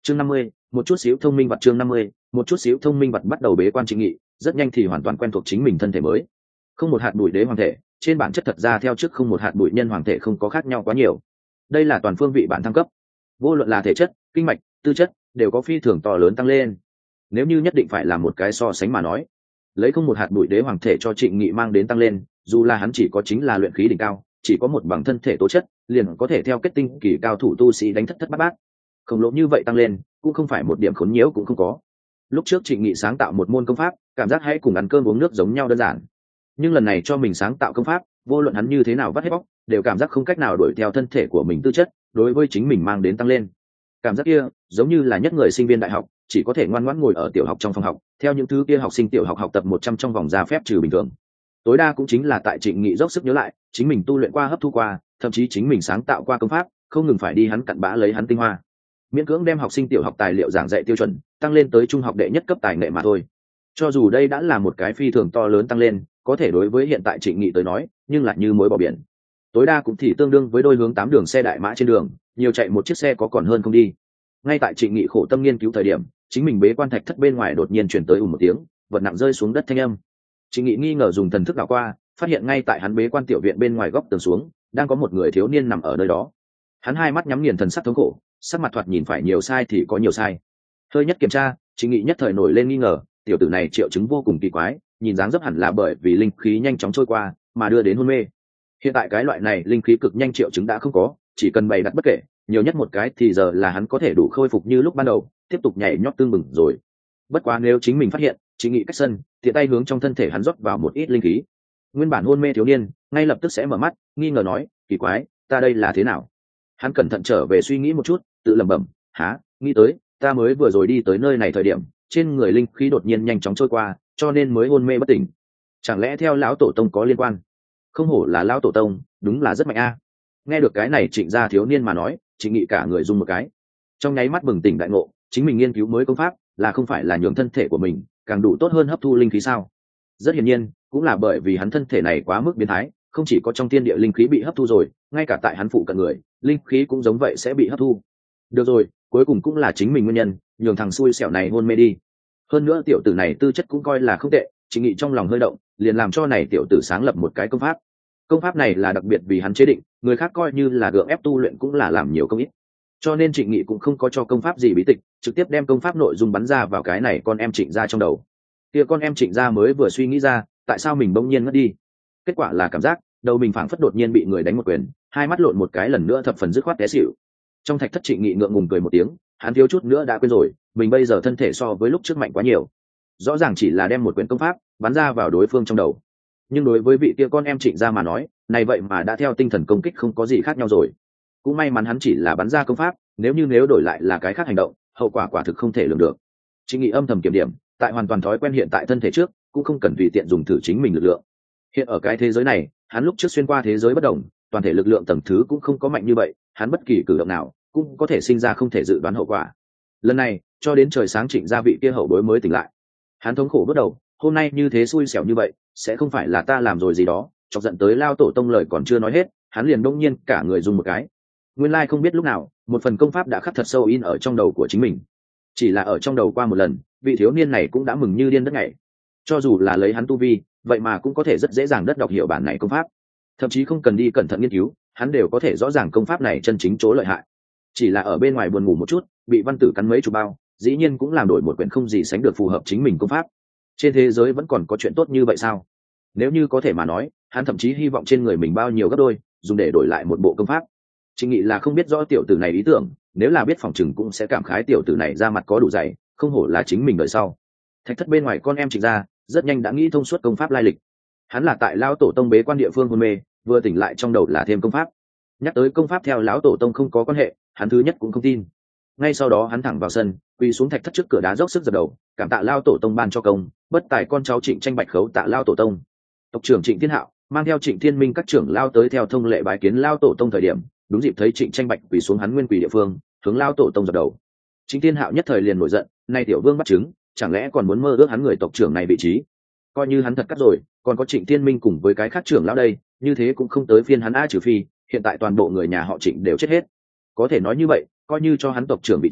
chương 50, một chút xíu thông minh vật. chương 50, một chút xíu thông minh vật bắt đầu bế quan Trịnh Nghị, rất nhanh thì hoàn toàn quen thuộc chính mình thân thể mới. Không một hạt bụi đế hoàng thể, trên bản chất thật ra theo trước không một hạt bụi nhân hoàng thể không có khác nhau quá nhiều. Đây là toàn phương vị bản thăng cấp, vô luận là thể chất, kinh mạch, tư chất đều có phi thường to lớn tăng lên. Nếu như nhất định phải làm một cái so sánh mà nói, lấy không một hạt bụi đế hoàng thể cho Trịnh Nghị mang đến tăng lên, dù là hắn chỉ có chính là luyện khí đỉnh cao, chỉ có một bằng thân thể tố chất, liền có thể theo kết tinh kỳ cao thủ tu sĩ đánh thất thất bát bát. Khổng lồ như vậy tăng lên, cũng không phải một điểm khốn nhiễu cũng không có. Lúc trước Trịnh Nghị sáng tạo một môn công pháp, cảm giác hãy cùng ăn cơm uống nước giống nhau đơn giản. Nhưng lần này cho mình sáng tạo công pháp, vô luận hắn như thế nào vắt hết bóc, đều cảm giác không cách nào đuổi theo thân thể của mình tư chất, đối với chính mình mang đến tăng lên. Cảm giác kia, giống như là nhất người sinh viên đại học, chỉ có thể ngoan ngoãn ngồi ở tiểu học trong phòng học, theo những thứ kia học sinh tiểu học học tập 100 trong vòng ra phép trừ bình thường. Tối đa cũng chính là tại Trịnh Nghị dốc sức nhớ lại, chính mình tu luyện qua hấp thu qua, thậm chí chính mình sáng tạo qua công pháp, không ngừng phải đi hắn cặn bã lấy hắn tinh hoa. Miễn cưỡng đem học sinh tiểu học tài liệu giảng dạy tiêu chuẩn tăng lên tới trung học đệ nhất cấp tài nghệ mà thôi. Cho dù đây đã là một cái phi thường to lớn tăng lên, có thể đối với hiện tại Trịnh Nghị tới nói, nhưng lại như muối bỏ biển. Tối đa cũng thì tương đương với đôi hướng 8 đường xe đại mã trên đường, nhiều chạy một chiếc xe có còn hơn không đi. Ngay tại Trịnh Nghị khổ tâm nghiên cứu thời điểm, chính mình bế quan thạch thất bên ngoài đột nhiên chuyển tới một tiếng, vật nặng rơi xuống đất thanh âm. Trịnh Nghị nghi ngờ dùng thần thức đảo qua, phát hiện ngay tại hắn bế quan tiểu viện bên ngoài góc tường xuống, đang có một người thiếu niên nằm ở nơi đó. Hắn hai mắt nhắm nghiền, thần sắc thống khổ, sắc mặt thoạt nhìn phải nhiều sai thì có nhiều sai. Hơi nhất kiểm tra, Trịnh Nghị nhất thời nổi lên nghi ngờ, tiểu tử này triệu chứng vô cùng kỳ quái, nhìn dáng dấp hẳn là bởi vì linh khí nhanh chóng trôi qua mà đưa đến hôn mê. Hiện tại cái loại này linh khí cực nhanh triệu chứng đã không có, chỉ cần bày đặt bất kể, nhiều nhất một cái thì giờ là hắn có thể đủ khôi phục như lúc ban đầu, tiếp tục nhảy nhót tương bừng rồi. Bất quá nếu chính mình phát hiện, Trịnh Nghị cách sân, tiện tay hướng trong thân thể hắn rót vào một ít linh khí. Nguyên bản hôn mê thiếu niên ngay lập tức sẽ mở mắt, nghi ngờ nói, kỳ quái, ta đây là thế nào? Hắn cẩn thận trở về suy nghĩ một chút, tự lẩm bẩm, nghĩ tới, ta mới vừa rồi đi tới nơi này thời điểm, trên người linh khí đột nhiên nhanh chóng trôi qua, cho nên mới hôn mê bất tỉnh. Chẳng lẽ theo lão tổ tông có liên quan? Không hổ là lão tổ tông, đúng là rất mạnh a. Nghe được cái này Trịnh gia thiếu niên mà nói, Trịnh Nghị cả người rung một cái. Trong nháy mắt bừng tỉnh đại ngộ, chính mình nghiên cứu mới công pháp, là không phải là nhường thân thể của mình càng đủ tốt hơn hấp thu linh khí sao? Rất hiển nhiên, cũng là bởi vì hắn thân thể này quá mức biến thái, không chỉ có trong thiên địa linh khí bị hấp thu rồi, ngay cả tại hắn phụ cận người, linh khí cũng giống vậy sẽ bị hấp thu. Được rồi, cuối cùng cũng là chính mình nguyên nhân, nhường thằng xui xẻo này hôn mê đi. Hơn nữa tiểu tử này tư chất cũng coi là không tệ, Trịnh Nghị trong lòng hơi động, liền làm cho này tiểu tử sáng lập một cái công pháp. Công pháp này là đặc biệt vì hắn chế định, người khác coi như là gượng ép tu luyện cũng là làm nhiều công ít. Cho nên Trịnh Nghị cũng không có cho công pháp gì bí tịch, trực tiếp đem công pháp nội dung bắn ra vào cái này con em Trịnh gia trong đầu. Kia con em Trịnh gia mới vừa suy nghĩ ra, tại sao mình bỗng nhiên ngất đi. Kết quả là cảm giác đầu mình phảng phất đột nhiên bị người đánh một quyền, hai mắt lộn một cái lần nữa thập phần dứt khoát té xỉu. Trong thạch thất Trịnh Nghị ngượng ngùng cười một tiếng, hắn thiếu chút nữa đã quên rồi, mình bây giờ thân thể so với lúc trước mạnh quá nhiều. Rõ ràng chỉ là đem một quyển công pháp bắn ra vào đối phương trong đầu, nhưng đối với vị kia con em Trịnh gia mà nói, này vậy mà đã theo tinh thần công kích không có gì khác nhau rồi. Cũng may mắn hắn chỉ là bắn ra công pháp, nếu đổi lại là cái khác hành động, hậu quả quả thực không thể lường được. Trịnh Nghị âm thầm kiểm điểm, tại hoàn toàn thói quen hiện tại thân thể trước, cũng không cần tùy tiện dùng thử chính mình lực lượng. Hiện ở cái thế giới này, hắn lúc trước xuyên qua thế giới bất đồng, toàn thể lực lượng tầng thứ cũng không có mạnh như vậy, hắn bất kỳ cử động nào cũng có thể sinh ra không thể dự đoán hậu quả. Lần này, cho đến trời sáng Trịnh gia vị kia hậu bối mới tỉnh lại. Hắn thống khổ bước đầu, hôm nay như thế xui xẻo như vậy, sẽ không phải là ta làm rồi gì đó, chọc giận tới lao tổ tông lời còn chưa nói hết, hắn liền đông nhiên cả người run một cái. Nguyên lai không biết lúc nào, một phần công pháp đã khắc thật sâu in ở trong đầu của chính mình. Chỉ là ở trong đầu qua một lần, vị thiếu niên này cũng đã mừng như điên đất ngày. Cho dù là lấy hắn tu vi, vậy mà cũng có thể rất dễ dàng đất đọc hiểu bản này công pháp. Thậm chí không cần đi cẩn thận nghiên cứu, hắn đều có thể rõ ràng công pháp này chân chính chỗ lợi hại. Chỉ là ở bên ngoài buồn ngủ một chút, bị văn tử cắn mấy chục bao, dĩ nhiên cũng làm đổi một quyển không gì sánh được phù hợp chính mình công pháp. Trên thế giới vẫn còn có chuyện tốt như vậy sao? Nếu như có thể mà nói, hắn thậm chí hy vọng trên người mình bao nhiêu gấp đôi, dùng để đổi lại một bộ công pháp. Trịnh Nghị là không biết rõ tiểu tử này ý tưởng, nếu là biết phòng chừng cũng sẽ cảm khái tiểu tử này ra mặt có đủ dày, không hổ là chính mình đời sau. Thạch thất bên ngoài con em Trịnh gia rất nhanh đã nghĩ thông suốt công pháp lai lịch. Hắn là tại lão tổ tông bế quan địa phương hôn mê, vừa tỉnh lại trong đầu là thêm công pháp. Nhắc tới công pháp theo lão tổ tông không có quan hệ, hắn thứ nhất cũng không tin. Ngay sau đó hắn thẳng vào sân, quỳ xuống thạch thất trước cửa đá dốc sức dập đầu, cảm tạ lão tổ tông ban cho công, bất tài con cháu Trịnh tranh bạch khấu tạ lão tổ tông. Tộc trưởng Trịnh Thiên Hạo mang theo Trịnh Thiên Minh các trưởng lao tới theo thông lệ bái kiến lão tổ tông thời điểm, đúng dịp thấy Trịnh tranh bạch quỳ xuống hắn nguyên quỳ địa phương, hướng lão tổ tông dập đầu. Trịnh Thiên Hạo nhất thời liền nổi giận, nay tiểu vương bắt chứng, chẳng lẽ còn muốn mơ ước hắn người tộc trưởng này vị trí? Coi như hắn thật cắt rồi, còn có Trịnh Thiên Minh cùng với cái khác trưởng lão đây, như thế cũng không tới phiên hắn a, trừ phi hiện tại toàn bộ người nhà họ Trịnh đều chết hết. Có thể nói như vậy, coi như cho hắn tộc trưởng vị trí,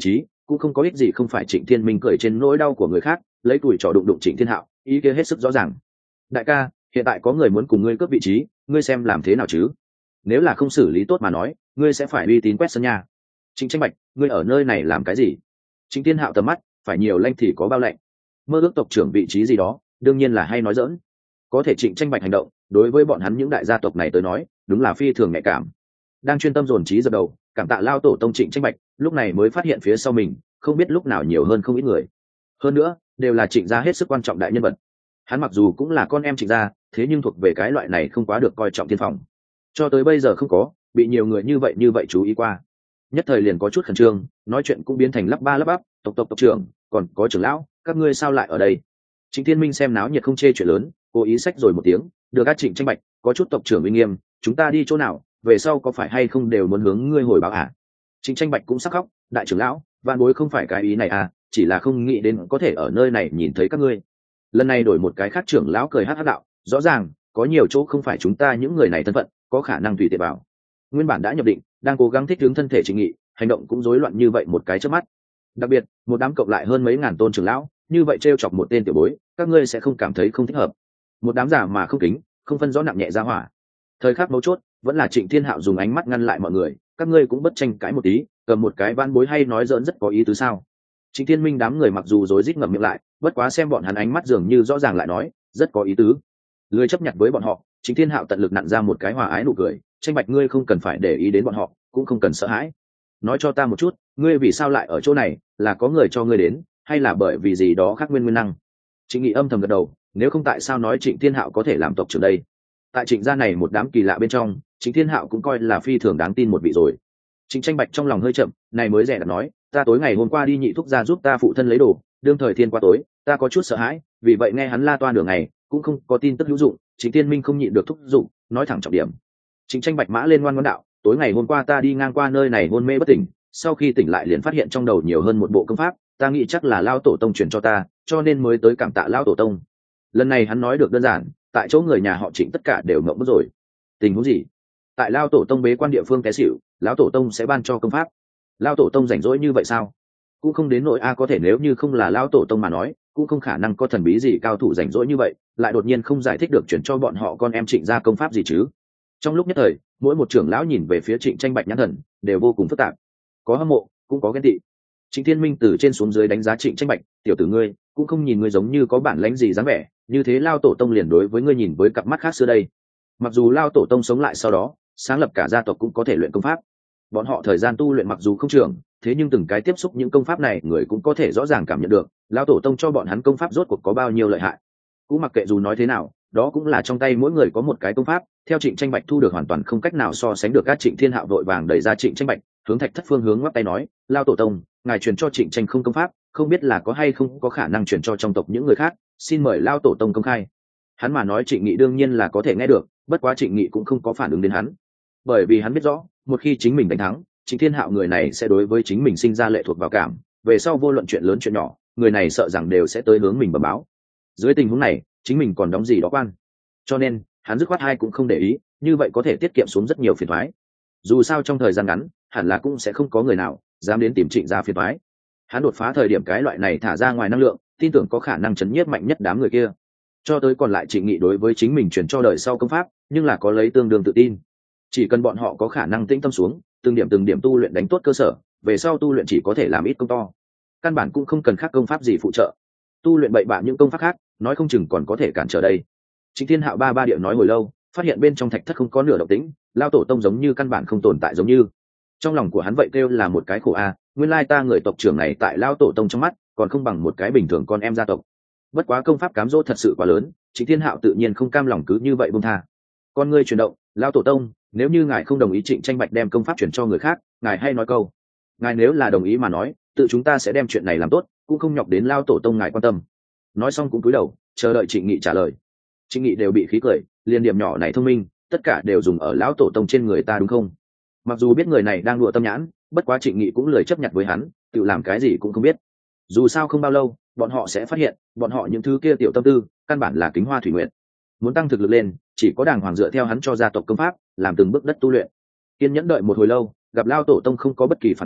cũng không có ích gì. Không phải Trịnh Thiên Minh cười trên nỗi đau của người khác, lấy tuổi trò đụng đụng Trịnh Thiên Hạo, ý kia hết sức rõ ràng. Đại ca, hiện tại có người muốn cùng ngươi cướp vị trí, ngươi xem làm thế nào chứ? Nếu là không xử lý tốt mà nói, ngươi sẽ phải uy tín quét sân nhà. Trịnh Tranh Bạch, ngươi ở nơi này làm cái gì? Trịnh Thiên Hạo tầm mắt phải nhiều lanh thì có bao lạnh. Mơ ước tộc trưởng vị trí gì đó, đương nhiên là hay nói dỡn. Có thể Trịnh Tranh Bạch hành động, đối với bọn hắn những đại gia tộc này tới nói, đúng là phi thường nhạy cảm. Đang chuyên tâm dồn trí dập đầu, cảm tạ lao tổ tông Trịnh Tranh Bạch, lúc này mới phát hiện phía sau mình, không biết lúc nào nhiều hơn không ít người. Hơn nữa, đều là Trịnh gia hết sức quan trọng đại nhân vật. Hắn mặc dù cũng là con em Trịnh gia, thế nhưng thuộc về cái loại này không quá được coi trọng thiên phòng. Cho tới bây giờ không có bị nhiều người như vậy chú ý qua. Nhất thời liền có chút khẩn trương, nói chuyện cũng biến thành lắp ba lắp bắp, tộc trưởng, còn có trưởng lão, các ngươi sao lại ở đây? Trịnh Thiên Minh xem náo nhiệt không chê chuyện lớn, cố ý xách rồi một tiếng, được các Trịnh Tranh Bạch, có chút tộc trưởng uy nghiêm, chúng ta đi chỗ nào, về sau có phải hay không đều muốn hướng ngươi hồi báo à? Trịnh Tranh Bạch cũng sắc khóc, đại trưởng lão, vạn bối không phải cái ý này à, chỉ là không nghĩ đến có thể ở nơi này nhìn thấy các ngươi. Lần này đổi một cái khác trưởng lão cười hắc hắc đạo, rõ ràng có nhiều chỗ không phải chúng ta những người này thân phận có khả năng tùy tiện vào. Nguyên bản đã nhập định, đang cố gắng thích ứng thân thể Trịnh Nghị, hành động cũng rối loạn như vậy một cái chớp mắt. Đặc biệt, một đám cộng lại hơn mấy ngàn tôn trưởng lão, như vậy trêu chọc một tên tiểu bối, các ngươi sẽ không cảm thấy không thích hợp. Một đám giả mà không kính, không phân rõ nặng nhẹ ra hỏa. Thời khắc mấu chốt, vẫn là Trịnh Thiên Hạo dùng ánh mắt ngăn lại mọi người, các ngươi cũng bất tranh cãi một tí, cầm một cái van bối hay nói giỡn rất có ý tứ sao? Trịnh Thiên Minh đám người mặc dù rối rít ngậm miệng lại, bất quá xem bọn hắn ánh mắt dường như rõ ràng lại nói, rất có ý tứ. Lười chấp nhận với bọn họ, Trịnh Thiên Hạo tận lực nặn ra một cái hòa ái nụ cười, Tranh Bạch ngươi không cần phải để ý đến bọn họ, cũng không cần sợ hãi. Nói cho ta một chút, ngươi vì sao lại ở chỗ này, là có người cho ngươi đến, hay là bởi vì gì đó khác nguyên năng? Trịnh Nghị âm thầm gật đầu, nếu không tại sao nói Trịnh Thiên Hạo có thể làm tộc trưởng đây? Tại Trịnh gia này một đám kỳ lạ bên trong, Trịnh Thiên Hạo cũng coi là phi thường đáng tin một vị rồi. Trịnh Tranh Bạch trong lòng hơi chậm, này mới rẻ đặt nói, ta tối ngày hôm qua đi nhị thúc gia giúp ta phụ thân lấy đồ, đương thời thiên qua tối, ta có chút sợ hãi, vì vậy nghe hắn la toan đường này, cũng không có tin tức hữu dụng. Trịnh Tiên Minh không nhịn được thúc giục, nói thẳng trọng điểm. Trịnh Tranh Bạch mã lên ngoan ngoãn đạo, tối ngày hôm qua ta đi ngang qua nơi này hôn mê bất tỉnh, sau khi tỉnh lại liền phát hiện trong đầu nhiều hơn một bộ công pháp, ta nghĩ chắc là lao tổ tông truyền cho ta, cho nên mới tới cảm tạ lao tổ tông. Lần này hắn nói được đơn giản, tại chỗ người nhà họ Trịnh tất cả đều ngậm mất rồi. Tình huống gì? Tại lao tổ tông bế quan địa phương té xỉu, lão tổ tông sẽ ban cho công pháp. Lao tổ tông rảnh rỗi như vậy sao? Cũng không đến nỗi a, có thể nếu như không là lao tổ tông mà nói, cũng không khả năng có thần bí gì cao thủ rảnh rỗi như vậy, lại đột nhiên không giải thích được chuyển cho bọn họ con em Trịnh ra công pháp gì chứ. Trong lúc nhất thời, mỗi một trưởng lão nhìn về phía Trịnh Tranh Bạch nhãn thần đều vô cùng phức tạp, có hâm mộ cũng có ghen tị. Trịnh Thiên Minh từ trên xuống dưới đánh giá Trịnh Tranh Bạch, tiểu tử ngươi cũng không nhìn ngươi giống như có bản lãnh gì dáng vẻ, như thế lao tổ tông liền đối với ngươi nhìn với cặp mắt khác xưa đây. Mặc dù lao tổ tông sống lại sau đó sáng lập cả gia tộc cũng có thể luyện công pháp, bọn họ thời gian tu luyện mặc dù không trường, thế nhưng từng cái tiếp xúc những công pháp này người cũng có thể rõ ràng cảm nhận được lao tổ tông cho bọn hắn công pháp rốt cuộc có bao nhiêu lợi hại. Cũng mặc kệ dù nói thế nào, đó cũng là trong tay mỗi người có một cái công pháp, theo Trịnh Tranh Bạch thu được hoàn toàn không cách nào so sánh được. Các Trịnh Thiên Hạo vội vàng đẩy ra Trịnh Tranh Bạch, hướng Thạch Thất phương hướng ngoắc tay nói, lao tổ tông, ngài truyền cho Trịnh Tranh không công pháp, không biết là có hay không có khả năng truyền cho trong tộc những người khác, xin mời lao tổ tông công khai. Hắn mà nói Trịnh Nghị đương nhiên là có thể nghe được, bất quá Trịnh Nghị cũng không có phản ứng đến hắn, bởi vì hắn biết rõ một khi chính mình đánh thắng, Trịnh Thiên Hạo người này sẽ đối với chính mình sinh ra lệ thuộc vào cảm, về sau vô luận chuyện lớn chuyện nhỏ, người này sợ rằng đều sẽ tới hướng mình bẩm báo. Dưới tình huống này, chính mình còn đóng gì đó quan, cho nên hắn dứt khoát hai cũng không để ý, như vậy có thể tiết kiệm xuống rất nhiều phiền toái. Dù sao trong thời gian ngắn, hẳn là cũng sẽ không có người nào dám đến tìm Trịnh gia phiền toái. Hắn đột phá thời điểm cái loại này thả ra ngoài năng lượng, tin tưởng có khả năng chấn nhiếp mạnh nhất đám người kia. Cho tới còn lại Trịnh Nghị đối với chính mình truyền cho đời sau công pháp, nhưng là có lấy tương đương tự tin. Chỉ cần bọn họ có khả năng tĩnh tâm xuống, từng điểm tu luyện đánh tốt cơ sở, về sau tu luyện chỉ có thể làm ít công to, căn bản cũng không cần khác công pháp gì phụ trợ. Tu luyện bậy bạ những công pháp khác, nói không chừng còn có thể cản trở đây. Trịnh Thiên Hạo ba điệu nói hồi lâu, phát hiện bên trong thạch thất không có nửa động tĩnh, lao tổ tông giống như căn bản không tồn tại giống như. Trong lòng của hắn vậy kêu là một cái khổ a, nguyên lai ta người tộc trưởng này tại lao tổ tông trong mắt còn không bằng một cái bình thường con em gia tộc. Bất quá công pháp cám dỗ thật sự quá lớn, Trịnh Thiên Hạo tự nhiên không cam lòng cứ như vậy buông tha. Con ngươi chuyển động, lao tổ tông, nếu như ngài không đồng ý Trịnh Tranh Bạch đem công pháp chuyển cho người khác, ngài hay nói câu. Ngài nếu là đồng ý mà nói, tự chúng ta sẽ đem chuyện này làm tốt, cũng không nhọc đến lao tổ tông ngài quan tâm. Nói xong cũng cúi đầu, chờ đợi Trịnh Nghị trả lời. Trịnh Nghị đều bị khí cười, liên điểm nhỏ này thông minh, tất cả đều dùng ở lão tổ tông trên người ta đúng không? Mặc dù biết người này đang đùa tâm nhãn, bất quá Trịnh Nghị cũng lười chấp nhận với hắn, tự làm cái gì cũng không biết. Dù sao không bao lâu, bọn họ sẽ phát hiện, bọn họ những thứ kia tiểu tâm tư, căn bản là kính hoa thủy nguyện. Muốn tăng thực lực lên, chỉ có đàng hoàng dựa theo hắn cho gia tộc công pháp, làm từng bước đất tu luyện. Kiên nhẫn đợi một hồi lâu, gặp lao tổ tông không có bất kỳ phản ứng,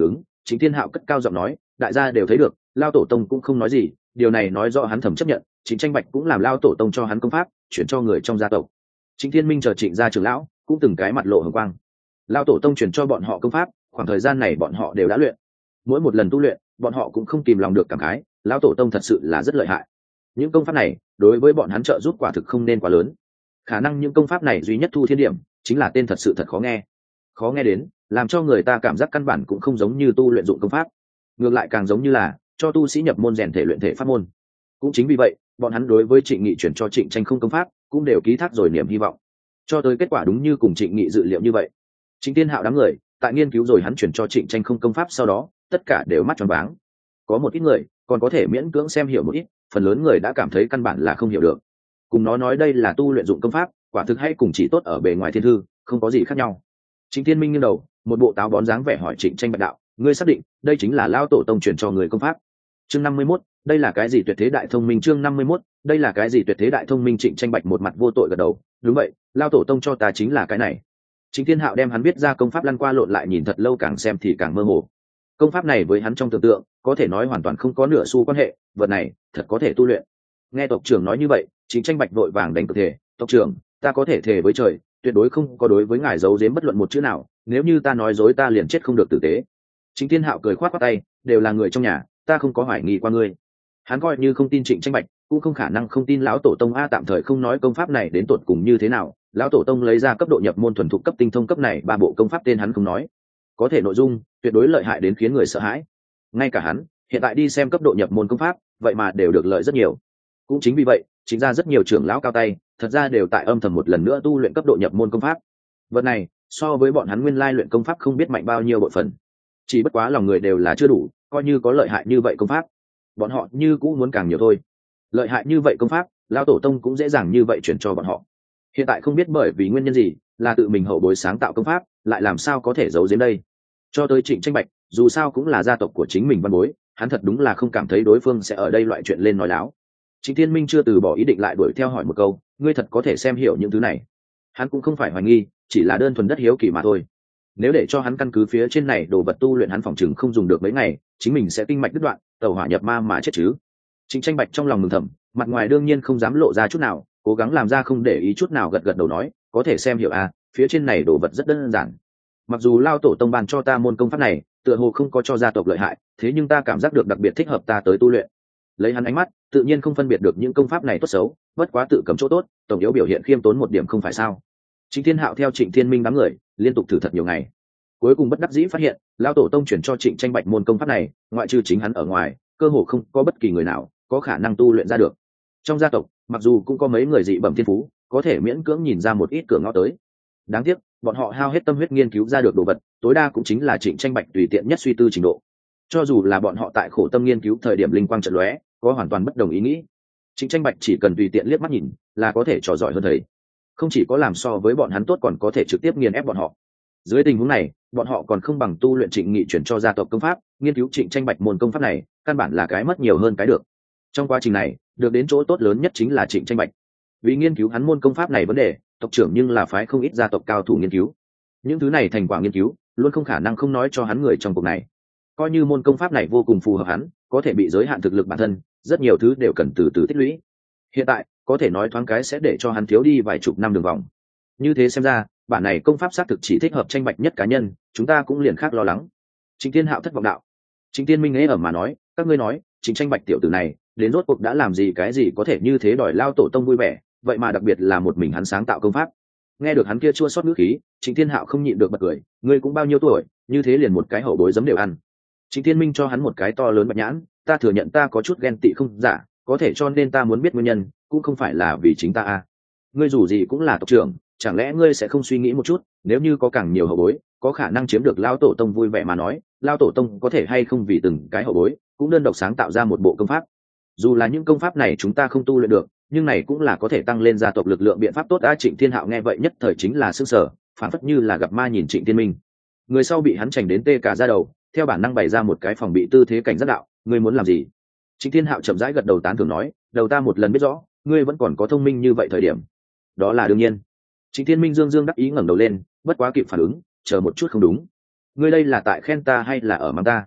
Trịnh Thiên Hạo cất cao giọng nói, đại gia đều thấy được, Lao tổ tông cũng không nói gì, điều này nói rõ hắn thầm chấp nhận, Trịnh Tranh Bạch cũng làm Lao tổ tông cho hắn công pháp, chuyển cho người trong gia tộc. Trịnh Thiên Minh chờ Trịnh gia trưởng lão cũng từng cái mặt lộ hồng quang. Lao tổ tông chuyển cho bọn họ công pháp, khoảng thời gian này bọn họ đều đã luyện. Mỗi một lần tu luyện, bọn họ cũng không kìm lòng được cảm khái, Lao tổ tông thật sự là rất lợi hại. Những công pháp này, đối với bọn hắn trợ giúp quả thực không nên quá lớn. Khả năng những công pháp này duy nhất thu thiên điểm, chính là tên thật sự thật khó nghe. Khó nghe đến, làm cho người ta cảm giác căn bản cũng không giống như tu luyện dụng công pháp, ngược lại càng giống như là cho tu sĩ nhập môn rèn thể luyện thể pháp môn. Cũng chính vì vậy, bọn hắn đối với Trịnh Nghị chuyển cho Trịnh Tranh không công pháp, cũng đều ký thác rồi niềm hy vọng. Cho tới kết quả đúng như cùng Trịnh Nghị dự liệu như vậy. Trịnh Thiên Hạo đám người, tại nghiên cứu rồi hắn chuyển cho Trịnh Tranh không công pháp sau đó, tất cả đều mắt tròn váng. Có một ít người còn có thể miễn cưỡng xem hiểu một ít, phần lớn người đã cảm thấy căn bản là không hiểu được. Cùng nó nói đây là tu luyện dụng công pháp, quả thực hay cùng chỉ tốt ở bề ngoài thiên thư, không có gì khác nhau. Trịnh Thiên Minh nghiêng đầu, một bộ táo bón dáng vẻ hỏi Trịnh Tranh Bạch đạo, ngươi xác định đây chính là Lao tổ tông truyền cho người công pháp? Chương 51, đây là cái gì tuyệt thế đại thông minh? Chương 51, đây là cái gì tuyệt thế đại thông minh? Trịnh Tranh Bạch một mặt vô tội gật đầu, đúng vậy, Lao tổ tông cho ta chính là cái này. Trịnh Thiên Hạo đem hắn viết ra công pháp lăn qua lộn lại nhìn thật lâu, càng xem thì càng mơ hồ. Công pháp này với hắn trong tưởng tượng, có thể nói hoàn toàn không có nửa xu quan hệ, vật này thật có thể tu luyện. Nghe tộc trưởng nói như vậy, Trịnh Tranh Bạch vội vàng đánh cược thể, tộc trưởng, ta có thể thề với trời, tuyệt đối không có đối với ngài giấu giếm bất luận một chữ nào, nếu như ta nói dối ta liền chết không được tử tế. Trịnh Thiên Hạo cười khoát khoát tay, đều là người trong nhà, ta không có hoài nghi qua ngươi. Hắn coi như không tin Trịnh Tranh Bạch, cũng không khả năng không tin lão tổ tông a. Tạm thời không nói công pháp này đến tột cùng như thế nào, lão tổ tông lấy ra cấp độ nhập môn thuần thục cấp tinh thông cấp này 3 bộ công pháp tên hắn không nói, có thể nội dung tuyệt đối lợi hại đến khiến người sợ hãi. Ngay cả hắn hiện tại đi xem cấp độ nhập môn công pháp, vậy mà đều được lợi rất nhiều. Cũng chính vì vậy, chính ra rất nhiều trưởng lão cao tay, thật ra đều tại âm thầm một lần nữa tu luyện cấp độ nhập môn công pháp. Vật này so với bọn hắn nguyên lai luyện công pháp không biết mạnh bao nhiêu bội phần. Chỉ bất quá lòng người đều là chưa đủ, coi như có lợi hại như vậy công pháp, bọn họ như cũng muốn càng nhiều thôi. Lợi hại như vậy công pháp, Lão tổ tông cũng dễ dàng như vậy chuyển cho bọn họ. Hiện tại không biết bởi vì nguyên nhân gì, là tự mình hậu bối sáng tạo công pháp, lại làm sao có thể giấu giếm đây. Cho tới Trịnh Tranh Bạch, dù sao cũng là gia tộc của chính mình văn bối, hắn thật đúng là không cảm thấy đối phương sẽ ở đây loại chuyện lên nói láo. Trịnh Thiên Minh chưa từ bỏ ý định lại đuổi theo hỏi một câu, ngươi thật có thể xem hiểu những thứ này? Hắn cũng không phải hoài nghi, chỉ là đơn thuần đất hiếu kỳ mà thôi. Nếu để cho hắn căn cứ phía trên này đồ vật tu luyện, hắn phòng chừng không dùng được mấy ngày, chính mình sẽ kinh mạch đứt đoạn, tẩu hỏa nhập ma mà chết chứ. Trịnh Tranh Bạch trong lòng mừng thầm, mặt ngoài đương nhiên không dám lộ ra chút nào, cố gắng làm ra không để ý chút nào, gật gật đầu nói, có thể xem hiểu à, phía trên này đồ vật rất đơn giản. Mặc dù Lao tổ tông ban cho ta môn công pháp này, tựa hồ không có cho gia tộc lợi hại, thế nhưng ta cảm giác được đặc biệt thích hợp ta tới tu luyện. Lấy hắn ánh mắt, tự nhiên không phân biệt được những công pháp này tốt xấu, bất quá tự cầm chỗ tốt, tổng yếu biểu hiện khiêm tốn một điểm không phải sao? Trịnh Thiên Hạo theo Trịnh Thiên Minh đám người liên tục thử thật nhiều ngày, cuối cùng bất đắc dĩ phát hiện, Lao tổ tông chuyển cho Trịnh Tranh Bạch môn công pháp này, ngoại trừ chính hắn ở ngoài, cơ hồ không có bất kỳ người nào có khả năng tu luyện ra được. Trong gia tộc, mặc dù cũng có mấy người dị bẩm thiên phú, có thể miễn cưỡng nhìn ra một ít cửa ngõ tới. Đáng tiếc, bọn họ hao hết tâm huyết nghiên cứu ra được đồ vật, tối đa cũng chính là Trịnh Tranh Bạch tùy tiện nhất suy tư trình độ. Cho dù là bọn họ tại khổ tâm nghiên cứu thời điểm linh quang chợt lóe, có hoàn toàn bất đồng ý nghĩ, Trịnh Tranh Bạch chỉ cần tùy tiện liếc mắt nhìn là có thể trò giỏi hơn thầy. Không chỉ có làm so với bọn hắn tốt, còn có thể trực tiếp nghiền ép bọn họ. Dưới tình huống này, bọn họ còn không bằng tu luyện Trịnh Nghị chuyển cho gia tộc công pháp, nghiên cứu Trịnh Tranh Bạch môn công pháp này, căn bản là cái mất nhiều hơn cái được. Trong quá trình này, được đến chỗ tốt lớn nhất chính là Trịnh Tranh Bạch. Vì nghiên cứu hắn môn công pháp này vấn đề, tộc trưởng nhưng là phái không ít gia tộc cao thủ nghiên cứu. Những thứ này thành quả nghiên cứu, luôn không khả năng không nói cho hắn người trong cuộc này. Coi như môn công pháp này vô cùng phù hợp hắn, có thể bị giới hạn thực lực bản thân, rất nhiều thứ đều cần từ từ tích lũy. Hiện tại, có thể nói thoáng cái sẽ để cho hắn thiếu đi vài chục năm đường vòng. Như thế xem ra, bản này công pháp xác thực chỉ thích hợp Tranh Bạch nhất cá nhân, chúng ta cũng liền khác lo lắng. Trịnh Thiên Hạo thất vọng đạo. Trịnh Thiên Minh ế ẩm mà nói, các ngươi nói, Trịnh Tranh Bạch tiểu tử này, đến rốt cuộc đã làm gì cái gì có thể như thế đòi Lao tổ tông vui vẻ, vậy mà đặc biệt là một mình hắn sáng tạo công pháp. Nghe được hắn kia chua xót ngữ khí, Trịnh Thiên Hạo không nhịn được bật cười, ngươi cũng bao nhiêu tuổi, như thế liền một cái hậu bối giấm đều ăn. Trịnh Thiên Minh cho hắn một cái to lớn bạch nhãn, ta thừa nhận ta có chút ghen tị không giả, có thể cho nên ta muốn biết nguyên nhân, cũng không phải là vì chính ta a. Ngươi dù gì cũng là tộc trưởng, chẳng lẽ ngươi sẽ không suy nghĩ một chút, nếu như có càng nhiều hậu bối, có khả năng chiếm được Lao tổ tông vui vẻ mà nói, Lao tổ tông có thể hay không vì từng cái hậu bối, cũng đơn độc sáng tạo ra một bộ công pháp. Dù là những công pháp này chúng ta không tu luyện được, nhưng này cũng là có thể tăng lên gia tộc lực lượng biện pháp tốt. Trịnh Thiên Hạo nghe vậy nhất thời chính là sững sờ, phản phất như là gặp ma nhìn Trịnh Thiên Minh. Người sau bị hắn chành đến tê cả da đầu, theo bản năng bày ra một cái phòng bị tư thế cảnh giác đạo, ngươi muốn làm gì? Trịnh Thiên Hạo chậm rãi gật đầu tán thưởng nói, đầu ta một lần biết rõ, ngươi vẫn còn có thông minh như vậy thời điểm. Đó là đương nhiên. Trịnh Thiên Minh dương dương đắc ý ngẩng đầu lên, bất quá kịp phản ứng, chờ một chút không đúng. Ngươi đây là tại khen ta hay là ở mắng ta?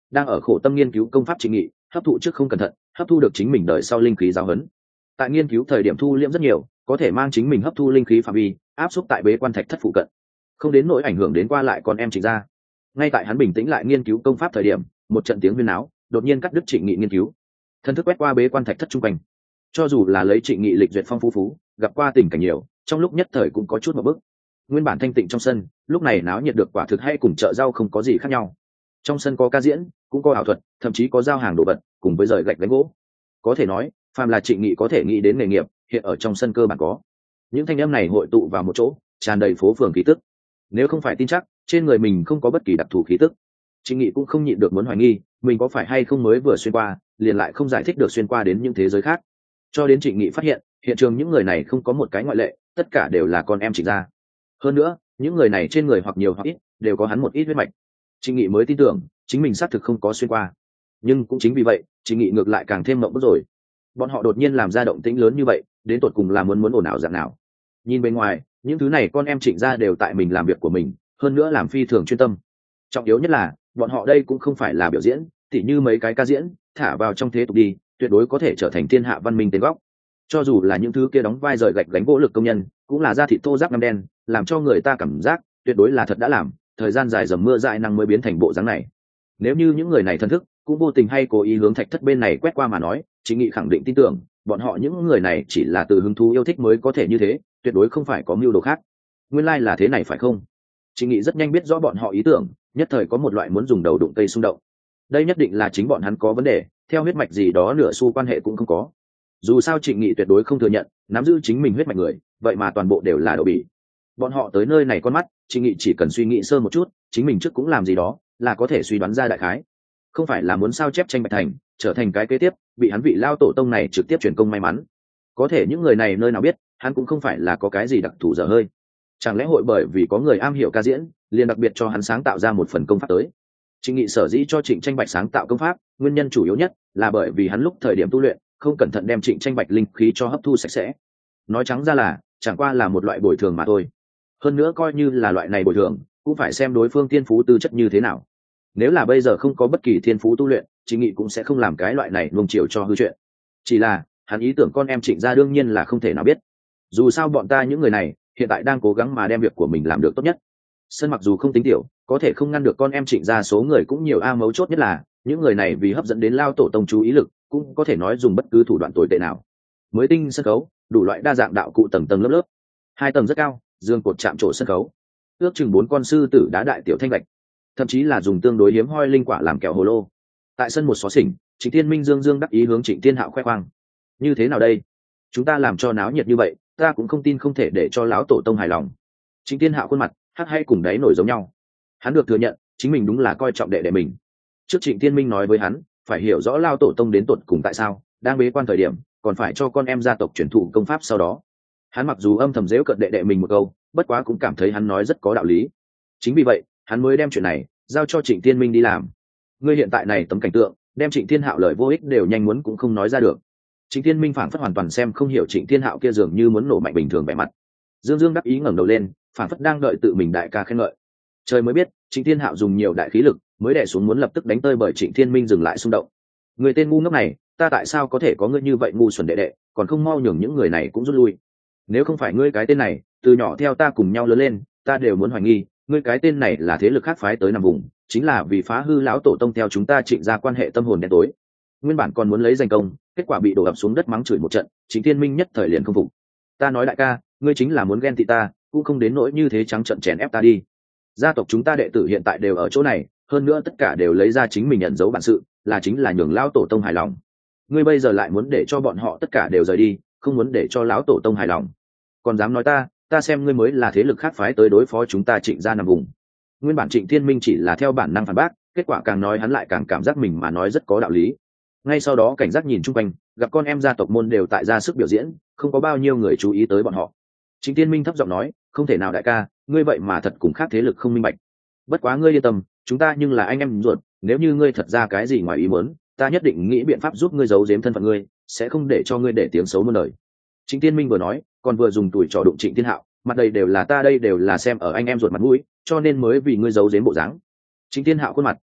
đang ở khổ tâm nghiên cứu công pháp Trịnh Nghị hấp thụ trước không cẩn thận hấp thu được chính mình đợi sau linh khí giáo huấn. Tại nghiên cứu thời điểm thu liễm rất nhiều, có thể mang chính mình hấp thu linh khí phạm vi áp xúc tại bế quan thạch thất phụ cận, không đến nỗi ảnh hưởng đến qua lại con em Trịnh gia. Ngay tại hắn bình tĩnh lại nghiên cứu công pháp thời điểm, một trận tiếng huyên náo đột nhiên cắt đứt Trịnh Nghị nghiên cứu. Thần thức quét qua bế quan thạch thất trung quanh, cho dù là lấy Trịnh Nghị lịch duyệt phong phú gặp qua tình cảnh nhiều, trong lúc nhất thời cũng có chút một bức. Nguyên bản thanh tịnh trong sân lúc này náo nhiệt được quả thực hay cùng chợ rau không có gì khác nhau. Trong sân có ca diễn, cũng có ảo thuật, thậm chí có giao hàng đồ vật cùng với rời gạch đánh gỗ. Có thể nói phàm là Trịnh Nghị có thể nghĩ đến nghề nghiệp hiện ở trong sân cơ bản có. Những thanh âm này hội tụ vào một chỗ, tràn đầy phố phường khí tức. Nếu không phải tin chắc trên người mình không có bất kỳ đặc thù khí tức, Trịnh Nghị cũng không nhịn được muốn hoài nghi mình có phải hay không mới vừa xuyên qua liền lại không giải thích được xuyên qua đến những thế giới khác. Cho đến Trịnh Nghị phát hiện hiện trường những người này không có một cái ngoại lệ, tất cả đều là con em Trịnh gia. Hơn nữa những người này trên người hoặc nhiều hoặc ít đều có hắn một ít huyết mạch. Trịnh Nghị mới tin tưởng chính mình xác thực không có xuyên qua. Nhưng cũng chính vì vậy Trịnh Nghị ngược lại càng thêm mộng bức rồi. Bọn họ đột nhiên làm ra động tĩnh lớn như vậy, đến tột cùng là muốn ồn ào dạng nào? Nhìn bên ngoài những thứ này con em Trịnh gia đều tại mình làm việc của mình, hơn nữa làm phi thường chuyên tâm. Trọng yếu nhất là bọn họ đây cũng không phải là biểu diễn, tỉ như mấy cái ca diễn thả vào trong thế tục đi, tuyệt đối có thể trở thành thiên hạ văn minh tên góc. Cho dù là những thứ kia đóng vai rời gạch gánh gỗ lực công nhân, cũng là da thịt thô ráp ngăm đen, làm cho người ta cảm giác tuyệt đối là thật đã làm, thời gian dài dầm mưa dại năng mới biến thành bộ dáng này. Nếu như những người này thân thức cũng vô tình hay cố ý hướng thạch thất bên này quét qua mà nói, Trịnh Nghị khẳng định tin tưởng bọn họ những người này chỉ là từ hứng thú yêu thích mới có thể như thế, tuyệt đối không phải có mưu đồ khác. Nguyên lai là thế này phải không? Trịnh Nghị rất nhanh biết rõ bọn họ ý tưởng, nhất thời có một loại muốn dùng đầu đụng cây xung động. Đây nhất định là chính bọn hắn có vấn đề, theo huyết mạch gì đó nửa xu quan hệ cũng không có. Dù sao Trịnh Nghị tuyệt đối không thừa nhận nắm giữ chính mình huyết mạch người, vậy mà toàn bộ đều là đậu bỉ. Bọn họ tới nơi này con mắt, Trịnh Nghị chỉ cần suy nghĩ sơ một chút, chính mình trước cũng làm gì đó là có thể suy đoán ra đại khái. Không phải là muốn sao chép tranh Bạch Thành trở thành cái kế tiếp bị hắn vị lao tổ tông này trực tiếp truyền công may mắn. Có thể những người này nơi nào biết hắn cũng không phải là có cái gì đặc thù dở hơi. Chẳng lẽ hội bởi vì có người am hiểu ca diễn liền đặc biệt cho hắn sáng tạo ra một phần công pháp tới? Trịnh Nghị sở dĩ cho Trịnh Tranh Bạch sáng tạo công pháp, nguyên nhân chủ yếu nhất là bởi vì hắn lúc thời điểm tu luyện không cẩn thận đem Trịnh Tranh Bạch linh khí cho hấp thu sạch sẽ. Nói trắng ra là chẳng qua là một loại bồi thường mà thôi. Hơn nữa coi như là loại này bồi thường cũng phải xem đối phương thiên phú tư chất như thế nào. Nếu là bây giờ không có bất kỳ thiên phú tu luyện, Trịnh Nghị cũng sẽ không làm cái loại này nuông chiều cho hư chuyện. Chỉ là hắn ý tưởng con em Trịnh gia đương nhiên là không thể nào biết. Dù sao bọn ta những người này hiện tại đang cố gắng mà đem việc của mình làm được tốt nhất. Sân mặc dù không tính tiểu, có thể không ngăn được con em Trịnh gia số người cũng nhiều, mấu chốt nhất là những người này vì hấp dẫn đến lao tổ tông chú ý lực, cũng có thể nói dùng bất cứ thủ đoạn tồi tệ nào. Mới tinh sân khấu, đủ loại đa dạng đạo cụ tầng tầng lớp lớp, 2 tầng rất cao, giường cột chạm trổ sân khấu, ước chừng 4 con sư tử đá đại tiểu thanh gạch, thậm chí là dùng tương đối hiếm hoi linh quả làm kẹo hồ lô. Tại sân một xó xỉnh, Trịnh Thiên Minh dương dương đắc ý hướng Trịnh Thiên Hạo khoe khoang: như thế nào đây, chúng ta làm cho náo nhiệt như vậy, ta cũng không tin không thể để cho lão tổ tông hài lòng. Trịnh Thiên Hạo khuôn mặt hắc hay cùng đáy nổi giống nhau. Hắn được thừa nhận chính mình đúng là coi trọng đệ đệ mình. Trước Trịnh Thiên Minh nói với hắn phải hiểu rõ lao tổ tông đến tột cùng tại sao đang bế quan thời điểm còn phải cho con em gia tộc truyền thụ công pháp. Sau đó hắn mặc dù âm thầm dễu cợt đệ đệ mình một câu, bất quá cũng cảm thấy hắn nói rất có đạo lý. Chính vì vậy hắn mới đem chuyện này giao cho Trịnh Thiên Minh đi làm. Ngươi hiện tại này tấm cảnh tượng đem Trịnh Thiên Hạo lời vô ích đều nhanh muốn cũng không nói ra được. Trịnh Thiên Minh phảng phất hoàn toàn xem không hiểu Trịnh Thiên Hạo kia dường như muốn nổ mạnh bình thường vẻ mặt, dương dương đắc ý ngẩng đầu lên, phảng phất đang đợi tự mình đại ca khen ngợi. Trời mới biết Trịnh Thiên Hạo dùng nhiều đại khí lực mới đè xuống muốn lập tức đánh tơi bởi Trịnh Thiên Minh dừng lại xung động. Người tên ngu ngốc này, ta tại sao có thể có ngươi như vậy ngu xuẩn đệ đệ, còn không mau nhường những người này cũng rút lui. Nếu không phải ngươi cái tên này từ nhỏ theo ta cùng nhau lớn lên, ta đều muốn hoài nghi ngươi cái tên này là thế lực khác phái tới nằm vùng, chính là vì phá hư lão tổ tông theo chúng ta Trịnh gia quan hệ tâm hồn đen tối. Nguyên bản còn muốn lấy danh công, kết quả bị đổ ập xuống đất mắng chửi một trận, Trịnh Thiên Minh nhất thời liền không phục. Ta nói đại ca, ngươi chính là muốn ghen tị ta, cũng không đến nỗi như thế trắng trợn chèn ép ta đi. Gia tộc chúng ta đệ tử hiện tại đều ở chỗ này, hơn nữa tất cả đều lấy ra chính mình nhận dấu bản sự, là chính là nhường lão tổ tông hài lòng. Ngươi bây giờ lại muốn để cho bọn họ tất cả đều rời đi, không muốn để cho lão tổ tông hài lòng, còn dám nói ta xem ngươi mới là thế lực khác phái tới đối phó chúng ta Trịnh gia nằm vùng. Nguyên bản Trịnh Thiên Minh chỉ là theo bản năng phản bác, kết quả càng nói hắn lại càng cảm giác mình mà nói rất có đạo lý. Ngay sau đó cảnh giác nhìn chung quanh, gặp con em gia tộc môn đều tại ra sức biểu diễn, không có bao nhiêu người chú ý tới bọn họ. Trịnh Thiên Minh thấp giọng nói, không thể nào đại ca, ngươi vậy mà thật cùng khác thế lực không minh bạch. Bất quá ngươi yên tâm, chúng ta nhưng là anh em ruột, nếu như ngươi thật ra cái gì ngoài ý muốn, ta nhất định nghĩ biện pháp giúp ngươi giấu giếm thân phận ngươi, sẽ không để cho ngươi để tiếng xấu muôn đời. Trịnh Thiên Minh vừa nói, còn vừa dùng tuổi trò đụng Trịnh Thiên Hạo, mặt đây đều là ta đây đều là xem ở anh em ruột mặt mũi, cho nên mới vì ngươi giấu giếm bộ dáng. Trịnh Thiên Hạo khuôn mặt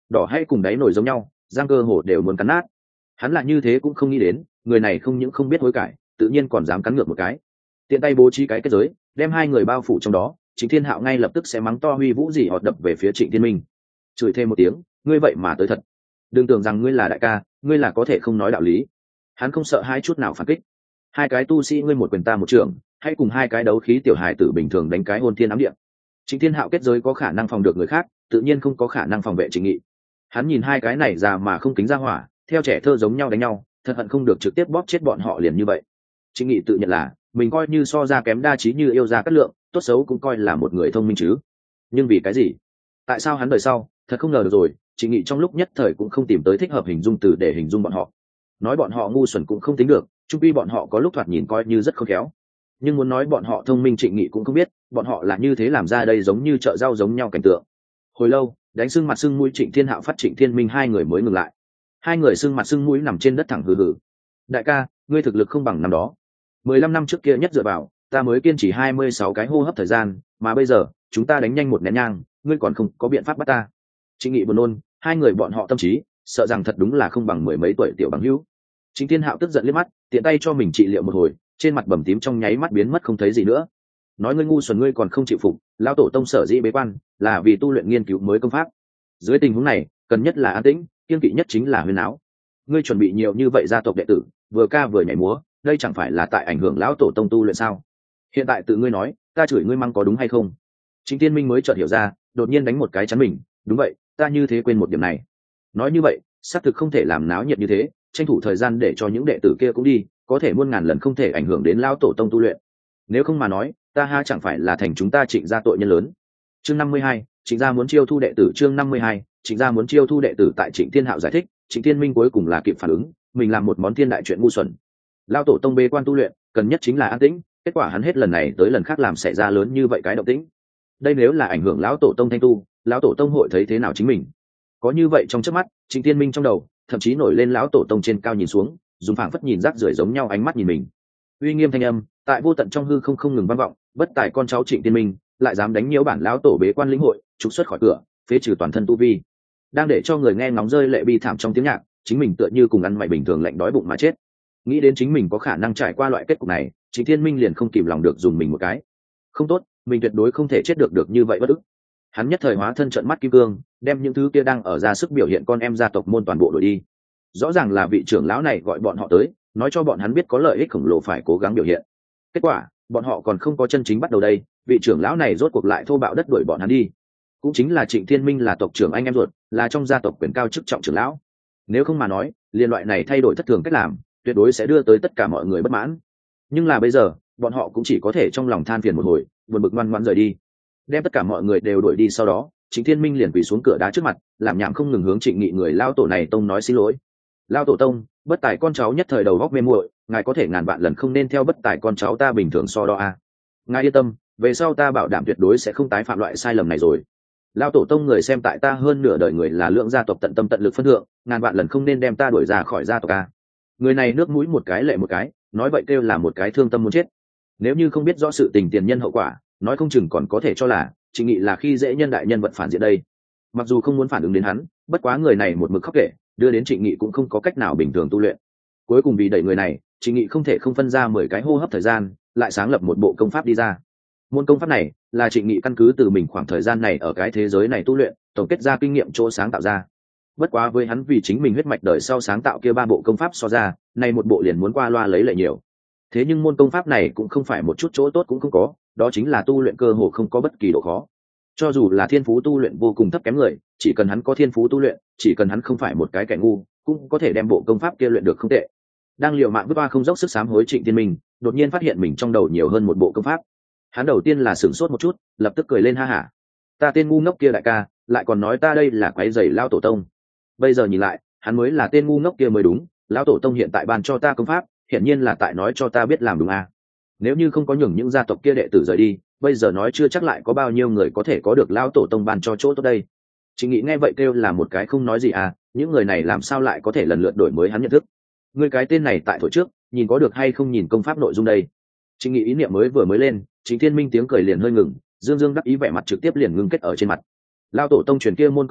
đỏ hay cùng đáy nổi giống nhau, răng cơ hồ đều muốn cắn nát. Hắn là như thế cũng không nghĩ đến, người này không những không biết hối cải, tự nhiên còn dám cắn ngược một cái. Tiện tay bố trí cái kết giới, đem hai người bao phủ trong đó. Trịnh Thiên Hạo ngay lập tức sẽ mắng to huy vũ gì họ đập về phía Trịnh Thiên Minh, chửi thêm một tiếng, ngươi vậy mà tới thật, đừng tưởng rằng ngươi là đại ca, ngươi là có thể không nói đạo lý. Hắn không sợ hai chút nào phản kích. Hai cái tu sĩ ngươi một quyền ta một trưởng, hãy cùng hai cái đấu khí tiểu hài tử bình thường đánh cái hôn thiên ám địa. Trịnh Thiên Hạo kết giới có khả năng phòng được người khác, tự nhiên không có khả năng phòng vệ Trịnh Nghị. Hắn nhìn hai cái này già mà không kính ra hỏa, theo trẻ thơ giống nhau đánh nhau, thật hận không được trực tiếp bóp chết bọn họ liền như vậy. Trịnh Nghị tự nhận là mình coi như so ra kém đa trí như yêu ra cát lượng, tốt xấu cũng coi là một người thông minh chứ. Nhưng vì cái gì? Tại sao hắn đời sau? Thật không ngờ được rồi. Trịnh Nghị trong lúc nhất thời cũng không tìm tới thích hợp hình dung từ để hình dung bọn họ. Nói bọn họ ngu xuẩn cũng không tính được, chung quy bọn họ có lúc thoạt nhìn coi như rất khôn khéo. Nhưng muốn nói bọn họ thông minh Trịnh Nghị cũng không biết, bọn họ là như thế làm ra đây giống như chợ rau giống nhau cảnh tượng. Hồi lâu, đánh sưng mặt sưng mũi Trịnh Thiên Hạo phát Trịnh Thiên Minh hai người mới ngừng lại. Hai người sưng mặt sưng mũi nằm trên đất thẳng hừ hừ. Đại ca, ngươi thực lực không bằng năm đó. 15 năm trước kia nhất dựa vào, ta mới kiên trì 26 cái hô hấp thời gian, mà bây giờ, chúng ta đánh nhanh một nén nhang, ngươi còn không có biện pháp bắt ta. Trịnh Nghị buồn nôn, hai người bọn họ tâm trí, sợ rằng thật đúng là không bằng mười mấy tuổi tiểu bằng hữu. Trịnh Thiên Hạo tức giận liếc mắt, tiện tay cho mình trị liệu một hồi, trên mặt bầm tím trong nháy mắt biến mất không thấy gì nữa. Nói ngươi ngu xuẩn ngươi còn không chịu phục, lão tổ tông sở dĩ bế quan, là vì tu luyện nghiên cứu mới công pháp. Dưới tình huống này, cần nhất là an tĩnh, kiên kỵ nhất chính là huyên áo. Ngươi chuẩn bị nhiều như vậy gia tộc đệ tử, vừa ca vừa nhảy múa, đây chẳng phải là tại ảnh hưởng lão tổ tông tu luyện sao? Hiện tại tự ngươi nói, ta chửi ngươi măng có đúng hay không? Trịnh Thiên Minh mới chợt hiểu ra, đột nhiên đánh một cái chắn mình, đúng vậy, ta như thế quên một điểm này. Nói như vậy, xác thực không thể làm náo nhiệt như thế, tranh thủ thời gian để cho những đệ tử kia cũng đi, có thể muôn ngàn lần không thể ảnh hưởng đến lão tổ tông tu luyện. Nếu không mà nói, ta ha chẳng phải là thành chúng ta Trịnh gia tội nhân lớn. Chương 52, Trịnh gia muốn chiêu thu đệ tử. Chương 52, Trịnh gia muốn chiêu thu đệ tử. Tại Trịnh Thiên Hạo giải thích, Trịnh Thiên Minh cuối cùng là kịp phản ứng, mình làm một món thiên đại chuyện ngu xuẩn. Lão tổ tông bế quan tu luyện, cần nhất chính là an tĩnh, kết quả hắn hết lần này tới lần khác làm xảy ra lớn như vậy cái động tĩnh. Đây nếu là ảnh hưởng lão tổ tông thanh tu, lão tổ tông hội thấy thế nào chính mình? Có như vậy trong chớp mắt, Trịnh Thiên Minh trong đầu thậm chí nổi lên lão tổ tông trên cao nhìn xuống, dùng phảng phất nhìn rác rưởi giống nhau ánh mắt nhìn mình. Uy nghiêm thanh âm tại vô tận trong hư không ngừng vang vọng, bất tài con cháu Trịnh Thiên Minh lại dám đánh nhiễu bản lão tổ bế quan lĩnh hội, trục xuất khỏi cửa, phế trừ toàn thân tu vi, đang để cho người nghe ngóng rơi lệ bi thảm trong tiếng nhạc, chính mình tựa như cùng ăn mày bình thường lạnh đói bụng mà chết. Nghĩ đến chính mình có khả năng trải qua loại kết cục này, Trịnh Thiên Minh liền không kìm lòng được dùng mình một cái. Không tốt, mình tuyệt đối không thể chết được như vậy bất ức. Hắn nhất thời hóa thân trợn mắt kim cương, đem những thứ kia đang ở ra sức biểu hiện con em gia tộc môn toàn bộ đuổi đi. Rõ ràng là vị trưởng lão này gọi bọn họ tới, nói cho bọn hắn biết có lợi ích khổng lồ phải cố gắng biểu hiện. Kết quả, bọn họ còn không có chân chính bắt đầu đây, vị trưởng lão này rốt cuộc lại thô bạo đất đuổi bọn hắn đi. Cũng chính là Trịnh Thiên Minh là tộc trưởng anh em ruột, là trong gia tộc quyền cao chức trọng trưởng lão. Nếu không mà nói, liên loại này thay đổi thất thường cách làm, tuyệt đối sẽ đưa tới tất cả mọi người bất mãn. Nhưng là bây giờ, bọn họ cũng chỉ có thể trong lòng than phiền một hồi, buồn bực ngoan ngoãn rời đi. Đem tất cả mọi người đều đuổi đi sau đó, Trịnh Thiên Minh liền quỳ xuống cửa đá trước mặt, làm nhảm không ngừng hướng Trịnh Nghị người lao tổ này tông nói xin lỗi. Lao tổ tông, bất tài con cháu nhất thời đầu góc mê muội, ngài có thể ngàn vạn lần không nên theo bất tài con cháu ta bình thường so đo a. Ngài yên tâm, về sau ta bảo đảm tuyệt đối sẽ không tái phạm loại sai lầm này rồi. Lao tổ tông người xem tại ta hơn nửa đời người là lượng gia tộc tận tâm tận lực phân thượng, ngàn vạn lần không nên đem ta đuổi ra khỏi gia tộc a. Người này nước mũi một cái lệ một cái, nói vậy kêu là một cái thương tâm muốn chết. Nếu như không biết rõ sự tình tiền nhân hậu quả, nói không chừng còn có thể cho là Trịnh Nghị là khi dễ nhân đại nhân vật phản diện đây. Mặc dù không muốn phản ứng đến hắn, bất quá người này một mực khóc kể, đưa đến Trịnh Nghị cũng không có cách nào bình thường tu luyện. Cuối cùng vì đẩy người này, Trịnh Nghị không thể không phân ra 10 cái hô hấp thời gian, lại sáng lập một bộ công pháp đi ra. Môn công pháp này là Trịnh Nghị căn cứ từ mình khoảng thời gian này ở cái thế giới này tu luyện, tổng kết ra kinh nghiệm chỗ sáng tạo ra. Bất quá với hắn vì chính mình huyết mạch đời sau sáng tạo kia 3 bộ công pháp so ra, nay một bộ liền muốn qua loa lấy lệ nhiều. Thế nhưng môn công pháp này cũng không phải một chút chỗ tốt cũng không có, đó chính là tu luyện cơ hồ không có bất kỳ độ khó. Cho dù là thiên phú tu luyện vô cùng thấp kém người, chỉ cần hắn có thiên phú tu luyện, chỉ cần hắn không phải một cái kẻ ngu, cũng có thể đem bộ công pháp kia luyện được không tệ. Đang liều mạng vượt qua không dốc sức sám hối Trịnh Thiên Minh, đột nhiên phát hiện mình trong đầu nhiều hơn một bộ công pháp. Hắn đầu tiên là sửng sốt một chút, lập tức cười lên ha hả. Ta tên ngu ngốc kia đại ca, lại còn nói ta đây là quái rầy lao tổ tông. Bây giờ nhìn lại, hắn mới là tên ngu ngốc kia mới đúng, lão tổ tông hiện tại ban cho ta công pháp, hiển nhiên là tại nói cho ta biết làm đúng à. Nếu như không có nhường những gia tộc kia đệ tử rời đi, bây giờ nói chưa chắc lại có bao nhiêu người có thể có được lão tổ tông ban cho chỗ tốt đây. Trịnh Nghị nghe vậy kêu là một cái không nói gì à, những người này làm sao lại có thể lần lượt đổi mới hắn nhận thức. Ngươi cái tên này tại thổi trước, nhìn có được hay không nhìn công pháp nội dung đây. Trịnh Nghị ý niệm vừa mới lên, Trịnh Thiên Minh tiếng cười liền hơi ngừng, dương dương đắc ý vẻ mặt trực tiếp liền ngưng kết ở trên mặt. Lão tổ tông truyền kia môn công pháp,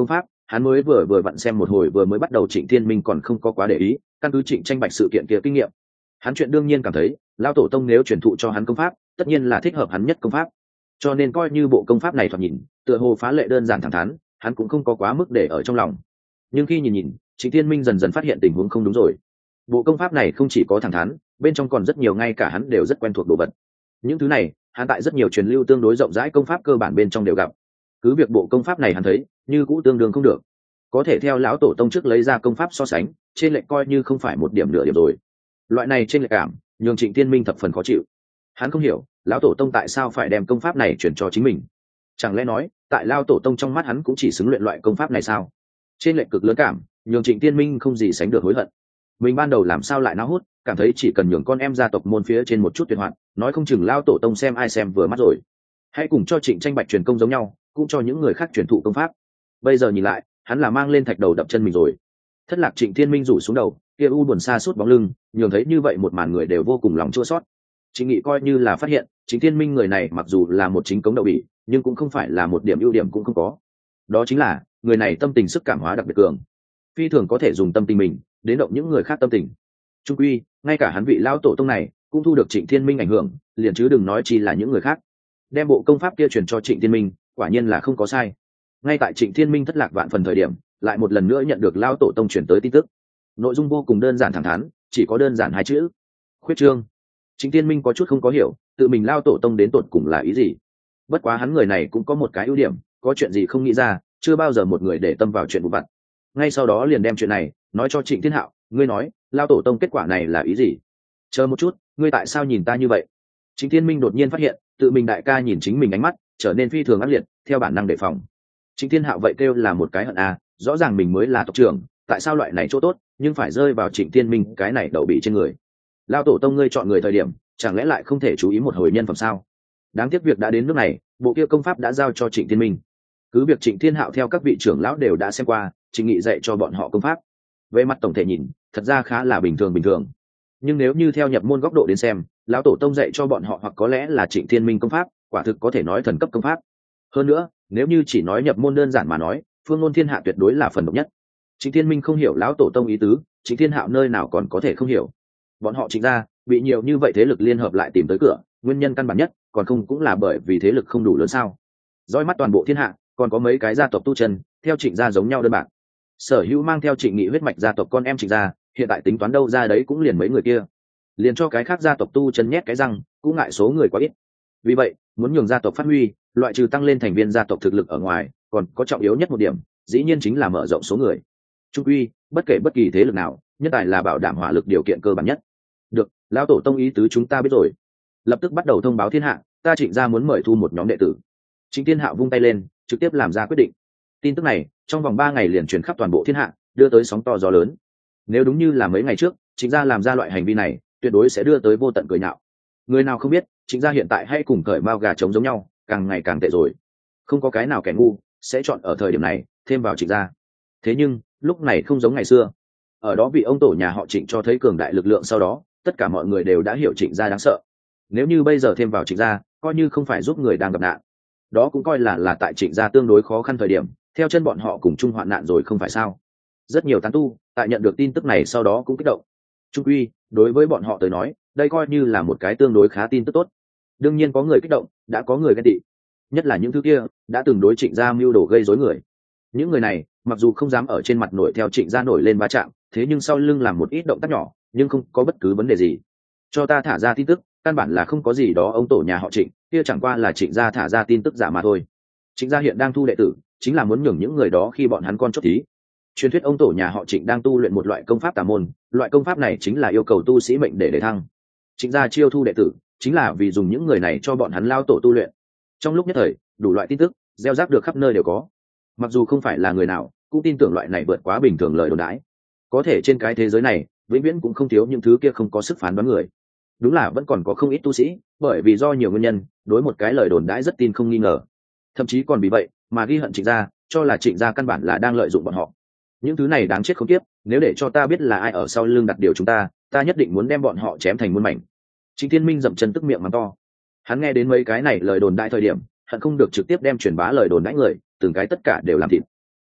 hắn mới vừa vặn xem một hồi vừa mới bắt đầu Trịnh Thiên Minh còn không có quá để ý, căn cứ Trịnh Tranh Bạch sự kiện kia kinh nghiệm, hắn chuyện đương nhiên cảm thấy lao tổ tông nếu truyền thụ cho hắn công pháp tất nhiên là thích hợp hắn nhất công pháp, cho nên coi như bộ công pháp này thoạt nhìn tựa hồ phá lệ đơn giản thẳng thắn, hắn cũng không có quá mức để ở trong lòng. Nhưng khi nhìn Trịnh Thiên Minh dần dần phát hiện tình huống không đúng rồi. Bộ công pháp này không chỉ có thẳng thắn, bên trong còn rất nhiều ngay cả hắn đều rất quen thuộc đồ vật. Những thứ này hắn tại rất nhiều truyền lưu tương đối rộng rãi công pháp cơ bản bên trong đều gặp. Cứ việc bộ công pháp này hắn thấy như cũ tương đương không được, có thể theo lão tổ tông trước lấy ra công pháp so sánh, trên lệch coi như không phải một điểm nửa điểm rồi. Loại này trên lệch cảm nhường Trịnh Thiên Minh thập phần khó chịu. Hắn không hiểu lão tổ tông tại sao phải đem công pháp này chuyển cho chính mình. Chẳng lẽ nói tại lão tổ tông trong mắt hắn cũng chỉ xứng luyện loại công pháp này sao? Trên lệch cực lớn cảm nhường Trịnh Thiên Minh không gì sánh được hối hận. Mình ban đầu làm sao lại náo hút, cảm thấy chỉ cần nhường con em gia tộc môn phía trên một chút tuyệt hoạn, nói không chừng lão tổ tông xem ai xem vừa mắt rồi. Hãy cùng cho Trịnh Tranh Bạch truyền công giống nhau, cũng cho những người khác truyền thụ công pháp. Bây giờ nhìn lại hắn là mang lên thạch đầu đập chân mình rồi. Thất lạc Trịnh Thiên Minh rủ xuống đầu, kia u buồn xa suốt bóng lưng nhường thấy như vậy một màn người đều vô cùng lòng chua xót. Trịnh Nghị coi như là phát hiện Trịnh Thiên Minh người này mặc dù là một chính cống đậu bỉ, nhưng cũng không phải là một điểm ưu điểm cũng không có. Đó chính là người này tâm tình sức cảm hóa đặc biệt cường, phi thường có thể dùng tâm tình mình đến động những người khác tâm tình. Trung quy ngay cả hắn vị lão tổ tông này cũng thu được Trịnh Thiên Minh ảnh hưởng, liền chứ đừng nói chi là những người khác. Đem bộ công pháp kia truyền cho Trịnh Thiên Minh quả nhiên là không có sai. Ngay tại Trịnh Thiên Minh thất lạc vạn phần thời điểm, lại một lần nữa nhận được lão tổ tông truyền tới tin tức. Nội dung vô cùng đơn giản thẳng thắn, chỉ có đơn giản hai chữ: khuyết trương. Trịnh Thiên Minh có chút không có hiểu tự mình lão tổ tông đến tột cùng là ý gì. Bất quá hắn người này cũng có một cái ưu điểm, có chuyện gì không nghĩ ra, chưa bao giờ một người để tâm vào chuyện vụ vặt. Ngay sau đó liền đem chuyện này nói cho Trịnh Thiên Hạo. Ngươi nói lão tổ tông kết quả này là ý gì? Chờ một chút, ngươi tại sao nhìn ta như vậy? Trịnh Thiên Minh đột nhiên phát hiện tự mình đại ca nhìn chính mình ánh mắt trở nên phi thường ác liệt, theo bản năng đề phòng. Trịnh Thiên Hạo vậy kêu là một cái hận à, rõ ràng mình mới là tộc trưởng, tại sao loại này chỗ tốt nhưng phải rơi vào Trịnh Thiên Minh cái này đậu bị trên người? Lão tổ tông ngươi chọn người thời điểm chẳng lẽ lại không thể chú ý một hồi nhân phẩm sao? Đáng tiếc việc đã đến nước này, bộ kia công pháp đã giao cho Trịnh Thiên Minh. Cứ việc Trịnh Thiên Hạo theo các vị trưởng lão đều đã xem qua, Trịnh Nghị dạy cho bọn họ công pháp, về mặt tổng thể nhìn thật ra khá là bình thường. Nhưng nếu như theo nhập môn góc độ đến xem, lão tổ tông dạy cho bọn họ hoặc có lẽ là Trịnh Thiên Minh công pháp quả thực có thể nói thần cấp công pháp. Hơn nữa nếu như chỉ nói nhập môn đơn giản mà nói, phương ngôn thiên hạ tuyệt đối là phần độc nhất. Trịnh Thiên Minh không hiểu lão tổ tông ý tứ, Trịnh Thiên Hạo nơi nào còn có thể không hiểu. Bọn họ Trịnh gia bị nhiều như vậy thế lực liên hợp lại tìm tới cửa, nguyên nhân căn bản nhất còn không cũng là bởi vì thế lực không đủ lớn sao? Dõi mắt toàn bộ thiên hạ còn có mấy cái gia tộc tu chân theo Trịnh gia giống nhau đơn bạc, sở hữu mang theo Trịnh Nghị huyết mạch gia tộc con em Trịnh gia hiện tại tính toán đâu ra đấy cũng liền mấy người kia, liền cho cái khác gia tộc tu chân nhét cái răng cũng ngại số người quá ít. Vì vậy muốn nhường gia tộc phát huy, loại trừ tăng lên thành viên gia tộc thực lực ở ngoài, còn có trọng yếu nhất một điểm dĩ nhiên chính là mở rộng số người. Trung quy bất kể bất kỳ thế lực nào, nhân tài là bảo đảm hỏa lực điều kiện cơ bản nhất. Được, lão tổ tông ý tứ chúng ta biết rồi, lập tức bắt đầu thông báo thiên hạ, ta Trịnh gia muốn mời thu một nhóm đệ tử. Trịnh Thiên Hạo vung tay lên trực tiếp làm ra quyết định. Tin tức này trong vòng 3 ngày liền truyền khắp toàn bộ thiên hạ, đưa tới sóng to gió lớn. Nếu đúng như là mấy ngày trước Trịnh gia làm ra loại hành vi này, tuyệt đối sẽ đưa tới vô tận cười nhạo. Người nào không biết Trịnh gia hiện tại hay cùng cởi mao gà trống giống nhau, càng ngày càng tệ rồi. Không có cái nào kẻ ngu sẽ chọn ở thời điểm này thêm vào Trịnh gia. Thế nhưng lúc này không giống ngày xưa, ở đó vị ông tổ nhà họ Trịnh cho thấy cường đại lực lượng, sau đó tất cả mọi người đều đã hiểu Trịnh gia đáng sợ. Nếu như bây giờ thêm vào Trịnh gia, coi như không phải giúp người đang gặp nạn, đó cũng coi là tại Trịnh gia tương đối khó khăn thời điểm theo chân bọn họ cùng chung hoạn nạn rồi không phải sao? Rất nhiều tán tu tại nhận được tin tức này sau đó cũng kích động. Trung quy đối với bọn họ tới nói, đây coi như là một cái tương đối khá tin tức tốt. Đương nhiên có người kích động, đã có người ghen tị, nhất là những thứ kia đã từng đối Trịnh gia mưu đồ gây rối người. Những người này mặc dù không dám ở trên mặt nổi theo Trịnh gia nổi lên va chạm, thế nhưng sau lưng làm một ít động tác nhỏ, nhưng không có bất cứ vấn đề gì. Cho ta thả ra tin tức, căn bản là không có gì đó, ông tổ nhà họ Trịnh kia chẳng qua là Trịnh gia thả ra tin tức giả mà thôi. Trịnh gia hiện đang thu đệ tử, chính là muốn nhường những người đó khi bọn hắn con chốt thí. Truyền thuyết ông tổ nhà họ Trịnh đang tu luyện một loại công pháp tà môn, loại công pháp này chính là yêu cầu tu sĩ mệnh để thăng. Trịnh gia chiêu thu đệ tử chính là vì dùng những người này cho bọn hắn lao tổ tu luyện. Trong lúc nhất thời đủ loại tin tức gieo rắc được khắp nơi đều có, mặc dù không phải là người nào cũng tin tưởng loại này vượt quá bình thường lời đồn đãi. Có thể trên cái thế giới này vĩnh viễn cũng không thiếu những thứ kia không có sức phán đoán người. Đúng là vẫn còn có không ít tu sĩ bởi vì do nhiều nguyên nhân đối một cái lời đồn đãi rất tin không nghi ngờ, thậm chí còn vì vậy mà ghi hận Trịnh gia, cho là Trịnh gia căn bản là đang lợi dụng bọn họ. Những thứ này đáng chết không tiếp, nếu để cho ta biết là ai ở sau lưng đặt điều chúng ta nhất định muốn đem bọn họ chém thành muôn mảnh. Trịnh Thiên Minh dậm chân tức miệng mắng to. Hắn nghe đến mấy cái này lời đồn đại thời điểm hận không được trực tiếp đem truyền bá lời đồn đãi người từng cái tất cả đều làm thịt.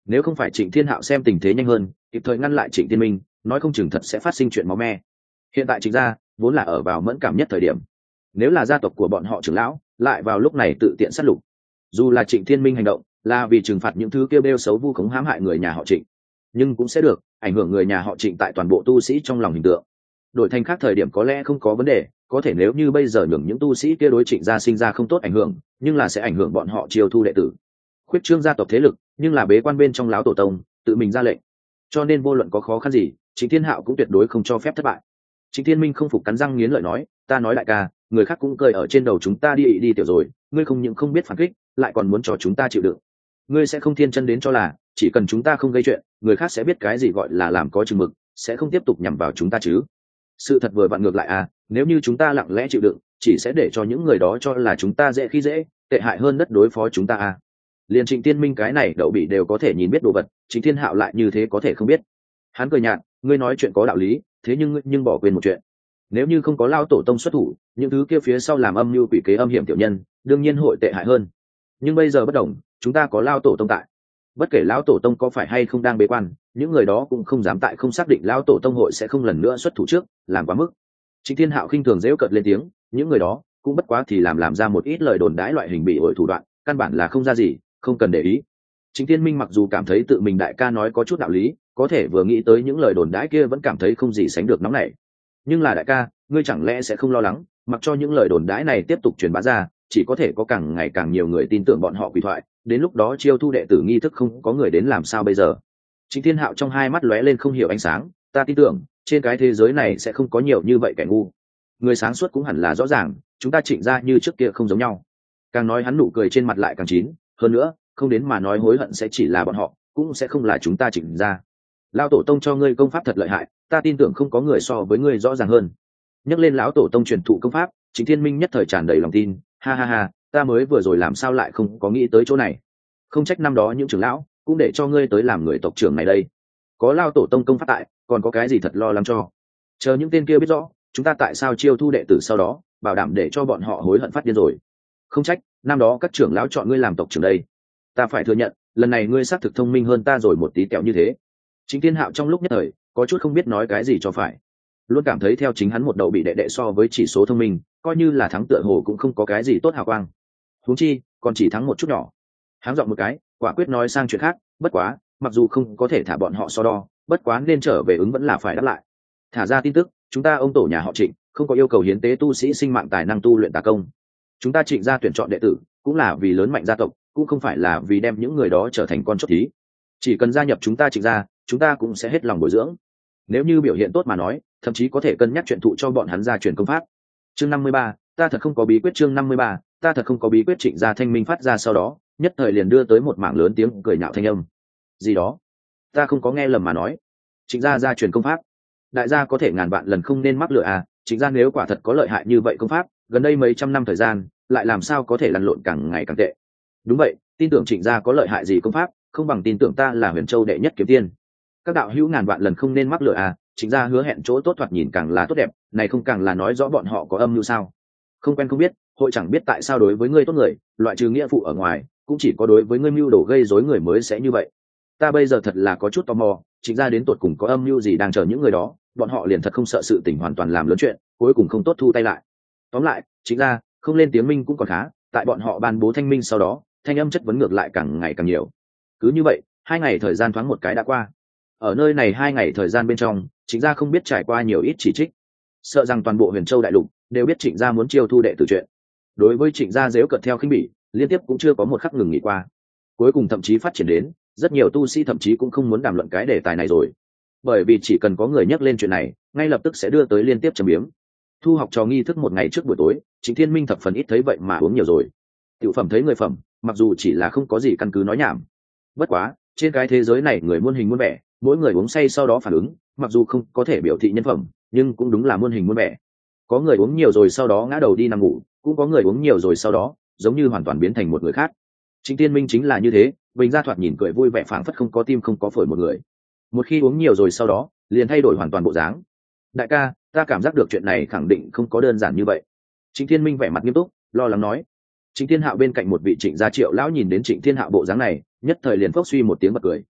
nếu không phải Trịnh Thiên Hạo xem tình thế nhanh hơn kịp thời ngăn lại Trịnh Thiên Minh, nói không chừng thật sẽ phát sinh chuyện máu me. Hiện tại Trịnh gia vốn là ở vào mẫn cảm nhất thời điểm, nếu là gia tộc của bọn họ trưởng lão lại vào lúc này tự tiện sát lục, dù là Trịnh Thiên Minh hành động là vì trừng phạt những thứ kêu bêu xấu vu khống hãm hại người nhà họ Trịnh, nhưng cũng sẽ được ảnh hưởng người nhà họ Trịnh tại toàn bộ tu sĩ trong lòng hình tượng. Đổi thành khác thời điểm có lẽ không có vấn đề, có thể nếu như bây giờ nhường những tu sĩ kia đối Trịnh gia sinh ra không tốt ảnh hưởng, nhưng là sẽ ảnh hưởng bọn họ chiêu thu đệ tử, khuyết trương gia tộc thế lực, nhưng là bế quan bên trong lão tổ tông tự mình ra lệnh, cho nên vô luận có khó khăn gì Trịnh Thiên Hạo cũng tuyệt đối không cho phép thất bại. Trịnh Thiên Minh không phục cắn răng nghiến lợi nói, ta nói đại ca, người khác cũng cười ở trên đầu chúng ta đi tiểu rồi, ngươi không những không biết phản kích lại còn muốn cho chúng ta chịu đựng. Ngươi sẽ không thiên chân đến cho là chỉ cần chúng ta không gây chuyện người khác sẽ biết cái gì gọi là làm có chừng mực, sẽ không tiếp tục nhằm vào chúng ta chứ? Sự thật vừa vặn ngược lại à, nếu như chúng ta lặng lẽ chịu đựng chỉ sẽ để cho những người đó cho là chúng ta dễ khi dễ, tệ hại hơn đất đối phó chúng ta à. Liền Trịnh Tiên Minh cái này đậu bị đều có thể nhìn biết đồ vật, Trịnh Thiên Hạo lại như thế có thể không biết. Hắn cười nhạt, ngươi nói chuyện có đạo lý, thế nhưng bỏ quên một chuyện, nếu như không có lao tổ tông xuất thủ, những thứ kia phía sau làm âm mưu quỷ kế âm hiểm tiểu nhân đương nhiên hội tệ hại hơn, nhưng bây giờ bất đồng, chúng ta có lao tổ tông tại, bất kể lão tổ tông có phải hay không đang bế quan, những người đó cũng không dám tại không xác định lão tổ tông hội sẽ không lần nữa xuất thủ trước làm quá mức. Trịnh Thiên Hạo khinh thường dễu cợt lên tiếng, những người đó cũng bất quá thì làm ra một ít lời đồn đãi loại hình bị ổi thủ đoạn, căn bản là không ra gì, không cần để ý. Trịnh Thiên Minh mặc dù cảm thấy tự mình đại ca nói có chút đạo lý, có thể vừa nghĩ tới những lời đồn đãi kia vẫn cảm thấy không gì sánh được nóng nảy. Nhưng là đại ca, ngươi chẳng lẽ sẽ không lo lắng, mặc cho những lời đồn đãi này tiếp tục truyền bá ra, chỉ có thể có càng ngày càng nhiều người tin tưởng bọn họ quỷ thoại, đến lúc đó chiêu thu đệ tử nghi thức không có người đến làm sao bây giờ? Trịnh Thiên Hạo trong hai mắt lóe lên không hiểu ánh sáng, ta tin tưởng trên cái thế giới này sẽ không có nhiều như vậy kẻ ngu, người sáng suốt cũng hẳn là rõ ràng, chúng ta Trịnh gia như trước kia không giống nhau. Càng nói hắn nụ cười trên mặt lại càng chín, hơn nữa không đến mà nói hối hận sẽ chỉ là bọn họ, cũng sẽ không là chúng ta Trịnh gia. Lão tổ tông cho ngươi công pháp thật lợi hại, ta tin tưởng không có người so với ngươi rõ ràng hơn. Nhắc lên lão tổ tông truyền thụ công pháp, Trịnh Thiên Minh nhất thời tràn đầy lòng tin, ha ha ha, ta mới vừa rồi làm sao lại không có nghĩ tới chỗ này, không trách năm đó những trưởng lão cũng để cho ngươi tới làm người tộc trưởng này đây, có lao tổ tông công pháp tại còn có cái gì thật lo lắng cho, chờ những tên kia biết rõ chúng ta tại sao chiêu thu đệ tử sau đó bảo đảm để cho bọn họ hối hận phát điên rồi. Không trách năm đó các trưởng lão chọn ngươi làm tộc trưởng đây, ta phải thừa nhận lần này ngươi xác thực thông minh hơn ta rồi một tí tẹo như thế. Chính Thiên Hạo trong lúc nhất thời có chút không biết nói cái gì cho phải, luôn cảm thấy theo chính hắn một đầu bị đệ đệ so với chỉ số thông minh coi như là thắng tựa hồ cũng không có cái gì tốt hào quang, huống chi còn chỉ thắng một chút nhỏ. Háng giọng một cái quả quyết nói sang chuyện khác, bất quá mặc dù không có thể thả bọn họ so đo, bất quá nên trở về ứng vẫn là phải đáp lại. Thả ra tin tức, chúng ta ông tổ nhà họ Trịnh không có yêu cầu hiến tế tu sĩ sinh mạng tài năng tu luyện tà công, chúng ta Trịnh gia tuyển chọn đệ tử cũng là vì lớn mạnh gia tộc, cũng không phải là vì đem những người đó trở thành con chốt thí. Chỉ cần gia nhập chúng ta Trịnh gia, chúng ta cũng sẽ hết lòng bồi dưỡng, nếu như biểu hiện tốt mà nói thậm chí có thể cân nhắc chuyện thụ cho bọn hắn gia truyền công pháp. Chương 53, ta thật không có bí quyết. Chương 53, ta thật không có bí quyết. Trịnh gia thanh minh phát ra sau đó nhất thời liền đưa tới một mảng lớn tiếng cười nhạo thanh âm. Gì đó, ta không có nghe lầm mà nói, Trịnh gia gia truyền công pháp, đại gia có thể ngàn vạn lần không nên mắc lừa à, Trịnh gia nếu quả thật có lợi hại như vậy công pháp, gần đây mấy trăm năm thời gian lại làm sao có thể lăn lộn càng ngày càng tệ. Đúng vậy, tin tưởng Trịnh gia có lợi hại gì công pháp, không bằng tin tưởng ta là Huyền Châu đệ nhất kiếm tiên. Các đạo hữu ngàn vạn lần không nên mắc lừa à, Trịnh gia hứa hẹn chỗ tốt thoạt nhìn càng là tốt đẹp, này không càng là nói rõ bọn họ có âm mưu sao? Không quen không biết, hội chẳng biết tại sao đối với ngươi tốt người, loại trừ nghĩa phụ ở ngoài, cũng chỉ có đối với ngươi mưu đồ gây rối người mới sẽ như vậy. Ta bây giờ thật là có chút tò mò, Trịnh gia đến tột cùng có âm mưu gì đang chờ những người đó, bọn họ liền thật không sợ sự tình hoàn toàn làm lớn chuyện, cuối cùng không tốt thu tay lại. Tóm lại, Trịnh gia không lên tiếng minh cũng còn khá, tại bọn họ ban bố thanh minh sau đó, thanh âm chất vấn ngược lại càng ngày càng nhiều. Cứ như vậy, 2 ngày thời gian thoáng một cái đã qua. Ở nơi này 2 ngày thời gian bên trong, Trịnh gia không biết trải qua nhiều ít chỉ trích, sợ rằng toàn bộ Huyền Châu đại lục đều biết Trịnh gia muốn chiêu thu đệ tử chuyện. Đối với Trịnh gia giễu cợt theo khinh bỉ, liên tiếp cũng chưa có một khắc ngừng nghỉ qua. Cuối cùng thậm chí phát triển đến, rất nhiều tu sĩ thậm chí cũng không muốn đàm luận cái đề tài này rồi, bởi vì chỉ cần có người nhắc lên chuyện này, ngay lập tức sẽ đưa tới liên tiếp châm biếm. Thu học trò nghi thức một ngày trước buổi tối, Trịnh Thiên Minh thập phần ít thấy vậy mà uống nhiều rồi. Tiểu phẩm thấy người phẩm, mặc dù chỉ là không có gì căn cứ nói nhảm. Bất quá, trên cái thế giới này người muôn hình muôn vẻ, mỗi người uống say sau đó phản ứng, mặc dù không có thể biểu thị nhân phẩm, nhưng cũng đúng là muôn hình muôn vẻ. Có người uống nhiều rồi sau đó ngã đầu đi nằm ngủ, cũng có người uống nhiều rồi sau đó giống như hoàn toàn biến thành một người khác. Trịnh Thiên Minh chính là như thế, bình ra thoạt nhìn cười vui vẻ phảng phất không có tim không có phổi một người. Một khi uống nhiều rồi sau đó, liền thay đổi hoàn toàn bộ dáng. Đại ca, ta cảm giác được chuyện này khẳng định không có đơn giản như vậy. Trịnh Thiên Minh vẻ mặt nghiêm túc, lo lắng nói. Trịnh Thiên Hạo bên cạnh một vị Trịnh gia Triệu lão nhìn đến Trịnh Thiên Hạo bộ dáng này, nhất thời liền phốc suy một tiếng bật cười,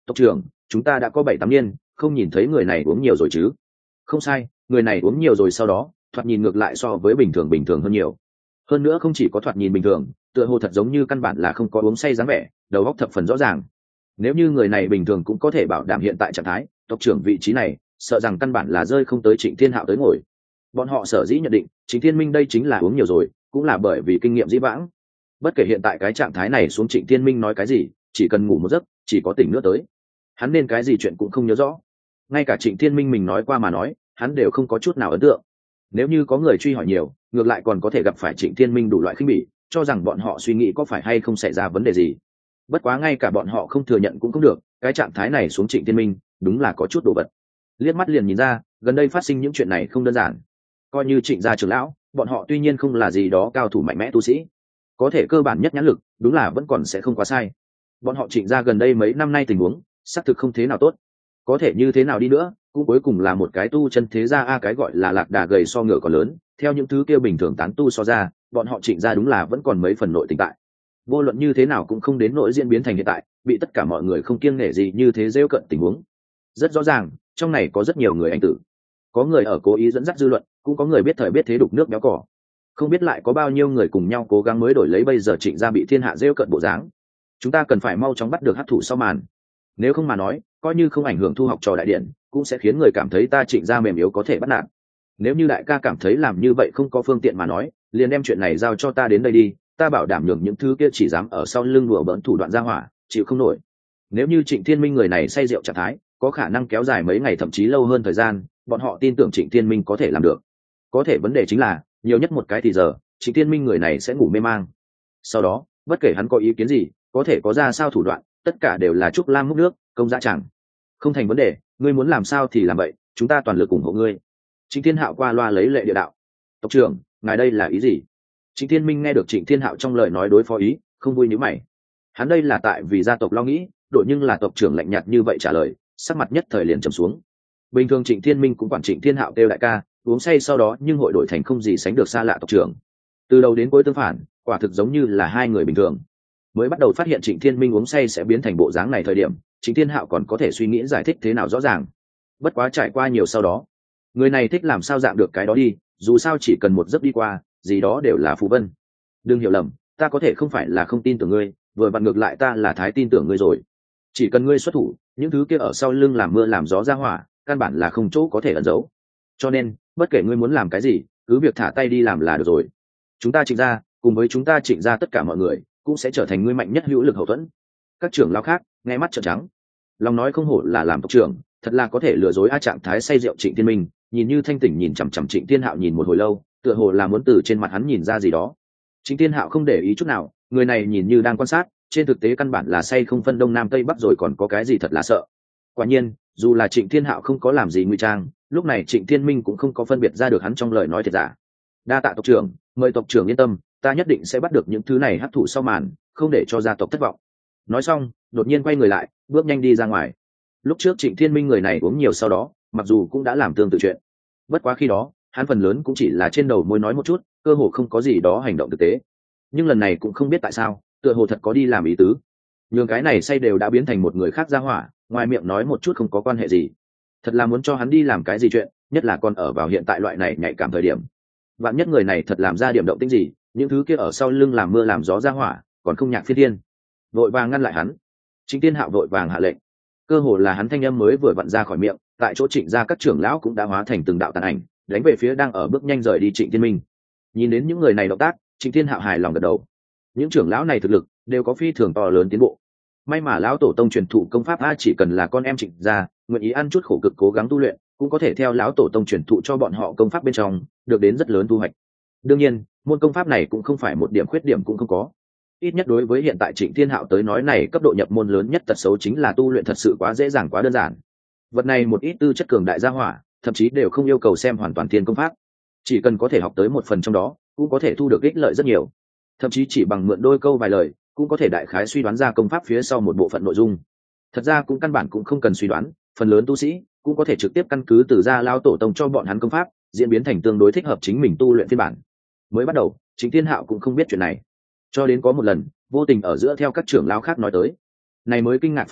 Tộc trưởng, chúng ta đã có 7-8 niên không nhìn thấy người này uống nhiều rồi chứ? Không sai, người này uống nhiều rồi, sau đó thoạt nhìn ngược lại so với bình thường hơn nhiều. Hơn nữa không chỉ có thoạt nhìn bình thường, tựa hồ thật giống như căn bản là không có uống say dáng vẻ, đầu óc thập phần rõ ràng. Nếu như người này bình thường cũng có thể bảo đảm hiện tại trạng thái tộc trưởng vị trí này, sợ rằng căn bản là rơi không tới Trịnh Thiên Hạo tới ngồi. Bọn họ sở dĩ nhận định Trịnh Thiên Minh đây chính là uống nhiều rồi, cũng là bởi vì kinh nghiệm dĩ vãng. Bất kể hiện tại cái trạng thái này xuống Trịnh Thiên Minh nói cái gì, chỉ cần ngủ một giấc, chỉ có tỉnh nữa tới, hắn nên cái gì chuyện cũng không nhớ rõ. Ngay cả Trịnh Thiên Minh mình nói qua mà nói, hắn đều không có chút nào ấn tượng. Nếu như có người truy hỏi nhiều, ngược lại còn có thể gặp phải Trịnh Thiên Minh đủ loại khinh bỉ, cho rằng bọn họ suy nghĩ có phải hay không xảy ra vấn đề gì. Bất quá ngay cả bọn họ không thừa nhận cũng không được, cái trạng thái này xuống Trịnh Thiên Minh đúng là có chút đồ vật. Liếc mắt liền nhìn ra, gần đây phát sinh những chuyện này không đơn giản. Coi như Trịnh gia trưởng lão, bọn họ tuy nhiên không là gì đó cao thủ mạnh mẽ tu sĩ, có thể cơ bản nhất nhãn lực đúng là vẫn còn sẽ không quá sai. Bọn họ Trịnh gia gần đây mấy năm nay tình huống xác thực không thế nào tốt, có thể như thế nào đi nữa cũng cuối cùng là một cái tu chân thế gia, cái gọi là lạc đà gầy so ngựa còn lớn. Theo những thứ kia bình thường tán tu so ra, bọn họ Trịnh gia đúng là vẫn còn mấy phần nội tình tại. Vô luận như thế nào cũng không đến nỗi diễn biến thành hiện tại bị tất cả mọi người không kiêng nể gì như thế rêu cận tình huống. Rất rõ ràng trong này có rất nhiều người anh tử, có người ở cố ý dẫn dắt dư luận, cũng có người biết thời biết thế đục nước béo cỏ. Không biết lại có bao nhiêu người cùng nhau cố gắng mới đổi lấy bây giờ Trịnh gia bị thiên hạ rêu cận bộ dáng. Chúng ta cần phải mau chóng bắt được hắc thủ sau màn, nếu không mà nói, coi như không ảnh hưởng thu học trò đại điện, cũng sẽ khiến người cảm thấy ta Trịnh gia mềm yếu có thể bắt nạt. Nếu như đại ca cảm thấy làm như vậy không có phương tiện mà nói, liền đem chuyện này giao cho ta đến đây đi, ta bảo đảm nhường những thứ kia chỉ dám ở sau lưng đùa bỡn thủ đoạn ra hỏa chịu không nổi. Nếu như Trịnh Thiên Minh người này say rượu trạng thái có khả năng kéo dài mấy ngày thậm chí lâu hơn thời gian, bọn họ tin tưởng Trịnh Thiên Minh có thể làm được. Có thể vấn đề chính là nhiều nhất một cái thì giờ Trịnh Thiên Minh người này sẽ ngủ mê mang, sau đó bất kể hắn có ý kiến gì, có thể có ra sao thủ đoạn, tất cả đều là trúc lam múc nước công dã chẳng. Không thành vấn đề, ngươi muốn làm sao thì làm vậy, chúng ta toàn lực ủng hộ ngươi. Trịnh Thiên Hạo qua loa lấy lệ địa đạo. Tộc trưởng, ngài đây là ý gì? Trịnh Thiên Minh nghe được Trịnh Thiên Hạo trong lời nói đối phó ý, không vui nhíu mày. Hắn đây là tại vì gia tộc lo nghĩ, đội nhưng là tộc trưởng lạnh nhạt như vậy trả lời, sắc mặt nhất thời liền trầm xuống. Bình thường Trịnh Thiên Minh cũng quản Trịnh Thiên Hạo kêu đại ca, uống say sau đó nhưng hội đổi thành không gì sánh được xa lạ tộc trưởng. Từ đầu đến cuối tương phản, quả thực giống như là hai người bình thường. Mới bắt đầu phát hiện Trịnh Thiên Minh uống say sẽ biến thành bộ dáng này thời điểm, Trịnh Thiên Hạo còn có thể suy nghĩ giải thích thế nào rõ ràng. Bất quá trải qua nhiều sau đó, người này thích làm sao dạng được cái đó đi, dù sao chỉ cần một giấc đi qua, gì đó đều là phù vân. Đừng hiểu lầm, ta có thể không phải là không tin tưởng ngươi, vừa vặn ngược lại ta là thái tin tưởng ngươi rồi. Chỉ cần ngươi xuất thủ, những thứ kia ở sau lưng làm mưa làm gió ra hỏa, căn bản là không chỗ có thể ẩn giấu. Cho nên, bất kể ngươi muốn làm cái gì, cứ việc thả tay đi làm là được rồi. Chúng ta Trịnh gia, cùng với chúng ta Trịnh gia tất cả mọi người, cũng sẽ trở thành ngươi mạnh nhất hữu lực hậu thuẫn. Các trưởng lão khác nghe mắt trợn trắng, lòng nói không hổ là làm tộc trưởng, thật là có thể lừa dối trạng thái say rượu Trịnh Thiên Minh, nhìn như thanh tỉnh nhìn chằm chằm Trịnh Thiên Hạo nhìn một hồi lâu, tựa hồ là muốn từ trên mặt hắn nhìn ra gì đó. Trịnh Thiên Hạo không để ý chút nào, người này nhìn như đang quan sát, trên thực tế căn bản là say không phân đông nam tây bắc rồi còn có cái gì thật là sợ. Quả nhiên, dù là Trịnh Thiên Hạo không có làm gì nguy trang, lúc này Trịnh Thiên Minh cũng không có phân biệt ra được hắn trong lời nói thiệt giả. Đa tạ tộc trưởng, mời tộc trưởng yên tâm, ta nhất định sẽ bắt được những thứ này hắc thủ sau màn, không để cho gia tộc thất vọng. Nói xong, đột nhiên quay người lại, bước nhanh đi ra ngoài. Lúc trước Trịnh Thiên Minh người này uống nhiều sau đó, mặc dù cũng đã làm tương tự chuyện, bất quá khi đó hắn phần lớn cũng chỉ là trên đầu môi nói một chút, cơ hồ không có gì đó hành động thực tế. Nhưng lần này cũng không biết tại sao, tựa hồ thật có đi làm ý tứ. Nhường cái này say đều đã biến thành một người khác ra hỏa, ngoài miệng nói một chút không có quan hệ gì, thật là muốn cho hắn đi làm cái gì chuyện, nhất là còn ở vào hiện tại loại này nhạy cảm thời điểm. Vạn nhất người này thật làm ra điểm động tĩnh gì, những thứ kia ở sau lưng làm mưa làm gió ra hỏa, còn không nhạc phi thiên. Vội vàng ngăn lại hắn. Trịnh Thiên Hạo vội vàng hạ lệnh. Cơ hồ là hắn thanh âm mới vừa vặn ra khỏi miệng, tại chỗ Trịnh gia các trưởng lão cũng đã hóa thành từng đạo tàn ảnh, đánh về phía đang ở bước nhanh rời đi Trịnh Thiên Minh. Nhìn đến những người này động tác, Trịnh Thiên Hạo hài lòng gật đầu. Những trưởng lão này thực lực đều có phi thường to lớn tiến bộ. May mà lão tổ tông truyền thụ công pháp chỉ cần là con em Trịnh gia, nguyện ý ăn chút khổ cực cố gắng tu luyện, cũng có thể theo lão tổ tông truyền thụ cho bọn họ công pháp bên trong, được đến rất lớn thu hoạch. Đương nhiên, môn công pháp này cũng không phải một điểm khuyết điểm cũng không có. Ít nhất đối với hiện tại Trịnh Thiên Hạo tới nói này, cấp độ nhập môn lớn nhất tật xấu chính là tu luyện thật sự quá dễ dàng quá đơn giản. Vật này một ít tư chất cường đại gia hỏa, thậm chí đều không yêu cầu xem hoàn toàn thiên công pháp, chỉ cần có thể học tới một phần trong đó, cũng có thể thu được ích lợi rất nhiều. Thậm chí chỉ bằng mượn đôi câu vài lời, cũng có thể đại khái suy đoán ra công pháp phía sau một bộ phận nội dung. Thật ra cũng căn bản cũng không cần suy đoán, phần lớn tu sĩ cũng có thể trực tiếp căn cứ từ gia lao tổ tông cho bọn hắn công pháp, diễn biến thành tương đối thích hợp chính mình tu luyện phiên bản. Mới bắt đầu, Trịnh Thiên Hạo cũng không biết chuyện này, cho đến có một lần vô tình ở giữa theo các trưởng lão khác nói tới, này mới kinh ngạc phát hiện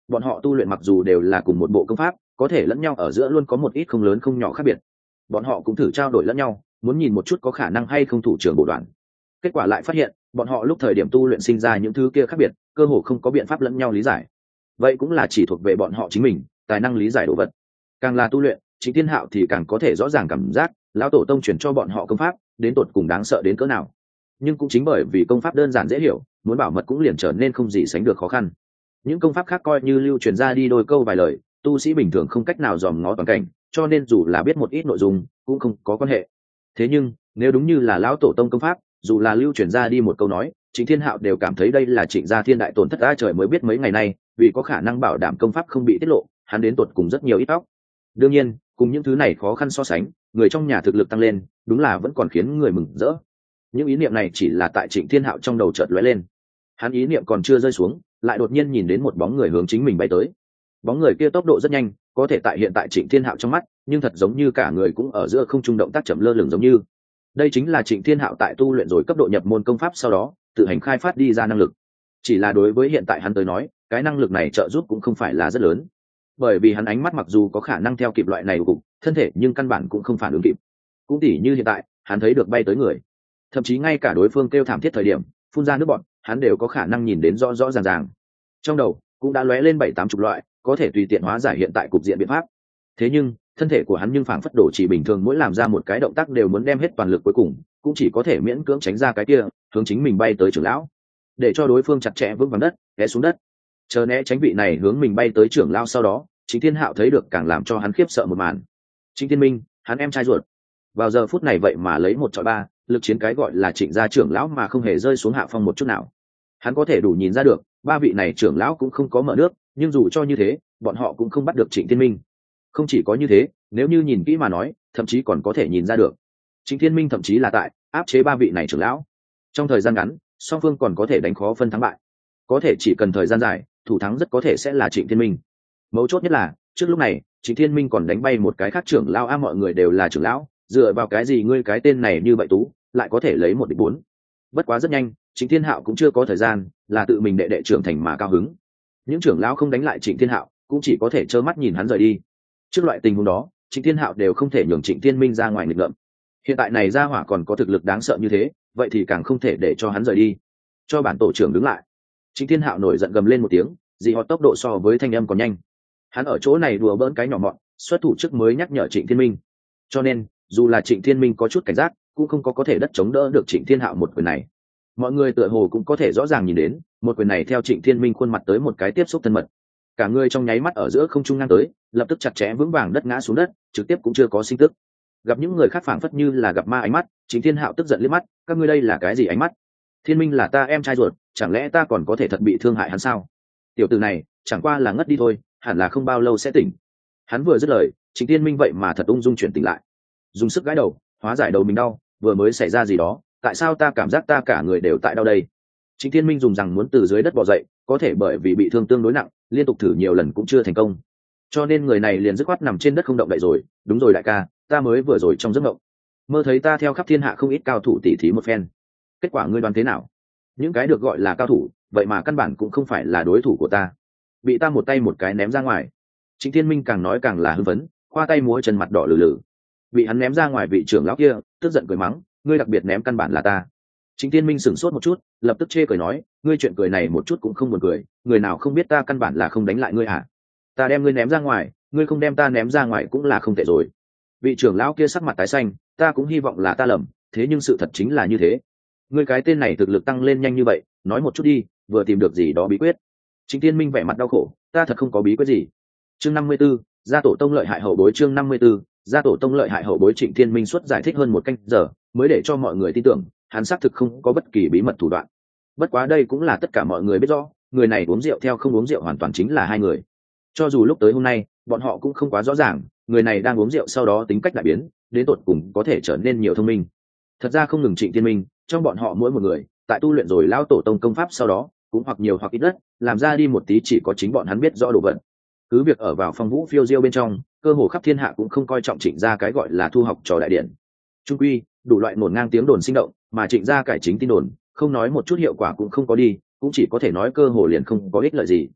bọn họ tu luyện mặc dù đều là cùng một bộ công pháp, có thể lẫn nhau ở giữa luôn có một ít không lớn không nhỏ khác biệt. Bọn họ cũng thử trao đổi lẫn nhau, muốn nhìn một chút có khả năng hay không thủ trưởng bộ đoạn. Kết quả lại phát hiện, bọn họ lúc thời điểm tu luyện sinh ra những thứ kia khác biệt, cơ hồ không có biện pháp lẫn nhau lý giải. Vậy cũng là chỉ thuộc về bọn họ chính mình, tài năng lý giải đồ vật. Càng là tu luyện, Trịnh Thiên Hạo thì càng có thể rõ ràng cảm giác, lão tổ tông truyền cho bọn họ công pháp, đến tột cùng đáng sợ đến cỡ nào. Nhưng cũng chính bởi vì công pháp đơn giản dễ hiểu, muốn bảo mật cũng liền trở nên không gì sánh được khó khăn. Những công pháp khác coi như lưu truyền ra đi đôi câu vài lời, tu sĩ bình thường không cách nào dòm ngó toàn cảnh, cho nên dù là biết một ít nội dung cũng không có quan hệ. Thế nhưng nếu đúng như là lão tổ tông công pháp, dù là lưu truyền ra đi một câu nói, Trịnh Thiên Hạo đều cảm thấy đây là Trịnh gia thiên đại tổn thất. A trời mới biết mấy ngày nay, vì có khả năng bảo đảm công pháp không bị tiết lộ, hắn đến tột cùng rất nhiều ít óc. Đương nhiên, cùng những thứ này khó khăn so sánh, người trong nhà thực lực tăng lên, đúng là vẫn còn khiến người mừng rỡ. Những ý niệm này chỉ là tại Trịnh Thiên Hạo trong đầu chợt lóe lên. Hắn ý niệm còn chưa rơi xuống, lại đột nhiên nhìn đến một bóng người hướng chính mình bay tới. Bóng người kia tốc độ rất nhanh, có thể tại hiện tại Trịnh Thiên Hạo trong mắt, nhưng thật giống như cả người cũng ở giữa không trung động tác chậm lơ lửng giống như. Đây chính là Trịnh Thiên Hạo tại tu luyện rồi cấp độ nhập môn công pháp sau đó, tự hành khai phát đi ra năng lực. Chỉ là đối với hiện tại hắn tới nói, cái năng lực này trợ giúp cũng không phải là rất lớn. Bởi vì hắn ánh mắt mặc dù có khả năng theo kịp loại này của cục, thân thể nhưng căn bản cũng không phản ứng kịp. Cũng tỉ như hiện tại, hắn thấy được bay tới người. Thậm chí ngay cả đối phương kêu thảm thiết thời điểm, phun ra nước bọt, hắn đều có khả năng nhìn đến rõ rõ ràng ràng. Trong đầu cũng đã lóe lên 7-8 chục loại, có thể tùy tiện hóa giải hiện tại cục diện biện pháp. Thế nhưng, thân thể của hắn nhưng phảng phất đổ chỉ bình thường, mỗi làm ra một cái động tác đều muốn đem hết toàn lực, cuối cùng cũng chỉ có thể miễn cưỡng tránh ra cái kia, hướng chính mình bay tới trưởng lão, để cho đối phương chặt chẽ vững vàng đất, té xuống đất. Chờ né tránh vị này hướng mình bay tới trưởng lão sau đó, Trịnh Thiên Hạo thấy được càng làm cho hắn khiếp sợ một màn. Trịnh Thiên Minh, hắn em trai ruột, vào giờ phút này vậy mà lấy 1-3, lực chiến cái gọi là Trịnh gia trưởng lão mà không hề rơi xuống hạ phong một chút nào. Hắn có thể đủ nhìn ra được, ba vị này trưởng lão cũng không có mở nước, nhưng dù cho như thế, bọn họ cũng không bắt được Trịnh Thiên Minh. Không chỉ có như thế, nếu như nhìn kỹ mà nói, thậm chí còn có thể nhìn ra được, Trịnh Thiên Minh thậm chí là tại áp chế ba vị này trưởng lão. Trong thời gian ngắn, song phương còn có thể đánh khó phân thắng bại. Có thể chỉ cần thời gian dài, thủ thắng rất có thể sẽ là Trịnh Thiên Minh. Mấu chốt nhất là, trước lúc này, Trịnh Thiên Minh còn đánh bay một cái khác trưởng lão. Mọi người đều là trưởng lão, dựa vào cái gì ngươi cái tên này như vậy tú, lại có thể lấy 1-4. Bất quá rất nhanh, Trịnh Thiên Hạo cũng chưa có thời gian, là tự mình đệ trưởng thành mà cao hứng. Những trưởng lão không đánh lại Trịnh Thiên Hạo, cũng chỉ có thể trơ mắt nhìn hắn rời đi. Trước loại tình huống đó, Trịnh Thiên Hạo đều không thể nhường Trịnh Thiên Minh ra ngoài nghịch ngợm. Hiện tại này ra hỏa còn có thực lực đáng sợ như thế, vậy thì càng không thể để cho hắn rời đi. Cho bản tổ trưởng đứng lại. Trịnh Thiên Hạo nổi giận gầm lên một tiếng, dị họ tốc độ so với thanh âm còn nhanh. Hắn ở chỗ này đùa bỡn cái nhỏ mọn, xuất thủ trước mới nhắc nhở Trịnh Thiên Minh. Cho nên, dù là Trịnh Thiên Minh có chút cảnh giác, cũng không có thể đất chống đỡ được Trịnh Thiên Hạo một quyền này. Mọi người tựa hồ cũng có thể rõ ràng nhìn đến, một quyền này theo Trịnh Thiên Minh khuôn mặt tới một cái tiếp xúc thân mật. Cả người trong nháy mắt ở giữa không trung ngang tới, lập tức chặt chẽ vững vàng đất ngã xuống đất, trực tiếp cũng chưa có sinh tức. Gặp những người khác phảng phất như là gặp ma ánh mắt, Trịnh Thiên Hạo tức giận liếc mắt, các ngươi đây là cái gì ánh mắt? Thiên Minh là ta em trai ruột, chẳng lẽ ta còn có thể thật bị thương hại hắn sao? Tiểu tử này, chẳng qua là ngất đi thôi, hẳn là không bao lâu sẽ tỉnh. Hắn vừa dứt lời, Trịnh Thiên Minh vậy mà thật ung dung chuyển tỉnh lại. Dùng sức gãi đầu, hóa giải đầu mình đau, vừa mới xảy ra gì đó, tại sao ta cảm giác ta cả người đều tại đau đây? Trịnh Thiên Minh dùng rằng muốn từ dưới đất bò dậy, có thể bởi vì bị thương tương đối nặng, liên tục thử nhiều lần cũng chưa thành công. Cho nên người này liền dứt khoát nằm trên đất không động đậy rồi. Đúng rồi đại ca, ta mới vừa rồi trong giấc mộng, mơ thấy ta theo khắp thiên hạ không ít cao thủ tỉ thí một phen. Kết quả ngươi đoán thế nào? Những cái được gọi là cao thủ, vậy mà căn bản cũng không phải là đối thủ của ta, bị ta một tay một cái ném ra ngoài. Trịnh Thiên Minh càng nói càng là hưng phấn, khoa tay múa chân mặt đỏ lử lử. Bị hắn ném ra ngoài vị trưởng lão kia tức giận cười mắng, ngươi đặc biệt ném căn bản là ta. Trịnh Thiên Minh sửng sốt một chút, lập tức chê cười nói, ngươi chuyện cười này một chút cũng không buồn cười, người nào không biết ta căn bản là không đánh lại ngươi hả? Ta đem ngươi ném ra ngoài, ngươi không đem ta ném ra ngoài cũng là không tệ rồi. Vị trưởng lão kia sắc mặt tái xanh, ta cũng hy vọng là ta lầm, thế nhưng sự thật chính là như thế. Ngươi cái tên này thực lực tăng lên nhanh như vậy, nói một chút đi, vừa tìm được gì đó bí quyết? Trịnh Thiên Minh vẻ mặt đau khổ, ta thật không có bí quyết gì. Chương 54, gia tổ tông lợi hại hậu bối. Chương 54, gia tổ tông lợi hại hậu bối. Trịnh Thiên Minh suốt giải thích hơn một canh giờ, mới để cho mọi người tin tưởng, hắn xác thực không có bất kỳ bí mật thủ đoạn. Bất quá đây cũng là tất cả mọi người biết rõ, người này uống rượu theo không uống rượu hoàn toàn chính là hai người. Cho dù lúc tới hôm nay, bọn họ cũng không quá rõ ràng, người này đang uống rượu sau đó tính cách đại biến, đến tột cùng có thể trở nên nhiều thông minh. Thật ra không ngừng Trịnh Thiên Minh, trong bọn họ mỗi một người, tại tu luyện rồi lao tổ tông công pháp sau đó, cũng hoặc nhiều hoặc ít đất, làm ra đi một tí chỉ có chính bọn hắn biết rõ đồ vật. Cứ việc ở vào phong vũ phiêu diêu bên trong, cơ hồ khắp thiên hạ cũng không coi trọng Trịnh gia cái gọi là thu học trò đại điển. Trung quy, đủ loại ngổn ngang tiếng đồn sinh động, mà Trịnh gia cải chính tin đồn, không nói một chút hiệu quả cũng không có đi, cũng chỉ có thể nói cơ hồ liền không có ích lợi gì.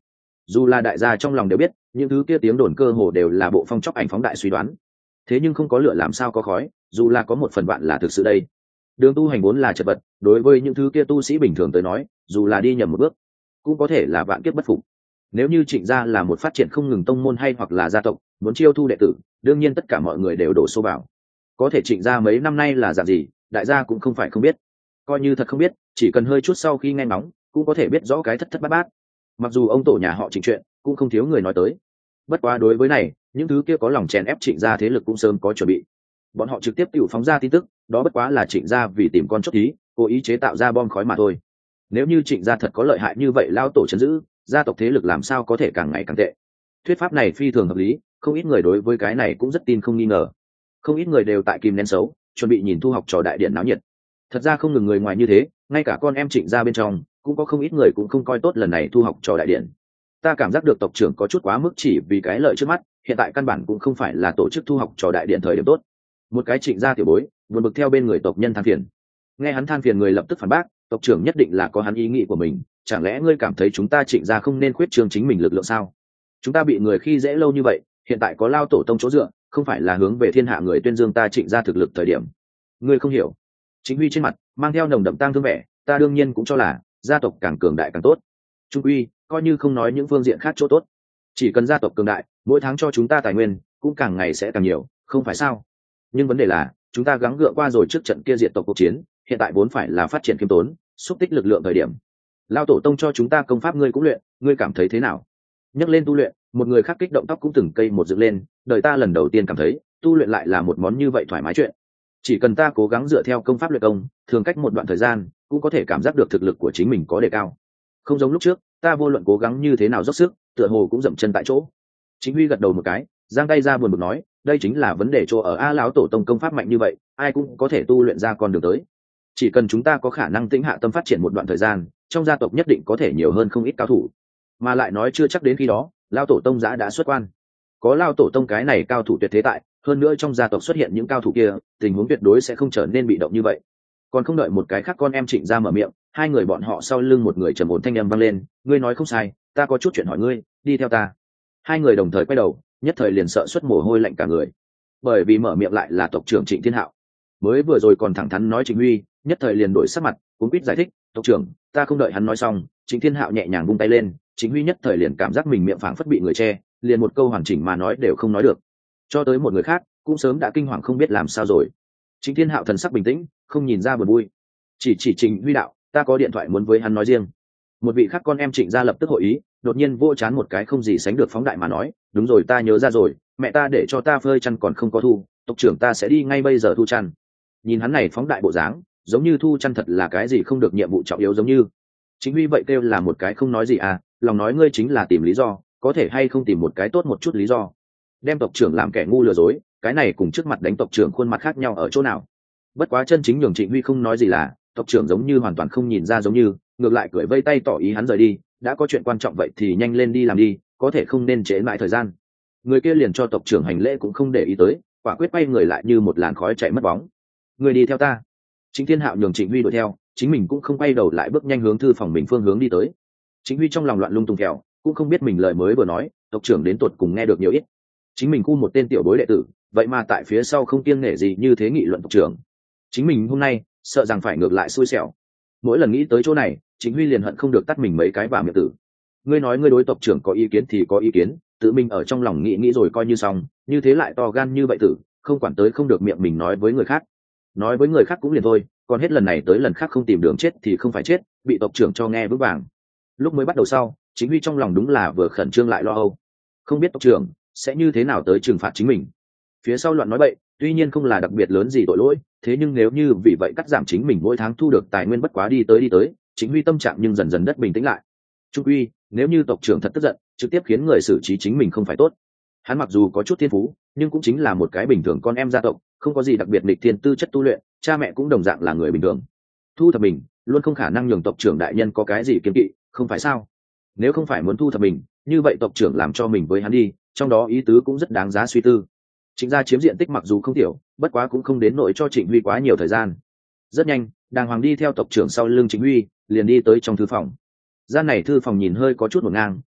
Dù là đại gia trong lòng đều biết những thứ kia tiếng đồn cơ hồ đều là bộ phong chóc ảnh phóng đại suy đoán, thế nhưng không có lửa làm sao có khói, dù là có một phần bạn là thực sự đây. Đường tu hành vốn là chật vật, đối với những thứ kia tu sĩ bình thường tới nói, dù là đi nhầm một bước cũng có thể là vạn kiếp bất phục. Nếu như Trịnh gia là một phát triển không ngừng tông môn hay hoặc là gia tộc muốn chiêu thu đệ tử, đương nhiên tất cả mọi người đều đổ xô vào. Có thể Trịnh gia mấy năm nay là dạng gì, đại gia cũng không phải không biết. Coi như thật không biết, chỉ cần hơi chút sau khi nghe ngóng cũng có thể biết rõ cái thất thất bát bát. Mặc dù ông tổ nhà họ Trịnh chuyện cũng không thiếu người nói tới, bất quá đối với này những thứ kia có lòng chèn ép Trịnh gia thế lực cũng sớm có chuẩn bị. Bọn họ trực tiếp tự phóng ra tin tức, đó bất quá là Trịnh gia vì tìm con chốt thí cố ý chế tạo ra bom khói mà thôi. Nếu như Trịnh gia thật có lợi hại như vậy, lao tổ trấn giữ gia tộc thế lực làm sao có thể càng ngày càng tệ. Thuyết pháp này phi thường hợp lý, không ít người đối với cái này cũng rất tin không nghi ngờ. Không ít người đều tại kìm nén xấu, chuẩn bị nhìn thu học trò đại điện náo nhiệt. Thật ra không ngừng người ngoài như thế, ngay cả con em Trịnh gia bên trong cũng có không ít người cũng không coi tốt lần này thu học trò đại điện. Ta cảm giác được tộc trưởng có chút quá mức chỉ vì cái lợi trước mắt, hiện tại căn bản cũng không phải là tổ chức thu học trò đại điện thời điểm tốt. Một cái Trịnh gia tiểu bối buồn bực theo bên người tộc nhân than phiền. Nghe hắn than phiền, người lập tức phản bác, tộc trưởng nhất định là có hắn ý nghĩ của mình, chẳng lẽ ngươi cảm thấy chúng ta Trịnh gia không nên khuyết trương chính mình lực lượng sao? Chúng ta bị người khi dễ lâu như vậy, hiện tại có lao tổ tông chỗ dựa, không phải là hướng về thiên hạ người tuyên dương ta Trịnh gia thực lực thời điểm. Ngươi không hiểu. Chính Huy trên mặt mang theo nồng đậm tang thương vẻ, ta đương nhiên cũng cho là gia tộc càng cường đại càng tốt. Trung Quy coi như không nói những phương diện khác chỗ tốt, chỉ cần gia tộc cường đại, mỗi tháng cho chúng ta tài nguyên cũng càng ngày sẽ càng nhiều, không phải sao? Nhưng vấn đề là chúng ta gắng gượng qua rồi trước trận kia diệt tộc cuộc chiến, hiện tại vốn phải là phát triển khiêm tốn, xúc tích lực lượng thời điểm. Lao tổ tông cho chúng ta công pháp ngươi cũng luyện, ngươi cảm thấy thế nào? Nhắc lên tu luyện, một người khác kích động tóc cũng từng cây một dựng lên, đời ta lần đầu tiên cảm thấy tu luyện lại là một món như vậy thoải mái chuyện. Chỉ cần ta cố gắng dựa theo công pháp luyện công, thường cách một đoạn thời gian cũng có thể cảm giác được thực lực của chính mình có đề cao. Không giống lúc trước, ta vô luận cố gắng như thế nào dốc sức, tựa hồ cũng dậm chân tại chỗ. Chính Huy gật đầu một cái, giang tay ra buồn bực nói, đây chính là vấn đề chỗ ở a, lão tổ tông công pháp mạnh như vậy, ai cũng có thể tu luyện ra con đường tới. Chỉ cần chúng ta có khả năng tĩnh hạ tâm phát triển một đoạn thời gian, trong gia tộc nhất định có thể nhiều hơn không ít cao thủ. Mà lại nói chưa chắc đến khi đó lao tổ tông giã đã xuất quan. Có lao tổ tông cái này cao thủ tuyệt thế tại, hơn nữa trong gia tộc xuất hiện những cao thủ kia, tình huống tuyệt đối sẽ không trở nên bị động như vậy. Còn không đợi một cái khác con em Trịnh ra mở miệng, hai người bọn họ sau lưng một người trầm ổn thanh âm vang lên, ngươi nói không sai, ta có chút chuyện hỏi ngươi, đi theo ta. Hai người đồng thời quay đầu, nhất thời liền sợ xuất mồ hôi lạnh cả người, bởi vì mở miệng lại là tộc trưởng Trịnh Thiên Hạo. Mới vừa rồi còn thẳng thắn nói Trịnh Huy, nhất thời liền đổi sắc mặt, cuống quýt giải thích, tộc trưởng, ta không đợi hắn nói xong, Trịnh Thiên Hạo nhẹ nhàng vung tay lên, Trịnh Huy nhất thời liền cảm giác mình miệng phảng phất bị người che, liền một câu hoàn chỉnh mà nói đều không nói được. Cho tới một người khác cũng sớm đã kinh hoàng không biết làm sao rồi. Trịnh Thiên Hạo thần sắc bình tĩnh, không nhìn ra buồn vui, chỉ Trịnh Huy đạo, ta có điện thoại muốn với hắn nói riêng. Một vị khác con em Trịnh gia lập tức hội ý, đột nhiên vô chán một cái không gì sánh được phóng đại mà nói, đúng rồi, ta nhớ ra rồi, mẹ ta để cho ta phơi chăn còn không có thu, tộc trưởng ta sẽ đi ngay bây giờ thu chăn. Nhìn hắn này phóng đại bộ dáng, giống như thu chăn thật là cái gì không được nhiệm vụ trọng yếu giống như. Chính Huy vậy kêu là một cái không nói gì à, lòng nói ngươi chính là tìm lý do, có thể hay không tìm một cái tốt một chút lý do, đem tộc trưởng làm kẻ ngu lừa dối, cái này cùng trước mặt đánh tộc trưởng khuôn mặt khác nhau ở chỗ nào. Bất quá chân chính nhường Trịnh Huy không nói gì là, tộc trưởng giống như hoàn toàn không nhìn ra giống như, ngược lại cười vây tay tỏ ý hắn rời đi, đã có chuyện quan trọng vậy thì nhanh lên đi làm đi, có thể không nên trễ mãi thời gian. Người kia liền cho tộc trưởng hành lễ cũng không để ý tới, quả quyết quay người lại như một làn khói chạy mất bóng. Người đi theo ta. Trịnh Thiên Hạo nhường Trịnh Huy đuổi theo, chính mình cũng không quay đầu lại bước nhanh hướng thư phòng mình phương hướng đi tới. Trịnh Huy trong lòng loạn lung tung kẹo, cũng không biết mình lời mới vừa nói tộc trưởng đến tột cùng nghe được nhiều ít. Chính mình khu một tên tiểu bối đệ tử, vậy mà tại phía sau không kiêng nể gì như thế nghị luận tộc trưởng. Chính mình hôm nay sợ rằng phải ngược lại xui xẻo. Mỗi lần nghĩ tới chỗ này, Trịnh Huy liền hận không được tắt mình mấy cái vào miệng tử. Ngươi nói ngươi đối tộc trưởng có ý kiến thì có ý kiến, tự mình ở trong lòng nghĩ rồi coi như xong, như thế lại to gan như vậy tử, không quản tới không được miệng mình nói với người khác. Nói với người khác cũng liền thôi, còn hết lần này tới lần khác không tìm đường chết thì không phải chết, bị tộc trưởng cho nghe vững vàng. Lúc mới bắt đầu sau, Chính Huy trong lòng đúng là vừa khẩn trương lại lo âu, không biết tộc trưởng sẽ như thế nào tới trừng phạt chính mình. Phía sau loạn nói bậy, tuy nhiên không là đặc biệt lớn gì tội lỗi, thế nhưng nếu như vì vậy cắt giảm chính mình mỗi tháng thu được tài nguyên bất quá đi tới, Chính Huy tâm trạng nhưng dần dần đất bình tĩnh lại. Trung Huy, nếu như tộc trưởng thật tức giận, trực tiếp khiến người xử trí chính mình không phải tốt. Hắn mặc dù có chút thiên phú, nhưng cũng chính là một cái bình thường con em gia tộc, không có gì đặc biệt nghịch thiên tư chất tu luyện, cha mẹ cũng đồng dạng là người bình thường. Thu thập mình, luôn không khả năng nhường tộc trưởng đại nhân có cái gì kiêng kỵ, không phải sao? Nếu không phải muốn thu thập mình, như vậy tộc trưởng làm cho mình với hắn đi, trong đó ý tứ cũng rất đáng giá suy tư. Trịnh gia chiếm diện tích mặc dù không tiểu, bất quá cũng không đến nỗi cho Trịnh Huy quá nhiều thời gian. Rất nhanh, đàng hoàng đi theo tộc trưởng sau lưng Trịnh Huy, liền đi tới trong thư phòng. Gian này thư phòng nhìn hơi có chút ngổn ngang,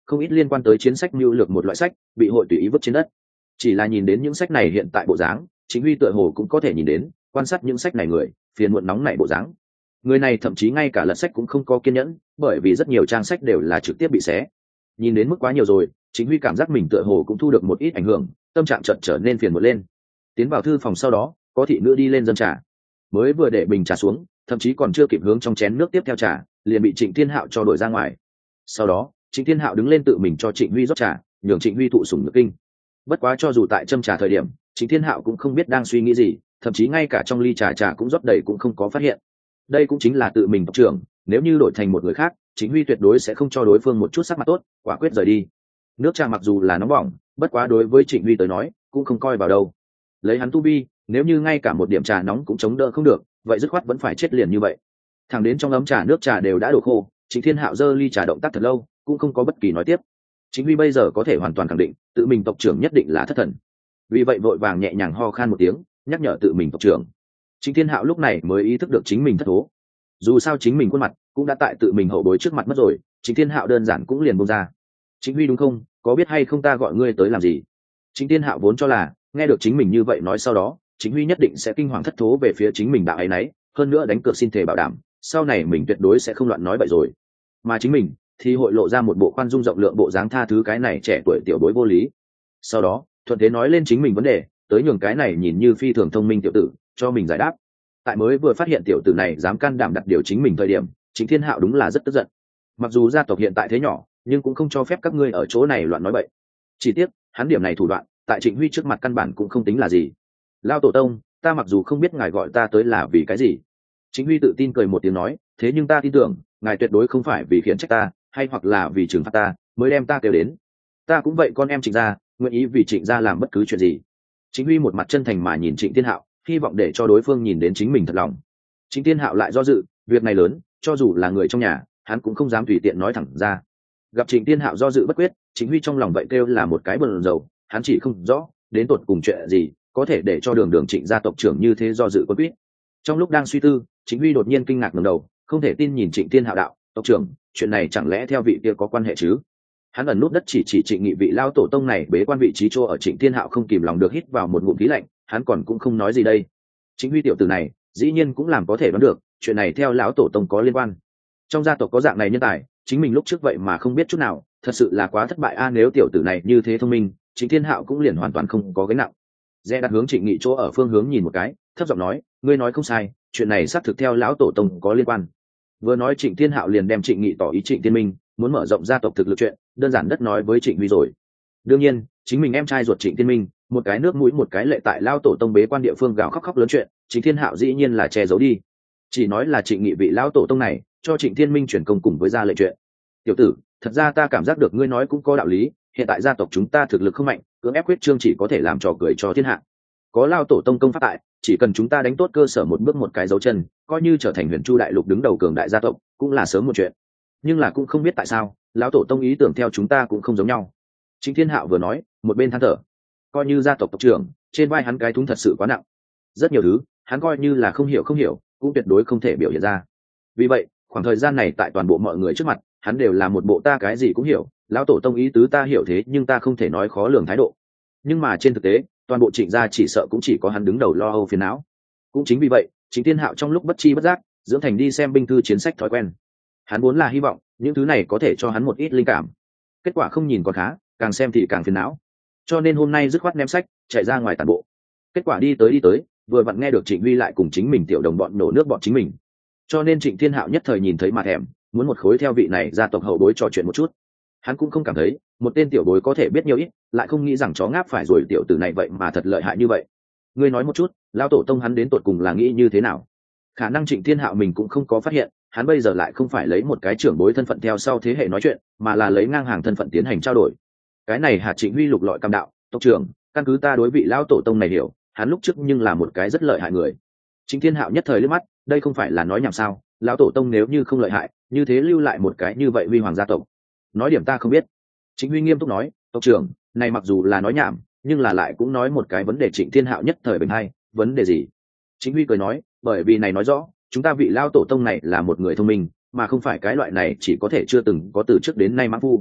không ít liên quan tới chiến sách mưu lược một loại sách bị hội tùy ý vứt trên đất. Chỉ là nhìn đến những sách này hiện tại bộ dáng, Chính Huy tựa hồ cũng có thể nhìn đến, quan sát những sách này người phiền muộn nóng này bộ dáng. Người này thậm chí ngay cả lật sách cũng không có kiên nhẫn, bởi vì rất nhiều trang sách đều là trực tiếp bị xé. Nhìn đến mức quá nhiều rồi, Chính Huy cảm giác mình tựa hồ cũng thu được một ít ảnh hưởng, tâm trạng chợt trở nên phiền muộn lên. Tiến vào thư phòng sau đó, có thị nữ đi lên dâng trà, mới vừa để bình trà xuống, thậm chí còn chưa kịp hướng trong chén nước tiếp theo trà, liền bị Trịnh Thiên Hạo cho đuổi ra ngoài. Sau đó, Trịnh Thiên Hạo đứng lên tự mình cho Trịnh Huy rót trà, nhường Trịnh Huy thụ sủng nhược kinh. Bất quá cho dù tại châm trà thời điểm, Trịnh Thiên Hạo cũng không biết đang suy nghĩ gì, thậm chí ngay cả trong ly trà cũng rót đầy cũng không có phát hiện. Đây cũng chính là tự mình tộc trưởng, nếu như đổi thành một người khác, Trịnh Huy tuyệt đối sẽ không cho đối phương một chút sắc mặt tốt, quả quyết rời đi. Nước trà mặc dù là nóng bỏng, bất quá đối với Trịnh Huy tới nói, cũng không coi vào đâu. Lấy hắn tu vi, nếu như ngay cả một điểm trà nóng cũng chống đỡ không được, vậy dứt khoát vẫn phải chết liền như vậy. Thẳng đến trong ấm trà nước trà đều đã đổ khô, Trịnh Thiên Hạo giơ ly trà động tác thật lâu, cũng không có bất kỳ nói tiếp. Chính Huy bây giờ có thể hoàn toàn khẳng định, tự mình tộc trưởng nhất định là thất thần. Vì vậy vội vàng nhẹ nhàng ho khan một tiếng, nhắc nhở tự mình tộc trưởng. Trịnh Thiên Hạo lúc này mới ý thức được chính mình thất thố. Dù sao chính mình khuôn mặt cũng đã tại tự mình hậu bối trước mặt mất rồi, Trịnh Thiên Hạo đơn giản cũng liền buông ra. Chính Huy đúng không, có biết hay không ta gọi ngươi tới làm gì? Trịnh Thiên Hạo vốn cho là nghe được chính mình như vậy nói sau đó, Chính Huy nhất định sẽ kinh hoàng thất thố về phía chính mình đạo ấy nấy, hơn nữa đánh cược xin thề bảo đảm, sau này mình tuyệt đối sẽ không loạn nói bậy rồi. Mà chính mình thì hội lộ ra một bộ khoan dung rộng lượng bộ dáng tha thứ cái này trẻ tuổi tiểu bối vô lý. Sau đó thuận thế nói lên chính mình vấn đề, tới nhường cái này nhìn như phi thường thông minh tiểu tử cho mình giải đáp. Tại mới vừa phát hiện tiểu tử này dám can đảm đặt điều chính mình thời điểm, Trịnh Thiên Hạo đúng là rất tức giận. Mặc dù gia tộc hiện tại thế nhỏ, nhưng cũng không cho phép các ngươi ở chỗ này loạn nói bậy. Chỉ tiếc hắn điểm này thủ đoạn tại Trịnh Huy trước mặt căn bản cũng không tính là gì. Lao tổ tông, ta mặc dù không biết ngài gọi ta tới là vì cái gì. Trịnh Huy tự tin cười một tiếng nói, thế nhưng ta tin tưởng ngài tuyệt đối không phải vì khiển trách ta hay hoặc là vì trừng phạt ta mới đem ta kêu đến. Ta cũng vậy, con em Trịnh gia nguyện ý vì Trịnh gia làm bất cứ chuyện gì. Trịnh Huy một mặt chân thành mà nhìn Trịnh Thiên Hạo, hy vọng để cho đối phương nhìn đến chính mình thật lòng. Trịnh Thiên Hạo lại do dự, việc này lớn, cho dù là người trong nhà hắn cũng không dám tùy tiện nói thẳng ra. Gặp Trịnh Thiên Hạo do dự bất quyết, Trịnh Huy trong lòng vậy kêu là một cái bờn dầu, hắn chỉ không rõ đến tột cùng chuyện gì có thể để cho đường Trịnh gia tộc trưởng như thế do dự bất quyết. Trong lúc đang suy tư, Trịnh Huy đột nhiên kinh ngạc ngẩng đầu, không thể tin nhìn Trịnh Thiên Hạo đạo, tộc trưởng, chuyện này chẳng lẽ theo vị kia có quan hệ chứ? Hắn ẩn nút đất chỉ Trịnh Nghị vị lao tổ tông này bế quan vị trí chỗ ở. Trịnh Thiên Hạo không kìm lòng được hít vào một ngụm khí lạnh, hắn còn cũng không nói gì đây. Trịnh Huy tiểu tử này dĩ nhiên cũng làm có thể đoán được chuyện này theo lão tổ tông có liên quan. Trong gia tộc có dạng này nhân tài, chính mình lúc trước vậy mà không biết chút nào, thật sự là quá thất bại a. Nếu tiểu tử này như thế thông minh, Trịnh Thiên Hạo cũng liền hoàn toàn không có gánh nặng. Rẽ đặt hướng Trịnh Nghị chỗ ở phương hướng nhìn một cái, thấp giọng nói, ngươi nói không sai, chuyện này xác thực theo lão tổ tông có liên quan. Vừa nói Trịnh Thiên Hạo liền đem Trịnh Nghị tỏ ý Trịnh Thiên Minh muốn mở rộng gia tộc thực lực chuyện đơn giản đất nói với Trịnh Huy rồi. Đương nhiên chính mình em trai ruột Trịnh Thiên Minh một cái nước mũi một cái lệ tại lao tổ tông bế quan địa phương gào khóc khóc lớn chuyện, Trịnh Thiên Hạo dĩ nhiên là che giấu đi, chỉ nói là Trịnh Nghị vị lão tổ tông này cho Trịnh Thiên Minh chuyển công cùng với ra lệnh chuyện. Tiểu tử, thật ra ta cảm giác được ngươi nói cũng có đạo lý, hiện tại gia tộc chúng ta thực lực không mạnh, cưỡng ép quyết trương chỉ có thể làm trò cười cho thiên hạ. Có lao tổ tông công pháp tại, chỉ cần chúng ta đánh tốt cơ sở một bước một cái dấu chân, coi như trở thành Huyền Chu đại lục đứng đầu cường đại gia tộc cũng là sớm một chuyện. Nhưng là cũng không biết tại sao lão tổ tông ý tưởng theo chúng ta cũng không giống nhau. Trịnh Thiên Hạo vừa nói một bên than thở, coi như gia tộc tộc trưởng trên vai hắn cái thúng thật sự quá nặng, rất nhiều thứ hắn coi như là không hiểu cũng tuyệt đối không thể biểu hiện ra. Vì vậy khoảng thời gian này tại toàn bộ mọi người trước mặt hắn đều là một bộ ta cái gì cũng hiểu, lão tổ tông ý tứ ta hiểu thế nhưng ta không thể nói khó lường thái độ. Nhưng mà trên thực tế toàn bộ Trịnh gia chỉ sợ cũng chỉ có hắn đứng đầu lo âu phiền não. Cũng chính vì vậy Trịnh Thiên Hạo trong lúc bất chi bất giác dưỡng thành đi xem binh thư chiến sách thói quen. Hắn vốn là hy vọng những thứ này có thể cho hắn một ít linh cảm, kết quả không nhìn còn khá, càng xem thì càng phiền não, cho nên hôm nay dứt khoát ném sách chạy ra ngoài tản bộ. Kết quả đi tới vừa vặn nghe được Trịnh Huy lại cùng chính mình tiểu đồng bọn nổ nước bọn chính mình, cho nên Trịnh Thiên Hạo nhất thời nhìn thấy mà thèm, muốn một khối theo vị này gia tộc hậu bối trò chuyện một chút. Hắn cũng không cảm thấy một tên tiểu bối có thể biết nhiều ít, lại không nghĩ rằng chó ngáp phải rồi tiểu tử này vậy mà thật lợi hại như vậy. Ngươi nói một chút, lão tổ tông hắn đến tột cùng là nghĩ như thế nào? Khả năng Trịnh Thiên Hạo mình cũng không có phát hiện, hắn bây giờ lại không phải lấy một cái trưởng bối thân phận theo sau thế hệ nói chuyện, mà là lấy ngang hàng thân phận tiến hành trao đổi. Cái này Hạt Trịnh Huy lục lọi cam đạo, tộc trưởng, căn cứ ta đối vị lão tổ tông này hiểu, hắn lúc trước nhưng là một cái rất lợi hại người. Trịnh Thiên Hạo nhất thời liếc mắt, đây không phải là nói nhảm sao? Lão tổ tông nếu như không lợi hại, như thế lưu lại một cái như vậy huy hoàng gia tộc. Nói điểm ta không biết. Trịnh Huy nghiêm túc nói, tộc trưởng, này mặc dù là nói nhảm, nhưng là lại cũng nói một cái vấn đề. Trịnh Thiên Hạo nhất thời bình hay, vấn đề gì? Trịnh Huy cười nói, bởi vì này nói rõ chúng ta vị lao tổ tông này là một người thông minh, mà không phải cái loại này chỉ có thể chưa từng có từ trước đến nay mãng phu.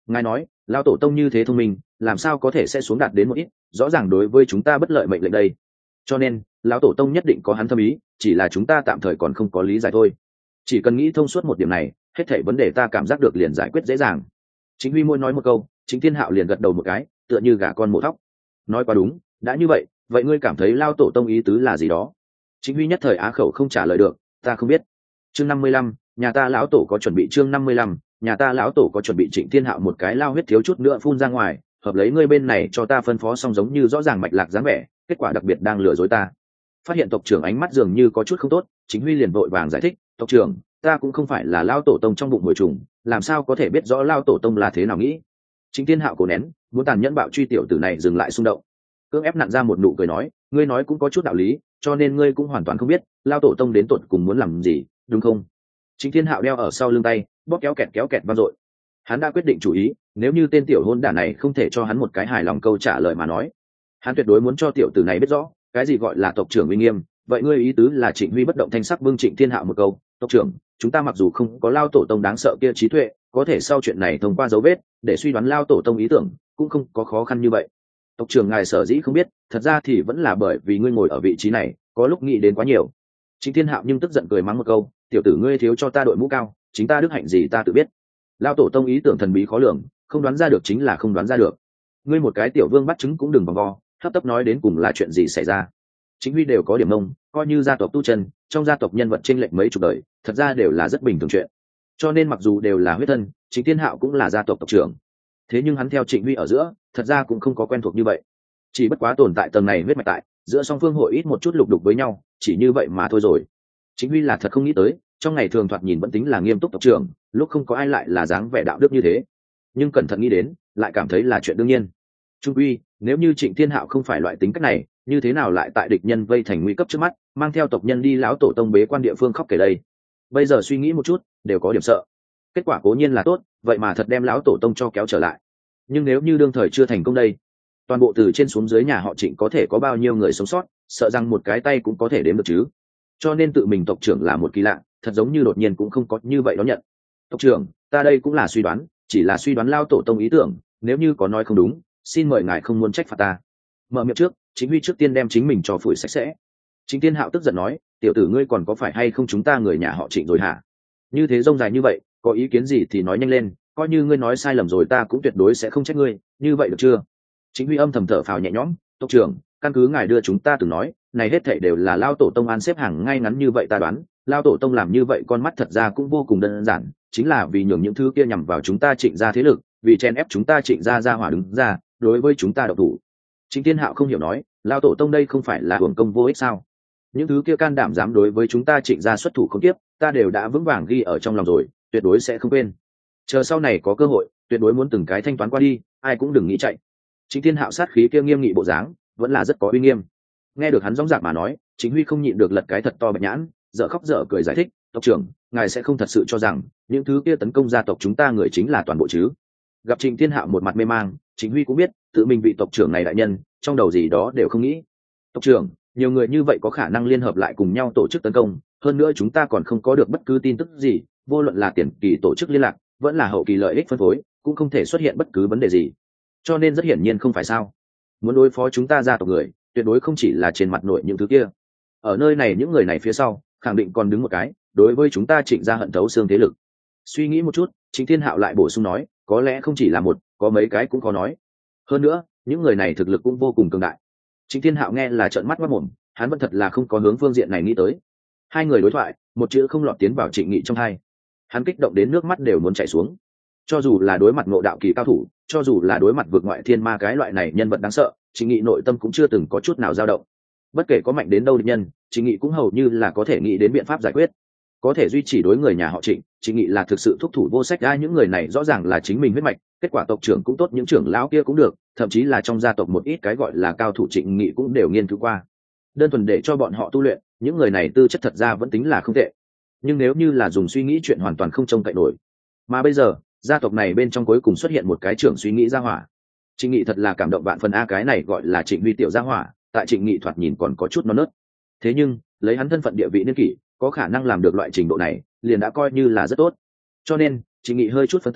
Ngài nói lao tổ tông như thế thông minh, làm sao có thể sẽ xuống đạt đến một ít, rõ ràng đối với chúng ta bất lợi mệnh lệnh đây. Cho nên lão tổ tông nhất định có hắn thâm ý, chỉ là chúng ta tạm thời còn không có lý giải thôi. Chỉ cần nghĩ thông suốt một điểm này, hết thảy vấn đề ta cảm giác được liền giải quyết dễ dàng. Chính Huy môi nói một câu, Chính Thiên Hạo liền gật đầu một cái, tựa như gà con mổ thóc. Nói quá đúng, đã như vậy, vậy ngươi cảm thấy lao tổ tông ý tứ là gì đó? Chính Huy nhất thời á khẩu không trả lời được, ta không biết. Chương 55, nhà ta lão tổ có chuẩn bị. Chương 55, nhà ta lão tổ có chuẩn bị. Trịnh Thiên Hạo một cái lao huyết thiếu chút nữa phun ra ngoài, hợp lấy ngươi bên này cho ta phân phó xong giống như rõ ràng mạch lạc dáng vẻ, kết quả đặc biệt đang lừa dối ta. Phát hiện tộc trưởng ánh mắt dường như có chút không tốt, Chính Huy liền vội vàng giải thích, tộc trưởng, ta cũng không phải là lao tổ tông trong bụng mồi trùng, làm sao có thể biết rõ lao tổ tông là thế nào nghĩ. Trịnh Thiên Hạo cố nén, muốn tàn nhẫn bạo truy tiểu tử này dừng lại xung động, cưỡng ép nặn ra một nụ cười nói, ngươi nói cũng có chút đạo lý, cho nên ngươi cũng hoàn toàn không biết lao tổ tông đến tột cùng muốn làm gì, đúng không? Trịnh Thiên Hạo đeo ở sau lưng tay, bóp kéo kẹt vang dội. Hắn đã quyết định chủ ý, nếu như tên tiểu hôn đản này không thể cho hắn một cái hài lòng câu trả lời mà nói, hắn tuyệt đối muốn cho tiểu tử này biết rõ cái gì gọi là tộc trưởng uy nghiêm. Vậy ngươi ý tứ là Trịnh Huy bất động thanh sắc bưng Trịnh Thiên Hạo một câu, tộc trưởng, chúng ta mặc dù không có lao tổ tông đáng sợ kia trí tuệ, có thể sau chuyện này thông qua dấu vết để suy đoán lao tổ tông ý tưởng cũng không có khó khăn như vậy. Tộc trưởng ngài sở dĩ không biết, thật ra thì vẫn là bởi vì ngươi ngồi ở vị trí này, có lúc nghĩ đến quá nhiều. Trịnh Thiên Hạo nhưng tức giận cười mắng một câu, tiểu tử ngươi thiếu cho ta đội mũ cao, chính ta đức hạnh gì ta tự biết. Lao tổ tông ý tưởng thần bí khó lường, không đoán ra được chính là không đoán ra được. Ngươi một cái tiểu vương bắt trứng cũng đừng vòng vo, hấp tấp nói đến cùng là chuyện gì xảy ra. Chính Huy đều có điểm nông, coi như gia tộc tu chân, trong gia tộc nhân vật chênh lệch mấy chục đời, thật ra đều là rất bình thường chuyện. Cho nên mặc dù đều là huyết thân, Trịnh Thiên Hạo cũng là gia tộc tộc trưởng. Thế nhưng hắn theo Trịnh Huy ở giữa, thật ra cũng không có quen thuộc như vậy. Chỉ bất quá tồn tại tầng này huyết mạch tại, giữa song phương hội ít một chút lục đục với nhau, chỉ như vậy mà thôi rồi. Chính Huy là thật không nghĩ tới, trong ngày thường thoạt nhìn vẫn tính là nghiêm túc tộc trưởng, lúc không có ai lại là dáng vẻ đạo đức như thế. Nhưng cẩn thận nghĩ đến, lại cảm thấy là chuyện đương nhiên. Trung Huy, nếu như Trịnh Thiên Hạo không phải loại tính cách này, như thế nào lại tại địch nhân vây thành nguy cấp trước mắt, mang theo tộc nhân đi lão tổ tông bế quan địa phương khóc kể đây? Bây giờ suy nghĩ một chút, đều có điểm sợ. Kết quả cố nhiên là tốt, vậy mà thật đem lão tổ tông cho kéo trở lại. Nhưng nếu như đương thời chưa thành công đây, toàn bộ từ trên xuống dưới nhà họ Trịnh có thể có bao nhiêu người sống sót, sợ rằng một cái tay cũng có thể đếm được chứ. Cho nên tự mình tộc trưởng là một kỳ lạ, thật giống như đột nhiên cũng không có như vậy đó nhận. Tộc trưởng, ta đây cũng là suy đoán, chỉ là suy đoán lao tổ tông ý tưởng, nếu như có nói không đúng, xin mời ngài không muốn trách phạt ta. Mở miệng trước, Chính Huy trước tiên đem chính mình cho phủi sạch sẽ. Chính Thiên Hạo tức giận nói, tiểu tử ngươi còn có phải hay không chúng ta người nhà họ Trịnh rồi hả? Như thế rông dài như vậy, có ý kiến gì thì nói nhanh lên, coi như ngươi nói sai lầm rồi ta cũng tuyệt đối sẽ không trách ngươi, như vậy được chưa? Chính Huy âm thầm thở phào nhẹ nhõm, tộc trưởng, căn cứ ngài đưa chúng ta từng nói, này hết thảy đều là lao tổ tông an xếp hàng ngay ngắn như vậy ta đoán, lao tổ tông làm như vậy con mắt thật ra cũng vô cùng đơn giản, chính là vì nhường những thứ kia nhằm vào chúng ta Trịnh gia thế lực, vì chen ép chúng ta Trịnh gia ra hỏa đứng ra, đối với chúng ta độc thủ. Trịnh Thiên Hạo không hiểu nói, lao tổ tông đây không phải là hưởng công vô ích sao? Những thứ kia can đảm dám đối với chúng ta Trịnh gia xuất thủ không tiếp, ta đều đã vững vàng ghi ở trong lòng rồi, tuyệt đối sẽ không quên. Chờ sau này có cơ hội, tuyệt đối muốn từng cái thanh toán qua đi, ai cũng đừng nghĩ chạy. Trịnh Thiên Hạo sát khí kia nghiêm nghị bộ dáng, vẫn là rất có uy nghiêm. Nghe được hắn dõng dạc mà nói, Chính Huy không nhịn được lật cái thật to bạch nhãn, dở khóc dở cười giải thích, tộc trưởng, ngài sẽ không thật sự cho rằng những thứ kia tấn công gia tộc chúng ta người chính là toàn bộ chứ? Gặp Trịnh Thiên Hạo một mặt mê mang, Chính Huy cũng biết tự mình vị tộc trưởng này đại nhân trong đầu gì đó đều không nghĩ. Tộc trưởng, nhiều người như vậy có khả năng liên hợp lại cùng nhau tổ chức tấn công, hơn nữa chúng ta còn không có được bất cứ tin tức gì, vô luận là tiền kỳ tổ chức liên lạc vẫn là hậu kỳ lợi ích phân phối cũng không thể xuất hiện bất cứ vấn đề gì. Cho nên rất hiển nhiên không phải sao, muốn đối phó chúng ta gia tộc người tuyệt đối không chỉ là trên mặt nội những thứ kia, ở nơi này những người này phía sau khẳng định còn đứng một cái đối với chúng ta Trịnh gia hận thấu xương thế lực. Suy nghĩ một chút, Trịnh Thiên Hạo lại bổ sung nói, có lẽ không chỉ là một, có mấy cái cũng có nói. Hơn nữa những người này thực lực cũng vô cùng cường đại. Trịnh Thiên Hạo nghe là trợn mắt mất mồm, hắn vẫn thật là không có hướng phương diện này nghĩ tới. Hai người đối thoại, một chữ không lọt tiến vào Trịnh Nghị trong tai. Hắn kích động đến nước mắt đều muốn chảy xuống. Cho dù là đối mặt ngộ đạo kỳ cao thủ, cho dù là đối mặt vượt ngoại thiên ma cái loại này nhân vật đáng sợ, Trịnh Nghị nội tâm cũng chưa từng có chút nào dao động. Bất kể có mạnh đến đâu địch nhân, Trịnh Nghị cũng hầu như là có thể nghĩ đến biện pháp giải quyết. Có thể duy trì đối người nhà họ Trịnh, Trịnh Nghị là thực sự thúc thủ vô sách. Ai những người này rõ ràng là chính mình huyết mạch, kết quả tộc trưởng cũng tốt, những trưởng lão kia cũng được, thậm chí là trong gia tộc một ít cái gọi là cao thủ Trịnh Nghị cũng đều nghiên cứu qua. Đơn thuần để cho bọn họ tu luyện, những người này tư chất thật ra vẫn tính là không tệ. Nhưng nếu như là dùng suy nghĩ chuyện hoàn toàn không trông cậy nổi. Mà bây giờ, gia tộc này bên trong cuối cùng xuất hiện một cái trưởng suy nghĩ gia hỏa. Trịnh Nghị thật là cảm động vạn phần. Cái này gọi là Trịnh Huy tiểu gia hỏa, tại Trịnh Nghị thoạt nhìn còn có chút non nớt. Thế nhưng, lấy hắn thân phận địa vị niên kỷ, có khả năng làm được loại trình độ này, liền đã coi như là rất tốt. Cho nên, Trịnh Nghị hơi chút phân tâm,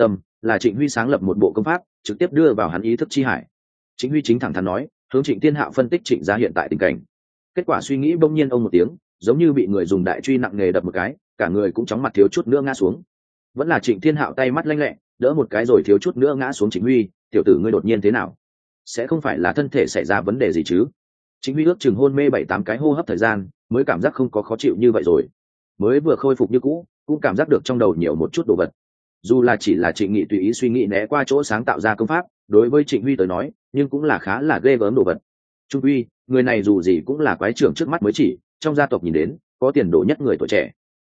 là Trịnh Huy sáng lập một bộ công pháp trực tiếp đưa vào hắn ý thức chi hải. Trịnh Huy chính thẳng thắn nói, hướng Trịnh Thiên Hạo phân tích Trịnh gia hiện tại tình cảnh. Kết quả suy nghĩ bỗng nhiên ông một tiếng, giống như bị người dùng đại truy nặng nề đập một cái, cả người cũng chóng mặt thiếu chút nữa ngã xuống. Vẫn là Trịnh Thiên Hạo tay mắt lanh lẹ đỡ một cái rồi thiếu chút nữa ngã xuống. Trịnh Huy, tiểu tử ngươi đột nhiên thế nào? Sẽ không phải là thân thể xảy ra vấn đề gì chứ? Trịnh Huy ước chừng hôn mê 7-8 cái hô hấp thời gian mới cảm giác không có khó chịu như vậy rồi, mới vừa khôi phục như cũ cũng cảm giác được trong đầu nhiều một chút đồ vật. Dù là chỉ là Trịnh Nghị tùy ý suy nghĩ né qua chỗ sáng tạo ra công pháp, đối với Trịnh Huy tới nói nhưng cũng là khá là ghê gớm đồ vật. Trung Huy, người này dù gì cũng là quái trưởng trước mắt mới chỉ trong gia tộc nhìn đến có tiền đồ nhất người tuổi trẻ,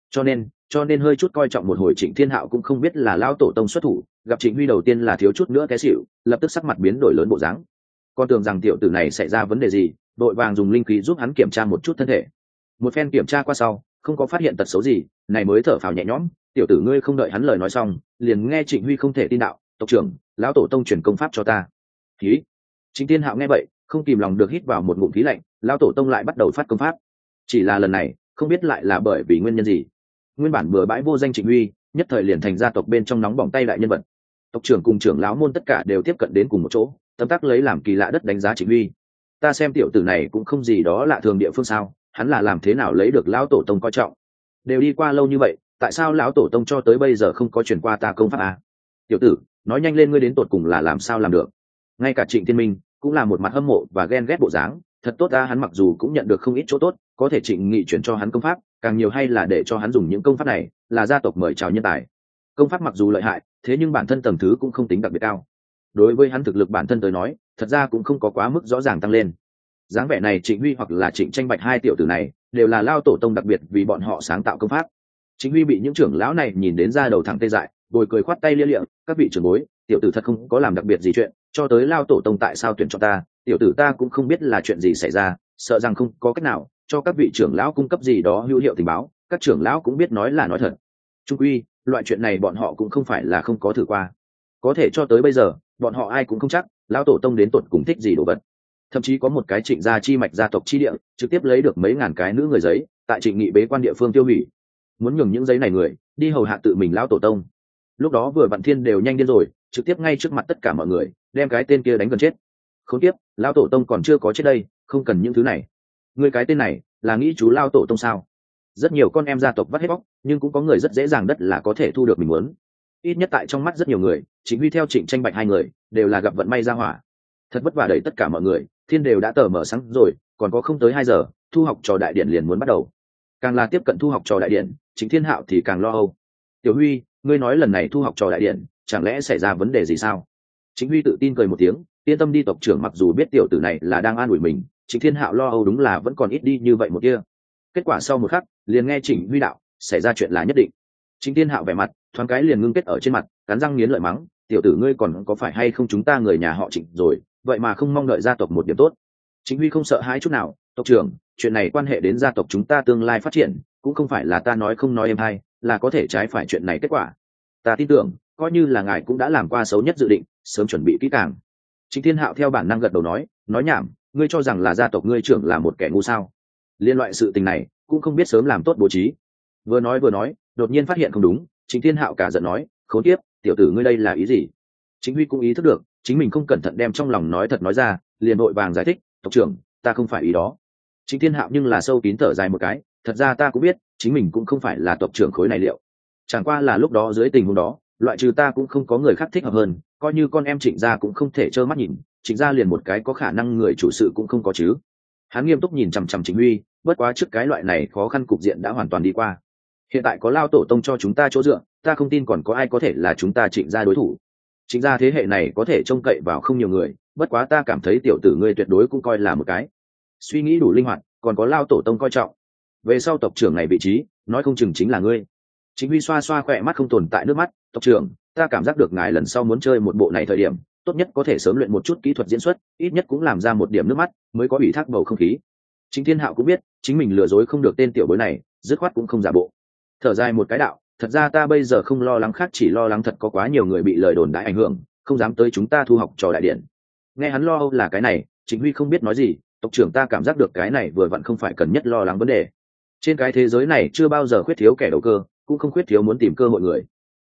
cho nên hơi chút coi trọng một hồi. Trịnh Thiên Hạo cũng không biết là lao tổ tông xuất thủ, gặp Trịnh Huy đầu tiên là thiếu chút nữa té xỉu, lập tức sắc mặt biến đổi lớn bộ dáng, con tưởng rằng tiểu tử này xảy ra vấn đề gì, đội vàng dùng linh khí giúp hắn kiểm tra một chút thân thể. Một phen kiểm tra qua sau không có phát hiện tật xấu gì, này mới thở phào nhẹ nhõm. Tiểu tử ngươi không đợi hắn lời nói xong liền nghe Trịnh Huy không thể tin đạo, tộc trưởng, lão tổ tông truyền công pháp cho ta. Khí. Trịnh Thiên Hạo nghe vậy không kìm lòng được hít vào một ngụm khí lạnh, lão tổ tông lại bắt đầu phát công pháp. Chỉ là lần này không biết lại là bởi vì nguyên nhân gì, nguyên bản bừa bãi vô danh Trịnh Huy nhất thời liền thành gia tộc bên trong nóng bỏng tay đại nhân vật. Tộc trưởng cùng trưởng lão môn tất cả đều tiếp cận đến cùng một chỗ, tấm tắc lấy làm kỳ lạ đất đánh giá Trịnh Huy. Ta xem tiểu tử này cũng không gì đó lạ thường địa phương sao, hắn là làm thế nào lấy được lão tổ tông coi trọng? Đều đi qua lâu như vậy, tại sao lão tổ tông cho tới bây giờ không có truyền qua ta công pháp à? Tiểu tử, nói nhanh lên, ngươi đến tột cùng là làm sao làm được? Ngay cả Trịnh Thiên Minh cũng là một mặt hâm mộ và ghen ghét bộ dáng. Thật tốt ta, hắn mặc dù cũng nhận được không ít chỗ tốt, có thể Trịnh Nghị chuyển cho hắn công pháp càng nhiều, hay là để cho hắn dùng những công pháp này là gia tộc mời chào nhân tài. Công pháp mặc dù lợi hại, thế nhưng bản thân tầng thứ cũng không tính đặc biệt cao. Đối với hắn thực lực bản thân tới nói, thật ra cũng không có quá mức rõ ràng tăng lên. Dáng vẻ này Trịnh Huy hoặc là Trịnh Tranh Bạch hai tiểu tử này đều là lao tổ tông đặc biệt vì bọn họ sáng tạo công pháp. Trịnh Huy bị những trưởng lão này nhìn đến ra đầu thẳng tê dại, bồi cười khoát tay lia lịa, các vị trưởng bối, tiểu tử thật không có làm đặc biệt gì chuyện, cho tới lao tổ tông tại sao tuyển cho ta, tiểu tử ta cũng không biết là chuyện gì xảy ra, sợ rằng không có cách nào cho các vị trưởng lão cung cấp gì đó hữu hiệu tình báo, các trưởng lão cũng biết nói là nói thật. Trung Huy, loại chuyện này bọn họ cũng không phải là không có thử qua, có thể cho tới bây giờ bọn họ ai cũng không chắc lão tổ tông đến tột cùng thích gì đồ vật. Thậm chí có một cái Trịnh gia chi mạch gia tộc chi địa trực tiếp lấy được mấy ngàn cái nữ người giấy tại Trịnh Nghị bế quan địa phương tiêu hủy, muốn nhường những giấy này người đi hầu hạ tự mình lão tổ tông. Lúc đó vừa vạn thiên đều nhanh điên rồi, trực tiếp ngay trước mặt tất cả mọi người đem cái tên kia đánh gần chết. Không tiếp, lão tổ tông còn chưa có chết đây, không cần những thứ này. Người cái tên này là nghĩ chú lão tổ tông sao? Rất nhiều con em gia tộc vắt hết bóc, nhưng cũng có người rất dễ dàng đất là có thể thu được mình muốn. Ít nhất tại trong mắt rất nhiều người, Trịnh Huy theo Trịnh Tranh Bạch hai người đều là gặp vận may ra hỏa. Thật vất vả đẩy tất cả mọi người, thiên đều đã tờ mở sáng rồi, còn có không tới 2 giờ thu học trò đại điện liền muốn bắt đầu. Càng là tiếp cận thu học trò đại điện, Trịnh Thiên Hạo thì càng lo âu. Tiểu Huy, ngươi nói lần này thu học trò đại điện chẳng lẽ xảy ra vấn đề gì sao? Trịnh Huy tự tin cười một tiếng, yên tâm đi tộc trưởng, mặc dù biết tiểu tử này là đang an ủi mình, Trịnh Thiên Hạo lo âu đúng là vẫn còn ít đi như vậy một kia. Kết quả sau một khắc liền nghe Trịnh Huy đạo, xảy ra chuyện là nhất định. Trịnh Thiên Hạo vẻ mặt thoáng cái liền ngưng kết ở trên mặt, cắn răng nghiến lợi mắng, tiểu tử ngươi còn có phải hay không chúng ta người nhà họ Trịnh rồi, vậy mà không mong đợi gia tộc một điểm tốt. Trịnh Huy không sợ hãi chút nào, tộc trưởng, chuyện này quan hệ đến gia tộc chúng ta tương lai phát triển, cũng không phải là ta nói không nói em hay, là có thể trái phải chuyện này kết quả. Ta tin tưởng, coi như là ngài cũng đã làm qua xấu nhất dự định, sớm chuẩn bị kỹ càng. Trịnh Thiên Hạo theo bản năng gật đầu nói nhảm, ngươi cho rằng là gia tộc ngươi trưởng là một kẻ ngu sao? Liên loại sự tình này cũng không biết sớm làm tốt bố trí. Vừa nói, đột nhiên phát hiện không đúng, Trịnh Thiên Hạo cả giận nói, khốn kiếp, tiểu tử ngươi đây là ý gì? Trịnh Huy cũng ý thức được chính mình không cẩn thận đem trong lòng nói thật nói ra, liền vội vàng giải thích, tộc trưởng, ta không phải ý đó. Trịnh Thiên Hạo nhưng là sâu kín thở dài một cái, thật ra ta cũng biết chính mình cũng không phải là tộc trưởng khối này liệu, chẳng qua là lúc đó dưới tình huống đó, loại trừ ta cũng không có người khác thích hợp hơn, coi như con em Trịnh gia cũng không thể trơ mắt nhìn, Trịnh gia liền một cái có khả năng người chủ sự cũng không có chứ. Hắn nghiêm túc nhìn chằm chằm Trịnh Huy, bất quá trước cái loại này khó khăn cục diện đã hoàn toàn đi qua, hiện tại có lao tổ tông cho chúng ta chỗ dựa, ta không tin còn có ai có thể là chúng ta Trịnh gia đối thủ. Trịnh gia thế hệ này có thể trông cậy vào không nhiều người, bất quá ta cảm thấy tiểu tử ngươi tuyệt đối cũng coi là một cái suy nghĩ đủ linh hoạt, còn có lao tổ tông coi trọng, về sau tộc trưởng này vị trí nói không chừng chính là ngươi. Trịnh Huy xoa xoa khỏe mắt không tồn tại nước mắt, tộc trưởng, ta cảm giác được ngài lần sau muốn chơi một bộ này thời điểm tốt nhất có thể sớm luyện một chút kỹ thuật diễn xuất, ít nhất cũng làm ra một điểm nước mắt mới có ủy thác bầu không khí. Trịnh Thiên Hạo cũng biết chính mình lừa dối không được tên tiểu bối này, dứt khoát cũng không giả bộ, thở dài một cái đạo, thật ra ta bây giờ không lo lắng khác, chỉ lo lắng thật có quá nhiều người bị lời đồn đại ảnh hưởng, không dám tới chúng ta thu học trò đại điện. Nghe hắn lo âu là cái này, Trịnh Huy không biết nói gì, tộc trưởng, ta cảm giác được cái này vừa vặn không phải cần nhất lo lắng vấn đề. Trên cái thế giới này chưa bao giờ khuyết thiếu kẻ đầu cơ, cũng không khuyết thiếu muốn tìm cơ hội người.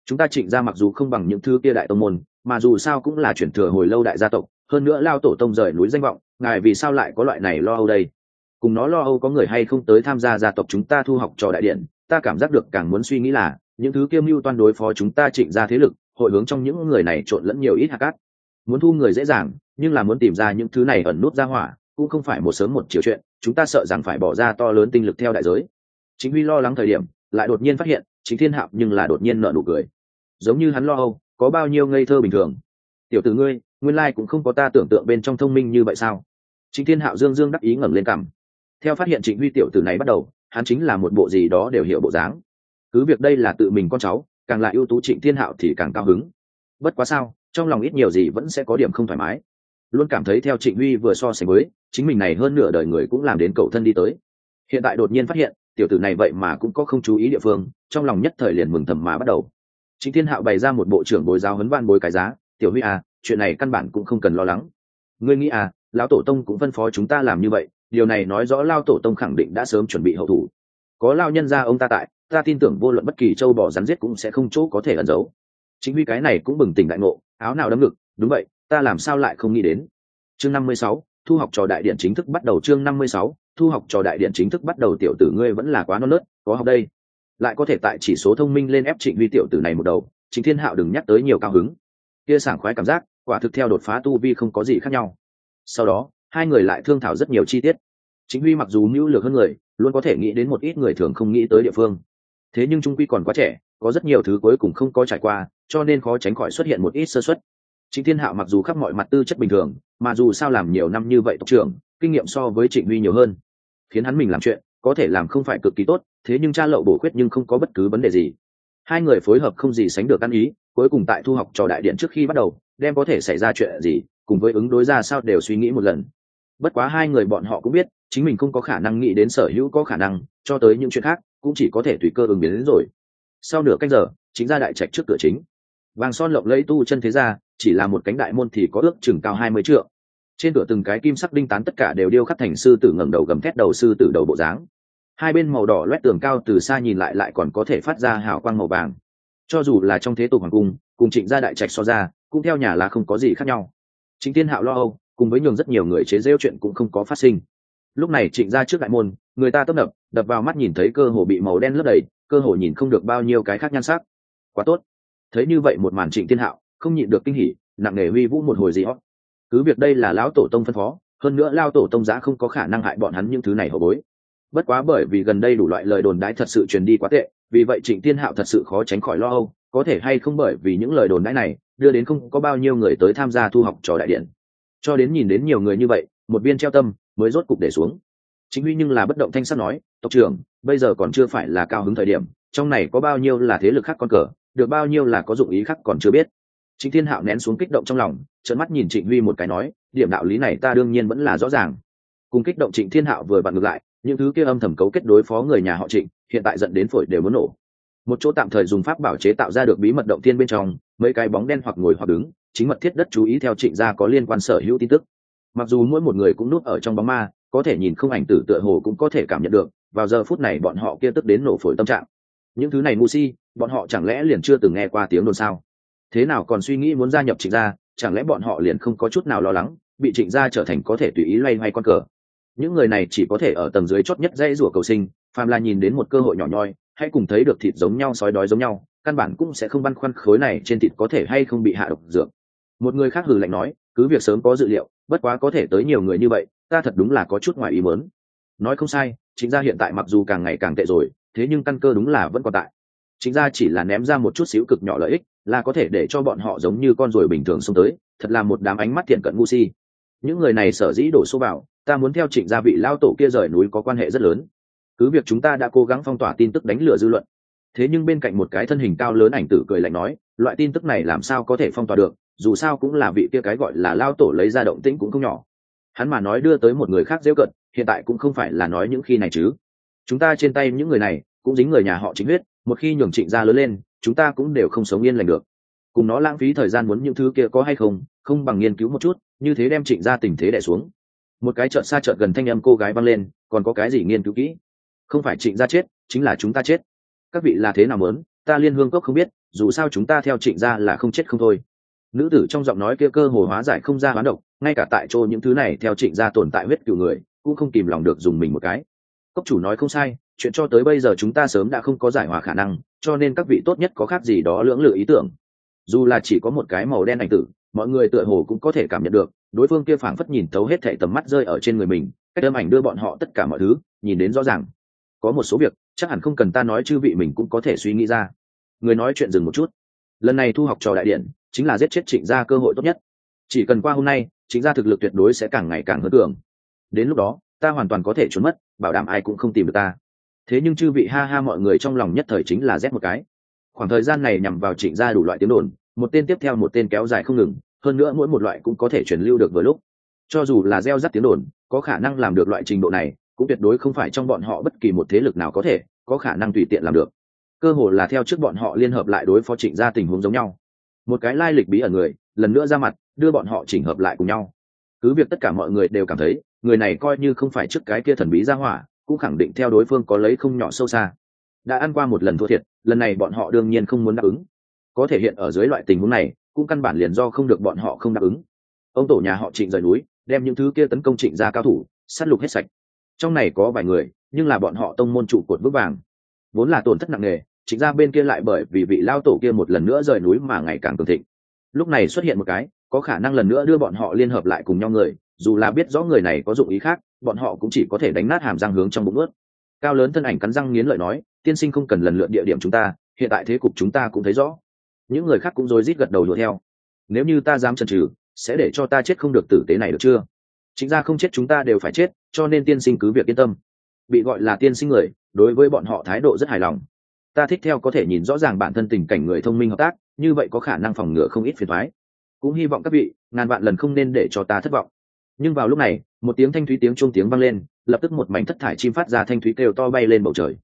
chúng ta Trịnh gia mặc dù không bằng những thứ kia đại tông môn, mà dù sao cũng là chuyển thừa hồi lâu đại gia tộc, hơn nữa lao tổ tông rời núi danh vọng, ngài vì sao lại có loại này lo âu đây? Cùng nó lo âu có người hay không tới tham gia gia tộc chúng ta thu học trò đại điện, ta cảm giác được càng muốn suy nghĩ là những thứ kiêm mưu toan đối phó chúng ta Trịnh gia thế lực, hội hướng trong những người này trộn lẫn nhiều ít hạt cát. Muốn thu người dễ dàng, nhưng là muốn tìm ra những thứ này ẩn nút ra hỏa, cũng không phải một sớm một chiều chuyện, chúng ta sợ rằng phải bỏ ra to lớn tinh lực theo đại giới. Chính Huy lo lắng thời điểm, lại đột nhiên phát hiện, Chính Thiên Hạo nhưng là đột nhiên nở nụ cười. Giống như hắn lo âu, có bao nhiêu ngây thơ bình thường. Tiểu tử ngươi, nguyên lai cũng không có ta tưởng tượng bên trong thông minh như vậy sao? Chính Thiên Hạo dương dương đắc ý ngẩng lên cằm. Theo phát hiện Trịnh Huy tiểu tử này bắt đầu, hắn chính là một bộ gì đó đều hiểu bộ dáng. Cứ việc đây là tự mình con cháu, càng là ưu tú Trịnh Thiên Hạo thì càng cao hứng. Bất quá sao, trong lòng ít nhiều gì vẫn sẽ có điểm không thoải mái. Luôn cảm thấy theo Trịnh Huy vừa so sánh với, chính mình này hơn nửa đời người cũng làm đến cậu thân đi tới. Hiện tại đột nhiên phát hiện, tiểu tử này vậy mà cũng có không chú ý địa phương, trong lòng nhất thời liền mừng thầm mà bắt đầu. Trịnh Thiên Hạo bày ra một bộ trưởng bồi giáo huấn van bối cái giá, tiểu Huy à, chuyện này căn bản cũng không cần lo lắng. Ngươi nghĩ à, lão tổ tông cũng phân phó chúng ta làm như vậy, điều này nói rõ lao tổ tông khẳng định đã sớm chuẩn bị hậu thủ. Có lao nhân gia ông ta tại, ta tin tưởng vô luận bất kỳ châu bò rắn giết cũng sẽ không chỗ có thể ẩn giấu. Chính Huy cái này cũng bừng tỉnh đại ngộ, áo nào đấm ngực, đúng vậy, ta làm sao lại không nghĩ đến. Chương 56, thu học trò đại điện chính thức bắt đầu. Chương 56, thu học trò đại điện chính thức bắt đầu. Tiểu tử ngươi vẫn là quá non nớt, có học đây, lại có thể tại chỉ số thông minh lên ép Trịnh Huy tiểu tử này một đầu. Chính Thiên Hạo đừng nhắc tới nhiều cao hứng, kia sảng khoái cảm giác, quả thực theo đột phá tu vi không có gì khác nhau. Sau đó, hai người lại thương thảo rất nhiều chi tiết. Chính Huy mặc dù mưu lược hơn người, luôn có thể nghĩ đến một ít người thường không nghĩ tới địa phương. Thế nhưng trung quy còn quá trẻ, có rất nhiều thứ cuối cùng không có trải qua, cho nên khó tránh khỏi xuất hiện một ít sơ suất. Trịnh Thiên Hạo mặc dù khắp mọi mặt tư chất bình thường, mà dù sao làm nhiều năm như vậy tộc trưởng, kinh nghiệm so với Trịnh Huy nhiều hơn, khiến hắn mình làm chuyện có thể làm không phải cực kỳ tốt, thế nhưng tra lậu bổ khuyết nhưng không có bất cứ vấn đề gì. Hai người phối hợp không gì sánh được ăn ý, cuối cùng tại thu học trò đại điện trước khi bắt đầu, đem có thể xảy ra chuyện gì, cùng với ứng đối ra sao đều suy nghĩ một lần. Bất quá hai người bọn họ cũng biết, chính mình không có khả năng nghĩ đến sở hữu có khả năng, cho tới những chuyện khác cũng chỉ có thể tùy cơ ứng biến đến rồi. Sau nửa canh giờ, chính ra đại trạch trước cửa chính. Vàng son lộng lẫy tu chân thế gia, chỉ là một cánh đại môn thì có ước chừng cao 20 trượng. Trên cửa từng cái kim sắc đinh tán tất cả đều điêu khắc thành sư tử ngẩng đầu gầm thét đầu sư tử đầu bộ dáng. Hai bên màu đỏ loét tường cao từ xa nhìn lại còn có thể phát ra hào quang màu vàng. Cho dù là trong thế tục hoàng cung, cùng Trịnh gia đại trạch so ra, cũng theo nhà là không có gì khác nhau. Trịnh Thiên Hạo lo âu, cùng với nhường rất nhiều người chế giễu chuyện cũng không có phát sinh. Lúc này Trịnh gia trước đại môn, người ta tấp nập, đập vào mắt nhìn thấy cơ hồ bị màu đen lấp đầy, cơ hồ nhìn không được bao nhiêu cái khác nhan sắc. Quá tốt. Thấy như vậy một màn, Trịnh Thiên Hạo không nhịn được kinh hỉ, nặng nề huy vũ một hồi gì hót. Cứ việc đây là lão tổ tông phân phó, hơn nữa lao tổ tông giá không có khả năng hại bọn hắn những thứ này hậu bối. Bất quá bởi vì gần đây đủ loại lời đồn đãi thật sự truyền đi quá tệ, vì vậy Trịnh Thiên Hạo thật sự khó tránh khỏi lo âu, có thể hay không bởi vì những lời đồn đãi này đưa đến không có bao nhiêu người tới tham gia thu học trò đại điện. Cho đến nhìn đến nhiều người như vậy, một viên treo tâm mới rốt cục để xuống. Chính Huy nhưng là bất động thanh sắc nói, tộc trưởng, bây giờ còn chưa phải là cao hứng thời điểm, trong này có bao nhiêu là thế lực khác con cờ, được bao nhiêu là có dụng ý khác còn chưa biết. Trịnh Thiên Hạo nén xuống kích động trong lòng, trợn mắt nhìn Trịnh Huy một cái nói, điểm đạo lý này ta đương nhiên vẫn là rõ ràng. Cùng kích động Trịnh Thiên Hạo vừa vặn ngược lại, những thứ kia âm thầm cấu kết đối phó người nhà họ Trịnh, hiện tại giận đến phổi đều muốn nổ. Một chỗ tạm thời dùng pháp bảo chế tạo ra được bí mật động thiên bên trong, mấy cái bóng đen hoặc ngồi hoặc đứng, chính mật thiết đất chú ý theo Trịnh gia có liên quan sở hữu tin tức. Mặc dù mỗi một người cũng núp ở trong bóng ma, có thể nhìn không ảnh tử tựa hồ cũng có thể cảm nhận được, vào giờ phút này bọn họ kia tức đến nổ phổi tâm trạng. Những thứ này ngu si, bọn họ chẳng lẽ liền chưa từng nghe qua tiếng đồn sao? Thế nào còn suy nghĩ muốn gia nhập Trịnh gia, chẳng lẽ bọn họ liền không có chút nào lo lắng, bị Trịnh gia trở thành có thể tùy ý loay hoay con cờ? Những người này chỉ có thể ở tầng dưới chót nhất dãy rủa cầu sinh, phàm là nhìn đến một cơ hội nhỏ nhoi, hay cùng thấy được thịt giống nhau sói đói giống nhau, căn bản cũng sẽ không băn khoăn khối này trên thịt có thể hay không bị hạ độc dược. Một người khác hừ lạnh nói, cứ việc sớm có dự liệu, bất quá có thể tới nhiều người như vậy, ta thật đúng là có chút ngoài ý muốn. Nói không sai, Trịnh gia hiện tại mặc dù càng ngày càng tệ rồi, thế nhưng căn cơ đúng là vẫn còn tại. Trịnh gia chỉ là ném ra một chút xíu cực nhỏ lợi ích, là có thể để cho bọn họ giống như con ruồi bình thường xông tới, thật là một đám ánh mắt thiện cận ngu si. Những người này sở dĩ đổ số vào, ta muốn theo Trịnh gia vị lao tổ kia rời núi có quan hệ rất lớn. Cứ việc chúng ta đã cố gắng phong tỏa tin tức đánh lừa dư luận, thế nhưng bên cạnh một cái thân hình cao lớn ảnh tử cười lạnh nói, loại tin tức này làm sao có thể phong tỏa được, dù sao cũng là vị kia cái gọi là lao tổ lấy ra động tĩnh cũng không nhỏ. Hắn mà nói đưa tới một người khác giễu cận, hiện tại cũng không phải là nói những khi này chứ. Chúng ta trên tay những người này cũng dính người nhà họ Trịnh huyết, một khi nhường Trịnh gia lớn lên, chúng ta cũng đều không sống yên lành được. Cùng nó lãng phí thời gian muốn những thứ kia có hay không, không bằng nghiên cứu một chút, như thế đem Trịnh gia tình thế đè xuống. Một cái chợt xa chợt gần thanh âm cô gái vang lên, còn có cái gì nghiên cứu kỹ? Không phải Trịnh gia chết, chính là chúng ta chết. Các vị là thế nào muốn, ta Liên Hương Cốc không biết, dù sao chúng ta theo Trịnh gia là không chết không thôi. Nữ tử trong giọng nói kia cơ hồ hóa giải không ra hoán độc, ngay cả tại chỗ những thứ này theo Trịnh gia tồn tại huyết cửu người cũng không kìm lòng được dùng mình một cái. Cốc chủ nói không sai, chuyện cho tới bây giờ chúng ta sớm đã không có giải hòa khả năng, cho nên các vị tốt nhất có khác gì đó lưỡng lự ý tưởng. Dù là chỉ có một cái màu đen ảnh tử, mọi người tựa hồ cũng có thể cảm nhận được đối phương kia phảng phất nhìn thấu hết thảy tầm mắt rơi ở trên người mình, cách âm ảnh đưa bọn họ tất cả mọi thứ nhìn đến rõ ràng. Có một số việc chắc hẳn không cần ta nói, chư vị mình cũng có thể suy nghĩ ra. Người nói chuyện dừng một chút. Lần này thu học trò đại điện chính là giết chết Trịnh gia cơ hội tốt nhất. Chỉ cần qua hôm nay, Trịnh gia thực lực tuyệt đối sẽ càng ngày càng hơn cường. Đến lúc đó ta hoàn toàn có thể trốn mất, bảo đảm ai cũng không tìm được ta. Thế nhưng chư vị ha ha, mọi người trong lòng nhất thời chính là rét một cái. Khoảng thời gian này nhằm vào Trịnh gia đủ loại tiếng đồn, một tên tiếp theo một tên kéo dài không ngừng, hơn nữa mỗi một loại cũng có thể truyền lưu được vừa lúc. Cho dù là gieo rắc tiếng đồn, có khả năng làm được loại trình độ này, cũng tuyệt đối không phải trong bọn họ bất kỳ một thế lực nào có khả năng tùy tiện làm được. Cơ hồ là theo trước bọn họ liên hợp lại đối phó Trịnh gia tình huống giống nhau. Một cái lai lịch bí ẩn người, lần nữa ra mặt, đưa bọn họ chỉnh hợp lại cùng nhau. Cứ việc tất cả mọi người đều cảm thấy, người này coi như không phải trước cái kia thần bí ra hỏa, cũng khẳng định theo đối phương có lấy không nhỏ sâu xa. Đã ăn qua một lần thua thiệt, lần này bọn họ đương nhiên không muốn đáp ứng. Có thể hiện ở dưới loại tình huống này, cũng căn bản liền do không được bọn họ không đáp ứng. Ông tổ nhà họ Trịnh rời núi, đem những thứ kia tấn công Trịnh gia cao thủ sát lục hết sạch. Trong này có vài người, nhưng là bọn họ tông môn trụ cột vững vàng, vốn là tổn thất nặng nề. Trịnh gia bên kia lại bởi vì vị lao tổ kia một lần nữa rời núi mà ngày càng cường thịnh. Lúc này xuất hiện một cái có khả năng lần nữa đưa bọn họ liên hợp lại cùng nhau người, dù là biết rõ người này có dụng ý khác, bọn họ cũng chỉ có thể đánh nát hàm răng hướng trong bụng ướt. Cao lớn thân ảnh cắn răng nghiến lợi nói, tiên sinh không cần lần lượt địa điểm chúng ta, hiện tại thế cục chúng ta cũng thấy rõ. Những người khác cũng rối rít gật đầu đuổi theo. Nếu như ta dám chần chừ, sẽ để cho ta chết không được tử tế này được chưa? Chính ra không chết chúng ta đều phải chết, cho nên tiên sinh cứ việc yên tâm. Bị gọi là tiên sinh người, đối với bọn họ thái độ rất hài lòng. Ta thích theo có thể nhìn rõ ràng bản thân tình cảnh người thông minh hợp tác, như vậy có khả năng phòng ngừa không ít phiền toái. Cũng hy vọng các vị ngàn vạn lần không nên để cho ta thất vọng. Nhưng vào lúc này, một tiếng thanh thúy tiếng chuông tiếng vang lên, lập tức một mảnh thất thải chim phát ra thanh thúy kêu to bay lên bầu trời.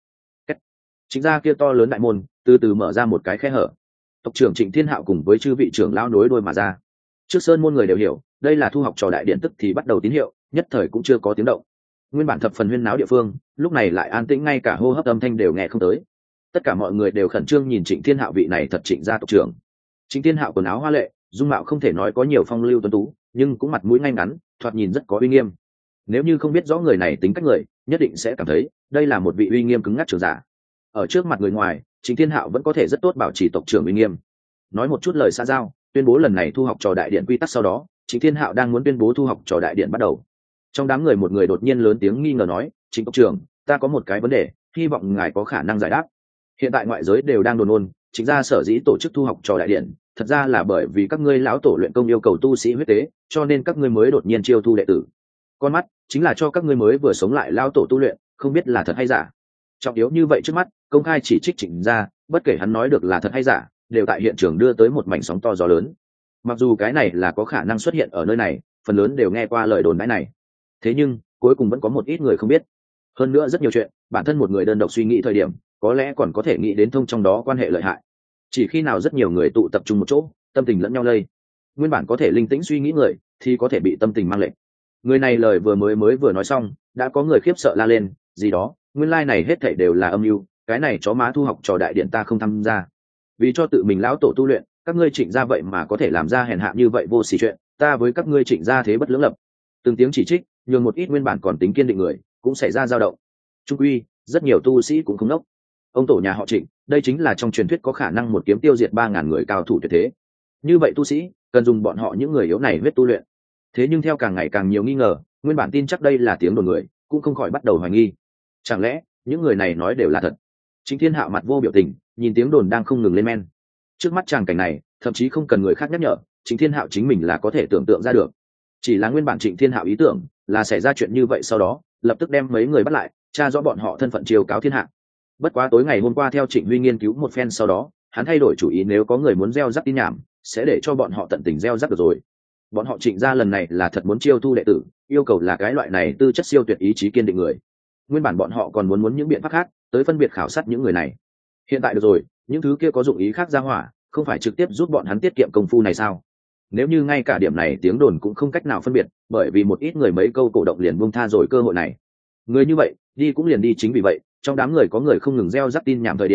Chính ra kia to lớn đại môn từ từ mở ra một cái khe hở. Tộc trưởng Trịnh Thiên Hạo cùng với chư vị trưởng lão nối đuôi mà ra. Trước sơn môn người đều hiểu, đây là thu học trò đại điện, tức thì bắt đầu tín hiệu, nhất thời cũng chưa có tiếng động. Nguyên bản thập phần huyên náo địa phương, lúc này lại an tĩnh, ngay cả hô hấp âm thanh đều nghe không tới. Tất cả mọi người đều khẩn trương nhìn Trịnh Thiên Hạo vị này thật Trịnh gia tộc trưởng. Trịnh Thiên Hạo quần áo hoa lệ, dung mạo không thể nói có nhiều phong lưu tuấn tú, nhưng cũng mặt mũi ngay ngắn, thoạt nhìn rất có uy nghiêm. Nếu như không biết rõ người này tính cách người, nhất định sẽ cảm thấy đây là một vị uy nghiêm cứng ngắc trưởng giả. Ở trước mặt người ngoài, Trịnh Thiên Hạo vẫn có thể rất tốt bảo trì tộc trưởng uy nghiêm. Nói một chút lời xã giao, tuyên bố lần này thu học trò đại điện quy tắc, sau đó Trịnh Thiên Hạo đang muốn tuyên bố thu học trò đại điện bắt đầu. Trong đám người một người đột nhiên lớn tiếng nghi ngờ nói, Trịnh tộc trưởng, ta có một cái vấn đề, hy vọng ngài có khả năng giải đáp. Hiện tại ngoại giới đều đang đồn ôn, Trịnh gia sở dĩ tổ chức thu học trò đại điện, thật ra là bởi vì các ngươi lão tổ luyện công yêu cầu tu sĩ huyết tế, cho nên các ngươi mới đột nhiên chiêu thu đệ tử. Con mắt chính là cho các ngươi mới vừa sống lại lão tổ tu luyện, không biết là thật hay giả. Trọng yếu như vậy trước mắt, công khai chỉ trích Trịnh gia, bất kể hắn nói được là thật hay giả, đều tại hiện trường đưa tới một mảnh sóng to gió lớn. Mặc dù cái này là có khả năng xuất hiện ở nơi này, phần lớn đều nghe qua lời đồn đãi này. Thế nhưng, cuối cùng vẫn có một ít người không biết. Hơn nữa rất nhiều chuyện, bản thân một người đơn độc suy nghĩ thời điểm, có lẽ còn có thể nghĩ đến thông trong đó quan hệ lợi hại. Chỉ khi nào rất nhiều người tụ tập trung một chỗ, tâm tình lẫn nhau lây, nguyên bản có thể linh tĩnh suy nghĩ người thì có thể bị tâm tình mang lệnh. Người này lời mới vừa nói xong, đã có người khiếp sợ la lên, gì đó, nguyên lai này hết thảy đều là âm mưu, cái này chó má thu học trò đại điện ta không tham gia. Vì cho tự mình lão tổ tu luyện, các ngươi Trịnh gia vậy mà có thể làm ra hèn hạ như vậy vô sỉ chuyện, ta với các ngươi Trịnh gia thế bất lưỡng lập. Từng tiếng chỉ trích, nhường một ít nguyên bản còn tính kiên định người cũng xảy ra dao động. Trung quy, rất nhiều tu sĩ cũng không nốc. Ông tổ nhà họ Trịnh, đây chính là trong truyền thuyết có khả năng một kiếm tiêu diệt 3000 người cao thủ tuyệt thế. Như vậy tu sĩ cần dùng bọn họ những người yếu này huyết tu luyện. Thế nhưng theo càng ngày càng nhiều nghi ngờ, nguyên bản tin chắc đây là tiếng đồn người, cũng không khỏi bắt đầu hoài nghi. Chẳng lẽ những người này nói đều là thật? Trịnh Thiên Hạo mặt vô biểu tình, nhìn tiếng đồn đang không ngừng lên men. Trước mắt tràng cảnh này, thậm chí không cần người khác nhắc nhở, Trịnh Thiên Hạo chính mình là có thể tưởng tượng ra được. Chỉ là nguyên bản Trịnh Thiên Hạo ý tưởng là xảy ra chuyện như vậy, sau đó lập tức đem mấy người bắt lại, tra rõ bọn họ thân phận, chiêu cáo thiên hạ. Bất quá tối ngày hôm qua theo Trịnh Huy nghiên cứu một phen, sau đó hắn thay đổi chủ ý, nếu có người muốn gieo rắc tin nhảm, sẽ để cho bọn họ tận tình gieo rắc được rồi. Bọn họ Trịnh gia lần này là thật muốn chiêu thu đệ tử, yêu cầu là cái loại này tư chất siêu tuyệt, ý chí kiên định người. Nguyên bản bọn họ còn muốn những biện pháp khác tới phân biệt khảo sát những người này. Hiện tại được rồi, những thứ kia có dụng ý khác ra hỏa, không phải trực tiếp giúp bọn hắn tiết kiệm công phu này sao? Nếu như ngay cả điểm này tiếng đồn cũng không cách nào phân biệt, bởi vì một ít người mấy câu cổ động liền buông tha rồi cơ hội này. Người như vậy đi cũng liền đi, chính vì vậy trong đám người có người không ngừng gieo rắc tin nhảm thời điểm,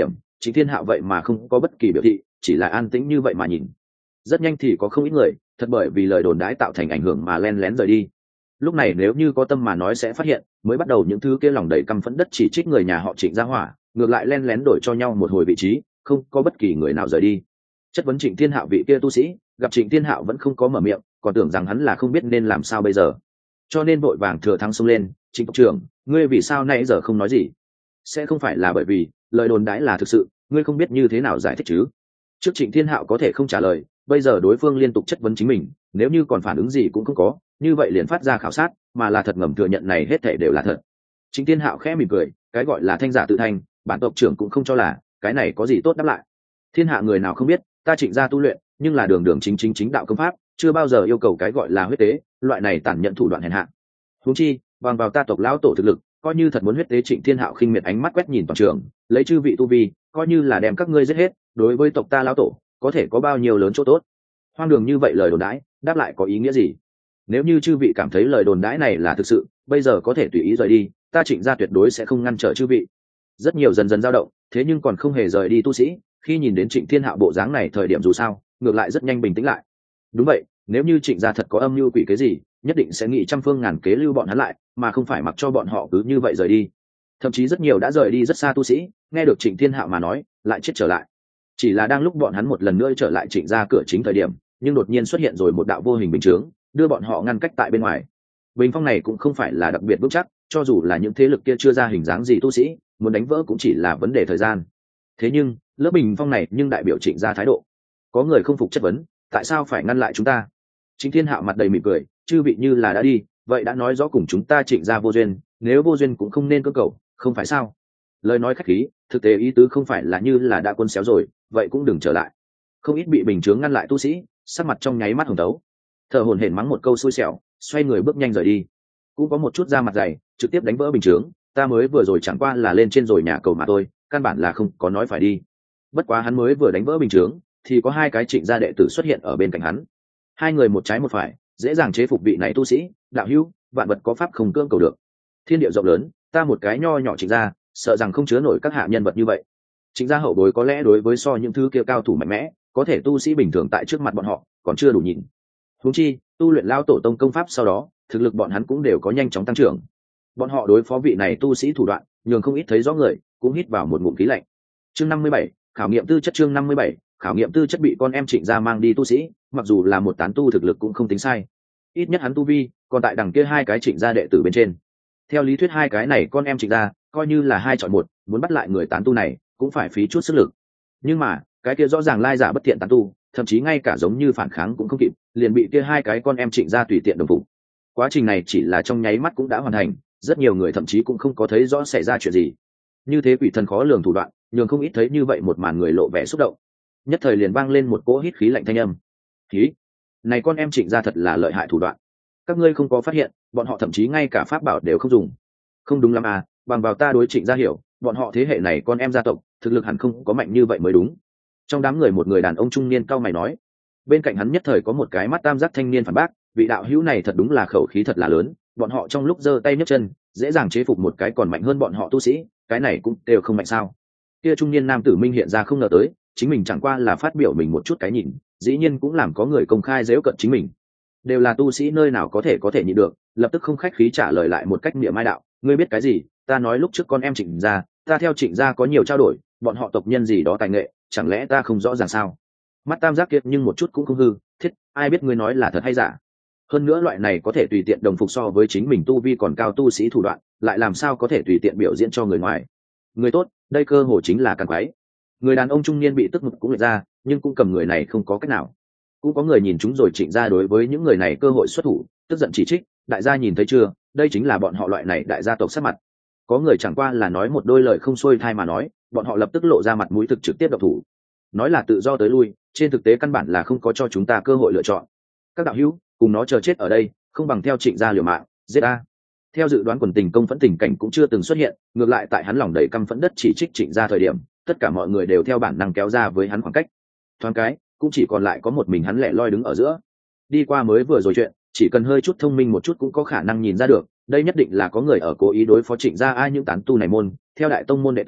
Trịnh Thiên Hạo vậy mà không có bất kỳ biểu thị, chỉ là an tĩnh như vậy mà nhìn. Rất nhanh thì có không ít người thật bởi vì lời đồn đãi tạo thành ảnh hưởng mà len lén rời đi. Lúc này nếu như có tâm mà nói sẽ phát hiện, mới bắt đầu những thứ kia lòng đầy căm phẫn đất chỉ trích người nhà họ Trịnh ra hỏa, ngược lại len lén đổi cho nhau một hồi vị trí, không có bất kỳ người nào rời đi. Chất vấn Trịnh Thiên Hạo vị kia tu sĩ, gặp Trịnh Thiên Hạo vẫn không có mở miệng, còn tưởng rằng hắn là không biết nên làm sao bây giờ, cho nên vội vàng thừa thắng xông lên. Trịnh tộc trưởng, ngươi vì sao nãy giờ không nói gì? Sẽ không phải là bởi vì lời đồn đãi là thực sự, ngươi không biết như thế nào giải thích chứ? Trước Trịnh Thiên Hạo có thể không trả lời, bây giờ đối phương liên tục chất vấn chính mình, nếu như còn phản ứng gì cũng không có, như vậy liền phát ra khảo sát, mà là thật ngầm thừa nhận này hết thảy đều là thật. Trịnh Thiên Hạo khẽ mỉm cười, cái gọi là thanh giả tự thanh, bản tộc trưởng cũng không cho là, cái này có gì tốt đáp lại. Thiên hạ người nào không biết, ta Trịnh gia tu luyện, nhưng là đường đường chính đạo công pháp, chưa bao giờ yêu cầu cái gọi là huyết tế, loại này tàn nhẫn thủ đoạn hèn hạ. Huống chi, bằng vào ta tộc lão tổ thực lực, coi như thật muốn huyết tế, Trịnh Thiên Hạo khinh miệt ánh mắt quét nhìn toàn trường, lấy chư vị tu vi, coi như là đem các ngươi giết hết, đối với tộc ta lão tổ, có thể có bao nhiêu lớn chỗ tốt. Hoang đường như vậy lời đồn đãi, đáp lại có ý nghĩa gì? Nếu như chư vị cảm thấy lời đồn đãi này là thực sự, bây giờ có thể tùy ý rời đi, ta Trịnh gia tuyệt đối sẽ không ngăn trở chư vị. Rất nhiều dần dần dao động, thế nhưng còn không hề rời đi tu sĩ, khi nhìn đến Trịnh Thiên Hạo bộ dáng này thời điểm dù sao, ngược lại rất nhanh bình tĩnh lại. Đúng vậy, nếu như Trịnh gia thật có âm mưu quỷ cái gì, nhất định sẽ nghĩ trăm phương ngàn kế lưu bọn hắn lại, mà không phải mặc cho bọn họ cứ như vậy rời đi. Thậm chí rất nhiều đã rời đi rất xa tu sĩ, nghe được Trịnh Thiên Hạo mà nói, lại chết trở lại. Chỉ là đang lúc bọn hắn một lần nữa trở lại Trịnh gia cửa chính thời điểm, nhưng đột nhiên xuất hiện rồi một đạo vô hình bình chướng, đưa bọn họ ngăn cách tại bên ngoài. Bình phong này cũng không phải là đặc biệt vững chắc, cho dù là những thế lực kia chưa ra hình dáng gì tu sĩ, muốn đánh vỡ cũng chỉ là vấn đề thời gian. Thế nhưng, lớp bình phong này nhưng đại biểu Trịnh gia thái độ. Có người không phục chất vấn, tại sao phải ngăn lại chúng ta? Trịnh Thiên Hạo mặt đầy mỉm cười, chư vị như là đã đi, vậy đã nói rõ cùng chúng ta Trịnh gia vô duyên, nếu vô duyên cũng không nên cưỡng cầu, không phải sao? Lời nói khách khí, thực tế ý tứ không phải là như là đã quân xéo rồi, vậy cũng đừng trở lại. Không ít bị bình chướng ngăn lại tu sĩ, sắc mặt trong nháy mắt hồng tấu, thở hổn hển mắng một câu xui xẻo, xoay người bước nhanh rời đi. Cũng có một chút da mặt dày, trực tiếp đánh vỡ bình chướng, ta mới vừa rồi chẳng qua là lên trên rồi nhà cầu mà thôi, căn bản là không có nói phải đi. Bất quá hắn mới vừa đánh vỡ bình chướng, thì có hai cái Trịnh gia đệ tử xuất hiện ở bên cạnh hắn. Hai người một trái một phải, dễ dàng chế phục vị này tu sĩ. Đạo hữu, vạn vật có pháp không cưỡng cầu được. Thiên địa rộng lớn, ta một cái nho nhỏ Trịnh gia, sợ rằng không chứa nổi các hạ nhân vật như vậy. Trịnh gia hậu bối có lẽ đối với so những thứ kia cao thủ mạnh mẽ, có thể tu sĩ bình thường tại trước mặt bọn họ còn chưa đủ nhìn. Huống chi, tu luyện lao tổ tông công pháp sau đó, thực lực bọn hắn cũng đều có nhanh chóng tăng trưởng. Bọn họ đối phó vị này tu sĩ thủ đoạn, nhường không ít thấy rõ người, cũng hít vào một ngụm khí lạnh. Chương 57, khảo nghiệm tư chất. Chương 57, khảo nghiệm tư chất bị con em Trịnh gia mang đi tu sĩ, mặc dù là một tán tu thực lực cũng không tính sai. Ít nhất hắn tu vi, còn tại đằng kia hai cái Trịnh gia đệ tử bên trên. Theo lý thuyết hai cái này con em Trịnh gia, coi như là hai chọn một, muốn bắt lại người tán tu này, cũng phải phí chút sức lực. Nhưng mà, cái kia rõ ràng lai giả bất thiện tán tu, thậm chí ngay cả giống như phản kháng cũng không kịp, liền bị kia hai cái con em Trịnh gia tùy tiện đồng phục. Quá trình này chỉ là trong nháy mắt cũng đã hoàn thành, rất nhiều người thậm chí cũng không có thấy rõ xảy ra chuyện gì. Như thế quỷ thần khó lường thủ đoạn, nhường không ít thấy như vậy một màn người lộ vẻ xúc động. Nhất thời liền vang lên một cỗ hít khí lạnh thanh âm. Khí, này con em Trịnh gia thật là lợi hại thủ đoạn. Các ngươi không có phát hiện, bọn họ thậm chí ngay cả pháp bảo đều không dùng. Không đúng lắm à, bằng vào ta đối Trịnh gia hiểu, bọn họ thế hệ này con em gia tộc, thực lực hẳn không có mạnh như vậy mới đúng. Trong đám người một người đàn ông trung niên cau mày nói. Bên cạnh hắn nhất thời có một cái mắt tam giác thanh niên phản bác, vị đạo hữu này thật đúng là khẩu khí thật là lớn, bọn họ trong lúc giơ tay nhấc chân, dễ dàng chế phục một cái còn mạnh hơn bọn họ tu sĩ, cái này cũng đều không mạnh sao? Kia trung niên nam tử minh hiện ra không ngờ tới, chính mình chẳng qua là phát biểu mình một chút cái nhìn, dĩ nhiên cũng làm có người công khai giễu cận chính mình. Đều là tu sĩ nơi nào có thể nhịn được, lập tức không khách khí trả lời lại một cách miệng mai đạo, ngươi biết cái gì? Ta nói lúc trước con em Trịnh gia, ta theo Trịnh gia có nhiều trao đổi, bọn họ tộc nhân gì đó tài nghệ, chẳng lẽ ta không rõ ràng sao? Mắt tam giác kiệt nhưng một chút cũng không hư, thiết, ai biết ngươi nói là thật hay giả? Hơn nữa loại này có thể tùy tiện đồng phục so với chính mình tu vi còn cao tu sĩ thủ đoạn, lại làm sao có thể tùy tiện biểu diễn cho người ngoài? Người tốt, đây cơ hội chính là càng quái. Người đàn ông trung niên bị tức ngực cũng lệch ra, nhưng cũng cầm người này không có cách nào. Cũng có người nhìn chúng rồi Trịnh gia đối với những người này cơ hội xuất thủ, tức giận chỉ trích, đại gia nhìn thấy chưa, đây chính là bọn họ loại này đại gia tộc sát mặt. Có người chẳng qua là nói một đôi lời không xuôi thai mà nói, bọn họ lập tức lộ ra mặt mũi thực trực tiếp độc thủ. Nói là tự do tới lui, trên thực tế căn bản là không có cho chúng ta cơ hội lựa chọn. Các đạo hữu, cùng nó chờ chết ở đây, không bằng theo Trịnh gia liều mạng, giết a. Theo dự đoán quần tình công phẫn tình cảnh cũng chưa từng xuất hiện, ngược lại tại hắn lòng đầy căm phẫn đất chỉ trích Trịnh gia thời điểm, tất cả mọi người đều theo bản năng kéo ra với hắn khoảng cách. Thoáng cái, cũng chỉ còn lại có một mình hắn lẻ loi đứng ở giữa. Đi qua mới vừa rồi chuyện, chỉ cần hơi chút thông minh một chút cũng có khả năng nhìn ra được, đây nhất định là có người ở cố ý đối phó Trịnh gia ai những tán tu này môn, theo đại tông môn đệ tử,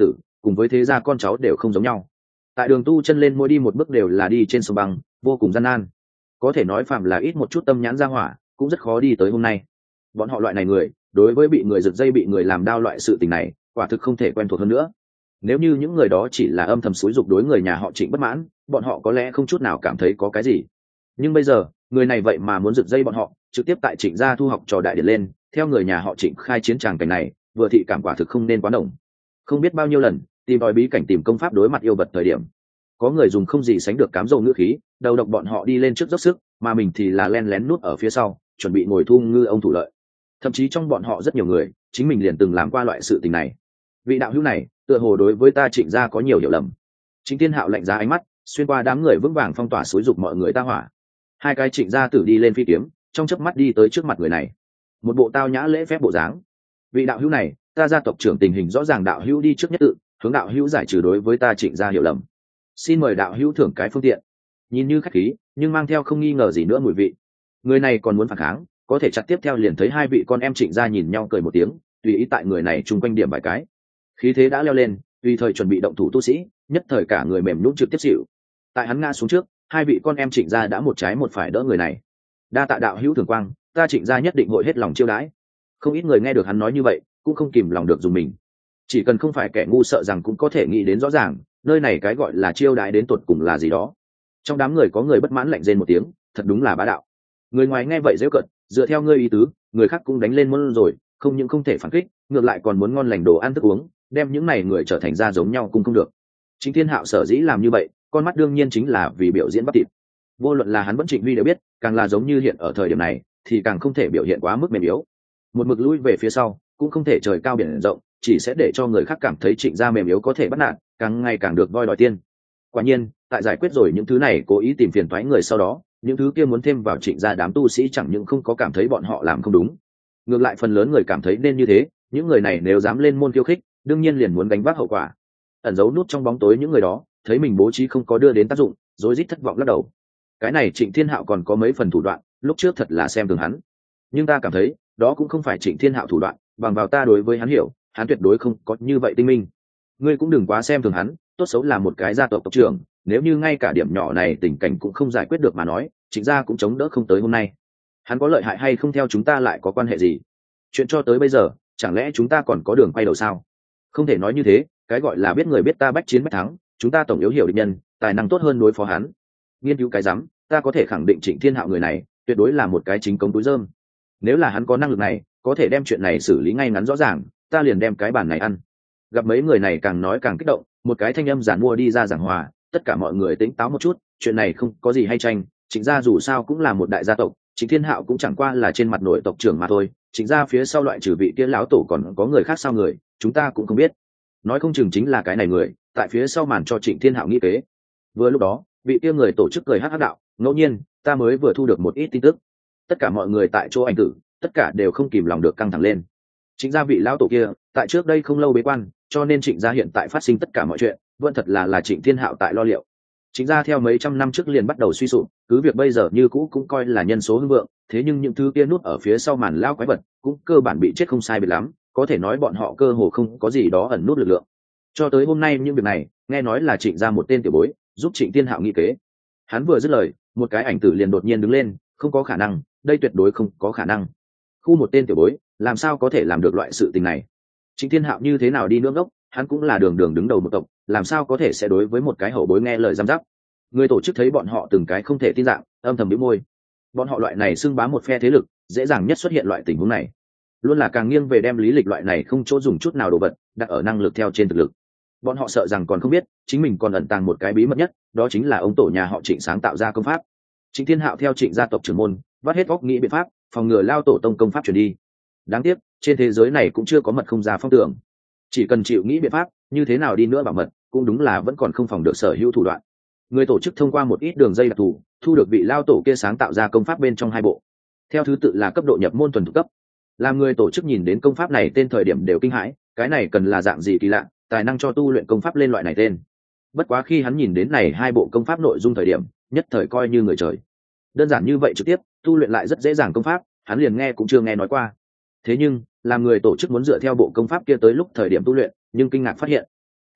cùng với thế gia con cháu đều không giống nhau. Tại đường tu chân lên mỗi đi một bước đều là đi trên sông băng, vô cùng gian nan. Có thể nói phạm là ít một chút tâm nhãn ra hỏa cũng rất khó đi tới hôm nay. Bọn họ loại này người, đối với bị người giật dây bị người làm đau loại sự tình này quả thực không thể quen thuộc hơn nữa. Nếu như những người đó chỉ là âm thầm xúi giục đối người nhà họ Trịnh bất mãn, bọn họ có lẽ không chút nào cảm thấy có cái gì. Nhưng bây giờ người này vậy mà muốn giật dây bọn họ, trực tiếp tại Trịnh gia thu học trò đại điển lên, theo người nhà họ Trịnh khai chiến tràng cảnh này, vừa thị cảm quả thực không nên quá đồng. Không biết bao nhiêu lần tìm đòi bí cảnh tìm công pháp đối mặt yêu vật thời điểm, có người dùng không gì sánh được cám dầu ngữ khí đầu độc bọn họ đi lên trước dốc sức, mà mình thì là len lén nút ở phía sau chuẩn bị ngồi thu ngư ông thủ lợi. Thậm chí trong bọn họ rất nhiều người chính mình liền từng làm qua loại sự tình này. Vị đạo hữu này tựa hồ đối với ta Trịnh gia có nhiều hiểu lầm. Trịnh Thiên Hạo lạnh giá ánh mắt xuyên qua đám người vững vàng phong tỏa xúi giục mọi người ta hỏa. Hai cái Trịnh gia tử đi lên phi kiếm, trong chớp mắt đi tới trước mặt người này, một bộ tao nhã lễ phép bộ dáng. Vị đạo hữu này, ta gia tộc trưởng tình hình rõ ràng, đạo hữu đi trước nhất tự hướng đạo hữu giải trừ đối với ta Trịnh gia hiểu lầm. Xin mời đạo hữu thưởng cái phương tiện. Nhìn như khách khí nhưng mang theo không nghi ngờ gì nữa mùi vị. Người này còn muốn phản kháng, có thể chặt tiếp theo liền thấy hai vị con em Trịnh gia nhìn nhau cười một tiếng, tùy ý tại người này chung quanh điểm vài cái. Khí thế đã leo lên, tùy thời chuẩn bị động thủ tu sĩ, nhất thời cả người mềm nhũn trực tiếp xỉu. Tại hắn ngã xuống trước, hai vị con em Trịnh gia đã một trái một phải đỡ người này. Đa tạ đạo hữu thưởng quang, ta Trịnh gia nhất định hội hết lòng chiêu đãi. Không ít người nghe được hắn nói như vậy cũng không kìm lòng được dùng mình. Chỉ cần không phải kẻ ngu sợ rằng cũng có thể nghĩ đến rõ ràng, nơi này cái gọi là chiêu đãi đến tột cùng là gì đó. Trong đám người có người bất mãn lạnh rên một tiếng, thật đúng là bá đạo. Người ngoài nghe vậy giễu cợt, dựa theo ngươi ý tứ, người khác cũng đánh lên môn rồi, không những không thể phản kích, ngược lại còn muốn ngon lành đồ ăn thức uống, đem những này người trở thành ra giống nhau cũng không được. Trịnh Thiên Hạo sở dĩ làm như vậy, con mắt đương nhiên chính là vì biểu diễn bắp thịt. Vô luận là hắn vẫn Trịnh Huy đều biết, càng là giống như hiện ở thời điểm này, thì càng không thể biểu hiện quá mức mềm yếu. Một mực lui về phía sau, cũng không thể trời cao biển rộng, chỉ sẽ để cho người khác cảm thấy Trịnh gia mềm yếu có thể bắt nạt, càng ngày càng được voi đòi tiên. Quả nhiên, tại giải quyết rồi những thứ này cố ý tìm phiền toái người sau đó, những thứ kia muốn thêm vào Trịnh gia đám tu sĩ chẳng những không có cảm thấy bọn họ làm không đúng, ngược lại phần lớn người cảm thấy nên như thế, những người này nếu dám lên môn khiêu khích, đương nhiên liền muốn gánh vác hậu quả. Ẩn giấu nút trong bóng tối những người đó, thấy mình bố trí không có đưa đến tác dụng, rối rít thất vọng lắc đầu. Cái này Trịnh Thiên Hạo còn có mấy phần thủ đoạn, lúc trước thật là xem thường hắn. Nhưng ta cảm thấy, đó cũng không phải Trịnh Thiên Hạo thủ đoạn, bằng vào ta đối với hắn hiểu, hắn tuyệt đối không có như vậy tinh minh. Ngươi cũng đừng quá xem thường hắn, tốt xấu là một cái gia tộc tộc trưởng, nếu như ngay cả điểm nhỏ này tình cảnh cũng không giải quyết được mà nói, Trịnh gia cũng chống đỡ không tới hôm nay. Hắn có lợi hại hay không theo chúng ta lại có quan hệ gì? Chuyện cho tới bây giờ, chẳng lẽ chúng ta còn có đường quay đầu sao? Không thể nói như thế, cái gọi là biết người biết ta bách chiến bách thắng, chúng ta tổng yếu hiểu địch nhân, tài năng tốt hơn đối phó hắn. Nghiên cứu cái rắm, ta có thể khẳng định Trịnh Thiên Hạo người này tuyệt đối là một cái chính công túi rơm. Nếu là hắn có năng lực này, có thể đem chuyện này xử lý ngay ngắn rõ ràng, ta liền đem cái bản này ăn. Gặp mấy người này càng nói càng kích động, một cái thanh âm giản mua đi ra giảng hòa, tất cả mọi người tỉnh táo một chút, chuyện này không có gì hay tranh, Trịnh gia dù sao cũng là một đại gia tộc, Trịnh Thiên Hạo cũng chẳng qua là trên mặt nội tộc trưởng mà thôi, Trịnh gia phía sau loại trừ vị kia lão tổ còn có người khác sao người, chúng ta cũng không biết. Nói không chừng chính là cái này người, tại phía sau màn cho Trịnh Thiên Hạo nghĩ kế. Vừa lúc đó, vị kia người tổ chức cười hắc hắc đạo, ngẫu nhiên, ta mới vừa thu được một ít tin tức. Tất cả mọi người tại chỗ ảnh tử, tất cả đều không kìm lòng được căng thẳng lên. Trịnh gia vị lão tổ kia, tại trước đây không lâu bế quan, cho nên Trịnh gia hiện tại phát sinh tất cả mọi chuyện, vẫn thật là Trịnh Thiên Hạo tại lo liệu. Trịnh gia theo mấy trăm năm trước liền bắt đầu suy sụp, cứ việc bây giờ như cũ cũng coi là nhân số hưng vượng, thế nhưng những thứ kia nút ở phía sau màn lao quái vật, cũng cơ bản bị chết không sai biệt lắm, có thể nói bọn họ cơ hồ không có gì đó ẩn nút lực lượng. Cho tới hôm nay những việc này, nghe nói là Trịnh gia một tên tiểu bối, giúp Trịnh Thiên Hạo nghĩ kế. Hắn vừa dứt lời, một cái ảnh tử liền đột nhiên đứng lên, không có khả năng, đây tuyệt đối không có khả năng. Khu một tên tiểu bối, làm sao có thể làm được loại sự tình này? Trịnh Thiên Hạo như thế nào đi nương đốc, hắn cũng là đường đường đứng đầu một tộc, làm sao có thể sẽ đối với một cái hậu bối nghe lời giam giáp. Người tổ chức thấy bọn họ từng cái không thể tin dạng, âm thầm bĩu môi. Bọn họ loại này xưng bá một phe thế lực, dễ dàng nhất xuất hiện loại tình huống này, luôn là càng nghiêng về đem lý lịch loại này không chỗ dùng chút nào đồ vật đặt ở năng lực theo trên thực lực. Bọn họ sợ rằng còn không biết chính mình còn ẩn tàng một cái bí mật nhất, đó chính là ông tổ nhà họ Trịnh sáng tạo ra công pháp. Trịnh Thiên Hạo theo Trịnh gia tộc trưởng môn vắt hết óc nghĩ biện pháp phòng ngừa lao tổ tông công pháp truyền đi. Đáng tiếc trên thế giới này cũng chưa có mật không ra phong tưởng, chỉ cần chịu nghĩ biện pháp như thế nào đi nữa bảo mật cũng đúng là vẫn còn không phòng được sở hữu thủ đoạn. Người tổ chức thông qua một ít đường dây đặc thù thu được vị lao tổ kia sáng tạo ra công pháp bên trong hai bộ, theo thứ tự là cấp độ nhập môn thuần thục cấp. Làm người tổ chức nhìn đến công pháp này tên thời điểm đều kinh hãi, cái này cần là dạng gì kỳ lạ, tài năng cho tu luyện công pháp lên loại này tên. Bất quá khi hắn nhìn đến này hai bộ công pháp nội dung thời điểm, nhất thời coi như người trời. Đơn giản như vậy trực tiếp tu luyện lại rất dễ dàng công pháp, hắn liền nghe cũng chưa nghe nói qua. Thế nhưng làm người tổ chức muốn dựa theo bộ công pháp kia tới lúc thời điểm tu luyện, nhưng kinh ngạc phát hiện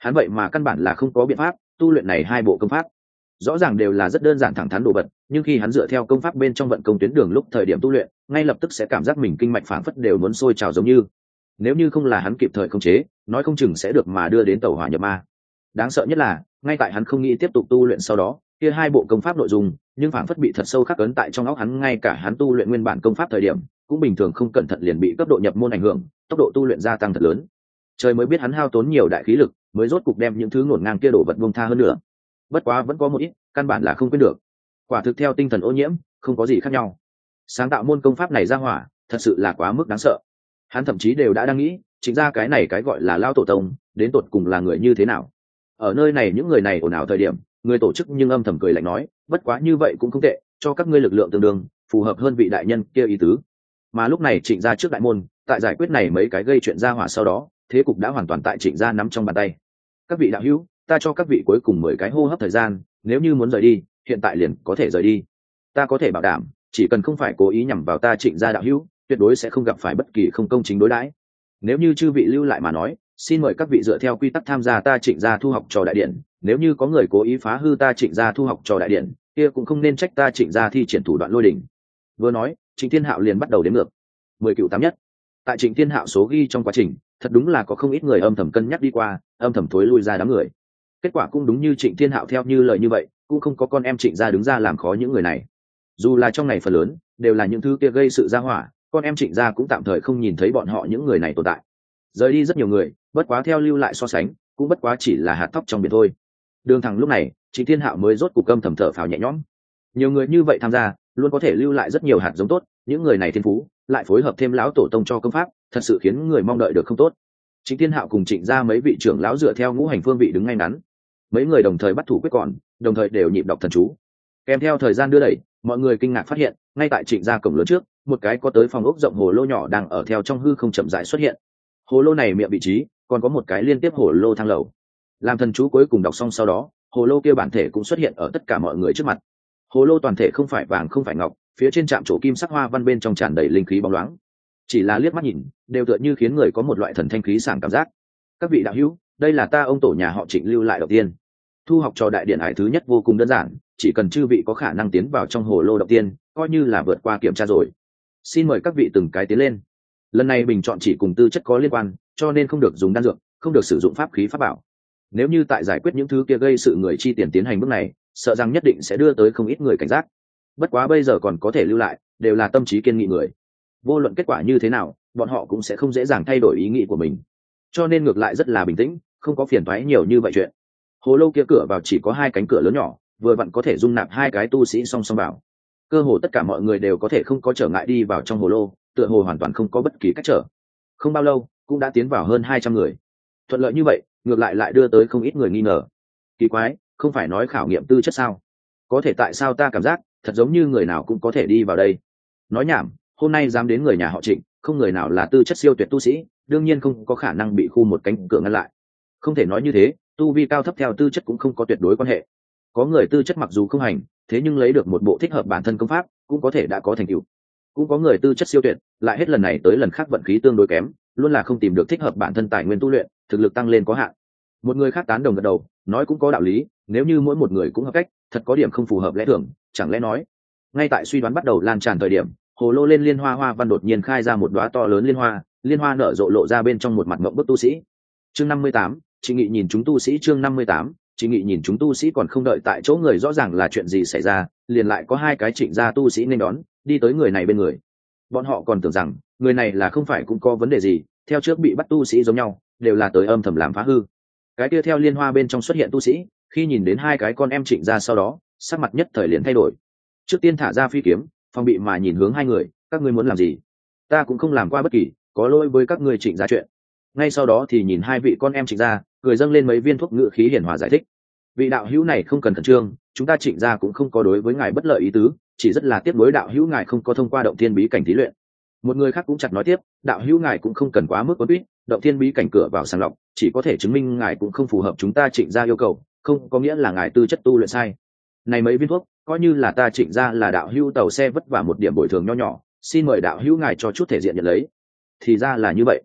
Hắn vậy mà căn bản là không có biện pháp tu luyện này hai bộ công pháp. Rõ ràng đều là rất đơn giản thẳng thắn đồ vật, nhưng khi hắn dựa theo công pháp bên trong vận công tuyến đường lúc thời điểm tu luyện, ngay lập tức sẽ cảm giác mình kinh mạch phảng phất đều muốn sôi trào giống như. Nếu như không là hắn kịp thời khống chế, nói không chừng sẽ được mà đưa đến tẩu hỏa nhập ma. Đáng sợ nhất là, ngay tại hắn không nghĩ tiếp tục tu luyện sau đó, kia hai bộ công pháp nội dung, nhưng phảng phất bị thật sâu khắc ấn tại trong óc hắn, ngay cả hắn tu luyện nguyên bản công pháp thời điểm, cũng bình thường không cẩn thận liền bị cấp độ nhập môn ảnh hưởng, tốc độ tu luyện gia tăng thật lớn. Trời mới biết hắn hao tốn nhiều đại khí lực, mới rốt cục đem những thứ ngổn ngang kia đổ vật buông tha hơn nữa. Bất quá vẫn có một ít, căn bản là không quên được. Quả thực theo tinh thần ô nhiễm, không có gì khác nhau. Sáng tạo môn công pháp này ra hỏa, thật sự là quá mức đáng sợ. Hắn thậm chí đều đã đang nghĩ, chính ra cái này cái gọi là lao tổ tông, đến tột cùng là người như thế nào. Ở nơi này những người này ồn ào thời điểm, người tổ chức nhưng âm thầm cười lạnh nói, bất quá như vậy cũng không tệ, cho các ngươi lực lượng tương đương, phù hợp hơn vị đại nhân kia ý tứ. Mà lúc này Trịnh gia trước đại môn, tại giải quyết này mấy cái gây chuyện ra hỏa sau đó, thế cục đã hoàn toàn tại Trịnh gia nắm trong bàn tay. Các vị đạo hữu, ta cho các vị cuối cùng 10 cái hô hấp thời gian, nếu như muốn rời đi, hiện tại liền có thể rời đi. Ta có thể bảo đảm, chỉ cần không phải cố ý nhằm vào ta Trịnh gia đạo hữu, tuyệt đối sẽ không gặp phải bất kỳ không công chính đối đãi. Nếu như chư vị lưu lại mà nói, xin mời các vị dựa theo quy tắc tham gia ta Trịnh gia thu học trò đại điện. Nếu như có người cố ý phá hư ta Trịnh gia thu học trò đại điện, kia cũng không nên trách ta Trịnh gia thi triển thủ đoạn lôi đỉnh. Vừa nói, Trịnh Thiên Hạo liền bắt đầu đếm ngược. 10 cựu tám nhất. Tại Trịnh Thiên Hạo số ghi trong quá trình, thật đúng là có không ít người âm thầm cân nhắc đi qua, âm thầm thối lui ra đám người. Kết quả cũng đúng như Trịnh Thiên Hạo theo như lời như vậy, cũng không có con em Trịnh gia đứng ra làm khó những người này. Dù là trong này phần lớn đều là những thứ kia gây sự ra hỏa, con em Trịnh gia cũng tạm thời không nhìn thấy bọn họ những người này tồn tại. Rời đi rất nhiều người, bất quá theo lưu lại so sánh, cũng bất quá chỉ là hạt thóc trong biển thôi. Đường thẳng lúc này, Trịnh Thiên Hạo mới rốt cuộc câm thầm thở phào nhẹ nhõm. Nhiều người như vậy tham gia, luôn có thể lưu lại rất nhiều hạt giống tốt, những người này thiên phú, lại phối hợp thêm lão tổ tông cho công pháp, thật sự khiến người mong đợi được không tốt. Trịnh Thiên Hạo cùng Trịnh gia mấy vị trưởng lão dựa theo ngũ hành phương vị đứng ngay ngắn, mấy người đồng thời bắt thủ quyết còn, đồng thời đều nhịp đọc thần chú. Kèm theo thời gian đưa đẩy, mọi người kinh ngạc phát hiện, ngay tại Trịnh gia cổng lớn trước, một cái có tới phòng ốc rộng hồ lô nhỏ đang ở theo trong hư không chậm rãi xuất hiện. Hồ lô này miệng vị trí, còn có một cái liên tiếp hồ lô thang lầu. Làm thần chú cuối cùng đọc xong sau đó, hồ lô kia bản thể cũng xuất hiện ở tất cả mọi người trước mặt. Hồ lô toàn thể không phải vàng không phải ngọc, phía trên trạm trổ kim sắc hoa văn bên trong tràn đầy linh khí bóng loáng. Chỉ là liếc mắt nhìn, đều tựa như khiến người có một loại thần thanh khí sảng cảm giác. Các vị đạo hữu, đây là ta ông tổ nhà họ Trịnh lưu lại đầu tiên. Thu học trò đại điện ải thứ nhất vô cùng đơn giản, chỉ cần chư vị có khả năng tiến vào trong hồ lô đầu tiên, coi như là vượt qua kiểm tra rồi. Xin mời các vị từng cái tiến lên. Lần này bình chọn chỉ cùng tư chất có liên quan, cho nên không được dùng đan dược, không được sử dụng pháp khí pháp bảo. Nếu như tại giải quyết những thứ kia gây sự người chi tiền tiến hành bước này, sợ rằng nhất định sẽ đưa tới không ít người cảnh giác. Bất quá bây giờ còn có thể lưu lại, đều là tâm trí kiên nghị người. Vô luận kết quả như thế nào, bọn họ cũng sẽ không dễ dàng thay đổi ý nghĩ của mình. Cho nên ngược lại rất là bình tĩnh, không có phiền toái nhiều như vậy chuyện. Hồ lô kia cửa vào chỉ có 2 cánh cửa lớn nhỏ, vừa vặn có thể dung nạp 2 cái tu sĩ song song vào. Cơ hồ tất cả mọi người đều có thể không có trở ngại đi vào trong hồ lô, tựa hồ hoàn toàn không có bất kỳ cách trở. Không bao lâu, cũng đã tiến vào hơn 200 người. Thuận lợi như vậy, ngược lại đưa tới không ít người nghi ngờ. Kỳ quái, không phải nói khảo nghiệm tư chất sao? Có thể tại sao ta cảm giác thật giống như người nào cũng có thể đi vào đây? Nói nhảm, hôm nay dám đến người nhà họ Trịnh, không người nào là tư chất siêu tuyệt tu sĩ, đương nhiên không có khả năng bị khu một cánh cửa ngăn lại. Không thể nói như thế, tu vi cao thấp theo tư chất cũng không có tuyệt đối quan hệ. Có người tư chất mặc dù không hành, thế nhưng lấy được một bộ thích hợp bản thân công pháp, cũng có thể đã có thành tựu. Cũng có người tư chất siêu tuyệt, lại hết lần này tới lần khác vận khí tương đối kém, luôn là không tìm được thích hợp bản thân tài nguyên tu luyện, thực lực tăng lên có hạn. Một người khác tán đồng gật đầu, nói cũng có đạo lý, nếu như mỗi một người cũng hợp cách, thật có điểm không phù hợp lẽ thường, chẳng lẽ nói. Ngay tại suy đoán bắt đầu lan tràn thời điểm, hồ lô lên liên hoa hoa văn đột nhiên khai ra một đóa to lớn liên hoa nở rộ lộ ra bên trong một mặt ngậm bức tu sĩ. Chương 58, Trịnh Nghị nhìn chúng tu sĩ. Chương 58, Trịnh Nghị nhìn chúng tu sĩ. Còn không đợi tại chỗ người rõ ràng là chuyện gì xảy ra, liền lại có 2 cái Trịnh gia tu sĩ nên đón, đi tới người này bên người. Bọn họ còn tưởng rằng người này là không phải cũng có vấn đề gì, theo trước bị bắt tu sĩ giống nhau, đều là tới âm thầm làm phá hư. Cái kia theo liên hoa bên trong xuất hiện tu sĩ, khi nhìn đến 2 cái con em Trịnh gia sau đó, sắc mặt nhất thời liền thay đổi. Trước tiên thả ra phi kiếm, phòng bị mà nhìn hướng 2 người, các ngươi muốn làm gì? Ta cũng không làm qua bất kỳ, có lỗi với các ngươi Trịnh gia chuyện. Ngay sau đó thì nhìn 2 vị con em Trịnh gia, cười dâng lên mấy viên thuốc ngự khí hiển hòa giải thích. Vị đạo hữu này không cần khẩn trương, chúng ta Trịnh gia cũng không có đối với ngài bất lợi ý tứ, chỉ rất là tiếc nuối đạo hữu ngài không có thông qua động thiên bí cảnh thí luyện. Một người khác cũng chặt nói tiếp, đạo hữu ngài cũng không cần quá mức quấn quýt, động thiên bí cảnh cửa vào sàng lọc, chỉ có thể chứng minh ngài cũng không phù hợp chúng ta Trịnh gia yêu cầu, không có nghĩa là ngài tư chất tu luyện sai. Này mấy viên thuốc, coi như là ta Trịnh gia là đạo hữu tàu xe vất vả một điểm bồi thường nho nhỏ, xin mời đạo hữu ngài cho chút thể diện nhận lấy. Thì ra là như vậy.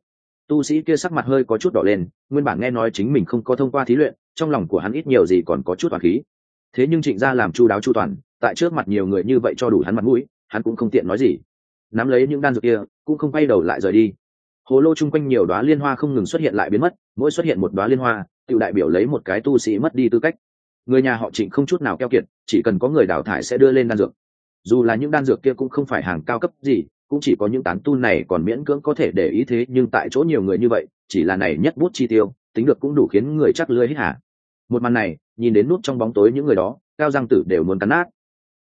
Tu sĩ kia sắc mặt hơi có chút đỏ lên, nguyên bản nghe nói chính mình không có thông qua thí luyện, trong lòng của hắn ít nhiều gì còn có chút oán khí. Thế nhưng Trịnh gia làm chu đáo chu toàn, tại trước mặt nhiều người như vậy cho đủ hắn mặt mũi, hắn cũng không tiện nói gì. Nắm lấy những đan dược kia, cũng không quay đầu lại rời đi. Hồ lô chung quanh nhiều đóa liên hoa không ngừng xuất hiện lại biến mất, mỗi xuất hiện một đóa liên hoa, tiểu đại biểu lấy một cái tu sĩ mất đi tư cách. Người nhà họ Trịnh không chút nào keo kiệt, chỉ cần có người đào thải sẽ đưa lên đan dược. Dù là những đan dược kia cũng không phải hàng cao cấp gì, cũng chỉ có những tán tu này còn miễn cưỡng có thể để ý, thế nhưng tại chỗ nhiều người như vậy, chỉ là này nhất bút chi tiêu, tính được cũng đủ khiến người chắc lưỡi hít hả. Một màn này, nhìn đến nút trong bóng tối những người đó, cao răng tử đều muốn cắn nát.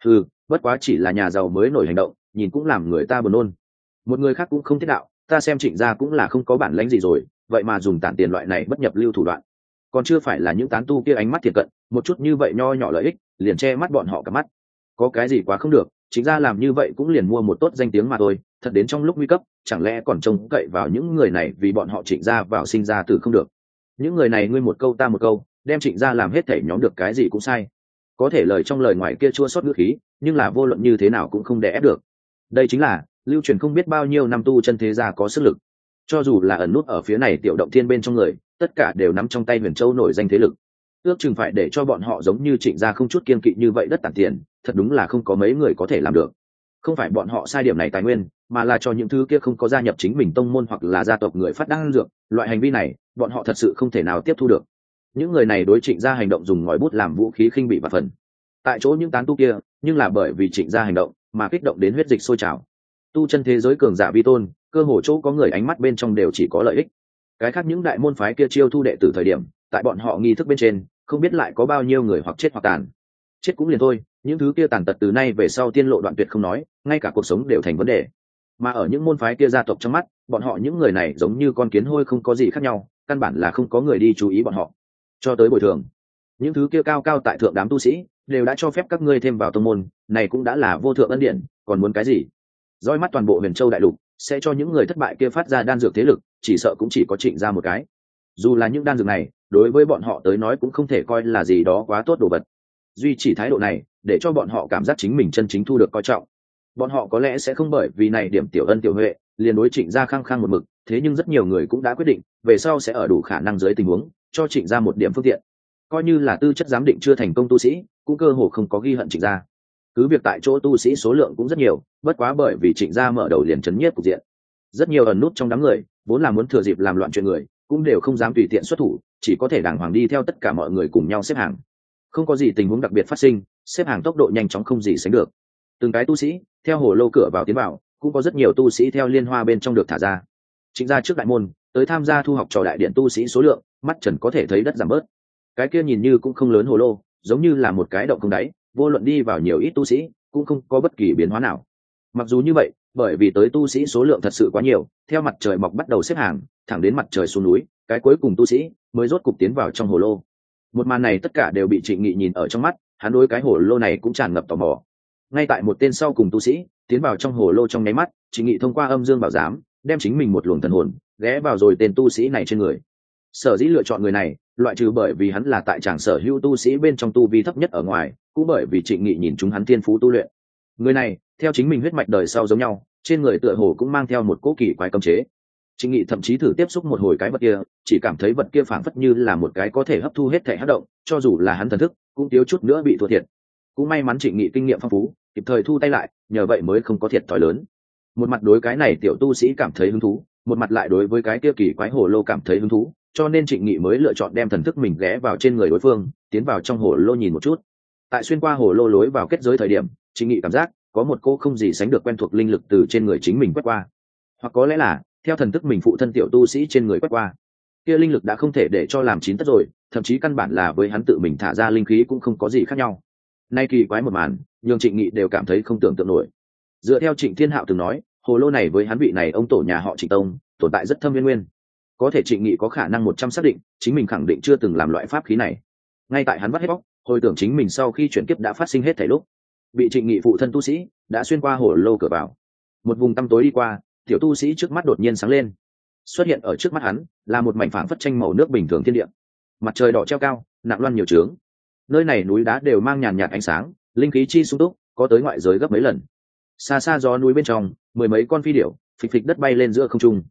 Bất quá chỉ là nhà giàu mới nổi hành động, nhìn cũng làm người ta buồn nôn. Một người khác cũng không thiết đạo, ta xem Trịnh gia cũng là không có bản lãnh gì rồi, vậy mà dùng tản tiền loại này bất nhập lưu thủ đoạn. Còn chưa phải là những tán tu kia ánh mắt thiệt cận, một chút như vậy nho nhỏ lợi ích, liền che mắt bọn họ cả mắt. Có cái gì quá không được, Trịnh gia làm như vậy cũng liền mua một tốt danh tiếng mà thôi, thật đến trong lúc nguy cấp, chẳng lẽ còn trông cậy vào những người này vì bọn họ Trịnh gia vào sinh ra tử không được. Những người này ngươi một câu ta một câu, đem Trịnh gia làm hết thể nhóm được cái gì cũng sai. Có thể lời trong lời ngoài kia chua xót ngữ khí, nhưng là vô luận như thế nào cũng không đè ép được. Đây chính là lưu truyền không biết bao nhiêu năm tu chân thế gia có sức lực. Cho dù là ẩn nút ở phía này tiểu động thiên bên trong người, tất cả đều nắm trong tay Huyền Châu nổi danh thế lực. Ước chừng phải để cho bọn họ giống như Trịnh gia không chút kiên kỵ như vậy đất tản tiền, thật đúng là không có mấy người có thể làm được. Không phải bọn họ sai điểm này tài nguyên, mà là cho những thứ kia không có gia nhập chính mình tông môn hoặc là gia tộc người phát đan dược, loại hành vi này, bọn họ thật sự không thể nào tiếp thu được. Những người này đối Trịnh gia hành động dùng ngòi bút làm vũ khí khinh bị và phần. Tại chỗ những tán tu kia, nhưng là bởi vì Trịnh gia hành động mà kích động đến huyết dịch sôi trào. Tu chân thế giới cường giả vi tôn, cơ hồ chỗ có người ánh mắt bên trong đều chỉ có lợi ích. Cái khác những đại môn phái kia chiêu thu đệ tử thời điểm, tại bọn họ nghi thức bên trên, không biết lại có bao nhiêu người hoặc chết hoặc tàn. Chết cũng liền thôi, những thứ kia tàn tật từ nay về sau tiên lộ đoạn tuyệt không nói, ngay cả cuộc sống đều thành vấn đề. Mà ở những môn phái kia gia tộc trong mắt, bọn họ những người này giống như con kiến hôi không có gì khác nhau, căn bản là không có người đi chú ý bọn họ. Cho tới bồi thường, những thứ kia cao cao tại thượng đám tu sĩ đều đã cho phép các ngươi thêm vào tông môn, này cũng đã là vô thượng ân điển, còn muốn cái gì? Dõi mắt toàn bộ Huyền Châu đại lục, sẽ cho những người thất bại kia phát ra đan dược thế lực, chỉ sợ cũng chỉ có Trịnh gia một cái. Dù là những đan dược này, đối với bọn họ tới nói cũng không thể coi là gì đó quá tốt đồ vật. Duy chỉ thái độ này, để cho bọn họ cảm giác chính mình chân chính thu được coi trọng. Bọn họ có lẽ sẽ không bởi vì này điểm tiểu ân tiểu huệ, liền đối Trịnh gia khăng khăng một mực, thế nhưng rất nhiều người cũng đã quyết định, về sau sẽ ở đủ khả năng dưới tình huống, cho Trịnh gia một điểm phương tiện. Coi như là tư chất giám định chưa thành công tu sĩ, cũng cơ hồ không có ghi hận Trịnh gia. Cứ việc tại chỗ tu sĩ số lượng cũng rất nhiều, bất quá bởi vì Trịnh gia mở đầu liền chấn nhiếp cục diện. Rất nhiều ẩn nút trong đám người, vốn là muốn thừa dịp làm loạn chuyện người, cũng đều không dám tùy tiện xuất thủ, chỉ có thể đàng hoàng đi theo tất cả mọi người cùng nhau xếp hàng. Không có gì tình huống đặc biệt phát sinh, xếp hàng tốc độ nhanh chóng không gì sánh được. Từng cái tu sĩ theo hồ lô cửa vào tiến vào, cũng có rất nhiều tu sĩ theo liên hoa bên trong được thả ra. Trịnh gia trước đại môn tới tham gia thu học trò đại điện tu sĩ số lượng, mắt trần có thể thấy đất giảm bớt. Cái kia nhìn như cũng không lớn hồ lô, giống như là một cái động không đáy, vô luận đi vào nhiều ít tu sĩ cũng không có bất kỳ biến hóa nào. Mặc dù như vậy, bởi vì tới tu sĩ số lượng thật sự quá nhiều, theo mặt trời mọc bắt đầu xếp hàng thẳng đến mặt trời xuống núi, cái cuối cùng tu sĩ mới rốt cục tiến vào trong hồ lô. Một màn này tất cả đều bị Trịnh Nghị nhìn ở trong mắt, hắn đối cái hồ lô này cũng tràn ngập tò mò. Ngay tại một tên sau cùng tu sĩ tiến vào trong hồ lô trong nháy mắt, Trịnh Nghị thông qua âm dương bảo giám đem chính mình một luồng thần hồn ghé vào rồi tên tu sĩ này trên người. Sở dĩ lựa chọn người này, loại trừ bởi vì hắn là tại tràng sở hữu tu sĩ bên trong tu vi thấp nhất ở ngoài, cũng bởi vì Trịnh Nghị nhìn chúng hắn thiên phú tu luyện. Người này theo chính mình huyết mạch đời sau giống nhau, trên người tựa hồ cũng mang theo một cỗ kỳ quái cấm chế. Trịnh Nghị thậm chí thử tiếp xúc một hồi cái vật kia, chỉ cảm thấy vật kia phảng phất như là một cái có thể hấp thu hết thể hấp động, cho dù là hắn thần thức cũng thiếu chút nữa bị thua thiệt. Cũng may mắn Trịnh Nghị kinh nghiệm phong phú, kịp thời thu tay lại, nhờ vậy mới không có thiệt thòi lớn. Một mặt đối cái này tiểu tu sĩ cảm thấy hứng thú, một mặt lại đối với cái kia kỳ quái hồ lô cảm thấy hứng thú, cho nên Trịnh Nghị mới lựa chọn đem thần thức mình ghé vào trên người đối phương, tiến vào trong hồ lô nhìn một chút. Tại xuyên qua hồ lô lối vào kết giới thời điểm, Trịnh Nghị cảm giác có một cô không gì sánh được quen thuộc linh lực từ trên người chính mình quét qua, hoặc có lẽ là theo thần thức mình phụ thân tiểu tu sĩ trên người quét qua. Kia linh lực đã không thể để cho làm chín tất rồi, thậm chí căn bản là với hắn tự mình thả ra linh khí cũng không có gì khác nhau. Nay kỳ quái một màn, nhường Trịnh Nghị đều cảm thấy không tưởng tượng nổi. Dựa theo Trịnh Thiên Hạo từng nói, hồ lô này với hắn vị này ông tổ nhà họ Trịnh Tông tồn tại rất thâm viên nguyên. Có thể Trịnh Nghị có khả năng 100 xác định, chính mình khẳng định chưa từng làm loại pháp khí này. Ngay tại hắn vắt hết bóc, hồi tưởng chính mình sau khi chuyển kiếp đã phát sinh hết thảy lúc, bị Trịnh Nghị phụ thân tu sĩ đã xuyên qua hồ lô cửa vào. Một vùng tăm tối đi qua, tiểu tu sĩ trước mắt đột nhiên sáng lên. Xuất hiện ở trước mắt hắn là một mảnh phảng phất tranh màu nước bình thường thiên địa. Mặt trời đỏ treo cao, nặng loan nhiều trướng. Nơi này núi đá đều mang nhàn nhạt ánh sáng, linh khí chi sung túc, có tới ngoại giới gấp mấy lần. Xa xa gió núi bên trong, mười mấy con phi điểu phịch phịch đất bay lên giữa không trung.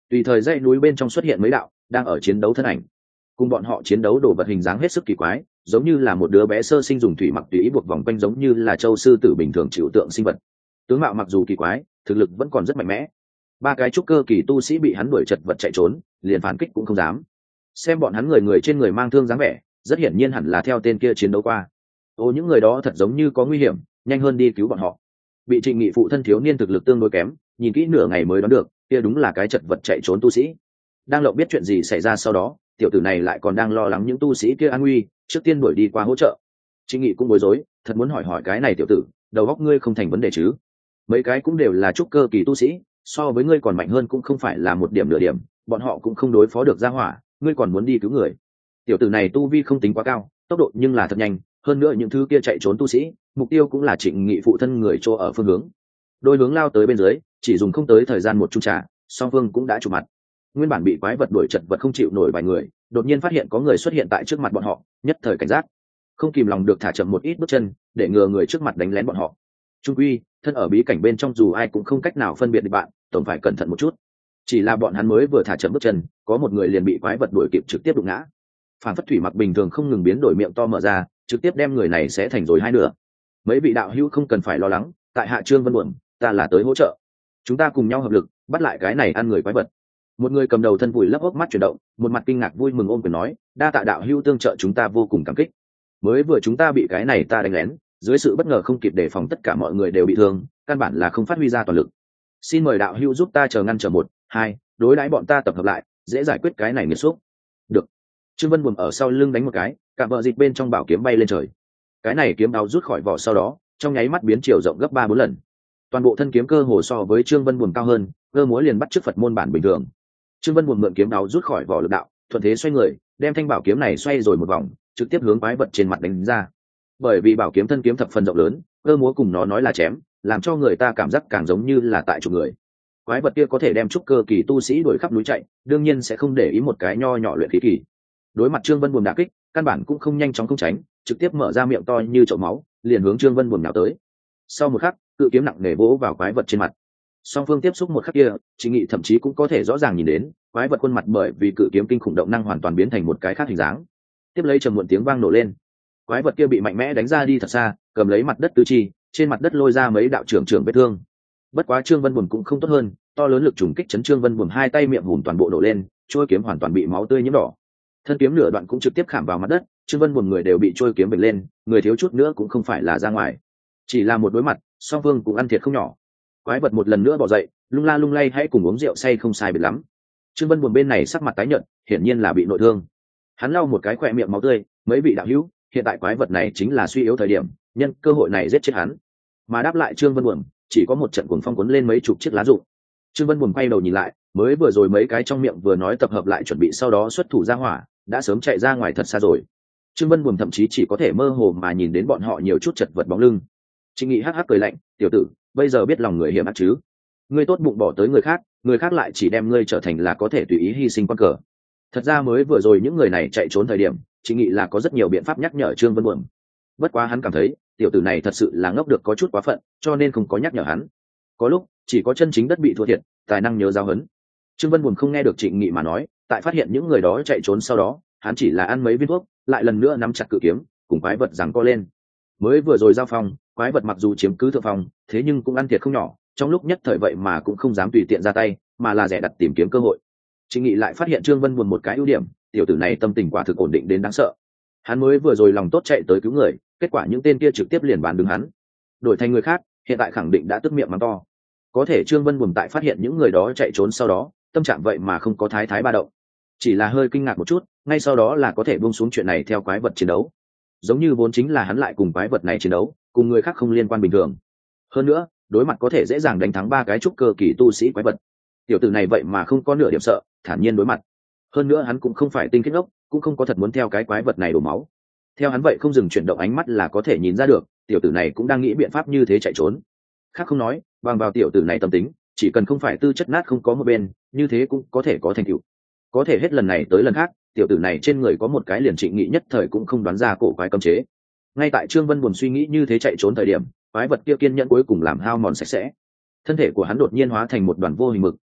tùy thời dãy núi bên trong xuất hiện mấy đạo đang ở chiến đấu thân ảnh. Cùng bọn họ chiến đấu đồ vật hình dáng hết sức kỳ quái, giống như là một đứa bé sơ sinh dùng thủy mặc tùy ý buộc vòng quanh, giống như là châu sư tử bình thường chịu tượng sinh vật. Tướng mạo mặc dù kỳ quái, thực lực vẫn còn rất mạnh mẽ. Ba cái trúc cơ kỳ tu sĩ bị hắn đuổi chật vật chạy trốn, liền phản kích cũng không dám. Xem bọn hắn người người trên người mang thương dáng vẻ, rất hiển nhiên hẳn là theo tên kia chiến đấu qua. Ô, những người đó thật giống như có nguy hiểm, nhanh hơn đi cứu bọn họ. Bị Trịnh Nghị phụ thân thiếu niên thực lực tương đối kém, nhìn kỹ nửa ngày mới đoán được, kia đúng là cái chật vật chạy trốn tu sĩ. Đang lộng biết chuyện gì xảy ra sau đó, tiểu tử này lại còn đang lo lắng những tu sĩ kia an nguy, trước tiên đuổi đi qua hỗ trợ. Trịnh Nghị cũng bối rối, thật muốn hỏi hỏi cái này tiểu tử, đầu óc ngươi không thành vấn đề chứ? Mấy cái cũng đều là trúc cơ kỳ tu sĩ, so với ngươi còn mạnh hơn cũng không phải là một điểm nửa điểm, bọn họ cũng không đối phó được gia hỏa, ngươi còn muốn đi cứu người. Tiểu tử này tu vi không tính quá cao, tốc độ nhưng là thật nhanh, hơn nữa những thứ kia chạy trốn tu sĩ, mục tiêu cũng là Trịnh Nghị phụ thân người chỗ ở phương hướng. Đôi hướng lao tới bên dưới, chỉ dùng không tới thời gian một chung trà, song phương cũng đã chụp mặt. Nguyên bản bị quái vật đuổi chật vật không chịu nổi vài người, đột nhiên phát hiện có người xuất hiện tại trước mặt bọn họ, nhất thời cảnh giác, không kìm lòng được thả chậm một ít bước chân, để ngừa người trước mặt đánh lén bọn họ. Trung quy, thân ở bí cảnh bên trong dù ai cũng không cách nào phân biệt được bạn, tổng phải cẩn thận một chút. Chỉ là bọn hắn mới vừa thả chậm bước chân, có một người liền bị quái vật đuổi kịp trực tiếp đụng ngã. Phản phất thủy mặc bình thường không ngừng biến đổi, miệng to mở ra, trực tiếp đem người này sẽ thành rồi hai nửa. Mấy vị đạo hữu không cần phải lo lắng, tại hạ Trương Vân Buồn, ta là tới hỗ trợ. Chúng ta cùng nhau hợp lực, bắt lại cái này ăn người quái vật. Một người cầm đầu thân vùi lấp hốc mắt chuyển động, một mặt kinh ngạc vui mừng ôm quyền nói, đa tạ đạo hữu tương trợ, chúng ta vô cùng cảm kích. Mới vừa chúng ta bị cái này ta đánh lén, dưới sự bất ngờ không kịp đề phòng, tất cả mọi người đều bị thương, căn bản là không phát huy ra toàn lực. Xin mời đạo hữu giúp ta chờ ngăn trở 1, 2, đối đãi bọn ta tập hợp lại, dễ giải quyết cái này nghiệt xúc. Được. Trương Vân Buồn ở sau lưng đánh một cái, cả vợ dịch bên trong bảo kiếm bay lên trời. Cái này kiếm đao rút khỏi vỏ sau đó, trong nháy mắt biến chiều rộng gấp 3-4 lần. Toàn bộ thân kiếm cơ hồ so với Trương Vân Buồn cao hơn, cơ múa liền bắt chước Phật môn bản bình thường. Trương Vân Buồn mượn kiếm đao rút khỏi vỏ lực đạo, thuận thế xoay người, đem thanh bảo kiếm này xoay rồi một vòng, trực tiếp hướng quái vật trên mặt đánh ra. Bởi vì bảo kiếm thân kiếm thập phần rộng lớn, cơ múa cùng nó nói là chém, làm cho người ta cảm giác càng giống như là tại chụp người. Quái vật kia có thể đem trúc cơ kỳ tu sĩ đuổi khắp núi chạy, đương nhiên sẽ không để ý một cái nho nhỏ luyện khí kỳ. Đối mặt Trương Vân Buồn đả kích, căn bản cũng không nhanh chóng không tránh, trực tiếp mở ra miệng to như chậu máu, liền hướng Trương Vân Buồn nào tới. Sau một khắc, cự kiếm nặng nề vỗ vào quái vật trên mặt. Song phương tiếp xúc một khắc kia, Trịnh Nghị thậm chí cũng có thể rõ ràng nhìn đến, quái vật khuôn mặt bởi vì cự kiếm kinh khủng động năng hoàn toàn biến thành một cái khác hình dáng. Tiếp lấy trầm muộn tiếng vang nổ lên. Quái vật kia bị mạnh mẽ đánh ra đi thật xa, cầm lấy mặt đất tứ chi, trên mặt đất lôi ra mấy đạo trưởng vết thương. Bất quá Trương Vân Buồn cũng không tốt hơn, to lớn lực trùng kích chấn Trương Vân Buồn hai tay miệng hùn toàn bộ nổ lên, trôi kiếm hoàn toàn bị máu tươi nhiễm đỏ. Thân kiếm nửa đoạn cũng trực tiếp khảm vào mặt đất, Trương Vân Buồn người đều bị trôi kiếm bịch lên, người thiếu chút nữa cũng không phải là ra ngoài. Chỉ là một đối mặt, song phương cũng ăn thiệt không nhỏ. Quái vật một lần nữa bò dậy, lung la lung lay hãy cùng uống rượu say không sai biệt lắm. Trương Vân Buồn bên này sắc mặt tái nhợt, hiển nhiên là bị nội thương. Hắn lau một cái khỏe miệng máu tươi, mấy vị đạo hữu, hiện tại quái vật này chính là suy yếu thời điểm, nhân cơ hội này giết chết hắn. Mà đáp lại Trương Vân Buồn, chỉ có một trận cuồng phong cuốn lên mấy chục chiếc lá rụng. Trương Vân Buồn quay đầu nhìn lại, mới vừa rồi mấy cái trong miệng vừa nói tập hợp lại chuẩn bị sau đó xuất thủ ra hỏa, đã sớm chạy ra ngoài thật xa rồi. Trương Vân Buồn thậm chí chỉ có thể mơ hồ mà nhìn đến bọn họ nhiều chút chật vật bóng lưng. Trịnh Nghị hắc hắc cười lạnh, tiểu tử, bây giờ biết lòng người hiểm ác chứ? Ngươi tốt bụng bỏ tới người khác lại chỉ đem ngươi trở thành là có thể tùy ý hy sinh quan cờ. Thật ra mới vừa rồi những người này chạy trốn thời điểm, Trịnh Nghị là có rất nhiều biện pháp nhắc nhở Trương Vân Buồn. Bất quá hắn cảm thấy, tiểu tử này thật sự là ngốc được có chút quá phận, cho nên không có nhắc nhở hắn. Có lúc, chỉ có chân chính đất bị thua thiệt, tài năng nhớ giáo huấn. Trương Vân Buồn không nghe được Trịnh Nghị mà nói, tại phát hiện những người đó chạy trốn sau đó, hắn chỉ là ăn mấy viên thuốc, lại lần nữa nắm chặt cự kiếm, cùng quái vật giằng co lên. Mới vừa rồi giao phong, quái vật mặc dù chiếm cứ thượng phong, thế nhưng cũng ăn thiệt không nhỏ, trong lúc nhất thời vậy mà cũng không dám tùy tiện ra tay, mà là dè đặt tìm kiếm cơ hội. Trịnh Nghị lại phát hiện Trương Vân Buồn một cái ưu điểm, tiểu tử này tâm tình quả thực ổn định đến đáng sợ. Hắn mới vừa rồi lòng tốt chạy tới cứu người, kết quả những tên kia trực tiếp liền bán đứng hắn. Đổi thành người khác, hiện tại khẳng định đã tức miệng mắng to. Có thể Trương Vân Buồn tại phát hiện những người đó chạy trốn sau đó, tâm trạng vậy mà không có thái thái ba động, chỉ là hơi kinh ngạc một chút, ngay sau đó là có thể buông xuống chuyện này theo quái vật chiến đấu. Giống như vốn chính là hắn lại cùng quái vật này chiến đấu, cùng người khác không liên quan bình thường. Hơn nữa, đối mặt có thể dễ dàng đánh thắng ba cái trúc cơ kỳ tu sĩ quái vật, tiểu tử này vậy mà không có nửa điểm sợ, thản nhiên đối mặt. Hơn nữa hắn cũng không phải tinh khiết ngốc, cũng không có thật muốn theo cái quái vật này đổ máu. Theo hắn vậy không dừng chuyển động ánh mắt là có thể nhìn ra được, tiểu tử này cũng đang nghĩ biện pháp như thế chạy trốn. Khác không nói, bằng vào tiểu tử này tâm tính, chỉ cần không phải tư chất nát không có một bên, như thế cũng có thể có thành tựu. Có thể hết lần này tới lần khác, tiểu tử này trên người có một cái liền Trịnh Nghị nhất thời cũng không đoán ra cổ quái cấm chế. Ngay tại Trương Vân Buồn suy nghĩ như thế chạy trốn thời điểm, quái vật kia kiên nhẫn cuối cùng làm hao mòn sạch sẽ. Thân thể của hắn đột nhiên hóa thành một đoàn vô hình mực,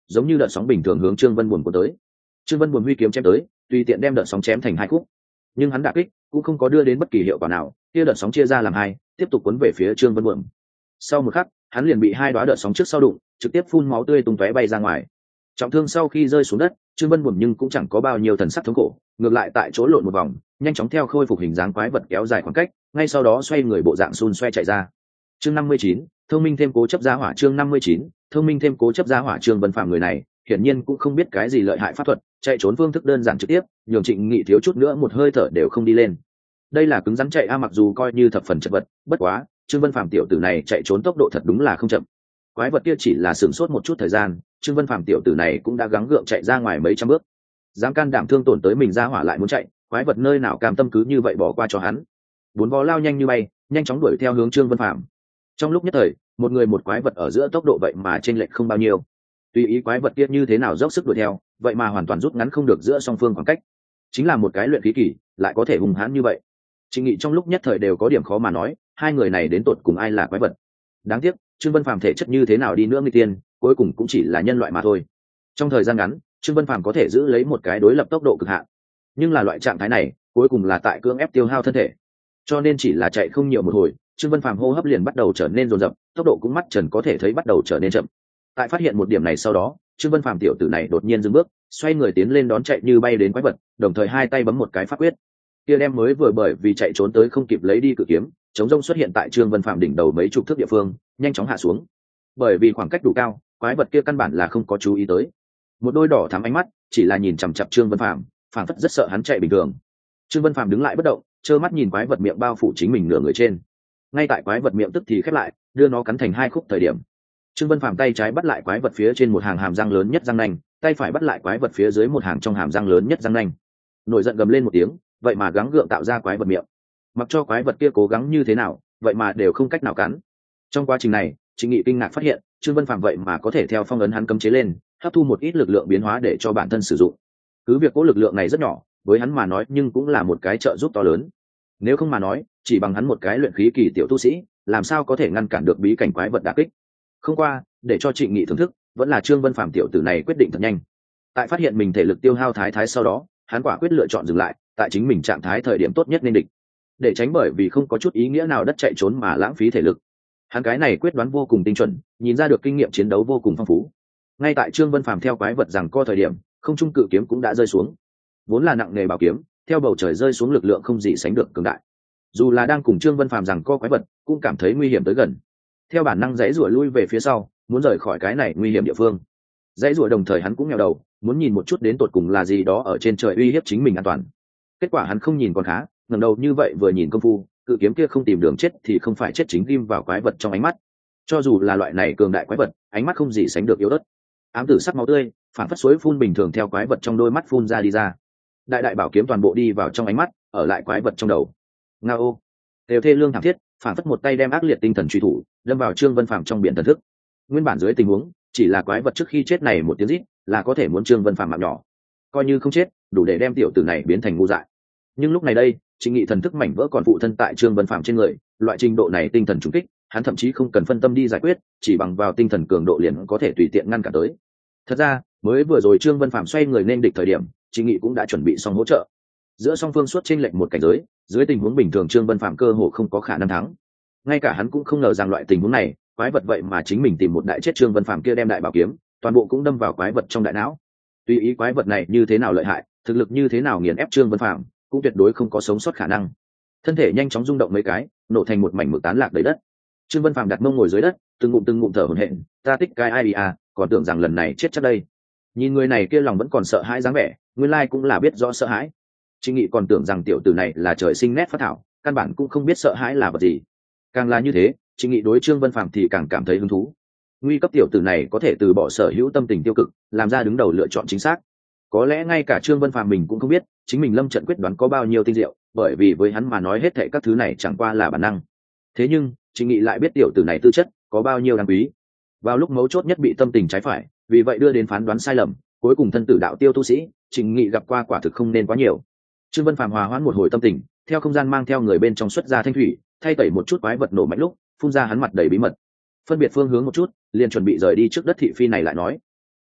giống như đợt sóng bình thường hướng Trương Vân Buồm của tới. Trương Vân Buồm huy kiếm chém tới, tùy tiện đem đợt sóng chém thành hai khúc, nhưng hắn đả kích cũng không có đưa đến bất kỳ hiệu quả nào, kia đợt sóng chia ra làm hai, tiếp tục cuốn về phía Trương Vân Buồm. Sau một khắc, hắn liền bị hai đóa đợt sóng trước sau đụng, trực tiếp phun máu tươi tung tóe bay ra ngoài. Trọng thương sau khi rơi xuống đất, Trương Vân Buồm nhưng cũng chẳng có bao nhiêu thần sắc thống khổ, ngược lại tại chỗ lộn một vòng, nhanh chóng theo khôi phục hình dáng quái vật kéo dài khoảng cách, ngay sau đó xoay người bộ dạng xun xoe chạy ra. Chương 59, thông minh thêm cố chấp gia hỏa. Chương 59, thông minh thêm cố chấp gia hỏa. Trương Vân Phạm người này hiển nhiên cũng không biết cái gì lợi hại pháp thuật, chạy trốn phương thức đơn giản trực tiếp, nhường Trịnh Nghị thiếu chút nữa một hơi thở đều không đi lên. Đây là cứng rắn chạy a, mặc dù coi như thập phần chật vật, bất quá Trương Vân Phạm tiểu tử này chạy trốn tốc độ thật đúng là không chậm. Quái vật kia chỉ là sửng sốt một chút thời gian, Trương Vân Phạm tiểu tử này cũng đã gắng gượng chạy ra ngoài mấy trăm bước. Dám can đảm thương tổn tới mình gia hỏa lại muốn chạy, quái vật nơi nào cam tâm cứ như vậy bỏ qua cho hắn. Bốn vó lao nhanh như bay, nhanh chóng đuổi theo hướng Trương Vân Phạm. Trong lúc nhất thời, một người một quái vật ở giữa tốc độ vậy mà chênh lệch không bao nhiêu. Tùy ý quái vật kia như thế nào dốc sức đuổi theo, vậy mà hoàn toàn rút ngắn không được giữa song phương khoảng cách. Chính là một cái luyện khí kỳ, lại có thể hùng hãn như vậy. Trịnh Nghị trong lúc nhất thời đều có điểm khó mà nói, hai người này đến tột cùng ai là quái vật. Đáng tiếc, Trương Vân Phàm thể chất như thế nào đi nữa nguy tiên, cuối cùng cũng chỉ là nhân loại mà thôi. Trong thời gian ngắn, Trương Vân Phàm có thể giữ lấy một cái đối lập tốc độ cực hạn, nhưng là loại trạng thái này, cuối cùng là tại cưỡng ép tiêu hao thân thể. Cho nên chỉ là chạy không nhiều một hồi, Trương Vân Phàm hô hấp liền bắt đầu trở nên rồn rập, tốc độ cũng mắt trần có thể thấy bắt đầu trở nên chậm. Tại phát hiện một điểm này sau đó, Trương Vân Phàm tiểu tử này đột nhiên dừng bước, xoay người tiến lên đón chạy như bay đến quái vật, đồng thời hai tay bấm một cái pháp quyết. Kia đem mới vừa bởi vì chạy trốn tới không kịp lấy đi cự kiếm, chống rông xuất hiện tại Trương Vân Phàm đỉnh đầu mấy chục thước địa phương, nhanh chóng hạ xuống. Bởi vì khoảng cách đủ cao, quái vật kia căn bản là không có chú ý tới. Một đôi đỏ thắm ánh mắt, chỉ là nhìn chằm chằm Trương Vân Phàm, phảng phất rất sợ hắn chạy bình thường. Trương Vân Phàm đứng lại bất động, trơ mắt nhìn quái vật miệng bao phủ chính mình nửa người trên. Ngay tại quái vật miệng tức thì khép lại, đưa nó cắn thành hai khúc thời điểm, Trương Vân Phàm tay trái bắt lại quái vật phía trên một hàng hàm răng lớn nhất răng nanh, tay phải bắt lại quái vật phía dưới một hàng trong hàm răng lớn nhất răng nanh. Nổi giận gầm lên một tiếng, vậy mà gắng gượng tạo ra quái vật miệng. Mặc cho quái vật kia cố gắng như thế nào, vậy mà đều không cách nào cắn. Trong quá trình này, Trịnh Nghị kinh ngạc phát hiện, Trương Vân Phàm vậy mà có thể theo phong ấn hắn cấm chế lên, hấp thu một ít lực lượng biến hóa để cho bản thân sử dụng. Cứ việc cố lực lượng này rất nhỏ, với hắn mà nói nhưng cũng là một cái trợ giúp to lớn. Nếu không mà nói, chỉ bằng hắn một cái luyện khí kỳ tiểu tu sĩ, làm sao có thể ngăn cản được bí cảnh quái vật đả kích. Không qua, để cho Trịnh Nghị thưởng thức, vẫn là Trương Vân Phàm tiểu tử này quyết định thật nhanh. Tại phát hiện mình thể lực tiêu hao thái thái sau đó, hắn quả quyết lựa chọn dừng lại, tại chính mình trạng thái thời điểm tốt nhất nên địch, để tránh bởi vì không có chút ý nghĩa nào đất chạy trốn mà lãng phí thể lực. Hắn cái này quyết đoán vô cùng tinh chuẩn, nhìn ra được kinh nghiệm chiến đấu vô cùng phong phú. Ngay tại Trương Vân Phàm theo quái vật rằng co thời điểm, không trung cự kiếm cũng đã rơi xuống. Vốn là nặng nghề bảo kiếm, theo bầu trời rơi xuống lực lượng không gì sánh được cường đại. Dù là đang cùng Trương Vân Phàm rằng co quái vật, cũng cảm thấy nguy hiểm tới gần. Theo bản năng dãy rủa lui về phía sau, muốn rời khỏi cái này nguy hiểm địa phương. Dãy rủa đồng thời hắn cũng nghèo đầu, muốn nhìn một chút đến tột cùng là gì đó ở trên trời uy hiếp chính mình an toàn. Kết quả hắn không nhìn còn khá, ngẩng đầu như vậy vừa nhìn công phu, cự kiếm kia không tìm đường chết thì không phải chết chính ghim vào quái vật trong ánh mắt. Cho dù là loại này cường đại quái vật, ánh mắt không gì sánh được yếu ớt. Ám tử sắc máu tươi, phản phất suối phun bình thường theo quái vật trong đôi mắt phun ra đi ra. Đại bảo kiếm toàn bộ đi vào trong ánh mắt, ở lại quái vật trong đầu. Ngao, đều thê lương thảm thiết, phản phất một tay đem ác liệt tinh thần truy thủ đâm vào Trương Vân Phàm trong biển thần thức. Nguyên bản dưới tình huống, chỉ là quái vật trước khi chết này một tiếng rít, là có thể muốn Trương Vân Phàm mạng nhỏ. Coi như không chết, đủ để đem tiểu tử này biến thành ngu dại. Nhưng lúc này đây, Trịnh Nghị thần thức mảnh vỡ còn phụ thân tại Trương Vân Phàm trên người, loại trình độ này tinh thần trùng kích, hắn thậm chí không cần phân tâm đi giải quyết, chỉ bằng vào tinh thần cường độ liền có thể tùy tiện ngăn cản tới. Thật ra, mới vừa rồi Trương Vân Phàm xoay người nên địch thời điểm, Trịnh Nghị cũng đã chuẩn bị xong hỗ trợ. Giữa song phương suốt chênh lệch một cảnh giới, dưới tình huống bình thường Trương Vân Phàm cơ hồ không có khả năng thắng. Ngay cả hắn cũng không ngờ rằng loại tình huống này, quái vật vậy mà chính mình tìm một đại chết Trương Vân Phàm kia đem đại bảo kiếm, toàn bộ cũng đâm vào quái vật trong đại não. Tùy ý quái vật này như thế nào lợi hại, thực lực như thế nào nghiền ép Trương Vân Phàm, cũng tuyệt đối không có sống sót khả năng. Thân thể nhanh chóng rung động mấy cái, nổ thành một mảnh mực tán lạc đầy đất. Trương Vân Phàm đặt mông ngồi dưới đất, từng ngụm thở hổn hển, ta thích cái ai à, còn tưởng rằng lần này chết chắc đây. Nhìn người này kia lòng vẫn còn sợ hãi dáng vẻ, nguyên lai cũng là biết rõ sợ hãi. Trịnh Nghị còn tưởng rằng tiểu tử này là trời sinh nét phát thảo, căn bản cũng không biết sợ hãi là vật gì. Càng là như thế, Trịnh Nghị đối Trương Vân Phàm thì càng cảm thấy hứng thú. Nguy cấp tiểu tử này có thể từ bỏ sở hữu tâm tình tiêu cực, làm ra đứng đầu lựa chọn chính xác. Có lẽ ngay cả Trương Vân Phàm mình cũng không biết, chính mình lâm trận quyết đoán có bao nhiêu tinh diệu, bởi vì với hắn mà nói hết thảy các thứ này chẳng qua là bản năng. Thế nhưng, Trịnh Nghị lại biết tiểu tử này tư chất có bao nhiêu đáng quý. Vào lúc mấu chốt nhất bị tâm tình trái phải, vì vậy đưa đến phán đoán sai lầm, cuối cùng thân tử đạo tiêu tu sĩ, Trịnh Nghị gặp qua quả thực không nên quá nhiều. Trương Vân Phàm hòa hoãn một hồi tâm tình, theo không gian mang theo người bên trong xuất ra thanh thủy, thay tẩy một chút quái vật nổ mạnh lúc, phun ra hắn mặt đầy bí mật. Phân biệt phương hướng một chút, liền chuẩn bị rời đi trước đất thị phi này lại nói.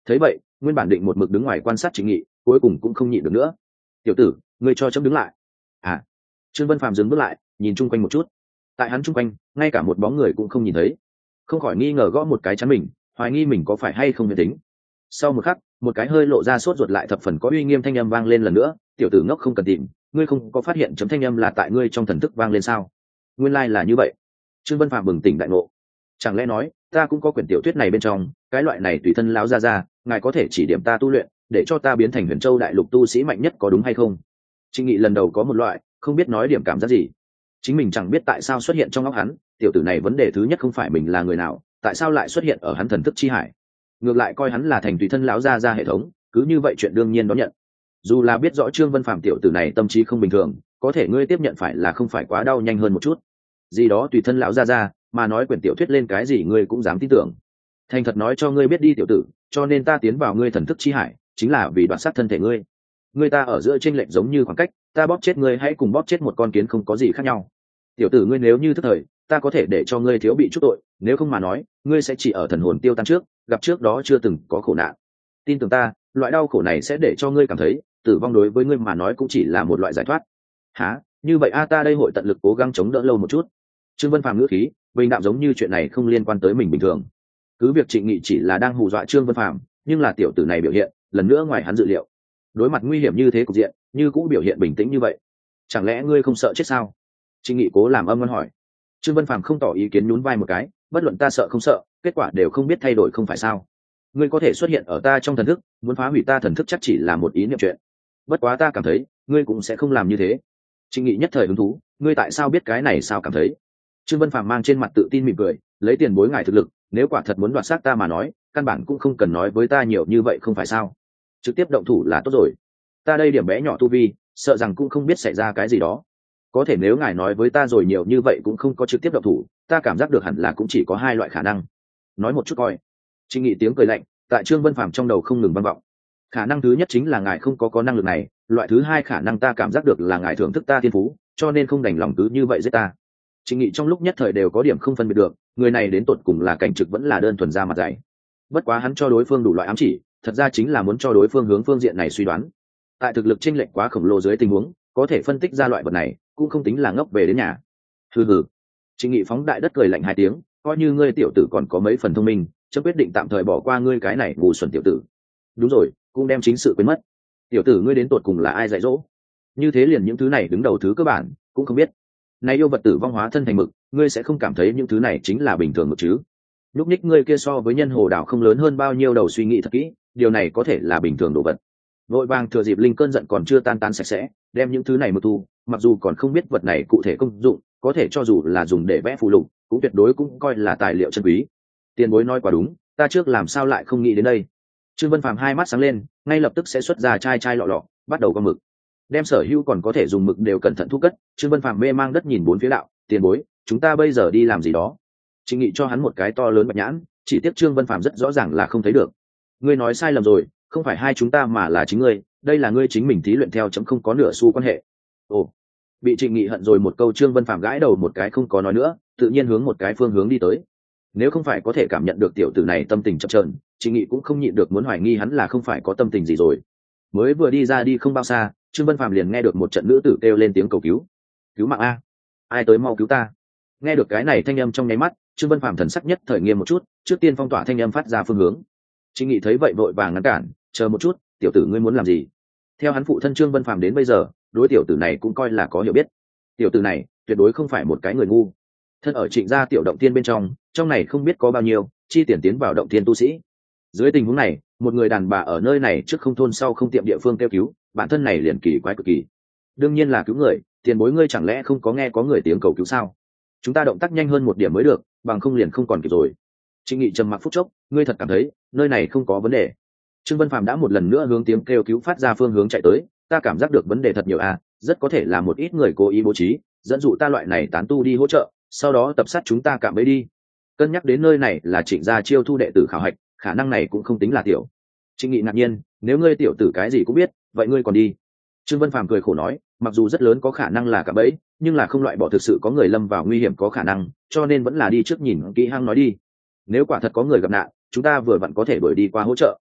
Thấy vậy, nguyên bản định một mực đứng ngoài quan sát Trịnh Nghị, cuối cùng cũng không nhịn được nữa. "Tiểu tử, ngươi cho chấm đứng lại." "À?" Trương Vân Phàm dừng bước lại, nhìn chung quanh một chút. Tại hắn chung quanh, ngay cả một bóng người cũng không nhìn thấy. Không khỏi nghi ngờ gõ một cái chắn mình, hoài nghi mình có phải hay không huyễn tính. Sau một khắc, một cái hơi lộ ra sốt ruột lại thập phần có uy nghiêm thanh âm vang lên lần nữa. "Tiểu tử ngốc không cần tìm, ngươi không có phát hiện chấm thanh âm là tại ngươi trong thần thức vang lên sao?" Nguyên lai là như vậy. Trương Vân Phàm bừng tỉnh đại ngộ. Chẳng lẽ nói, ta cũng có quyển tiểu thuyết này bên trong, cái loại này tùy thân lão ra, ngài có thể chỉ điểm ta tu luyện, để cho ta biến thành Huyền Châu đại lục tu sĩ mạnh nhất có đúng hay không? Trịnh Nghị lần đầu có một loại, không biết nói điểm cảm giác gì. Chính mình chẳng biết tại sao xuất hiện trong óc hắn, tiểu tử này vấn đề thứ nhất không phải mình là người nào, tại sao lại xuất hiện ở hắn thần thức chi hải? Ngược lại coi hắn là thành tùy thân lão ra hệ thống, cứ như vậy chuyện đương nhiên đón nhận. Dù là biết rõ Trương Vân Phàm tiểu tử này tâm trí không bình thường, có thể ngươi tiếp nhận phải là không phải quá đau nhanh hơn một chút. Gì đó tùy thân lão ra, mà nói quyển tiểu thuyết lên cái gì ngươi cũng dám tin tưởng. Thành thật nói cho ngươi biết đi tiểu tử, cho nên ta tiến vào ngươi thần thức chi hải, chính là vì đoạt sát thân thể ngươi. Ngươi ta ở giữa chênh lệch giống như khoảng cách, ta bóp chết ngươi hãy cùng bóp chết một con kiến không có gì khác nhau. Tiểu tử ngươi nếu như thức thời, ta có thể để cho ngươi thiếu bị chút tội, nếu không mà nói, ngươi sẽ chỉ ở thần hồn tiêu tan trước, gặp trước đó chưa từng có khổ nạn. Tin tưởng ta, loại đau khổ này sẽ để cho ngươi cảm thấy, tử vong đối với ngươi mà nói cũng chỉ là một loại giải thoát. Hả? Như vậy ta đây hội tận lực cố gắng chống đỡ lâu một chút. Trương Vân Phàm ngữ khí bình đạm giống như chuyện này không liên quan tới mình bình thường. Cứ việc Trịnh Nghị chỉ là đang hù dọa Trương Vân Phàm, nhưng là tiểu tử này biểu hiện lần nữa ngoài hắn dự liệu. Đối mặt nguy hiểm như thế cục diện, như cũng biểu hiện bình tĩnh như vậy. Chẳng lẽ ngươi không sợ chết sao? Trịnh Nghị cố làm âm ngoan hỏi. Trương Vân Phàm không tỏ ý kiến, nhún vai một cái, bất luận ta sợ không sợ, kết quả đều không biết thay đổi không phải sao? Ngươi có thể xuất hiện ở ta trong thần thức, muốn phá hủy ta thần thức chắc chỉ là một ý niệm chuyện. Bất quá ta cảm thấy, ngươi cũng sẽ không làm như thế. Trịnh Nghị nhất thời hứng thú, ngươi tại sao biết cái này sao cảm thấy? Trương Vân Phàm mang trên mặt tự tin mỉm cười, lấy tiền bối ngài thực lực, nếu quả thật muốn đoạt xác ta mà nói, căn bản cũng không cần nói với ta nhiều như vậy không phải sao? Trực tiếp động thủ là tốt rồi. Ta đây điểm bé nhỏ tu vi, sợ rằng cũng không biết xảy ra cái gì đó. Có thể nếu ngài nói với ta rồi nhiều như vậy cũng không có trực tiếp động thủ, ta cảm giác được hẳn là cũng chỉ có hai loại khả năng. Nói một chút coi. Trịnh Nghị tiếng cười lạnh, tại Trương Vân Phàm trong đầu không ngừng vang vọng. Khả năng thứ nhất chính là ngài không có năng lực này, loại thứ hai khả năng ta cảm giác được là ngài thưởng thức ta thiên phú, cho nên không đành lòng cứ như vậy giết ta. Trịnh Nghị trong lúc nhất thời đều có điểm không phân biệt được, người này đến tột cùng là cảnh trực vẫn là đơn thuần ra mặt dày. Bất quá hắn cho đối phương đủ loại ám chỉ, thật ra chính là muốn cho đối phương hướng phương diện này suy đoán. Tại thực lực chênh lệch quá khổng lồ dưới tình huống, có thể phân tích ra loại vật này, cũng không tính là ngốc về đến nhà. Hừ. Trịnh Nghị phóng đại đất cười lạnh hai tiếng, coi như ngươi tiểu tử còn có mấy phần thông minh, chớ quyết định tạm thời bỏ qua ngươi cái này ngu xuẩn tiểu tử. Đúng rồi, cũng đem chính sự quên mất. Tiểu tử ngươi đến tột cùng là ai dạy dỗ? Như thế liền những thứ này đứng đầu thứ cơ bản cũng không biết. Này yêu vật tử vong hóa thân thành mực, ngươi sẽ không cảm thấy những thứ này chính là bình thường một chứ? Lúc ních ngươi kia so với nhân hồ đảo không lớn hơn bao nhiêu đầu suy nghĩ thật kỹ, điều này có thể là bình thường đồ vật. Vội vàng thừa dịp linh cơn giận còn chưa tan sạch sẽ, đem những thứ này mực thu, mặc dù còn không biết vật này cụ thể công dụng, có thể cho dù là dùng để vẽ phù lục, cũng tuyệt đối cũng coi là tài liệu chân quý. Tiền bối nói quá đúng, ta trước làm sao lại không nghĩ đến đây. Trương Vân Phàm hai mắt sáng lên, ngay lập tức sẽ xuất ra chai lọ, bắt đầu gom mực. Đem sở hữu còn có thể dùng mực đều cẩn thận thu cất. Trương Vân Phàm mê mang đất nhìn bốn phía đạo, tiền bối, chúng ta bây giờ đi làm gì đó? Trịnh Nghị cho hắn một cái to lớn bạch nhãn, chỉ tiếc Trương Vân Phàm rất rõ ràng là không thấy được. Ngươi nói sai lầm rồi, không phải hai chúng ta mà là chính ngươi, đây là ngươi chính mình thí luyện theo chấm không có nửa xu quan hệ. Ồ, bị Trịnh Nghị hận rồi một câu, Trương Vân Phàm gãi đầu một cái không có nói nữa, tự nhiên hướng một cái phương hướng đi tới. Nếu không phải có thể cảm nhận được tiểu tử này tâm tình chập chờn, Trịnh Nghị cũng không nhịn được muốn hoài nghi hắn là không phải có tâm tình gì rồi. Mới vừa đi ra đi không bao xa, Trương Vân Phàm liền nghe được một trận nữ tử kêu lên tiếng cầu cứu. Cứu mạng a, ai tới mau cứu ta. Nghe được cái này thanh âm trong nháy mắt, Trương Vân Phàm thần sắc nhất thời nghiêm một chút, trước tiên phong tỏa thanh âm phát ra phương hướng. Trịnh Nghị thấy vậy vội vàng ngăn cản, chờ một chút, tiểu tử ngươi muốn làm gì? Theo hắn phụ thân Trương Vân Phàm đến bây giờ, đối tiểu tử này cũng coi là có hiểu biết. Tiểu tử này tuyệt đối không phải một cái người ngu. Thân ở Trịnh gia tiểu động tiên bên trong này không biết có bao nhiêu chi tiền tiến vào động tiên tu sĩ. Dưới tình huống này, một người đàn bà ở nơi này trước không thôn sau không tiệm địa phương kêu cứu, bản thân này liền kỳ quái cực kỳ. Đương nhiên là cứu người, tiền bối ngươi chẳng lẽ không có nghe có người tiếng cầu cứu sao? Chúng ta động tác nhanh hơn một điểm mới được, bằng không liền không còn kịp rồi. Trịnh Nghị trầm mặc phút chốc, ngươi thật cảm thấy nơi này không có vấn đề? Trương Vân Phàm đã một lần nữa hướng tiếng kêu cứu phát ra phương hướng chạy tới, ta cảm giác được vấn đề thật nhiều à, rất có thể là một ít người cố ý bố trí, dẫn dụ ta loại này tán tu đi hỗ trợ, sau đó tập sát chúng ta cạm bẫy đi. Cân nhắc đến nơi này là Trịnh gia chiêu thu đệ tử khảo hạch, khả năng này cũng không tính là tiểu. Trịnh Nghị ngạc nhiên, nếu ngươi tiểu tử cái gì cũng biết, vậy ngươi còn đi? Trương Vân Phàm cười khổ nói, mặc dù rất lớn có khả năng là cạm bẫy, nhưng là không loại bỏ thực sự có người lâm vào nguy hiểm có khả năng, cho nên vẫn là đi trước nhìn kỹ hang nói đi. Nếu quả thật có người gặp nạn, chúng ta vừa vặn có thể đuổi đi qua hỗ trợ.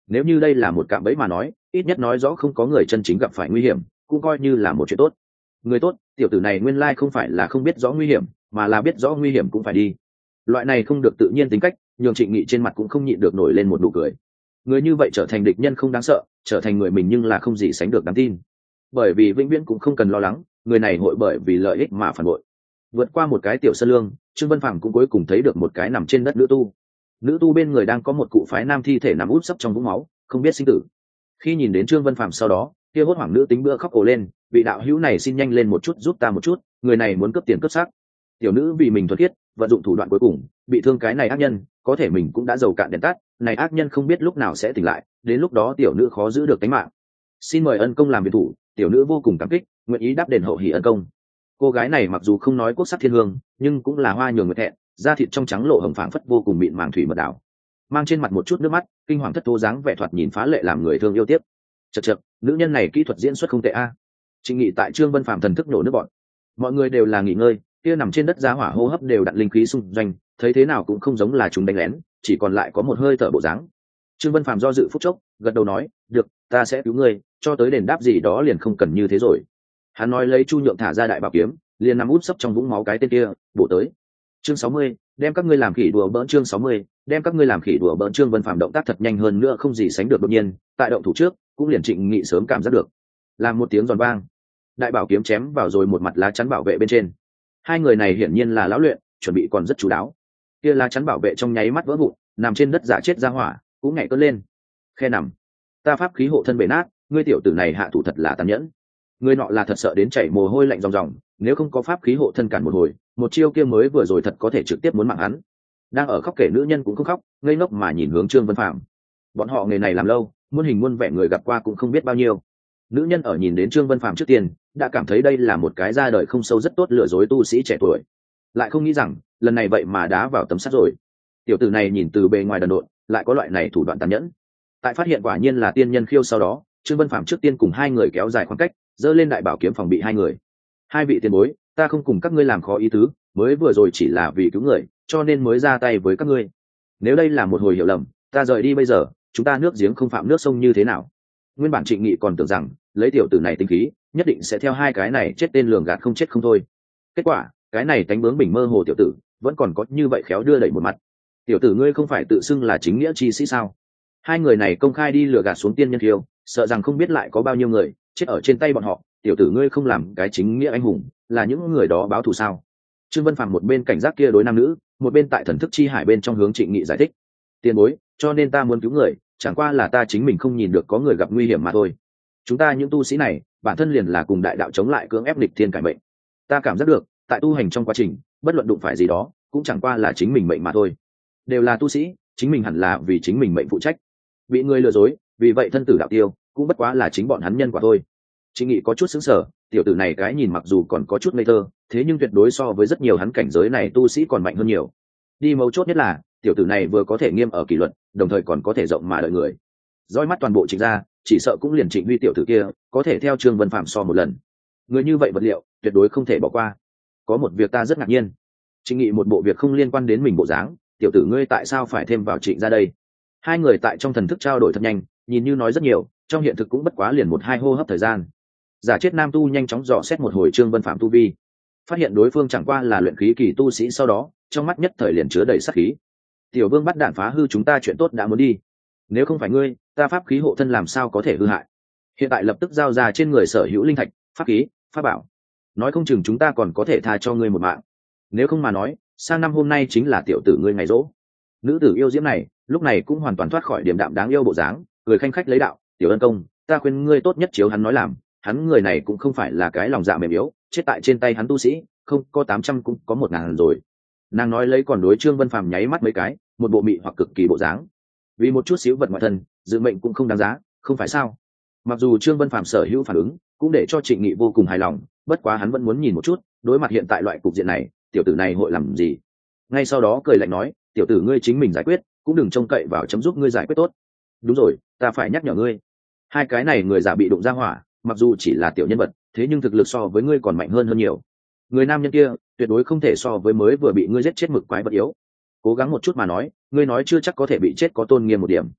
nếu như đây là một cạm bẫy mà nói, ít nhất nói rõ không có người chân chính gặp phải nguy hiểm, cũng coi như là một chuyện tốt. Người tốt, tiểu tử này nguyên lai không phải là không biết rõ nguy hiểm, mà là biết rõ nguy hiểm cũng phải đi. Loại này không được tự nhiên tính cách, nhường Trịnh Nghị trên mặt cũng không nhịn được nổi lên một nụ cười. Người như vậy trở thành địch nhân không đáng sợ, trở thành người mình nhưng là không gì sánh được đáng tin. Bởi vì vĩnh viễn cũng không cần lo lắng, người này hội bởi vì lợi ích mà phản bội. Vượt qua một cái tiểu sân lương, Trương Vân Phàm cũng cuối cùng thấy được một cái nằm trên đất nữ tu. Nữ tu bên người đang có một cụ phái nam thi thể nằm úp sấp trong vũng máu, không biết sinh tử. Khi nhìn đến Trương Vân Phàm sau đó, kia hốt hoảng nữ tính bữa khóc ồ lên, vị đạo hữu này xin nhanh lên một chút giúp ta một chút, người này muốn cướp tiền cướp xác. Tiểu nữ vì mình thuần khiết, vận dụng thủ đoạn cuối cùng, bị thương cái này ác nhân, có thể mình cũng đã dầu cạn đèn tắt, này ác nhân không biết lúc nào sẽ tỉnh lại, đến lúc đó tiểu nữ khó giữ được tính mạng. Xin mời ân công làm việc thủ, tiểu nữ vô cùng cảm kích, nguyện ý đáp đền hậu hỷ ân công. Cô gái này mặc dù không nói quốc sắc thiên hương, nhưng cũng là hoa nhường người thẹn, da thịt trong trắng lộ hồng phảng phất vô cùng mịn màng thủy mật đảo, mang trên mặt một chút nước mắt, kinh hoàng thất thố dáng vẻ thoạt nhìn phá lệ làm người thương yêu tiếc. Chậc chậc, nữ nhân này kỹ thuật diễn xuất không tệ a. Trịnh Nghị tại Trương Vân Phàm thần thức nổ nước bọt. Mọi người đều là nghỉ ngơi, kia nằm trên đất giá hỏa hô hấp đều đặn linh khí xung doanh, thấy thế nào cũng không giống là chúng đánh lén, chỉ còn lại có một hơi thở bộ dáng. Trương Vân Phàm do dự phút chốc, gật đầu nói, được, ta sẽ cứu ngươi, cho tới đền đáp gì đó liền không cần như thế rồi. Hắn nói lấy Chu Nhượng thả ra đại bảo kiếm, liền nằm út sấp trong vũng máu cái tên kia, bổ tới. Chương 60, đem các ngươi làm khỉ đùa bỡn. Chương 60, đem các ngươi làm khỉ đùa bỡn. Trương Vân Phàm động tác thật nhanh hơn nữa không gì sánh được đột nhiên, tại động thủ trước, cũng liền Trịnh Nghị sớm cảm giác được. Làm một tiếng giòn vang, đại bảo kiếm chém vào rồi một mặt lá chắn bảo vệ bên trên. Hai người này hiển nhiên là lão luyện, chuẩn bị còn rất chú đáo. Kia lá chắn bảo vệ trong nháy mắt vỡ vụn, nằm trên đất giả chết ra hỏa, cũng nhảy cất lên. Khe nằm, ta pháp khí hộ thân bể nát, ngươi tiểu tử này hạ thủ thật là tàn nhẫn. Người nọ là thật sợ đến chảy mồ hôi lạnh ròng ròng, nếu không có pháp khí hộ thân cản một hồi, một chiêu kia mới vừa rồi thật có thể trực tiếp muốn mạng hắn. Đang ở khóc kể nữ nhân cũng không khóc, ngây ngốc mà nhìn hướng Trương Vân Phàm. Bọn họ nghề này làm lâu, muôn hình muôn vẻ người gặp qua cũng không biết bao nhiêu. Nữ nhân ở nhìn đến Trương Vân Phàm trước tiên, đã cảm thấy đây là một cái ra đời không sâu rất tốt lừa dối tu sĩ trẻ tuổi, lại không nghĩ rằng lần này vậy mà đá vào tấm sắt rồi. Tiểu tử này nhìn từ bề ngoài đần độn, lại có loại này thủ đoạn tàn nhẫn. Tại phát hiện quả nhiên là tiên nhân khiêu sau đó, Trương Vân Phàm trước tiên cùng hai người kéo dài khoảng cách, giơ lên đại bảo kiếm phòng bị hai người. Hai vị tiền bối, ta không cùng các ngươi làm khó ý tứ, mới vừa rồi chỉ là vì cứu người, cho nên mới ra tay với các ngươi. Nếu đây là một hồi hiểu lầm, ta rời đi bây giờ, chúng ta nước giếng không phạm nước sông như thế nào? Nguyên bản Trịnh Nghị còn tưởng rằng lấy tiểu tử này tinh khí, nhất định sẽ theo hai cái này chết tên lường gạt không chết không thôi. Kết quả, cái này tánh bướng bỉnh mơ hồ tiểu tử, vẫn còn có như vậy khéo đưa đẩy một mặt. Tiểu tử ngươi không phải tự xưng là chính nghĩa chi sĩ sao? Hai người này công khai đi lừa gạt xuống tiên nhân khiêu, sợ rằng không biết lại có bao nhiêu người chết ở trên tay bọn họ. Tiểu tử ngươi không làm cái chính nghĩa anh hùng, là những người đó báo thù sao? Trương Vân Phàm một bên cảnh giác kia đối nam nữ, một bên tại thần thức chi hải bên trong hướng Trịnh Nghị giải thích. Tiền bối, cho nên ta muốn cứu người, chẳng qua là ta chính mình không nhìn được có người gặp nguy hiểm mà thôi. Chúng ta những tu sĩ này, bản thân liền là cùng đại đạo chống lại cưỡng ép địch thiên cải mệnh. Ta cảm giác được, tại tu hành trong quá trình, bất luận đụng phải gì đó, cũng chẳng qua là chính mình mệnh mà thôi. Đều là tu sĩ, chính mình hẳn là vì chính mình mệnh phụ trách. Bị người lừa dối, vì vậy thân tử đạo tiêu, cũng bất quá là chính bọn hắn nhân quả thôi. Trịnh Nghị có chút sững sờ, tiểu tử này cái nhìn mặc dù còn có chút ngây thơ, thế nhưng tuyệt đối so với rất nhiều hắn cảnh giới này tu sĩ còn mạnh hơn nhiều. Đi mấu chốt nhất là, tiểu tử này vừa có thể nghiêm ở kỷ luật, đồng thời còn có thể rộng mà đợi người. Dõi mắt toàn bộ Trịnh gia, chỉ sợ cũng liền Trịnh Huy tiểu tử kia, có thể theo Trương Vân Phạm so một lần. Người như vậy vật liệu, tuyệt đối không thể bỏ qua. Có một việc ta rất ngạc nhiên. Trịnh Nghị một bộ việc không liên quan đến mình bộ dáng, tiểu tử ngươi tại sao phải thêm vào Trịnh gia đây? Hai người tại trong thần thức trao đổi thật nhanh, nhìn như nói rất nhiều, trong hiện thực cũng bất quá liền một hai hô hấp thời gian. Giả chết nam tu nhanh chóng dò xét một hồi Trương Vân Phạm tu vi, phát hiện đối phương chẳng qua là luyện khí kỳ tu sĩ, sau đó trong mắt nhất thời liền chứa đầy sát khí. Tiểu vương bắt đạn phá hư chúng ta chuyện tốt đã muốn đi, nếu không phải ngươi, ta pháp khí hộ thân làm sao có thể hư hại? Hiện tại lập tức giao ra trên người sở hữu linh thạch, pháp khí, pháp bảo, nói không chừng chúng ta còn có thể tha cho ngươi một mạng. Nếu không mà nói, sang năm hôm nay chính là tiểu tử ngươi ngày rỗ. Nữ tử yêu diễm này lúc này cũng hoàn toàn thoát khỏi điểm đạm đáng yêu bộ dáng, cười khanh khách lấy đạo, tiểu ân công, ta khuyên ngươi tốt nhất chiếu hắn nói làm, hắn người này cũng không phải là cái lòng dạ mềm yếu, chết tại trên tay hắn tu sĩ, không có 800 cũng có 1000 rồi. Nàng nói lấy còn đối Trương Vân Phàm nháy mắt mấy cái, một bộ mị hoặc cực kỳ bộ dáng. Vì một chút xíu vật ngoại thân, dự mệnh cũng không đáng giá, không phải sao? Mặc dù Trương Vân Phàm sở hữu phản ứng, cũng để cho Trịnh Nghị vô cùng hài lòng, bất quá hắn vẫn muốn nhìn một chút, đối mặt hiện tại loại cục diện này, tiểu tử này hội làm gì. Ngay sau đó cười lạnh nói, tiểu tử ngươi chính mình giải quyết, cũng đừng trông cậy vào chấm giúp ngươi giải quyết tốt. Đúng rồi, ta phải nhắc nhở ngươi, hai cái này người giả bị đụng ra hỏa, mặc dù chỉ là tiểu nhân vật, thế nhưng thực lực so với ngươi còn mạnh hơn nhiều. Người nam nhân kia tuyệt đối không thể so với mới vừa bị ngươi giết chết mực quái vật yếu. Cố gắng một chút mà nói, ngươi nói chưa chắc có thể bị chết có tôn nghiêm một điểm.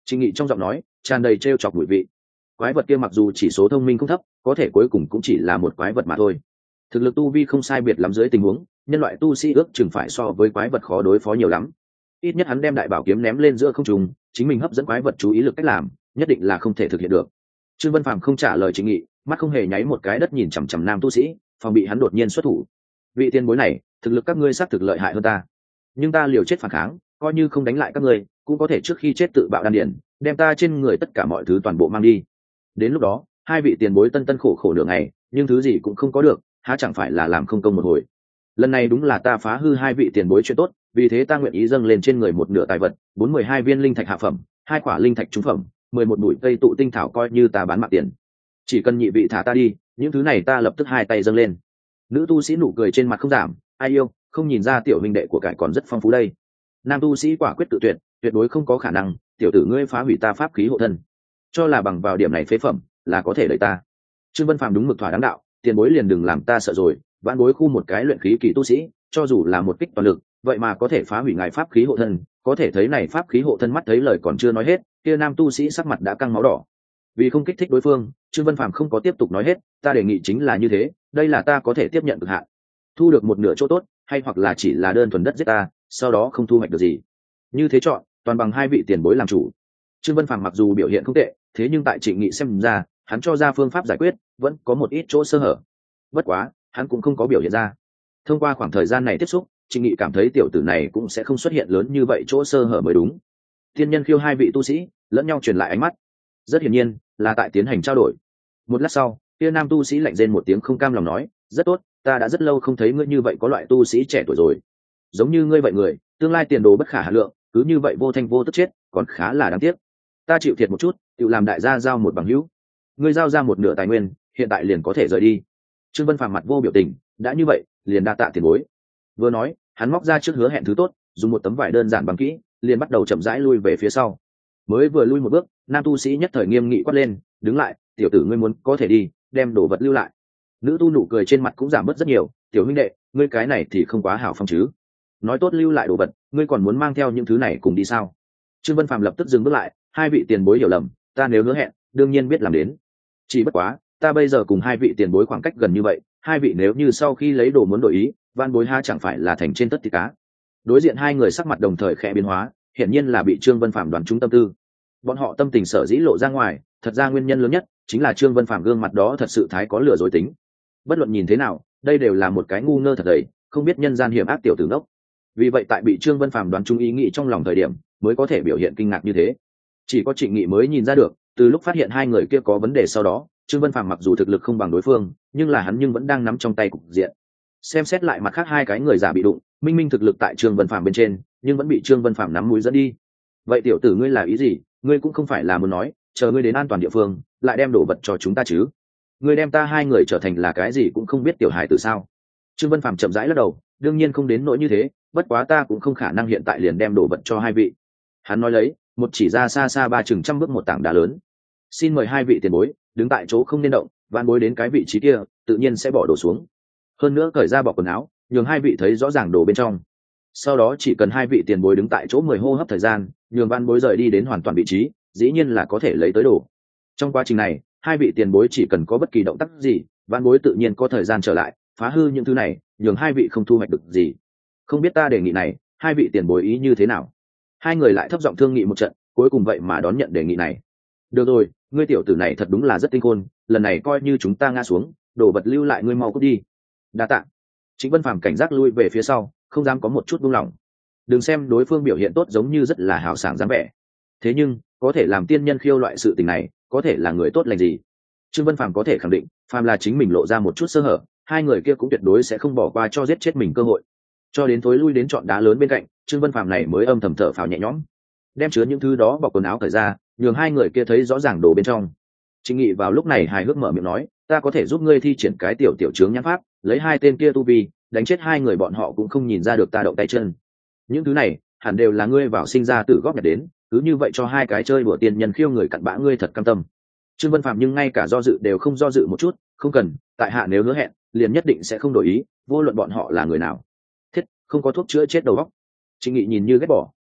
Trịnh Nghị trong giọng nói tràn đầy trêu chọc mùi vị. Quái vật kia mặc dù chỉ số thông minh không thấp, có thể cuối cùng cũng chỉ là một quái vật mà thôi. Thực lực tu vi không sai biệt lắm dưới tình huống, nhân loại tu sĩ ước chừng phải so với quái vật khó đối phó nhiều lắm. Ít nhất hắn đem đại bảo kiếm ném lên giữa không trung, chính mình hấp dẫn quái vật chú ý lực cách làm, nhất định là không thể thực hiện được. Trương Vân Phàm không trả lời Trịnh Nghị, mắt không hề nháy một cái đất nhìn chằm chằm nam tu sĩ, phòng bị hắn đột nhiên xuất thủ. Vị tiền bối này, thực lực các ngươi xác thực lợi hại hơn ta, nhưng ta liều chết phản kháng, coi như không đánh lại các ngươi, cũng có thể trước khi chết tự bạo đan điển, đem ta trên người tất cả mọi thứ toàn bộ mang đi. Đến lúc đó, hai vị tiền bối tân tân khổ khổ nửa ngày, nhưng thứ gì cũng không có được, há chẳng phải là làm không công một hồi. Lần này đúng là ta phá hư hai vị tiền bối chuyện tốt, vì thế ta nguyện ý dâng lên trên người một nửa tài vật, 412 viên linh thạch hạ phẩm, 2 quả linh thạch trung phẩm, 11 bụi cây tụ tinh thảo coi như ta bán mạng tiền. Chỉ cần nhị vị thả ta đi, những thứ này ta lập tức hai tay dâng lên. Nữ tu sĩ nụ cười trên mặt không giảm, ai yêu, không nhìn ra tiểu huynh đệ của cải còn rất phong phú đây. Nam tu sĩ quả quyết tự tuyệt, tuyệt đối không có khả năng, tiểu tử ngươi phá hủy ta pháp khí hộ thân, cho là bằng vào điểm này phế phẩm là có thể đẩy ta. Trương Vân Phàm đúng mực thỏa đáng đạo, tiền bối liền đừng làm ta sợ rồi, vãn bối khu một cái luyện khí kỳ tu sĩ, cho dù là một kích toàn lực, vậy mà có thể phá hủy ngài pháp khí hộ thân, có thể thấy này pháp khí hộ thân. Mắt thấy lời còn chưa nói hết, kia nam tu sĩ sắc mặt đã căng máu đỏ. Vì không kích thích đối phương, Trương Vân Phàm không có tiếp tục nói hết, ta đề nghị chính là như thế, đây là ta có thể tiếp nhận cực hạn. Thu được một nửa chỗ tốt, hay hoặc là chỉ là đơn thuần đất giết ta, sau đó không thu hoạch được gì. Như thế chọn, toàn bằng hai vị tiền bối làm chủ. Trương Vân Phàm mặc dù biểu hiện không tệ, thế nhưng tại Trịnh Nghị xem ra, hắn cho ra phương pháp giải quyết vẫn có một ít chỗ sơ hở. Bất quá, hắn cũng không có biểu hiện ra. Thông qua khoảng thời gian này tiếp xúc, Trịnh Nghị cảm thấy tiểu tử này cũng sẽ không xuất hiện lớn như vậy chỗ sơ hở mới đúng. Thiên nhân khiêu hai vị tu sĩ lẫn nhau truyền lại ánh mắt, rất hiển nhiên là tại tiến hành trao đổi. Một lát sau, kia nam tu sĩ lạnh rên một tiếng không cam lòng nói, rất tốt, ta đã rất lâu không thấy ngươi như vậy có loại tu sĩ trẻ tuổi rồi. Giống như ngươi vậy người, tương lai tiền đồ bất khả hà lượng, cứ như vậy vô thanh vô tức chết, còn khá là đáng tiếc. Ta chịu thiệt một chút, tự làm đại gia giao một bằng hữu. Ngươi giao ra một nửa tài nguyên, hiện tại liền có thể rời đi. Trương Vân Phàm mặt vô biểu tình, đã như vậy, liền đa tạ tiền bối. Vừa nói, hắn móc ra trước hứa hẹn thứ tốt, dùng một tấm vải đơn giản bằng kỹ, liền bắt đầu chậm rãi lui về phía sau. Mới vừa lui một bước, nam tu sĩ nhất thời nghiêm nghị quát lên, đứng lại, tiểu tử ngươi muốn có thể đi, đem đồ vật lưu lại. Nữ tu nụ cười trên mặt cũng giảm bớt rất nhiều, tiểu huynh đệ, ngươi cái này thì không quá hảo phong chứ. Nói tốt lưu lại đồ vật, ngươi còn muốn mang theo những thứ này cùng đi sao? Trương Vân Phàm lập tức dừng bước lại, hai vị tiền bối hiểu lầm, ta nếu hứa hẹn, đương nhiên biết làm đến. Chỉ bất quá, ta bây giờ cùng hai vị tiền bối khoảng cách gần như vậy, hai vị nếu như sau khi lấy đồ muốn đổi ý, van bối ha chẳng phải là thành trên tất thịt cá. Đối diện hai người sắc mặt đồng thời khẽ biến hóa, hiển nhiên là bị Trương Vân Phàm đoán trúng tâm tư. Bọn họ tâm tình sở dĩ lộ ra ngoài, thật ra nguyên nhân lớn nhất chính là Trương Vân Phàm gương mặt đó thật sự thái có lừa dối tính. Bất luận nhìn thế nào, đây đều là một cái ngu ngơ thật đầy, không biết nhân gian hiểm ác tiểu tử ngốc. Vì vậy tại bị Trương Vân Phàm đoán trúng ý nghĩ trong lòng thời điểm, mới có thể biểu hiện kinh ngạc như thế. Chỉ có Trịnh Nghị mới nhìn ra được, từ lúc phát hiện hai người kia có vấn đề sau đó, Trương Vân Phàm mặc dù thực lực không bằng đối phương, nhưng là hắn vẫn đang nắm trong tay cục diện. Xem xét lại mặt khác hai cái người giả bị đụng, minh minh thực lực tại Trương Vân Phàm bên trên, nhưng vẫn bị Trương Vân Phàm nắm mũi dẫn đi. Vậy tiểu tử ngươi là ý gì? Ngươi cũng không phải là muốn nói, chờ ngươi đến an toàn địa phương, lại đem đồ vật cho chúng ta chứ? Ngươi đem ta hai người trở thành là cái gì cũng không biết tiểu hài tử sao? Trương Vân Phàm chậm rãi lắc đầu, đương nhiên không đến nỗi như thế, bất quá ta cũng không khả năng hiện tại liền đem đồ vật cho hai vị. Hắn nói lấy, một chỉ ra xa xa ba chừng trăm bước một tảng đá lớn. Xin mời hai vị tiền bối đứng tại chỗ không nên động, van bối đến cái vị trí kia tự nhiên sẽ bỏ đồ xuống. Hơn nữa cởi ra bỏ quần áo, nhường hai vị thấy rõ ràng đồ bên trong. Sau đó chỉ cần hai vị tiền bối đứng tại chỗ 10 hô hấp thời gian, nhường van bối rời đi đến hoàn toàn vị trí, dĩ nhiên là có thể lấy tới đồ. Trong quá trình này, hai vị tiền bối chỉ cần có bất kỳ động tác gì, van bối tự nhiên có thời gian trở lại phá hư những thứ này, nhường hai vị không thu hoạch được gì. Không biết ta đề nghị này, hai vị tiền bối ý như thế nào? Hai người lại thấp giọng thương nghị một trận, cuối cùng vậy mà đón nhận đề nghị này. Được rồi, ngươi tiểu tử này thật đúng là rất tinh khôn, lần này coi như chúng ta ngã xuống, đồ vật lưu lại ngươi mau cút đi. Đa tạ. Trịnh Vân Phàm cảnh giác lui về phía sau, không dám có một chút buông lỏng. Đừng xem đối phương biểu hiện tốt giống như rất là hào sảng dáng vẻ, thế nhưng có thể làm tiên nhân khiêu loại sự tình này, có thể là người tốt lành gì? Trương Vân Phàm có thể khẳng định, phàm là chính mình lộ ra một chút sơ hở, hai người kia cũng tuyệt đối sẽ không bỏ qua cho giết chết mình cơ hội. Cho đến thối lui đến trọn đá lớn bên cạnh, Trương Vân Phàm này mới âm thầm thở phào nhẹ nhõm, đem chứa những thứ đó bọc quần áo cởi ra, nhường hai người kia thấy rõ ràng đồ bên trong. Trịnh Nghị vào lúc này hài hước mở miệng nói, ta có thể giúp ngươi thi triển cái tiểu chướng nhãn pháp, lấy hai tên kia tu vi, đánh chết hai người bọn họ cũng không nhìn ra được ta động tay chân. Những thứ này hẳn đều là ngươi vào sinh ra tự góp nhặt đến, cứ như vậy cho hai cái chơi đùa tiên nhân khiêu người cặn bã ngươi thật cam tâm. Trương Vân Phàm nhưng ngay cả do dự đều không do dự một chút, không cần, tại hạ nếu hứa hẹn, liền nhất định sẽ không đổi ý, vô luận bọn họ là người nào. Thiết, không có thuốc chữa chết đầu óc. Trịnh Nghị nhìn như ghét bỏ,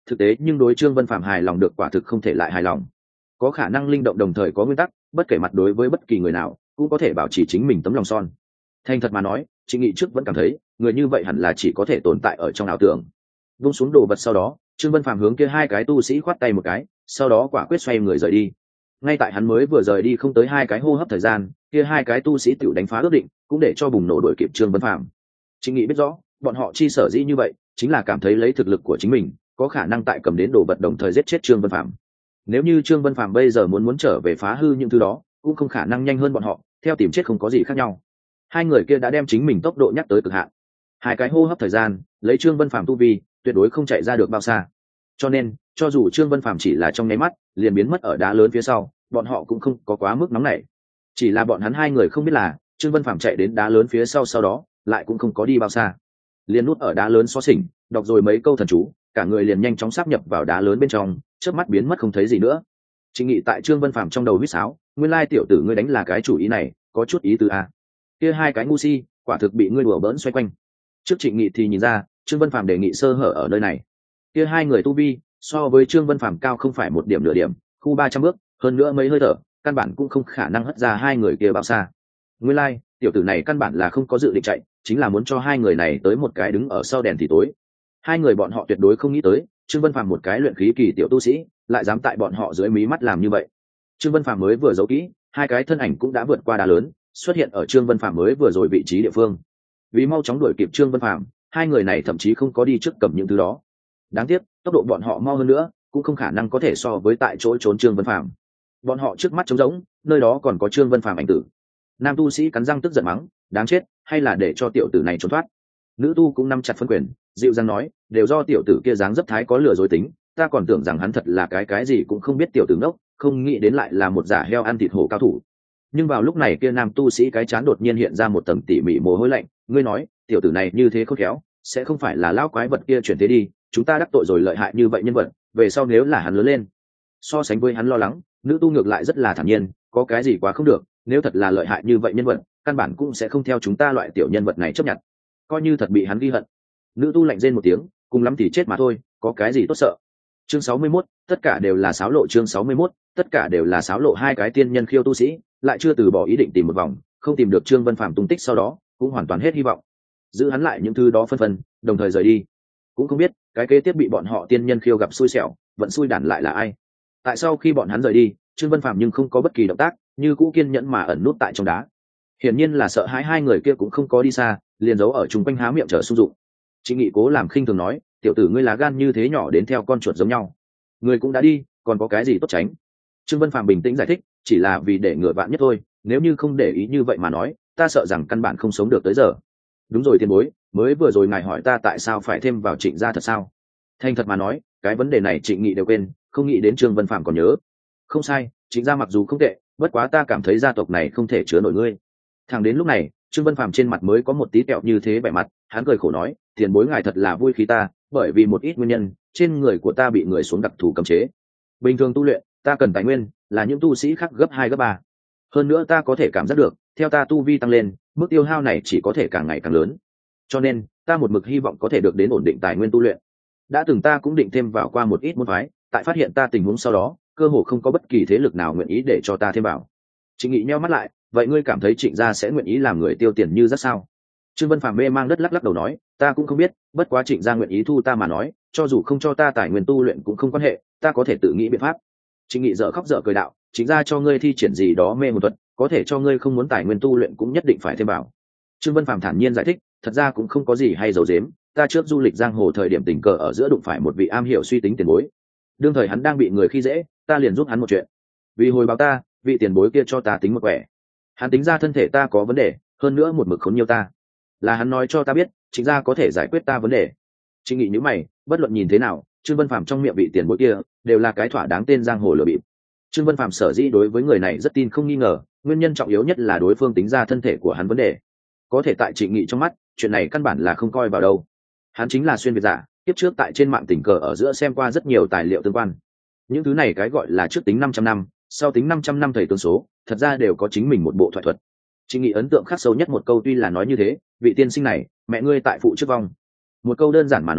thực tế nhưng đối Trương Vân Phạm hài lòng được quả thực không thể lại hài lòng. Có khả năng linh động đồng thời có nguyên tắc, bất kể mặt đối với bất kỳ người nào cũng có thể bảo trì chính mình tấm lòng son. Thành thật mà nói, Trịnh Nghị trước vẫn cảm thấy người như vậy hẳn là chỉ có thể tồn tại ở trong ảo tưởng. Vung xuống đồ vật sau đó, Trương Vân Phạm hướng kia hai cái tu sĩ khoát tay một cái, sau đó quả quyết xoay người rời đi. Ngay tại hắn mới vừa rời đi không tới hai cái hô hấp thời gian, kia hai cái tu sĩ tiểu đánh phá ước định, cũng để cho bùng nổ đuổi kịp Trương Vân Phạm. Trịnh Nghị biết rõ, bọn họ chi sở dĩ như vậy, chính là cảm thấy lấy thực lực của chính mình, có khả năng tại cầm đến đồ vật đồng thời giết chết Trương Vân Phạm. Nếu như Trương Vân Phạm bây giờ muốn trở về phá hư những thứ đó, cũng không khả năng nhanh hơn bọn họ, theo tìm chết không có gì khác nhau. Hai người kia đã đem chính mình tốc độ nhắc tới cực hạn. Hai cái hô hấp thời gian, lấy Trương Vân Phạm tu vi, tuyệt đối không chạy ra được bao xa. Cho nên, cho dù Trương Vân Phạm chỉ là trong nháy mắt liền biến mất ở đá lớn phía sau, bọn họ cũng không có quá mức nóng nảy. Chỉ là bọn hắn hai người không biết là, Trương Vân Phạm chạy đến đá lớn phía sau đó, lại cũng không có đi bao xa. Liền nút ở đá lớn xó xỉnh, đọc rồi mấy câu thần chú, cả người liền nhanh chóng sáp nhập vào đá lớn bên trong, chớp mắt biến mất không thấy gì nữa. Trịnh Nghị tại Trương Vân Phạm trong đầu huýt sáo, nguyên lai tiểu tử ngươi đánh là cái chủ ý này, có chút ý tứ à. Kia hai cái ngu si, quả thực bị ngươi đùa bỡn xoay quanh. Trước Trịnh Nghị thì nhìn ra, Trương Vân Phạm đề nghị sơ hở ở nơi này. Kia hai người tu vi, so với Trương Vân Phạm cao không phải một điểm nửa điểm, khu 300 bước, hơn nữa mấy hơi thở, căn bản cũng không khả năng hất ra hai người kia bao xa. Nguyên lai, tiểu tử này căn bản là không có dự định chạy, chính là muốn cho hai người này tới một cái đứng ở sau đèn thì tối. Hai người bọn họ tuyệt đối không nghĩ tới, Trương Vân Phạm một cái luyện khí kỳ tiểu tu sĩ, lại dám tại bọn họ dưới mí mắt làm như vậy. Trương Vân Phạm mới vừa giấu kỹ, hai cái thân ảnh cũng đã vượt qua đá lớn, xuất hiện ở Trương Vân Phạm mới vừa rồi vị trí địa phương. Vì mau chóng đuổi kịp Trương Vân Phạm, hai người này thậm chí không có đi trước cầm những thứ đó. Đáng tiếc, tốc độ bọn họ mau hơn nữa, cũng không khả năng có thể so với tại chỗ trốn Trương Vân Phạm. Bọn họ trước mắt trống rỗng, nơi đó còn có Trương Vân Phạm ảnh tử. Nam tu sĩ cắn răng tức giận mắng, đáng chết, hay là để cho tiểu tử này trốn thoát. Nữ tu cũng nắm chặt phân quyền, dịu dàng nói, đều do tiểu tử kia dáng dấp thái có lừa dối tính, ta còn tưởng rằng hắn thật là cái gì cũng không biết tiểu tử ngốc, không nghĩ đến lại là một giả heo ăn thịt hổ cao thủ. Nhưng vào lúc này kia nam tu sĩ cái chán đột nhiên hiện ra một tầng tỉ mỉ mồ hôi lạnh, ngươi nói, tiểu tử này như thế khôn khéo, sẽ không phải là lão quái vật kia chuyển thế đi, chúng ta đắc tội rồi lợi hại như vậy nhân vật, về sau nếu là hắn lớn lên. So sánh với hắn lo lắng, nữ tu ngược lại rất là thản nhiên, có cái gì quá không được, nếu thật là lợi hại như vậy nhân vật, căn bản cũng sẽ không theo chúng ta loại tiểu nhân vật này chấp nhận, coi như thật bị hắn ghi hận. Nữ tu lạnh rên một tiếng, cùng lắm thì chết mà thôi, có cái gì tốt sợ. Chương 61, tất cả đều là xáo lộ. Chương 61, tất cả đều là xáo lộ. Hai cái tiên nhân khiêu tu sĩ lại chưa từ bỏ ý định tìm một vòng, không tìm được Trương Vân Phạm tung tích sau đó, cũng hoàn toàn hết hy vọng. Giữ hắn lại những thứ đó phân phân, đồng thời rời đi. Cũng không biết, cái kế tiếp bị bọn họ tiên nhân khiêu gặp xui xẻo, vẫn xui đản lại là ai. Tại sao khi bọn hắn rời đi, Trương Vân Phạm nhưng không có bất kỳ động tác, như cũ kiên nhẫn mà ẩn nút tại trong đá. Hiển nhiên là sợ hãi hai người kia cũng không có đi xa, liền giấu ở chung quanh há miệng chờ sung dụng. Trịnh Nghị cố làm khinh thường nói, tiểu tử ngươi lá gan như thế nhỏ đến theo con chuột giống nhau, người cũng đã đi, còn có cái gì tốt tránh. Trương Vân Phạm bình tĩnh giải thích, chỉ là vì để ngừa vạn nhất thôi, nếu như không để ý như vậy mà nói, ta sợ rằng căn bản không sống được tới giờ. Đúng rồi tiền bối, mới vừa rồi ngài hỏi ta tại sao phải thêm vào Trịnh gia thật sao? Thành thật mà nói, cái vấn đề này Trịnh Nghị đều quên, không nghĩ đến Trương Vân Phạm còn nhớ. Không sai, Trịnh gia mặc dù không tệ, bất quá ta cảm thấy gia tộc này không thể chứa nổi ngươi. Thẳng đến lúc này, Trương Vân Phạm trên mặt mới có một tí kẹo như thế vẻ mặt, hắn cười khổ nói, tiền bối ngài thật là vui khí ta, bởi vì một ít nguyên nhân, trên người của ta bị người xuống đặc thù cấm chế. Bình thường tu luyện, ta cần tài nguyên, là những tu sĩ khác gấp 2 gấp 3. Hơn nữa ta có thể cảm giác được, theo ta tu vi tăng lên, mức tiêu hao này chỉ có thể càng ngày càng lớn. Cho nên, ta một mực hy vọng có thể được đến ổn định tài nguyên tu luyện. Đã từng ta cũng định thêm vào qua một ít môn phái, tại phát hiện ta tình huống sau đó, cơ hồ không có bất kỳ thế lực nào nguyện ý để cho ta thêm vào. Trịnh Nghị nheo mắt lại, vậy ngươi cảm thấy Trịnh gia sẽ nguyện ý làm người tiêu tiền như rất sao? Trương Vân Phạm mê mang đất lắc lắc đầu nói, ta cũng không biết, bất quá Trịnh gia nguyện ý thu ta mà nói, cho dù không cho ta tài nguyên tu luyện cũng không quan hệ, ta có thể tự nghĩ biện pháp. Trịnh Nghị dở khóc dở cười đạo, Trịnh gia cho ngươi thi triển gì đó mê một thuật, có thể cho ngươi không muốn tài nguyên tu luyện cũng nhất định phải thêm vào. Trương Vân Phạm thản nhiên giải thích, thật ra cũng không có gì hay giấu giếm, ta trước du lịch giang hồ thời điểm tình cờ ở giữa đụng phải một vị am hiểu suy tính tiền bối. Đương thời hắn đang bị người khi dễ, ta liền giúp hắn một chuyện. Vì hồi báo ta, vị tiền bối kia cho ta tính một quẻ. Hắn tính ra thân thể ta có vấn đề, hơn nữa một mực khốn nhiều ta. Là hắn nói cho ta biết, Trịnh gia có thể giải quyết ta vấn đề. Trịnh Nghị nhíu mày, bất luận nhìn thế nào, Trương Vân Phạm trong miệng vị tiền bối kia đều là cái thỏa đáng tên giang hồ lừa bịp. Trương Vân Phạm sở dĩ đối với người này rất tin không nghi ngờ, nguyên nhân trọng yếu nhất là đối phương tính ra thân thể của hắn vấn đề. Có thể tại Trịnh Nghị trong mắt, chuyện này căn bản là không coi vào đâu. Hắn chính là xuyên việt giả, tiếp trước tại trên mạng tình cờ ở giữa xem qua rất nhiều tài liệu tương quan. Những thứ này cái gọi là trước tính 500 năm, sau tính 500 năm thầy tương số, thật ra đều có chính mình một bộ thoại thuật. Trịnh Nghị ấn tượng khắc sâu nhất một câu tuy là nói như thế, vị tiên sinh này, mẹ ngươi tại phụ trước vong. Một câu đơn giản mà nói,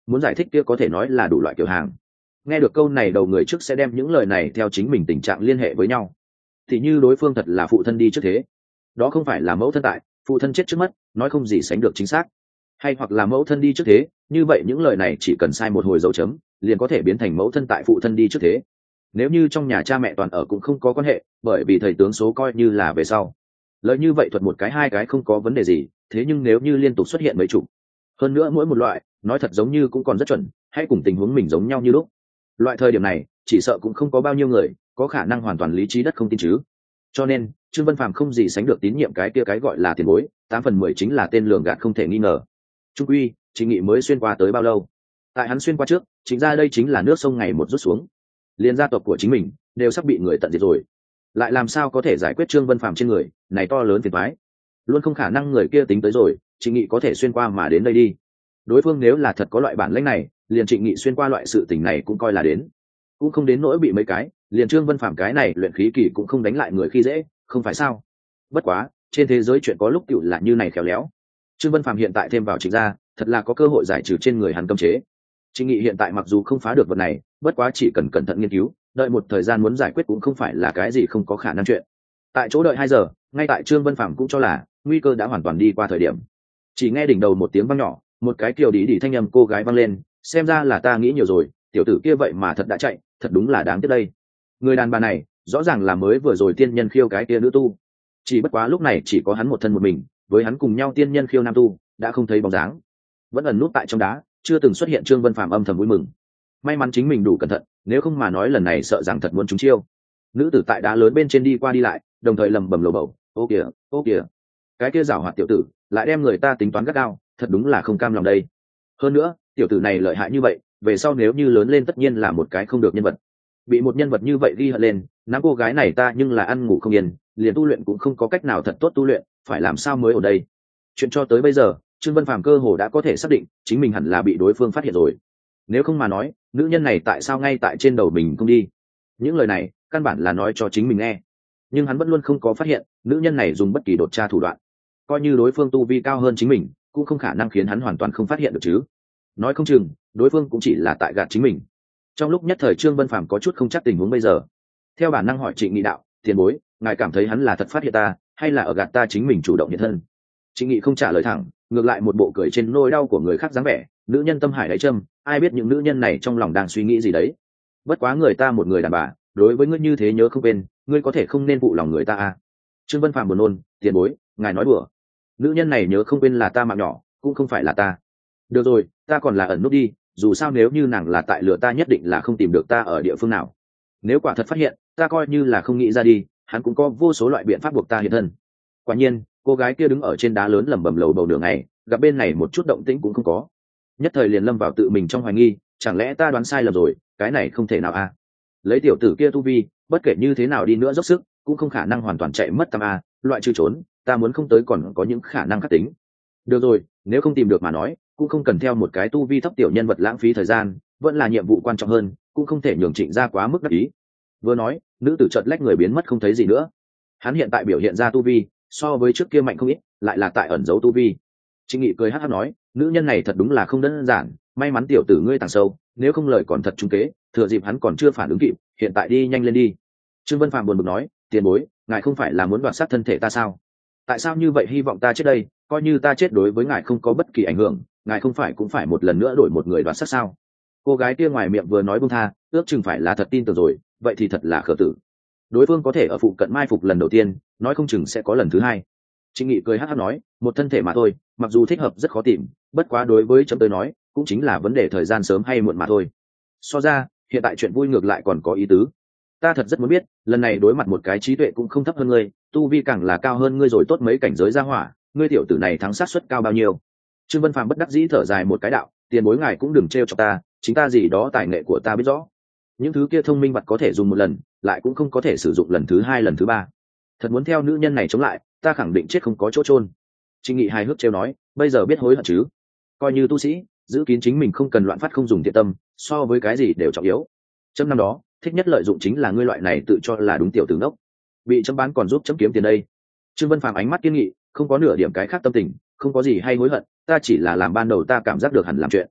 muốn giải thích kia có thể nói là đủ loại kiểu hàng. Nghe được câu này đầu người trước sẽ đem những lời này theo chính mình tình trạng liên hệ với nhau. Thì như đối phương thật là phụ thân đi trước thế, đó không phải là mẫu thân tại, phụ thân chết trước mất, nói không gì sánh được chính xác. Hay hoặc là mẫu thân đi trước thế, như vậy những lời này chỉ cần sai một hồi dấu chấm liền có thể biến thành mẫu thân tại phụ thân đi trước thế. Nếu như trong nhà cha mẹ toàn ở cũng không có quan hệ, bởi vì thầy tướng số coi như là về sau. Lời như vậy thuật một cái hai cái không có vấn đề gì, thế nhưng nếu như liên tục xuất hiện mấy chục, hơn nữa mỗi một loại nói thật giống như cũng còn rất chuẩn, hay cùng tình huống mình giống nhau như lúc, loại thời điểm này chỉ sợ cũng không có bao nhiêu người có khả năng hoàn toàn lý trí đất không tin chứ. Cho nên Trương Vân Phàm không gì sánh được tín nhiệm cái kia cái gọi là tiền bối, 8/10 chính là tên lường gạt không thể nghi ngờ. Trung quy Trịnh Nghị mới xuyên qua tới bao lâu? Tại hắn xuyên qua trước, chính ra đây chính là nước sông ngày một rút xuống, liên gia tộc của chính mình đều sắp bị người tận diệt rồi, lại làm sao có thể giải quyết Trương Vân Phàm trên người này to lớn phiền toái? Luôn không khả năng người kia tính tới rồi Trịnh Nghị có thể xuyên qua mà đến đây đi. Đối phương nếu là thật có loại bản lĩnh này, liền Trịnh Nghị xuyên qua loại sự tình này cũng coi là đến, cũng không đến nỗi bị mấy cái liền Trương Vân Phàm cái này luyện khí kỳ cũng không đánh lại người khi dễ, không phải sao? Bất quá trên thế giới chuyện có lúc tựu là như này khéo léo. Trương Vân Phàm hiện tại thêm vào Trịnh gia, thật là có cơ hội giải trừ trên người hắn cấm chế. Trịnh Nghị hiện tại mặc dù không phá được vật này, bất quá chỉ cần cẩn thận nghiên cứu, đợi một thời gian muốn giải quyết cũng không phải là cái gì không có khả năng chuyện. Tại chỗ đợi 2 giờ, ngay tại Trương Vân Phàm cũng cho là nguy cơ đã hoàn toàn đi qua thời điểm, chỉ nghe đỉnh đầu một tiếng vang nhỏ, một cái kiều đi thanh âm cô gái vang lên, xem ra là ta nghĩ nhiều rồi, tiểu tử kia vậy mà thật đã chạy, thật đúng là đáng tiếc đây. Người đàn bà này rõ ràng là mới vừa rồi tiên nhân khiêu cái kia nữ tu, chỉ bất quá lúc này chỉ có hắn một thân một mình, với hắn cùng nhau tiên nhân khiêu nam tu đã không thấy bóng dáng, vẫn ẩn nút tại trong đá, chưa từng xuất hiện. Trương Vân Phàm âm thầm vui mừng, may mắn chính mình đủ cẩn thận, nếu không mà nói lần này sợ rằng thật muốn trúng chiêu. Nữ tử tại đá lớn bên trên đi qua đi lại, đồng thời lầm bầm lầu bầu, ô kìa ô kìa, cái kia giảo hoạt tiểu tử lại đem người ta tính toán gắt gao, thật đúng là không cam lòng đây. Hơn nữa tiểu tử này lợi hại như vậy, về sau nếu như lớn lên tất nhiên là một cái không được nhân vật, bị một nhân vật như vậy ghi hận lên, nắm cô gái này ta nhưng là ăn ngủ không yên, liền tu luyện cũng không có cách nào thật tốt tu luyện, phải làm sao mới ở đây. Chuyện cho tới bây giờ Trương Vân Phàm cơ hồ đã có thể xác định chính mình hẳn là bị đối phương phát hiện rồi, nếu không mà nói nữ nhân này tại sao ngay tại trên đầu mình không đi. Những lời này căn bản là nói cho chính mình nghe, nhưng hắn vẫn luôn không có phát hiện nữ nhân này dùng bất kỳ đột tra thủ đoạn, coi như đối phương tu vi cao hơn chính mình cũng không khả năng khiến hắn hoàn toàn không phát hiện được chứ. Nói không chừng đối phương cũng chỉ là tại gạt chính mình. Trong lúc nhất thời Trương Vân Phàm có chút không chắc tình huống bây giờ, theo bản năng hỏi Trịnh Nghị đạo, tiền bối, ngài cảm thấy hắn là thật phát hiện ta hay là ở gạt ta chính mình chủ động hiện thân? Trịnh Nghị không trả lời thẳng, ngược lại một bộ cười trên nỗi đau của người khác dáng vẻ, nữ nhân tâm hải đáy châm, ai biết những nữ nhân này trong lòng đang suy nghĩ gì đấy. Bất quá người ta một người đàn bà, đối với ngươi như thế nhớ không quên, ngươi có thể không nên phụ lòng người ta à? Trương Vân Phàm buồn nôn, tiền bối, ngài nói đùa, nữ nhân này nhớ không quên là ta mạng nhỏ, cũng không phải là ta. Được rồi, ta còn là ẩn nút đi, dù sao nếu như nàng là tại lừa ta nhất định là không tìm được ta ở địa phương nào. Nếu quả thật phát hiện, ta coi như là không nghĩ ra đi, hắn cũng có vô số loại biện pháp buộc ta hiện thân. Quả nhiên cô gái kia đứng ở trên đá lớn lẩm bẩm lầu bầu đường này, gặp bên này một chút động tĩnh cũng không có, nhất thời liền lâm vào tự mình trong hoài nghi, chẳng lẽ ta đoán sai lầm rồi, cái này không thể nào a. Lấy tiểu tử kia tu vi, bất kể như thế nào đi nữa dốc sức cũng không khả năng hoàn toàn chạy mất tam a, loại trừ trốn, ta muốn không tới còn có những khả năng khắc tính. Được rồi, nếu không tìm được mà nói cũng không cần theo một cái tu vi thấp tiểu nhân vật lãng phí thời gian, vẫn là nhiệm vụ quan trọng hơn, cũng không thể nhường Trịnh ra quá mức đắc ý. Vừa nói nữ tử chợt lách người biến mất không thấy gì nữa. Hắn hiện tại biểu hiện ra tu vi so với trước kia mạnh không ít, lại là tại ẩn giấu tu vi. Trịnh Nghị cười hắc hắc nói, nữ nhân này thật đúng là không đơn giản, may mắn tiểu tử ngươi tàng sâu, nếu không lời còn thật trúng kế, thừa dịp hắn còn chưa phản ứng kịp, hiện tại đi nhanh lên đi. Trương Vân Phàm buồn bực nói, tiền bối, ngài không phải là muốn đoạt sát thân thể ta sao? Tại sao như vậy hy vọng ta chết đây, coi như ta chết đối với ngài không có bất kỳ ảnh hưởng, ngài không phải cũng phải một lần nữa đổi một người đoạt sát sao? Cô gái kia ngoài miệng vừa nói buông tha, ước chừng phải là thật tin tưởng rồi, vậy thì thật là khờ tử. Đối phương có thể ở phụ cận mai phục lần đầu tiên, nói không chừng sẽ có lần thứ hai. Trịnh Nghị cười hắc hắc nói, một thân thể mà thôi, mặc dù thích hợp rất khó tìm, bất quá đối với chấm tới nói cũng chính là vấn đề thời gian sớm hay muộn mà thôi. So ra hiện tại chuyện vui ngược lại còn có ý tứ. Ta thật rất muốn biết lần này đối mặt một cái trí tuệ cũng không thấp hơn ngươi, tu vi càng là cao hơn ngươi rồi tốt mấy cảnh giới ra hỏa, ngươi tiểu tử này thắng sát suất cao bao nhiêu? Trương Vân Phàm bất đắc dĩ thở dài một cái đạo, tiền bối ngài cũng đừng trêu chọc ta, chính ta gì đó tài nghệ của ta biết rõ, những thứ kia thông minh vật có thể dùng một lần lại cũng không có thể sử dụng lần thứ hai lần thứ ba, thật muốn theo nữ nhân này chống lại ta khẳng định chết không có chỗ chôn. Trịnh Nghị hài hước trêu nói, bây giờ biết hối hận chứ? Coi như tu sĩ giữ kín chính mình không cần loạn phát không dùng thiện tâm, so với cái gì đều trọng yếu. Chấm năm đó thích nhất lợi dụng chính là ngươi loại này tự cho là đúng tiểu tử ngốc, bị chấm bán còn giúp chấm kiếm tiền đây. Trương Vân Phàm ánh mắt kiên nghị, không có nửa điểm cái khác tâm tình, không có gì hay hối hận, ta chỉ là làm ban đầu ta cảm giác được hẳn làm chuyện.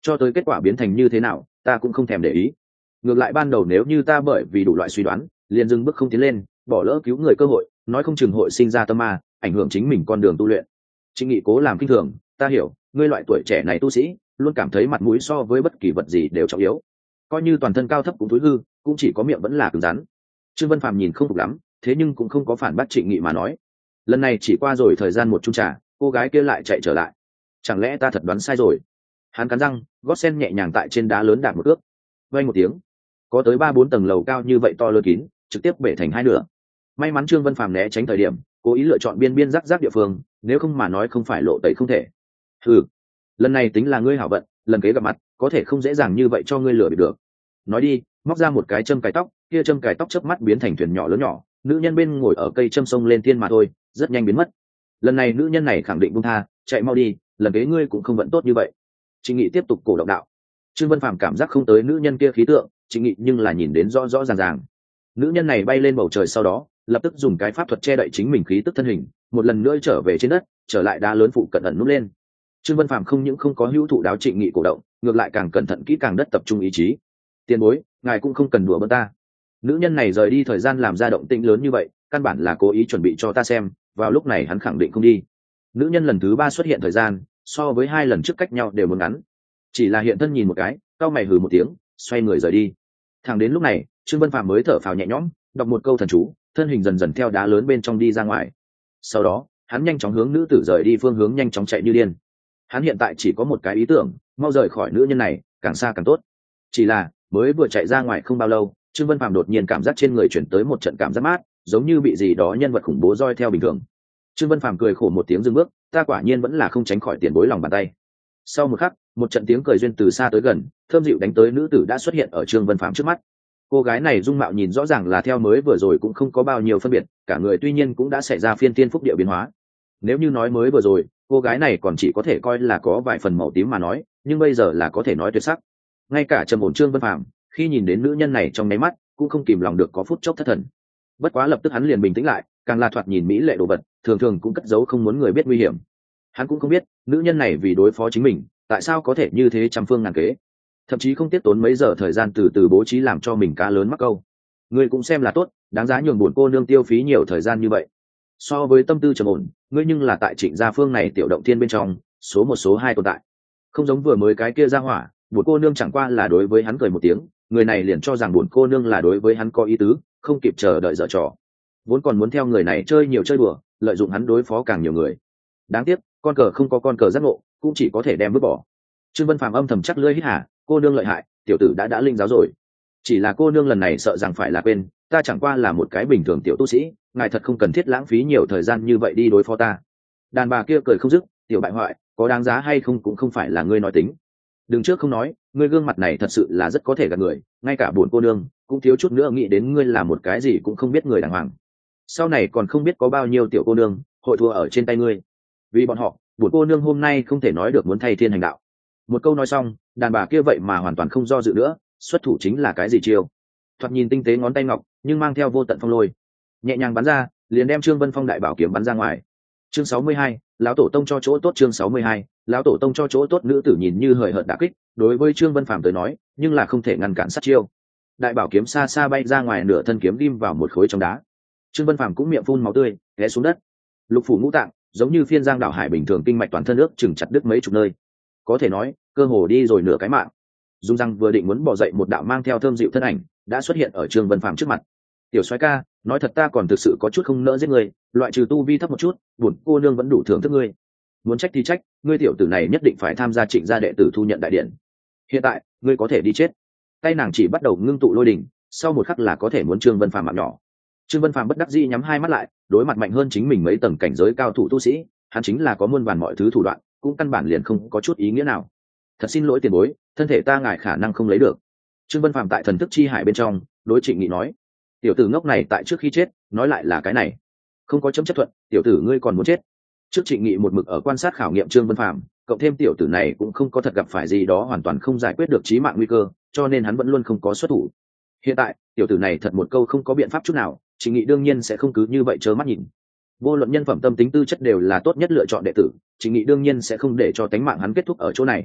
cho tới kết quả biến thành như thế nào ta cũng không thèm để ý. Ngược lại ban đầu nếu như ta bởi vì đủ loại suy đoán liền dừng bước không tiến lên, bỏ lỡ cứu người cơ hội, nói không chừng hội sinh ra tâm ma, ảnh hưởng chính mình con đường tu luyện. Trịnh Nghị cố làm kinh thường, ta hiểu, ngươi loại tuổi trẻ này tu sĩ luôn cảm thấy mặt mũi so với bất kỳ vật gì đều trọng yếu, coi như toàn thân cao thấp cũng thối hư, cũng chỉ có miệng vẫn là cứng rắn. Trương Vân Phàm nhìn không phục lắm, thế nhưng cũng không có phản bác Trịnh Nghị mà nói. Lần này chỉ qua rồi thời gian một chung trà, cô gái kia lại chạy trở lại. Chẳng lẽ ta thật đoán sai rồi? Hắn cắn răng, gót sen nhẹ nhàng tại trên đá lớn đạp một ước. Vang một tiếng, có tới 3-4 tầng lầu cao như vậy to lớn kín, trực tiếp bể thành hai nửa. May mắn Trương Vân Phàm né tránh thời điểm, cố ý lựa chọn biên biên rắc rắc địa phương, nếu không mà nói không phải lộ tẩy không thể. Lần này tính là ngươi hảo vận, lần kế gặp mặt có thể không dễ dàng như vậy cho ngươi lừa bị được. Nói đi, móc ra một cái châm cài tóc, kia châm cài tóc chớp mắt biến thành thuyền nhỏ lớn nhỏ, nữ nhân bên ngồi ở cây châm sông lên thiên mà thôi, rất nhanh biến mất. Lần này nữ nhân này khẳng định buông tha, chạy mau đi, lần kế ngươi cũng không vận tốt như vậy. Trịnh Nghị tiếp tục cổ động đạo. Trương Vân Phàm cảm giác không tới nữ nhân kia khí tượng, Trịnh Nghị nhưng là nhìn đến rõ rõ ràng ràng. Nữ nhân này bay lên bầu trời sau đó, lập tức dùng cái pháp thuật che đậy chính mình khí tức thân hình, một lần nữa trở về trên đất, trở lại đá lớn phụ cận ẩn núp lên. Trương Vân Phàm không những không có hữu thụ đáo Trịnh Nghị cổ động, ngược lại càng cẩn thận kỹ càng đất tập trung ý chí. Tiền bối, ngài cũng không cần đùa bỡn ta. Nữ nhân này rời đi thời gian làm ra động tĩnh lớn như vậy, căn bản là cố ý chuẩn bị cho ta xem, vào lúc này hắn khẳng định không đi. Nữ nhân lần thứ 3 xuất hiện thời gian, so với 2 lần trước cách nhau đều muốn ngắn. Chỉ là hiện thân nhìn một cái, cau mày hừ một tiếng, xoay người rời đi. Thẳng đến lúc này, Trương Vân Phàm mới thở phào nhẹ nhõm, đọc một câu thần chú, thân hình dần dần theo đá lớn bên trong đi ra ngoài. Sau đó, hắn nhanh chóng hướng nữ tử rời đi phương hướng nhanh chóng chạy như điên. Hắn hiện tại chỉ có một cái ý tưởng, mau rời khỏi nữ nhân này, càng xa càng tốt. Chỉ là, mới vừa chạy ra ngoài không bao lâu, Trương Vân Phàm đột nhiên cảm giác trên người chuyển tới một trận cảm giác mát, giống như bị gì đó nhân vật khủng bố roi theo bình thường. Trương Vân Phàm cười khổ một tiếng dừng bước, ta quả nhiên vẫn là không tránh khỏi tiền bối lòng bàn tay. Sau một khắc, một trận tiếng cười duyên từ xa tới gần, thơm dịu đánh tới nữ tử đã xuất hiện ở Trương Vân Phàm trước mắt. Cô gái này dung mạo nhìn rõ ràng là theo mới vừa rồi cũng không có bao nhiêu phân biệt, cả người tuy nhiên cũng đã xảy ra phiên tiên phúc địa biến hóa. Nếu như nói mới vừa rồi, cô gái này còn chỉ có thể coi là có vài phần màu tím mà nói, nhưng bây giờ là có thể nói tuyệt sắc. Ngay cả trầm ổn Trương Vân Phàm, khi nhìn đến nữ nhân này trong nháy mắt, cũng không kìm lòng được có phút chốc thất thần. Bất quá lập tức hắn liền bình tĩnh lại, càng là thoạt nhìn mỹ lệ đồ vật, thường thường cũng cất giấu không muốn người biết nguy hiểm. Hắn cũng không biết, nữ nhân này vì đối phó chính mình, tại sao có thể như thế trăm phương ngàn kế, thậm chí không tiếc tốn mấy giờ thời gian từ từ bố trí làm cho mình cá lớn mắc câu. Ngươi cũng xem là tốt, đáng giá nhường buồn cô nương tiêu phí nhiều thời gian như vậy. So với tâm tư trầm ổn, ngươi nhưng là tại Trịnh gia phương này tiểu động thiên bên trong, số 1 số 2 tồn tại. Không giống vừa mới cái kia ra hỏa, buồn cô nương chẳng qua là đối với hắn cười một tiếng, người này liền cho rằng buồn cô nương là đối với hắn có ý tứ, không kịp chờ đợi giở trò. Vốn còn muốn theo người này chơi nhiều chơi đùa, lợi dụng hắn đối phó càng nhiều người. Đáng tiếc, con cờ không có con cờ giác ngộ, cũng chỉ có thể đem vứt bỏ. Trương Vân Phàm âm thầm chắc lưỡi hít hà, cô nương lợi hại, tiểu tử đã linh giáo rồi. Chỉ là cô nương lần này sợ rằng phải là quên, ta chẳng qua là một cái bình thường tiểu tu sĩ, ngài thật không cần thiết lãng phí nhiều thời gian như vậy đi đối phó ta. Đàn bà kia cười không dứt, tiểu bại hoại, có đáng giá hay không cũng không phải là ngươi nói tính. Đừng trước không nói, ngươi gương mặt này thật sự là rất có thể gạt người, ngay cả buồn cô nương cũng thiếu chút nữa nghĩ đến ngươi là một cái gì cũng không biết người đàng hoàng. Sau này còn không biết có bao nhiêu tiểu cô nương hội thua ở trên tay ngươi. Vì bọn họ, buồn cô nương hôm nay không thể nói được muốn thay thiên hành đạo. Một câu nói xong, đàn bà kia vậy mà hoàn toàn không do dự nữa, xuất thủ chính là cái gì chiêu. Thoạt nhìn tinh tế ngón tay ngọc, nhưng mang theo vô tận phong lôi, nhẹ nhàng bắn ra, liền đem Trương Vân Phong đại bảo kiếm bắn ra ngoài. Chương 62, lão tổ tông cho chỗ tốt. Chương 62, lão tổ tông cho chỗ tốt. Nữ tử nhìn như hời hợt đả kích, đối với Trương Vân Phàm tới nói, nhưng là không thể ngăn cản sát chiêu. Đại bảo kiếm xa xa bay ra ngoài, nửa thân kiếm ghim vào một khối trong đá. Trương Vân Phàm cũng miệng phun máu tươi, té xuống đất. Lục phủ ngũ tạng, giống như phiên giang đảo hải bình thường, kinh mạch toàn thân nước chừng chặt đứt mấy chục nơi. Có thể nói, cơ hồ đi rồi nửa cái mạng. Dung răng vừa định muốn bỏ dậy, một đạo mang theo thơm dịu thân ảnh đã xuất hiện ở Trương Vân Phàm trước mặt. Tiểu soái ca, nói thật ta còn thực sự có chút không nỡ giết người, loại trừ tu vi thấp một chút, buồn cô nương vẫn đủ thưởng thức ngươi. Muốn trách thì trách, ngươi tiểu tử này nhất định phải tham gia Trịnh gia đệ tử thu nhận đại điện. Hiện tại, ngươi có thể đi chết. Tay nàng chỉ bắt đầu ngưng tụ lôi đỉnh, sau một khắc là có thể muốn Trương Vân Phàm mạng nhỏ. Trương Vân Phàm bất đắc dĩ nhắm hai mắt lại, đối mặt mạnh hơn chính mình mấy tầng cảnh giới cao thủ tu sĩ, hắn chính là có muôn vàn mọi thứ thủ đoạn, cũng căn bản liền không có chút ý nghĩa nào. Thật xin lỗi tiền bối, thân thể ta ngại khả năng không lấy được. Trương Vân Phàm tại thần thức chi hải bên trong, đối Trịnh Nghị nói, tiểu tử ngốc này tại trước khi chết, nói lại là cái này, không có chấm chấp thuận, tiểu tử ngươi còn muốn chết. Trước Trịnh Nghị một mực ở quan sát khảo nghiệm Trương Vân Phàm, cộng thêm tiểu tử này cũng không có thật gặp phải gì đó hoàn toàn không giải quyết được chí mạng nguy cơ, cho nên hắn vẫn luôn không có xuất thủ. Hiện tại, tiểu tử này thật một câu không có biện pháp chút nào, Trịnh Nghị đương nhiên sẽ không cứ như vậy trơ mắt nhìn. Vô luận nhân phẩm tâm tính tư chất đều là tốt nhất lựa chọn đệ tử, Trịnh Nghị đương nhiên sẽ không để cho tánh mạng hắn kết thúc ở chỗ này.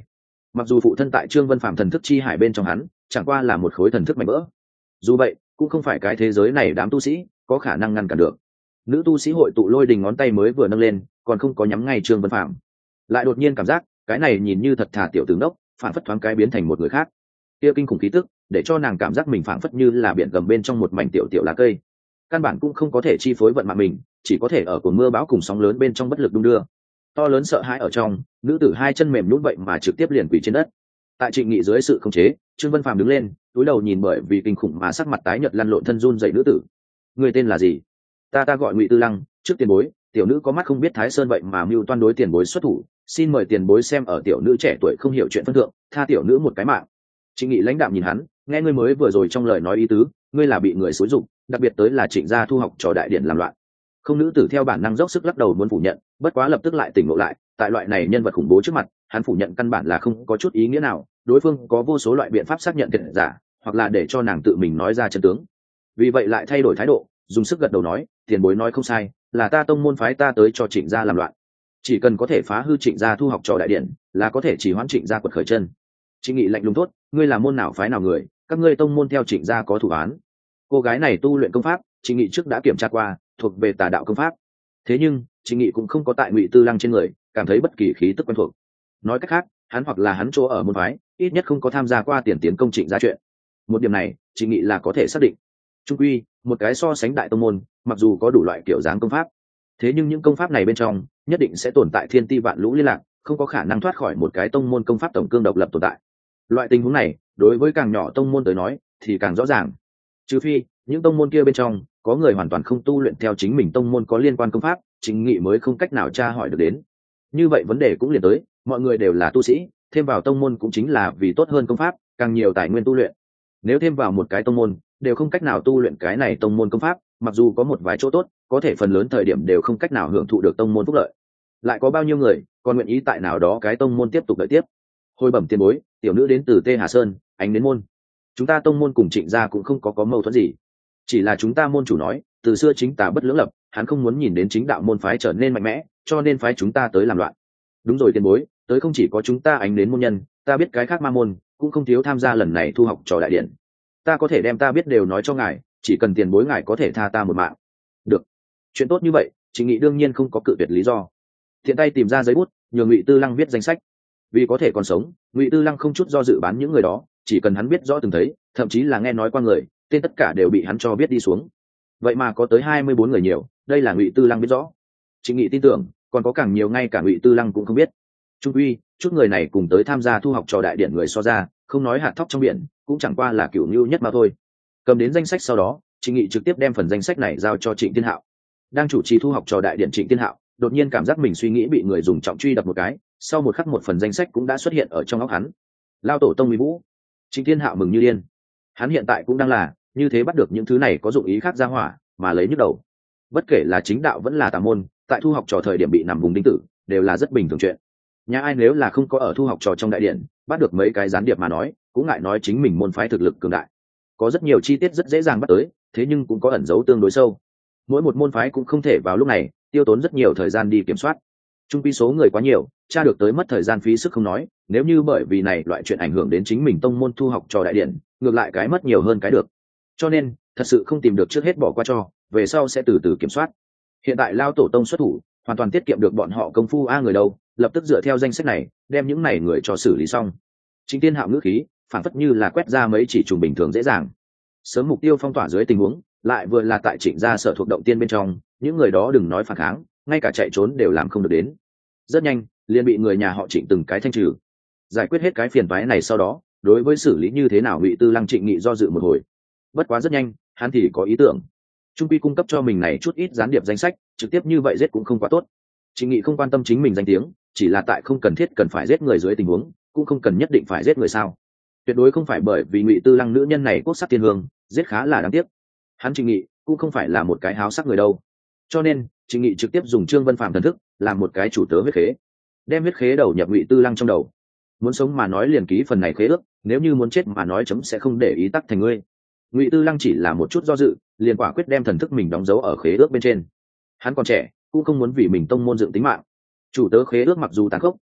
mặc dù phụ thân tại Trương Vân Phàm thần thức chi hải bên trong hắn chẳng qua là một khối thần thức mảnh vỡ, dù vậy cũng không phải cái thế giới này đám tu sĩ có khả năng ngăn cản được. Nữ tu sĩ hội tụ Lôi Đình ngón tay mới vừa nâng lên, còn không có nhắm ngay Trương Vân Phàm, lại đột nhiên cảm giác cái này nhìn như thật thà tiểu tướng đốc phản phất thoáng cái biến thành một người khác. Kia kinh khủng khí tức để cho nàng cảm giác mình phản phất như là biển gầm bên trong một mảnh tiểu tiểu lá cây, căn bản cũng không có thể chi phối vận mạng mình, chỉ có thể ở cồn mưa bão cùng sóng lớn bên trong bất lực đung đưa. To lớn sợ hãi ở trong, nữ tử hai chân mềm nhũn vậy mà trực tiếp liền quỳ trên đất. Tại Trịnh Nghị dưới sự khống chế, Trương Vân Phàm đứng lên, cúi đầu nhìn bởi vì kinh khủng mà sắc mặt tái nhợt lăn lộn thân run dậy nữ tử. Người tên là gì? Ta gọi Ngụy Tư Lăng, trước tiền bối. Tiểu nữ có mắt không biết Thái Sơn vậy mà mưu toan đối tiền bối xuất thủ, xin mời tiền bối xem ở tiểu nữ trẻ tuổi không hiểu chuyện phân thượng, tha tiểu nữ một cái mạng. Trịnh Nghị lãnh đạm nhìn hắn, nghe ngươi mới vừa rồi trong lời nói ý tứ, ngươi là bị người xúi giục, đặc biệt tới là Trịnh gia thu học trò đại điện làm loạn. Không, nữ tử theo bản năng dốc sức lắc đầu muốn phủ nhận, bất quá lập tức lại tỉnh ngộ lại, tại loại này nhân vật khủng bố trước mặt, hắn phủ nhận căn bản là không có chút ý nghĩa nào, đối phương có vô số loại biện pháp xác nhận thật giả, hoặc là để cho nàng tự mình nói ra chân tướng. Vì vậy lại thay đổi thái độ, dùng sức gật đầu nói, tiền bối nói không sai, là ta tông môn phái ta tới cho Trịnh gia làm loạn, chỉ cần có thể phá hư Trịnh gia thu học trò đại điện, là có thể chỉ hoãn Trịnh gia quật khởi chân. Trịnh Nghị lạnh lùng thốt, ngươi là môn nào phái nào người, các ngươi tông môn theo Trịnh gia có thủ án. Cô gái này tu luyện công pháp, Trịnh Nghị trước đã kiểm tra qua, thuộc về tà đạo công pháp. Thế nhưng Trịnh Nghị cũng không có tại Ngụy Tư Lăng trên người cảm thấy bất kỳ khí tức quen thuộc. Nói cách khác, hắn hoặc là hắn chỗ ở môn phái ít nhất không có tham gia qua tiền tiến công Trịnh gia chuyện. Một điểm này Trịnh Nghị là có thể xác định. Trung quy một cái so sánh đại tông môn, mặc dù có đủ loại kiểu dáng công pháp, thế nhưng những công pháp này bên trong nhất định sẽ tồn tại thiên ti vạn lũ liên lạc, không có khả năng thoát khỏi một cái tông môn công pháp tổng cương độc lập tồn tại. Loại tình huống này đối với càng nhỏ tông môn tới nói thì càng rõ ràng, trừ phi những tông môn kia bên trong có người hoàn toàn không tu luyện theo chính mình tông môn có liên quan công pháp, Trịnh Nghị mới không cách nào tra hỏi được đến. Như vậy vấn đề cũng liền tới, mọi người đều là tu sĩ, thêm vào tông môn cũng chính là vì tốt hơn công pháp, càng nhiều tài nguyên tu luyện. Nếu thêm vào một cái tông môn đều không cách nào tu luyện cái này tông môn công pháp, mặc dù có một vài chỗ tốt, có thể phần lớn thời điểm đều không cách nào hưởng thụ được tông môn phúc lợi. Lại có bao nhiêu người còn nguyện ý tại nào đó cái tông môn tiếp tục đợi tiếp. Hồi bẩm tiền bối, tiểu nữ đến từ Tê Hà Sơn, ánh đến môn. Chúng ta tông môn cùng Trịnh gia cũng không có mâu thuẫn gì, chỉ là chúng ta môn chủ nói từ xưa chính tà bất lưỡng lập, hắn không muốn nhìn đến chính đạo môn phái trở nên mạnh mẽ, cho nên phái chúng ta tới làm loạn. Đúng rồi tiền bối, tới không chỉ có chúng ta ánh đến môn nhân, ta biết cái khác ma môn cũng không thiếu tham gia lần này thu học trò đại điện. Ta có thể đem ta biết đều nói cho ngài, chỉ cần tiền bối ngài có thể tha ta một mạng. Được, chuyện tốt như vậy, Trịnh Nghị đương nhiên không có cự tuyệt lý do. Thiện tay tìm ra giấy bút, nhường Ngụy Tư Lăng viết danh sách. Vì có thể còn sống, Ngụy Tư Lăng không chút do dự bán những người đó, chỉ cần hắn biết rõ từng thấy, thậm chí là nghe nói qua người, tên tất cả đều bị hắn cho biết đi xuống. Vậy mà có tới 24 người nhiều, đây là Ngụy Tư Lăng biết rõ. Trịnh Nghị tin tưởng còn có càng nhiều ngay cả Ngụy Tư Lăng cũng không biết. Trung quy chút người này cùng tới tham gia thu học trò đại điện người so ra, không nói hạt thóc trong biển, cũng chẳng qua là cửu nhu nhất mà thôi. Cầm đến danh sách sau đó, Trịnh Nghị trực tiếp đem phần danh sách này giao cho Trịnh Thiên Hạo. Đang chủ trì thu học trò đại điện Trịnh Thiên Hạo đột nhiên cảm giác mình suy nghĩ bị người dùng trọng truy đập một cái, sau một khắc một phần danh sách cũng đã xuất hiện ở trong óc hắn. Lao tổ tông Uy Vũ. Trịnh Thiên Hạo mừng như điên. Hắn hiện tại cũng đang là như thế bắt được những thứ này có dụng ý khác ra hỏa mà lấy nhức đầu. Bất kể là chính đạo vẫn là tà môn, tại thu học trò thời điểm bị nằm vùng đinh tử đều là rất bình thường chuyện. Nhà ai nếu là không có ở thu học trò trong đại điện bắt được mấy cái gián điệp mà nói, cũng ngại nói chính mình môn phái thực lực cường đại. Có rất nhiều chi tiết rất dễ dàng bắt tới, thế nhưng cũng có ẩn dấu tương đối sâu. Mỗi một môn phái cũng không thể vào lúc này tiêu tốn rất nhiều thời gian đi kiểm soát. Trung quy số người quá nhiều, tra được tới mất thời gian phí sức không nói, nếu như bởi vì này loại chuyện ảnh hưởng đến chính mình tông môn thu học trò đại điện, ngược lại cái mất nhiều hơn cái được. Cho nên thật sự không tìm được trước hết bỏ qua cho, về sau sẽ từ từ kiểm soát. Hiện tại Lao tổ tông xuất thủ, hoàn toàn tiết kiệm được bọn họ công phu người đâu, lập tức dựa theo danh sách này đem những này người cho xử lý xong. Trịnh Thiên Hạo ngữ khí phản phất như là quét ra mấy chỉ trùng bình thường dễ dàng. Sớm mục tiêu phong tỏa dưới tình huống, lại vừa là tại Trịnh gia sở thuộc động tiên bên trong, những người đó đừng nói phản kháng, ngay cả chạy trốn đều làm không được đến. Rất nhanh liền bị người nhà họ Trịnh từng cái thanh trừ. Giải quyết hết cái phiền toái này sau đó, đối với xử lý như thế nào Ngụy Tư Lăng Trịnh Nghị do dự một hồi. Bất quá rất nhanh hắn thì có ý tưởng. Trung quy cung cấp cho mình này chút ít gián điệp danh sách, trực tiếp như vậy giết cũng không quá tốt. Trịnh Nghị không quan tâm chính mình danh tiếng, chỉ là tại không cần thiết cần phải giết người dưới tình huống, cũng không cần nhất định phải giết người sao. Tuyệt đối không phải bởi vì Ngụy Tư Lăng nữ nhân này quốc sắc thiên hương, giết khá là đáng tiếc. Hắn Trịnh Nghị cũng không phải là một cái háo sắc người đâu. Cho nên Trịnh Nghị trực tiếp dùng Trương Vân Phàm thần thức làm một cái chủ tớ huyết khế, đem huyết khế đầu nhập Ngụy Tư Lăng trong đầu. Muốn sống mà nói liền ký phần này khế ước, nếu như muốn chết mà nói chấm sẽ không để ý tắc thành ngươi. Ngụy Tư Lăng chỉ là một chút do dự, liền quả quyết đem thần thức mình đóng dấu ở khế ước bên trên. Hắn còn trẻ, cũng không muốn vì mình tông môn dựng tính mạng. Chủ tớ khế ước mặc dù tàn khốc,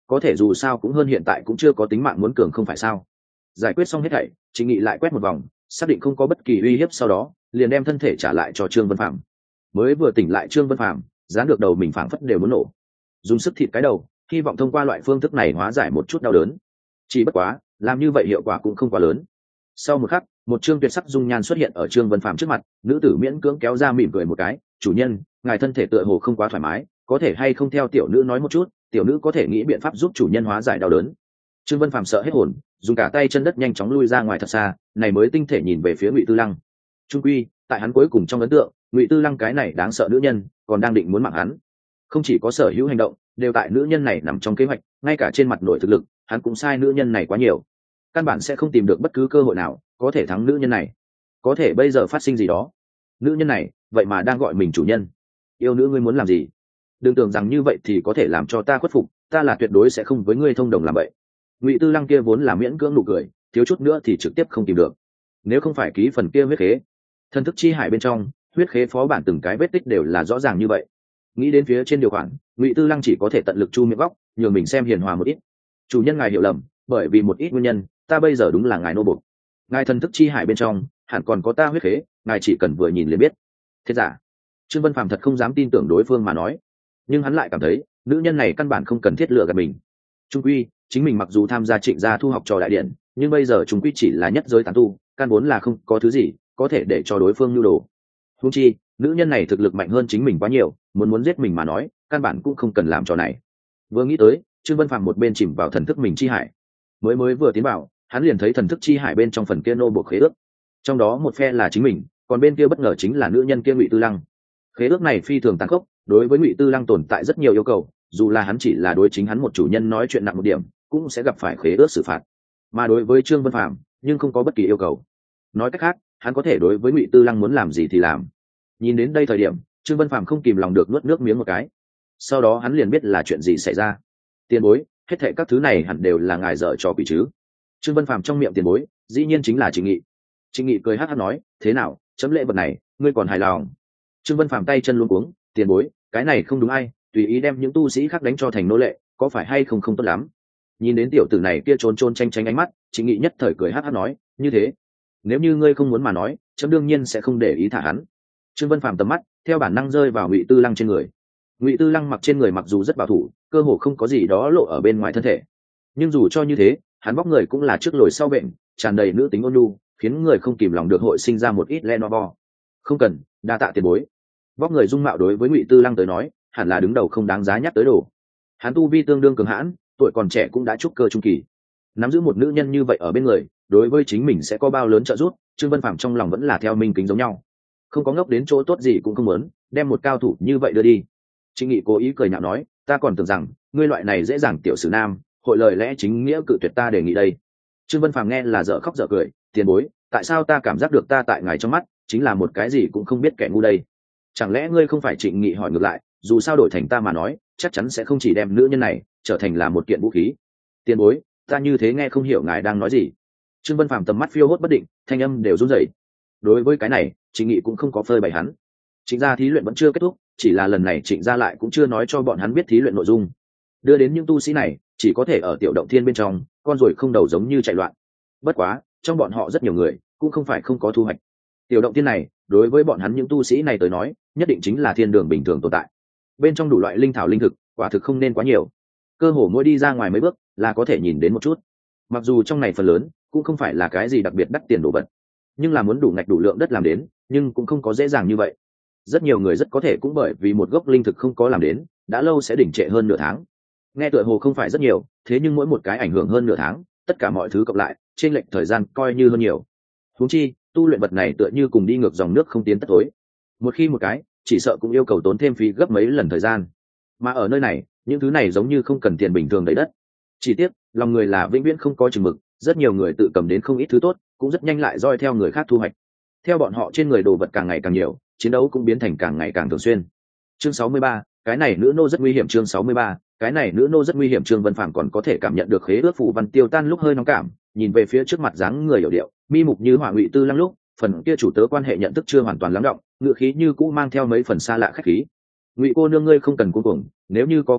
có thể dù sao cũng hơn hiện tại cũng chưa có tính mạng muốn cường không phải sao. Giải quyết xong hết thảy, Trịnh Nghị lại quét một vòng, xác định không có bất kỳ uy hiếp, sau đó liền đem thân thể trả lại cho Trương Vân Phạm. Mới vừa tỉnh lại Trương Vân Phạm dán được đầu mình phảng phất đều muốn nổ, dùng sức thịt cái đầu, hy vọng thông qua loại phương thức này hóa giải một chút đau đớn. Chỉ bất quá làm như vậy hiệu quả cũng không quá lớn. Sau một khắc, một trương tuyệt sắc dung nhan xuất hiện ở Trương Vân Phạm trước mặt, nữ tử miễn cưỡng kéo ra mỉm cười một cái, chủ nhân, ngài thân thể tựa hồ không quá thoải mái, có thể hay không theo tiểu nữ nói một chút, tiểu nữ có thể nghĩ biện pháp giúp chủ nhân hóa giải đau đớn. Trương Vân Phạm sợ hết hồn, dùng cả tay chân đất nhanh chóng lui ra ngoài thật xa, này mới tinh thể nhìn về phía Ngụy Tư Lăng. Trung quy, tại hắn cuối cùng trong ấn tượng, Ngụy Tư Lăng cái này đáng sợ nữ nhân, còn đang định muốn mạng hắn. Không chỉ có sở hữu hành động, đều tại nữ nhân này nằm trong kế hoạch, ngay cả trên mặt nội thực lực, hắn cũng sai nữ nhân này quá nhiều. Căn bản sẽ không tìm được bất cứ cơ hội nào có thể thắng nữ nhân này. Có thể bây giờ phát sinh gì đó, nữ nhân này vậy mà đang gọi mình chủ nhân. Yêu nữ, ngươi muốn làm gì? Đừng tưởng rằng như vậy thì có thể làm cho ta khuất phục, ta là tuyệt đối sẽ không với ngươi thông đồng làm vậy. Ngụy Tư Lăng kia vốn là miễn cưỡng nụ cười, thiếu chút nữa thì trực tiếp không tìm được. Nếu không phải ký phần kia huyết khế, thần thức chi hải bên trong huyết khế phó bản từng cái vết tích đều là rõ ràng như vậy. Nghĩ đến phía trên điều khoản, Ngụy Tư Lăng chỉ có thể tận lực chu miệng góc, nhường mình xem hiền hòa một ít. Chủ nhân ngài hiểu lầm, bởi vì một ít nguyên nhân, ta bây giờ đúng là ngài nô bộc. Ngài thần thức chi hải bên trong hẳn còn có ta huyết khế, ngài chỉ cần vừa nhìn liền biết. Thế giả, Trương Vân Phàm thật không dám tin tưởng đối phương mà nói, nhưng hắn lại cảm thấy nữ nhân này căn bản không cần thiết lựa gạt mình. Trung quy, chính mình mặc dù tham gia Trịnh gia thu học trò đại điện, nhưng bây giờ trung quy chỉ là nhất giới tán tu, căn vốn là không có thứ gì có thể để cho đối phương nhu đồ. Huống chi, nữ nhân này thực lực mạnh hơn chính mình quá nhiều, muốn giết mình mà nói, căn bản cũng không cần làm trò này. Vừa nghĩ tới, Trương Vân Phàm một bên chìm vào thần thức mình chi hải, mới vừa tiến vào, hắn liền thấy thần thức chi hải bên trong phần kia nô buộc khế ước, trong đó một phe là chính mình, còn bên kia bất ngờ chính là nữ nhân kia Ngụy Tư Lăng. Khế ước này phi thường tàn khốc, đối với Ngụy Tư Lăng tồn tại rất nhiều yêu cầu, dù là hắn chỉ là đối chính hắn một chủ nhân nói chuyện nặng một điểm, cũng sẽ gặp phải khế ước xử phạt. Mà đối với Trương Vân Phàm, nhưng không có bất kỳ yêu cầu. Nói cách khác, hắn có thể đối với Ngụy Tư Lăng muốn làm gì thì làm. Nhìn đến đây thời điểm, Trương Vân Phàm không kìm lòng được nuốt nước miếng một cái. Sau đó hắn liền biết là chuyện gì xảy ra. Tiền bối, hết thảy các thứ này hẳn đều là ngài dở trò quỷ chứ? Trương Vân Phàm trong miệng tiền bối, dĩ nhiên chính là Trịnh Nghị. Trịnh Nghị cười hắc hắc nói, thế nào, chấm lễ vật này, ngươi còn hài lòng? Trương Vân Phàm tay chân luống cuống, tiền bối, cái này không đúng ai, tùy ý đem những tu sĩ khác đánh cho thành nô lệ, có phải hay không tốt lắm? Nhìn đến tiểu tử này kia trốn tranh ánh mắt, Trịnh Nghị nhất thời cười hắc hắc nói, như thế, nếu như ngươi không muốn mà nói, chấm đương nhiên sẽ không để ý thả hắn. Trương Vân Phàm tầm mắt theo bản năng rơi vào Ngụy Tư Lăng trên người. Ngụy Tư Lăng mặc trên người mặc dù rất bảo thủ, cơ hồ không có gì đó lộ ở bên ngoài thân thể, nhưng dù cho như thế, hắn vóc người cũng là trước lồi sau bệnh, tràn đầy nữ tính ôn nhu, khiến người không kìm lòng được hội sinh ra một ít Lenovo. Không cần, đa tạ tiền bối. Vóc người dung mạo đối với Ngụy Tư Lăng tới nói, hẳn là đứng đầu không đáng giá nhắc tới đồ. Hắn tu vi tương đương cường hãn, tuổi còn trẻ cũng đã trúc cơ trung kỳ. Nắm giữ một nữ nhân như vậy ở bên người, đối với chính mình sẽ có bao lớn trợ giúp, Trương Vân Phàm trong lòng vẫn là theo minh kính giống nhau. Không có ngốc đến chỗ tốt gì cũng không muốn, đem một cao thủ như vậy đưa đi. Trịnh Nghị cố ý cười nhạo nói, ta còn tưởng rằng ngươi loại này dễ dàng tiểu sử nam, hội lời lẽ chính nghĩa cự tuyệt ta đề nghị đây. Trương Vân Phàm nghe là dở khóc dở cười, tiền bối, tại sao ta cảm giác được ta tại ngài trong mắt chính là một cái gì cũng không biết kẻ ngu đây? Chẳng lẽ ngươi không phải? Trịnh Nghị hỏi ngược lại, dù sao đổi thành ta mà nói, chắc chắn sẽ không chỉ đem nữ nhân này trở thành là một kiện vũ khí. Tiền bối, ta như thế nghe không hiểu ngài đang nói gì. Trương Vân Phàm tầm mắt phiêu hốt bất định, thanh âm đều run rẩy. Đối với cái này, Trịnh Nghị cũng không có phơi bày hắn. Trịnh gia thí luyện vẫn chưa kết thúc, chỉ là lần này Trịnh gia lại cũng chưa nói cho bọn hắn biết thí luyện nội dung. Đưa đến những tu sĩ này chỉ có thể ở tiểu động thiên bên trong, con ruồi không đầu giống như chạy loạn. Bất quá, trong bọn họ rất nhiều người cũng không phải không có thu hoạch. Tiểu động thiên này đối với bọn hắn những tu sĩ này tới nói, nhất định chính là thiên đường bình thường tồn tại. Bên trong đủ loại linh thảo linh thực, quả thực không nên quá nhiều. Cơ hồ mỗi đi ra ngoài mấy bước là có thể nhìn đến một chút. Mặc dù trong này phần lớn cũng không phải là cái gì đặc biệt đắt tiền đồ vật, nhưng là muốn đủ ngạch đủ lượng đất làm đến, nhưng cũng không có dễ dàng như vậy. Rất nhiều người rất có thể cũng bởi vì một gốc linh thực không có làm đến, đã lâu sẽ đỉnh trệ hơn nửa tháng. Nghe tựa hồ không phải rất nhiều, thế nhưng mỗi một cái ảnh hưởng hơn nửa tháng, tất cả mọi thứ cộng lại, trên lệch thời gian coi như hơn nhiều. Huống chi, tu luyện vật này tựa như cùng đi ngược dòng nước không tiến tất tối. Một khi một cái, chỉ sợ cũng yêu cầu tốn thêm phí gấp mấy lần thời gian. Mà ở nơi này, những thứ này giống như không cần tiền bình thường đầy đất. Chỉ tiếc, lòng người là vĩnh viễn không có chừng mực, rất nhiều người tự cầm đến không ít thứ tốt, cũng rất nhanh lại doi theo người khác thu hoạch. Theo bọn họ trên người đồ vật càng ngày càng nhiều, chiến đấu cũng biến thành càng ngày càng thường xuyên. Chương 63, cái này nữ nô rất nguy hiểm. Chương 63, cái này nữ nô rất nguy hiểm. Trương Vân Phàm còn có thể cảm nhận được khế ước phù văn tiêu tan lúc hơi nóng cảm, nhìn về phía trước mặt dáng người hiểu điệu, mi mục như hỏa Ngụy Tư Lăng lúc, phần kia chủ tớ quan hệ nhận thức chưa hoàn toàn lắng động, ngựa khí như cũ mang theo mấy phần xa lạ khách khí. Ngụy cô nương, ngươi không cần cuống cuồng, nếu như có cơ hội,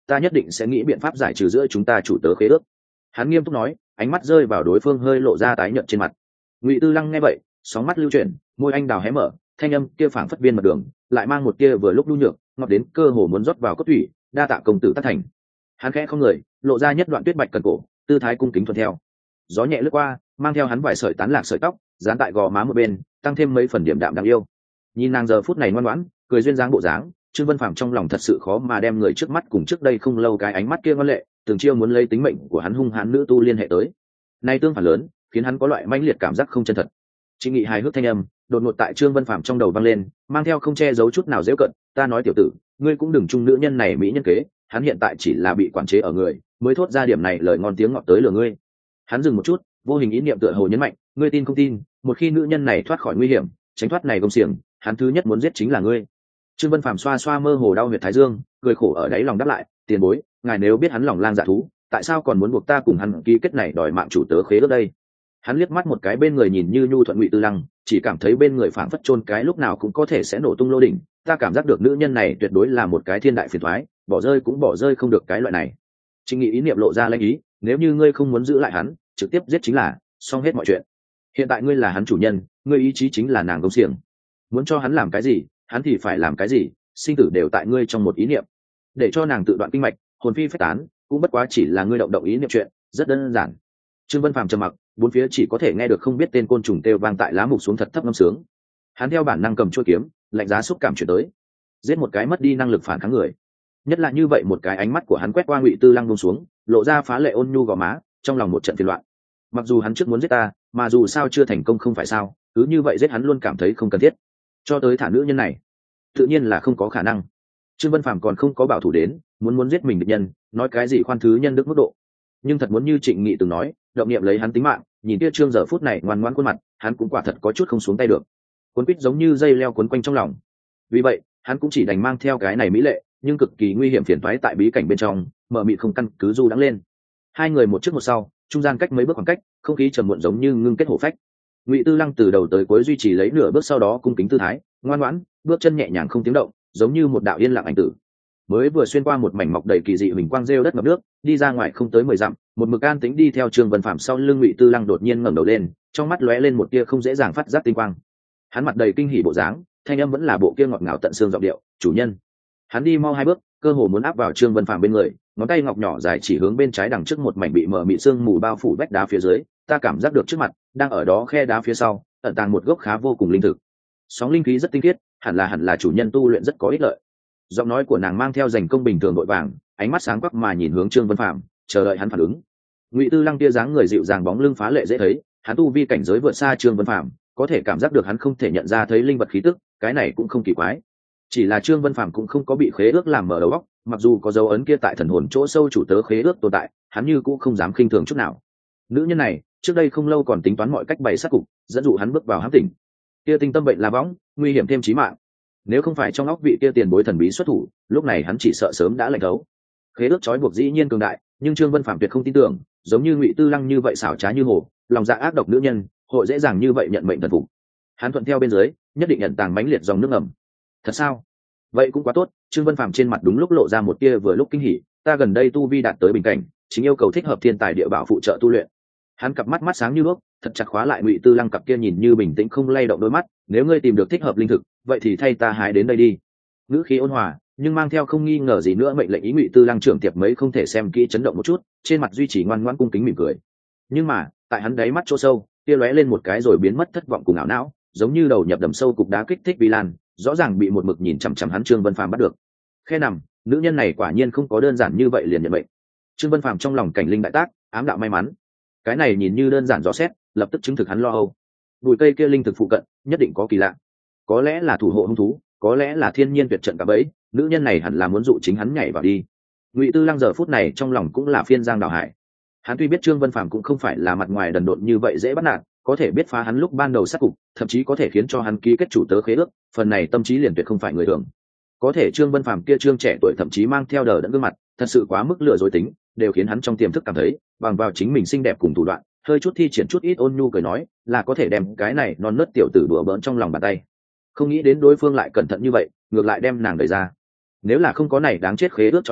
ta nhất định sẽ nghĩ biện pháp giải trừ giữa chúng ta chủ tớ khế ước. Hắn nghiêm túc nói, ánh mắt rơi vào đối phương hơi lộ ra tái nhợt trên mặt. Ngụy Tư Lăng nghe vậy, sóng mắt lưu chuyển, môi anh đào hé mở, thanh âm kia phảng phất viên mật đường, lại mang một tia vừa lúc nhu nhược, ngọt đến cơ hồ muốn rót vào cốt thủy, đa tạ công tử tác thành. Hắn khẽ không người, lộ ra nhất đoạn tuyết bạch cần cổ, tư thái cung kính thuận theo. Gió nhẹ lướt qua, mang theo hắn vài sợi tán lạc sợi tóc, dán tại gò má một bên, tăng thêm mấy phần điểm đạm đáng yêu. Nhìn nàng giờ phút này ngoan ngoãn, cười duyên dáng bộ dáng, Trương Vân Phàm trong lòng thật sự khó mà đem người trước mắt cùng trước đây không lâu cái ánh mắt kia ngoan lệ, từng chiêu muốn lấy tính mệnh của hắn hung hãn nữ tu liên hệ tới. Nay tương phản lớn, khiến hắn có loại mãnh liệt cảm giác không chân thật. Trịnh Nghị hài hước thanh âm, đột ngột tại Trương Vân Phàm trong đầu vang lên, mang theo không che giấu chút nào giễu cận, ta nói tiểu tử, ngươi cũng đừng chung nữ nhân này mỹ nhân kế, hắn hiện tại chỉ là bị quản chế ở người, mới thốt ra điểm này lời ngon tiếng ngọt tới lừa ngươi. Hắn dừng một chút, vô hình ý niệm tựa hồ nhấn mạnh, ngươi tin không tin, một khi nữ nhân này thoát khỏi nguy hiểm, tránh thoát này công xiềng, hắn thứ nhất muốn giết chính là ngươi. Trương Vân Phàm xoa xoa mơ hồ đau huyệt thái dương, cười khổ ở đáy lòng đáp lại, tiền bối, ngài nếu biết hắn lòng lang dạ thú, tại sao còn muốn buộc ta cùng hắn ký kết này đòi mạng chủ tớ khế ước đây? Hắn liếc mắt một cái bên người nhìn như nhu thuận Ngụy Tư Lăng, chỉ cảm thấy bên người phảng phất chôn cái lúc nào cũng có thể sẽ nổ tung lô đỉnh, ta cảm giác được nữ nhân này tuyệt đối là một cái thiên đại phiền toái, bỏ rơi cũng bỏ rơi không được cái loại này. Trịnh Nghị ý niệm lộ ra lãnh ý, nếu như ngươi không muốn giữ lại hắn, trực tiếp giết chính là xong hết mọi chuyện. Hiện tại ngươi là hắn chủ nhân, ngươi ý chí chính là nàng công xiềng, muốn cho hắn làm cái gì, hắn thì phải làm cái gì, sinh tử đều tại ngươi trong một ý niệm. Để cho nàng tự đoạn kinh mạch, hồn phi phách tán, cũng bất quá chỉ là ngươi động ý niệm chuyện, rất đơn giản. Trương Vân Phàm trầm mặc, bốn phía chỉ có thể nghe được không biết tên côn trùng kêu vang tại lá mục xuống thật thấp ngâm sướng. Hắn theo bản năng cầm chuôi kiếm, lạnh giá xúc cảm chuyển tới, giết một cái mất đi năng lực phản kháng người. Nhất là như vậy một cái ánh mắt của hắn quét qua Ngụy Tư Lăng buông xuống, lộ ra phá lệ ôn nhu gò má, trong lòng một trận phiền loạn. Mặc dù hắn trước muốn giết ta, mà dù sao chưa thành công không phải sao, cứ như vậy giết hắn luôn cảm thấy không cần thiết. Cho tới thả nữ nhân này, tự nhiên là không có khả năng. Trương Vân Phàm còn không có bảo thủ đến, muốn giết mình địch nhân, nói cái gì khoan thứ nhân đức mức độ. Nhưng thật muốn như Trịnh Nghị từng nói, động niệm lấy hắn tính mạng, nhìn kia Trương giờ phút này ngoan ngoãn khuôn mặt, hắn cũng quả thật có chút không xuống tay được. Cuốn quýt giống như dây leo cuốn quanh trong lòng. Vì vậy, hắn cũng chỉ đành mang theo cái này mỹ lệ, nhưng cực kỳ nguy hiểm phiền toái tại bí cảnh bên trong, mở mịt không căn cứ du đắng lên. Hai người một trước một sau, trung gian cách mấy bước khoảng cách, không khí trầm muộn giống như ngưng kết hổ phách. Ngụy Tư Lăng từ đầu tới cuối duy trì lấy nửa bước sau đó cung kính tư thái, ngoan ngoãn, bước chân nhẹ nhàng không tiếng động, giống như một đạo yên lặng ảnh tử. Mới vừa xuyên qua một mảnh mọc đầy kỳ dị huỳnh quang rêu đất ngập nước, đi ra ngoài không tới 10 dặm, một mực an tĩnh đi theo Trương Vân Phàm sau lưng Ngụy Tư Lăng đột nhiên ngẩng đầu lên, trong mắt lóe lên một tia không dễ dàng phát giác tinh quang. Hắn mặt đầy kinh hỉ bộ dáng, thanh âm vẫn là bộ kia ngọt ngào tận xương giọng điệu, "Chủ nhân." Hắn đi mau hai bước, cơ hồ muốn áp vào Trương Vân Phàm bên người, ngón tay ngọc nhỏ dài chỉ hướng bên trái đằng trước một mảnh bị mờ mịt sương mù bao phủ vách đá phía dưới, ta cảm giác được trước mặt, đang ở đó khe đá phía sau, ẩn tàng một gốc khá vô cùng linh thực. Sóng linh khí rất tinh khiết, hẳn là chủ nhân tu luyện rất có ích lợi. Giọng nói của nàng mang theo dành công bình thường vội vàng, ánh mắt sáng quắc mà nhìn hướng Trương Vân Phàm, chờ đợi hắn phản ứng. Ngụy Tư Lăng tia dáng người dịu dàng bóng lưng phá lệ dễ thấy, hắn tu vi cảnh giới vượt xa Trương Vân Phàm, có thể cảm giác được hắn không thể nhận ra thấy linh vật khí tức, cái này cũng không kỳ quái. Chỉ là Trương Vân Phàm cũng không có bị khế ước làm mở đầu óc, mặc dù có dấu ấn kia tại thần hồn chỗ sâu chủ tớ khế ước tồn tại, hắn như cũng không dám khinh thường chút nào. Nữ nhân này, trước đây không lâu còn tính toán mọi cách bày sát cục, dẫn dụ hắn bước vào hãm tỉnh. Kia tinh tâm bệnh là võng, nguy hiểm thêm chí mạng. Nếu không phải trong óc vị kia tiền bối thần bí xuất thủ, lúc này hắn chỉ sợ sớm đã lạnh thấu. Khế ước trói buộc dĩ nhiên cường đại, nhưng Trương Vân Phàm tuyệt không tin tưởng, giống như Ngụy Tư Lăng như vậy xảo trá như hồ, lòng dạ ác độc nữ nhân, hội dễ dàng như vậy nhận mệnh thần phục. Hắn thuận theo bên dưới, nhất định nhận tàng mãnh liệt dòng nước ngầm. Thật sao? Vậy cũng quá tốt. Trương Vân Phàm trên mặt đúng lúc lộ ra một tia vừa lúc kinh hỉ, ta gần đây tu vi đạt tới bình cảnh, chính yêu cầu thích hợp thiên tài địa bảo phụ trợ tu luyện. Hắn cặp mắt sáng như đuốc, thật chặt khóa lại Ngụy Tư Lăng cặp kia nhìn như bình tĩnh không lay động đôi mắt, nếu ngươi tìm được thích hợp linh thực, vậy thì thay ta hái đến đây đi. Ngữ khí ôn hòa, nhưng mang theo không nghi ngờ gì nữa mệnh lệnh ý. Ngụy Tư Lăng trưởng tiệp mấy không thể xem kỹ chấn động một chút, trên mặt duy trì ngoan ngoãn cung kính mỉm cười. Nhưng mà, tại hắn đáy mắt chỗ sâu, kia lóe lên một cái rồi biến mất thất vọng cùng ảo não, giống như đầu nhập đầm sâu cục đá kích thích vi lan, rõ ràng bị một mực nhìn chằm chằm hắn Trương Vân Phàm bắt được. Khe nằm, nữ nhân này quả nhiên không có đơn giản như vậy liền nhận mệnh. Trương Vân Phàm trong lòng cảnh linh đại tác, ám đạo may mắn. Cái này nhìn như đơn giản rõ xét, lập tức chứng thực hắn lo âu. Bụi cây kia linh thực phụ cận, nhất định có kỳ lạ. Có lẽ là thủ hộ hung thú, có lẽ là thiên nhiên tuyệt trận cả bẫy, nữ nhân này hẳn là muốn dụ chính hắn nhảy vào đi. Ngụy Tư Lăng giờ phút này trong lòng cũng là phiên giang đào hải. Hắn tuy biết Trương Vân Phàm cũng không phải là mặt ngoài đần độn như vậy dễ bắt nạt, có thể biết phá hắn lúc ban đầu sát cục, thậm chí có thể khiến cho hắn ký kết chủ tớ khế ước, phần này tâm trí liền tuyệt không phải người thường. Có thể Trương Vân Phàm kia trương trẻ tuổi thậm chí mang theo đờ đẫn gương mặt, thật sự quá mức lừa dối tính, đều khiến hắn trong tiềm thức cảm thấy, bằng vào chính mình xinh đẹp cùng thủ đoạn, hơi chút thi triển chút ít ôn nhu cười nói, là có thể đem cái này non nớt tiểu tử đùa bỡn trong lòng bàn tay. Không nghĩ đến đối phương lại cẩn thận như vậy, ngược lại đem nàng đẩy ra. Nếu là không có này đáng chết khế ước trói buộc,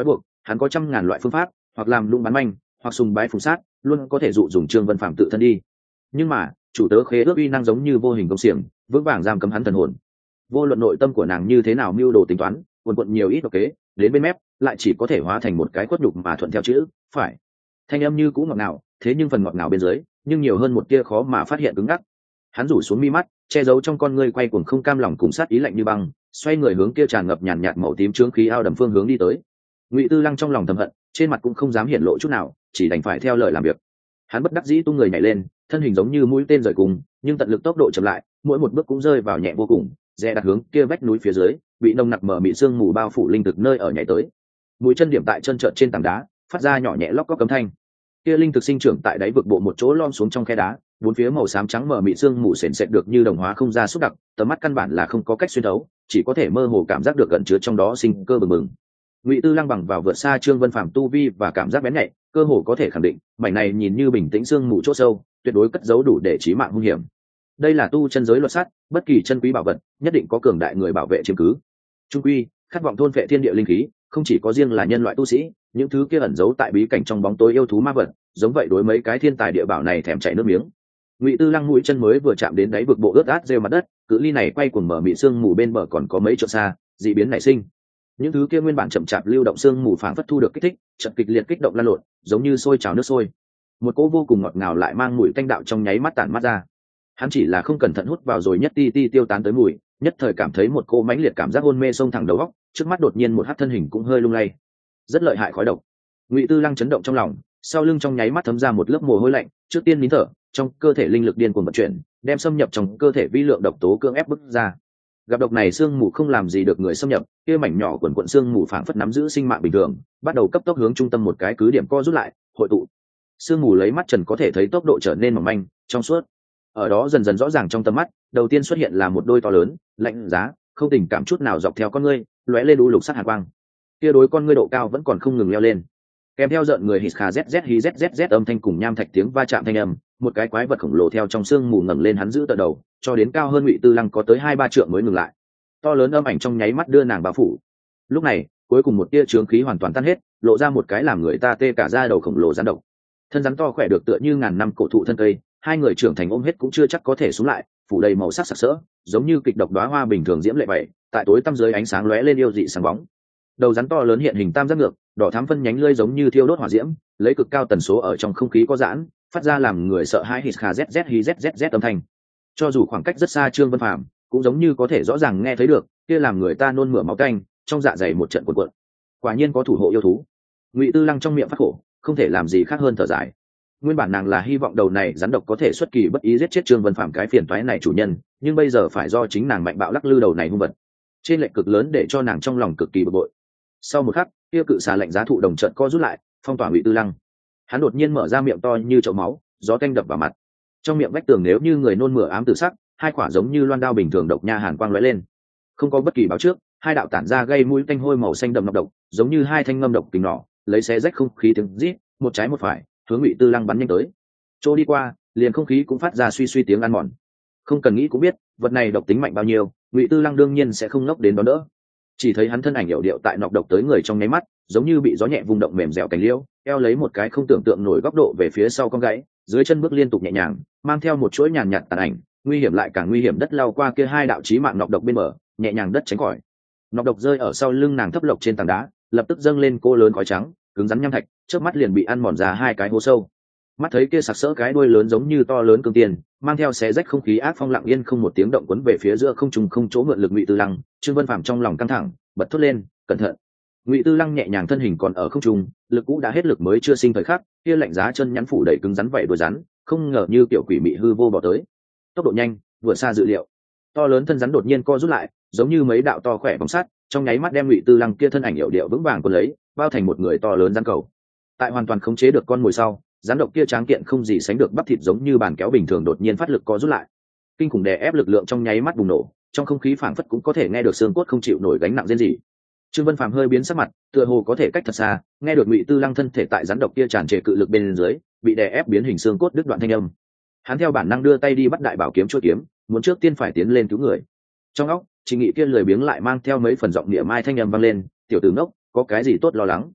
hắn có trăm ngàn loại phương pháp, hoặc làm lũng bán manh, hoặc sùng bái phùng sát, luôn có thể dụ dùng Trương Vân Phạm tự thân đi. Nhưng mà chủ tớ khế ước uy năng giống như vô hình công xiềng, vững vàng giam cấm hắn thần hồn. Vô luận nội tâm của nàng như thế nào mưu đồ tính toán, quần quận nhiều ít độc kế, đến bên mép lại chỉ có thể hóa thành một cái quất nhục mà thuận theo chữ phải. Thanh âm như cũ ngọt ngào, thế nhưng phần ngọt ngào bên dưới nhưng nhiều hơn một tia khó mà phát hiện cứng ngắc. Hắn rủ xuống mi mắt, che giấu trong con ngươi quay cuồng không cam lòng cùng sát ý lạnh như băng, xoay người hướng kia tràn ngập nhàn nhạt màu tím trướng khí ao đầm phương hướng đi tới. Ngụy Tư Lăng trong lòng thầm hận, trên mặt cũng không dám hiện lộ chút nào, chỉ đành phải theo lời làm việc. Hắn bất đắc dĩ tung người nhảy lên, thân hình giống như mũi tên rời cùng, nhưng tận lực tốc độ chậm lại, mỗi một bước cũng rơi vào nhẹ vô cùng, rẽ đặt hướng kia vách núi phía dưới, bị nồng nặc mờ mịt sương mù bao phủ linh thực nơi ở nhảy tới. Mũi chân điểm tại chân trợn trên tảng đá, phát ra nhỏ nhẹ lóc cóc cấm thanh. Kia linh thực sinh trưởng tại đáy vực bộ một chỗ lom xuống trong khe đá, bốn phía màu xám trắng mờ mịt sương mù sền sệt được như đồng hóa không ra xúc đặc, tầm mắt căn bản là không có cách xuyên thấu, chỉ có thể mơ hồ cảm giác được gần chứa trong đó sinh cơ bừng bừng. Ngụy Tư Lăng bằng vào vượt xa Trương Vân Phàm tu vi và cảm giác bén nhạy, cơ hồ có thể khẳng định, mảnh này nhìn như bình tĩnh sương mù chỗ sâu, tuyệt đối cất giấu đủ để chí mạng hung hiểm. Đây là tu chân giới luật sắt, bất kỳ chân quý bảo vật, nhất định có cường đại người bảo vệ chiếm cứ. Trung quy, khát vọng thôn phệ thiên địa linh khí, không chỉ có riêng là nhân loại tu sĩ, những thứ kia ẩn giấu tại bí cảnh trong bóng tối yêu thú ma vật, giống vậy đối mấy cái thiên tài địa bảo này thèm chảy nước miếng. Ngụy Tư Lăng mũi chân mới vừa chạm đến đáy vực bộ ướt át rêu mặt đất, cự ly này quay cuồng mở mị sương mù bên bờ còn có mấy trượng xa, dị biến nảy sinh. Những thứ kia nguyên bản chậm chạp lưu động sương mù phảng phất thu được kích thích, chợt kịch liệt kích động lan lộn, giống như sôi trào nước sôi. Một cỗ vô cùng ngọt ngào lại mang mùi tanh đạo trong nháy mắt tản mắt ra. Hắn chỉ là không cẩn thận hút vào rồi nhất ti ti tiêu tán tới mùi, nhất thời cảm thấy một cỗ mãnh liệt cảm giác hôn mê xông thẳng đầu óc, trước mắt đột nhiên một hắc thân hình cũng hơi lung lay. Rất lợi hại khói độc. Ngụy Tư Lăng chấn động trong lòng, sau lưng trong nháy mắt thấm ra một lớp mồ hôi lạnh, trước tiên nín thở, trong cơ thể linh lực điên cuồng vận chuyển, đem xâm nhập trong cơ thể vi lượng độc tố cưỡng ép bức ra. Gặp độc này sương mù không làm gì được người xâm nhập, kia mảnh nhỏ quần quần sương mù phảng phất nắm giữ sinh mạng bình thường, bắt đầu cấp tốc hướng trung tâm một cái cứ điểm co rút lại, hội tụ. Sương mù lấy mắt trần có thể thấy tốc độ trở nên mỏng manh, trong suốt. Ở đó dần dần rõ ràng trong tầm mắt, đầu tiên xuất hiện là một đôi to lớn, lạnh giá, không tình cảm chút nào dọc theo con ngươi, lóe lên u lục sắc hàn quang. Kia đối con ngươi độ cao vẫn còn không ngừng leo lên. Kèm theo giận người hít khà zz hí zzz âm thanh cùng nham thạch tiếng va chạm thanh âm, một cái quái vật khổng lồ theo trong sương mù ngẩng lên hắn giữ tận đầu, cho đến cao hơn Ngụy Tư Lăng có tới 2-3 trượng mới ngừng lại. To lớn âm ảnh trong nháy mắt đưa nàng bao phủ. Lúc này, cuối cùng một tia chướng khí hoàn toàn tan hết, lộ ra một cái làm người ta tê cả da đầu khổng lồ rắn độc. Thân rắn to khỏe được tựa như ngàn năm cổ thụ thân cây, hai người trưởng thành ôm hết cũng chưa chắc có thể xuống lại, phủ đầy màu sắc sặc sỡ, giống như kịch độc đóa hoa bình thường diễm lệ vậy, tại tối tăm dưới ánh sáng lóe lên yêu dị sáng bóng. Đầu rắn to lớn hiện hình tam giác ngược, đỏ thắm phân nhánh lưỡi giống như thiêu đốt hỏa diễm, lấy cực cao tần số ở trong không khí có giãn, phát ra làm người sợ hãi hít khà zz hí zzz âm thanh. Cho dù khoảng cách rất xa Trương Vân Phàm cũng giống như có thể rõ ràng nghe thấy được, kia làm người ta nôn mửa máu tanh, trong dạ dày một trận cuộn cuộn. Quả nhiên có thủ hộ yêu thú. Ngụy Tư Lăng trong miệng phát khổ, không thể làm gì khác hơn thở dài. Nguyên bản nàng là hy vọng đầu này rắn độc có thể xuất kỳ bất ý giết chết Trương Vân Phàm cái phiền toái này chủ nhân, nhưng bây giờ phải do chính nàng mạnh bạo lắc lư đầu này hung vật. Trên lệnh cực lớn để cho nàng trong lòng cực kỳ bực bội. Sau một khắc, kia cự xà lạnh giá thụ đồng trận co rút lại, phong tỏa Ngụy Tư Lăng. Hắn đột nhiên mở ra miệng to như chậu máu, gió canh đập vào mặt. Trong miệng vách tường nếu như người nôn mửa ám tử sắc, hai quả giống như loan đao bình thường độc nha hàn quang lóe lên. Không có bất kỳ báo trước, hai đạo tản ra gây mũi tanh hôi màu xanh đậm nọc độc, giống như hai thanh ngâm độc kính nỏ, lấy xé rách không khí tiếng rít, một trái một phải, hướng Ngụy Tư Lăng bắn nhanh tới. Chỗ đi qua, liền không khí cũng phát ra suy suy tiếng ăn mòn. Không cần nghĩ cũng biết, vật này độc tính mạnh bao nhiêu, Ngụy Tư Lăng đương nhiên sẽ không ngốc đến đó đỡ. Chỉ thấy hắn thân ảnh hiệu điệu tại nọc độc tới người trong nháy mắt, giống như bị gió nhẹ vung động mềm dẻo cánh liễu, eo lấy một cái không tưởng tượng nổi góc độ về phía sau con gãy, dưới chân bước liên tục nhẹ nhàng, mang theo một chuỗi nhàn nhạt tàn ảnh, nguy hiểm lại càng nguy hiểm đất lao qua kia hai đạo chí mạng nọc độc bên bờ, nhẹ nhàng đất tránh khỏi. Nọc độc rơi ở sau lưng nàng thấp lộc trên tảng đá, lập tức dâng lên cô lớn khói trắng, cứng rắn nham thạch, trước mắt liền bị ăn mòn ra hai cái hố sâu. Mắt thấy kia sặc sỡ cái đuôi lớn giống như to lớn cương tiền, mang theo xé rách không khí ác phong lặng yên không một tiếng động quấn về phía giữa không trung không chỗ mượn lực Ngụy Tư Lăng. Trương Vân Phàm trong lòng căng thẳng, bật thốt lên, cẩn thận. Ngụy Tư Lăng nhẹ nhàng thân hình còn ở không trung, lực cũ đã hết lực mới chưa sinh thời khắc, kia lạnh giá chân nhắn phủ đầy cứng rắn vậy đuôi rắn, không ngờ như kiểu quỷ mị hư vô bỏ tới. Tốc độ nhanh, vượt xa dự liệu. To lớn thân rắn đột nhiên co rút lại, giống như mấy đạo to khỏe bóng sắt, trong nháy mắt đem Ngụy Tư Lăng kia thân ảnh hiệu điệu vững vàng cuốn lấy, bao thành một người to lớn rắn cầu. Tại hoàn toàn khống chế được con mồi sau, rắn độc kia tráng kiện không gì sánh được bắp thịt giống như bàn kéo bình thường đột nhiên phát lực co rút lại. Kinh khủng đè ép lực lượng trong nháy mắt bùng nổ, trong không khí phảng phất cũng có thể nghe được xương cốt không chịu nổi gánh nặng rên rỉ. Trương Vân Phàm hơi biến sắc mặt, tựa hồ có thể cách thật xa, nghe được Ngụy Tư Lăng thân thể tại rắn độc kia tràn trề cự lực bên dưới, bị đè ép biến hình xương cốt đứt đoạn thanh âm. Hắn theo bản năng đưa tay đi bắt đại bảo kiếm chuôi kiếm, muốn trước tiên phải tiến lên cứu người. Trong óc, Trình Nghị kia lười biếng lại mang theo mấy phần giọng địa mai thanh âm vang lên, "Tiểu tử ngốc, có cái gì tốt lo lắng?"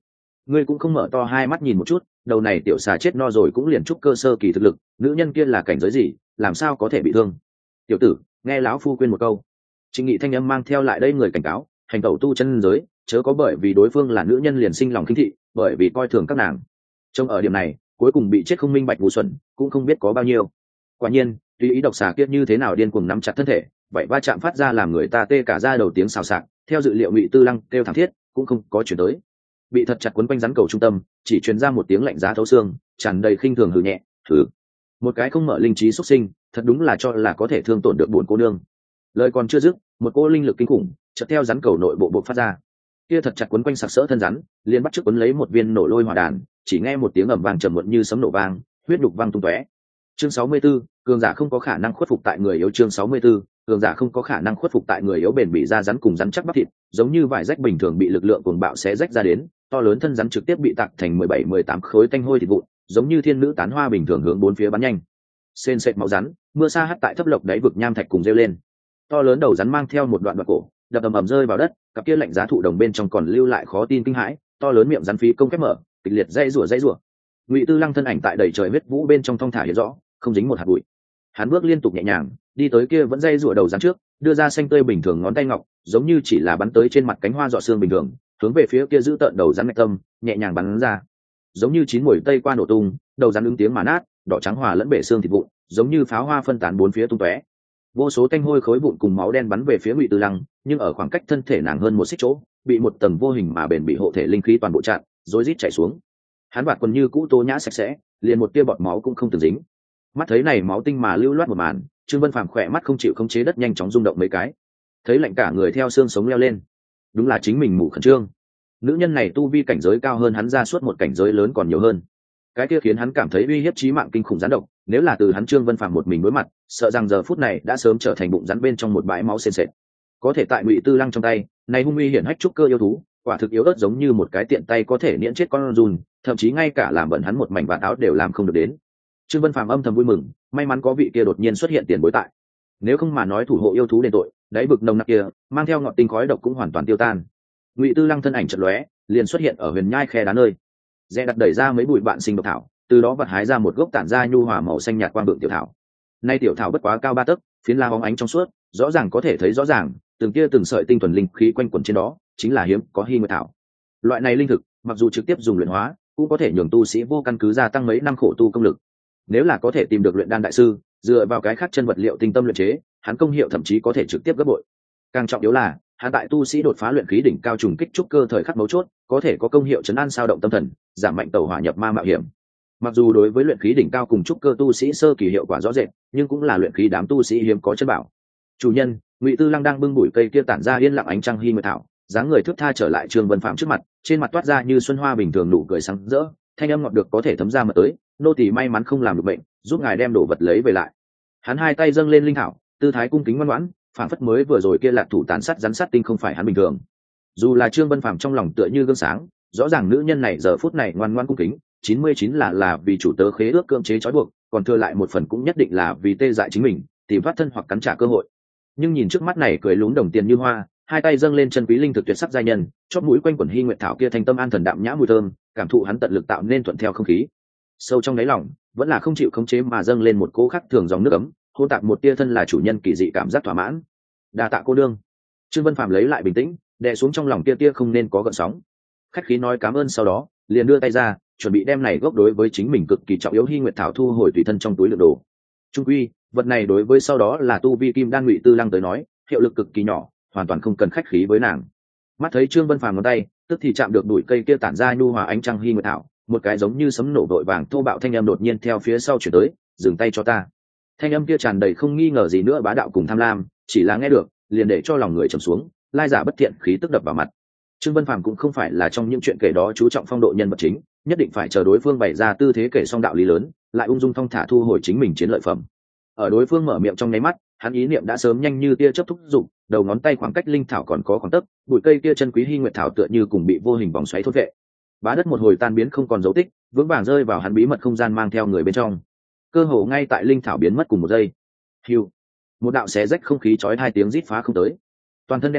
ngươi cũng không mở to hai mắt nhìn một chút, đầu này tiểu xà chết no rồi cũng liền trúc cơ sơ kỳ thực lực, nữ nhân kia là cảnh giới gì, làm sao có thể bị thương? Tiểu tử, nghe lão phu khuyên một câu. Trịnh Nghị thanh âm mang theo lại đây người cảnh cáo, hành tẩu tu chân giới, chớ có bởi vì đối phương là nữ nhân liền sinh lòng khinh thị, bởi vì coi thường các nàng. Trong ở điểm này, cuối cùng bị chết không minh bạch ngu xuẩn, cũng không biết có bao nhiêu. Quả nhiên, tùy ý độc xà kia như thế nào điên cuồng nắm chặt thân thể, vậy va chạm phát ra làm người ta tê cả da đầu tiếng xào xạc, theo dự liệu Ngụy Tư Lăng kêu thảm thiết, cũng không có chuyển tới. Bị thật chặt quấn quanh rắn cầu trung tâm, chỉ truyền ra một tiếng lạnh giá thấu xương, tràn đầy khinh thường hừ nhẹ, "Thử." Một cái không mở linh trí xuất sinh, thật đúng là cho là có thể thương tổn được buồn cô nương. Lời còn chưa dứt, một cô linh lực kinh khủng chợt theo rắn cầu nội bộ bộc phát ra. Kia thật chặt quấn quanh sặc sỡ thân rắn, liền bắt chước quấn lấy một viên nổ lôi hỏa đàn, chỉ nghe một tiếng ầm vang trầm muộn như sấm nổ vang, huyết đục vang tung tóe. Chương 64, cường giả không có khả năng khuất phục tại người yếu. Chương 64, cường giả không có khả năng khuất phục tại người yếu. Bền bỉ da rắn cùng rắn chắc bắp thịt, giống như vải rách bình thường bị lực lượng cuồng bạo xé rách ra đến, to lớn thân rắn trực tiếp bị tạc thành 17-18 khối tanh hôi thịt vụn, giống như thiên nữ tán hoa bình thường hướng bốn phía bắn nhanh. Sên sệt máu rắn, mưa sa hắt tại thấp lộc đáy vực nham thạch cùng rêu lên. To lớn đầu rắn mang theo một đoạn cổ, đập ầm ầm rơi vào đất, cặp kia lạnh giá thụ đồng bên trong còn lưu lại khó tin kinh hãi, to lớn miệng rắn phí công khép mở, kịch liệt dây rủa. Ngụy Tư Lăng thân ảnh tại đầy trời huyết vũ bên trong thong thả hiện rõ, không dính một hạt bụi. Hắn bước liên tục nhẹ nhàng, đi tới kia vẫn dây rủa đầu rắn trước, đưa ra xanh tươi bình thường ngón tay ngọc, giống như chỉ là bắn tới trên mặt cánh hoa giọt xương bình thường, hướng về phía kia giữ tợn đầu rắn ngạch tâm, nhẹ nhàng bắn ra. Giống như chín muồi tây qua nổ tung, đầu rắn ứng tiếng mà nát, đỏ trắng hòa lẫn bể xương thịt vụn, giống như pháo hoa phân tán bốn phía tung tóe. Vô số tanh hôi khối vụn cùng máu đen bắn về phía Ngụy Tư Lăng, nhưng ở khoảng cách thân thể nàng hơn một xích chỗ, bị một tầng vô hình mà bền bị hộ thể linh khí toàn bộ chặn, rối rít chảy xuống. Hắn vạt quần như cũ tố nhã sạch sẽ, liền một tia bọt máu cũng không từng dính. Mắt thấy này máu tinh mà lưu loát một màn, Trương Vân Phàm khỏe mắt không chịu khống chế đất nhanh chóng rung động mấy cái, thấy lạnh cả người theo xương sống leo lên. Đúng là chính mình mù khẩn trương. Nữ nhân này tu vi cảnh giới cao hơn hắn ra suốt một cảnh giới lớn còn nhiều hơn. Cái kia khiến hắn cảm thấy uy hiếp chí mạng kinh khủng rắn độc, nếu là từ hắn Trương Vân Phàm một mình đối mặt, sợ rằng giờ phút này đã sớm trở thành bụng rắn bên trong một bãi máu sền sệt. Có thể tại Ngụy Tư Lăng trong tay, này hung uy hiển hách trúc cơ yêu thú, quả thực yếu ớt giống như một cái tiện tay có thể niễn chết con giun, thậm chí ngay cả làm bẩn hắn một mảnh vạt áo đều làm không được đến. Trương Vân Phàm âm thầm vui mừng, may mắn có vị kia đột nhiên xuất hiện tiền bối tại. Nếu không mà nói thủ hộ yêu thú đền tội, đáy vực nồng nặc kia, mang theo ngọn tinh khói độc cũng hoàn toàn tiêu tan. Ngụy Tư Lăng thân ảnh chợt lóe, liền xuất hiện ở huyền nhai khe đá nơi. Rẽ đặt đẩy ra mấy bụi bạn sinh độc thảo, từ đó vặt hái ra một gốc tản ra nhu hòa màu xanh nhạt quang vượng tiểu thảo. Nay tiểu thảo bất quá cao 3 tấc, phiến la bóng ánh trong suốt, rõ ràng có thể thấy rõ ràng, từng kia từng sợi tinh thuần linh khí quanh quẩn trên đó, chính là hiếm có hy nguyệt thảo. Loại này linh thực, mặc dù trực tiếp dùng luyện hóa, cũng có thể nhường tu sĩ vô căn cứ gia tăng mấy năm khổ tu công lực. Nếu là có thể tìm được luyện đan đại sư, dựa vào cái khác chân vật liệu tinh tâm luyện chế, hắn công hiệu thậm chí có thể trực tiếp gấp bội. Càng trọng yếu là, hắn tại tu sĩ đột phá luyện khí đỉnh cao trùng kích trúc cơ thời khắc mấu chốt, có thể có công hiệu trấn an sao động tâm thần, giảm mạnh tẩu hỏa nhập ma mạo hiểm. Mặc dù đối với luyện khí đỉnh cao cùng trúc cơ tu sĩ sơ kỳ hiệu quả rõ rệt, nhưng cũng là luyện khí đám tu sĩ hiếm có chân bảo. Chủ nhân, Ngụy Tư Lăng đang bưng bụi cây kia tản ra yên lặng ánh trăng hy nguyệt thảo, dáng người thướt tha trở lại Trương Vân Phạm trước mặt, trên mặt toát ra như xuân hoa bình thường nụ cười sáng rỡ, thanh âm ngọt được có thể thấm ra mà tới, nô tỳ may mắn không làm được bệnh, giúp ngài đem đồ vật lấy về lại. Hắn hai tay dâng lên linh thảo, tư thái cung kính ngoan ngoãn, phảng phất mới vừa rồi kia lạc thủ tàn sát rắn sát tinh không phải hắn bình thường. Dù là Trương Vân Phạm trong lòng tựa như gương sáng, rõ ràng nữ nhân này giờ phút này ngoan ngoãn cung kính, 99 là vì chủ tớ khế ước cưỡng chế trói buộc, còn thừa lại một phần cũng nhất định là vì tê dại chính mình, tìm thoát thân hoặc cắn trả cơ hội. Nhưng nhìn trước mắt này cười lún đồng tiền như hoa, hai tay dâng lên chân quý linh thực tuyệt sắc giai nhân, chóp mũi quanh quẩn hy nguyệt thảo kia thanh tâm an thần đạm nhã mùi thơm, cảm thụ hắn tận lực tạo nên thuận theo không khí. Sâu trong đáy lòng, vẫn là không chịu khống chế mà dâng lên một cỗ khắc thường dòng nước ấm, hô tạp một tia thân là chủ nhân kỳ dị cảm giác thỏa mãn. Đa tạ cô đương. Trương Vân Phàm lấy lại bình tĩnh, đè xuống trong lòng tia tia không nên có gợn sóng. Khách khí nói cảm ơn sau đó, liền đưa tay ra, chuẩn bị đem này gốc đối với chính mình cực kỳ trọng yếu hy nguyệt thảo thu hồi tùy thân trong túi lượng đồ. Trung quy, vật này đối với sau đó là tu vi kim đan Ngụy Tư Lăng tới nói, hiệu lực cực kỳ nhỏ, hoàn toàn không cần khách khí với nàng. Mắt thấy Trương Vân Phàm ngón tay, tức thì chạm được bụi cây kia tản ra nhu hòa ánh trăng hy nguyệt thảo, một cái giống như sấm nổ vội vàng thô bạo thanh âm đột nhiên theo phía sau chuyển tới, dừng tay cho ta. Thanh âm kia tràn đầy không nghi ngờ gì nữa bá đạo cùng tham lam, chỉ là nghe được, liền để cho lòng người trầm xuống, lai giả bất thiện khí tức đập vào mặt. Trương Vân Phàm cũng không phải là trong những chuyện kể đó chú trọng phong độ nhân vật chính, nhất định phải chờ đối phương bày ra tư thế kể xong đạo lý lớn, lại ung dung thong thả thu hồi chính mình chiến lợi phẩm. Ở đối phương mở miệng trong nháy mắt, hắn ý niệm đã sớm nhanh như tia chớp thúc giục, đầu ngón tay khoảng cách linh thảo còn có khoảng tấc, bụi cây kia chân quý hy nguyệt thảo tựa như cùng bị vô hình vòng xoáy thốt vệ. Bá đất một hồi tan biến không còn dấu tích, vững vàng rơi vào hắn bí mật không gian mang theo người bên trong. Cơ hồ ngay tại linh thảo biến mất cùng một giây. Hưu. Một đạo xé rách không khí chói hai tiếng rít phá không tới. Toàn thân đen nhánh,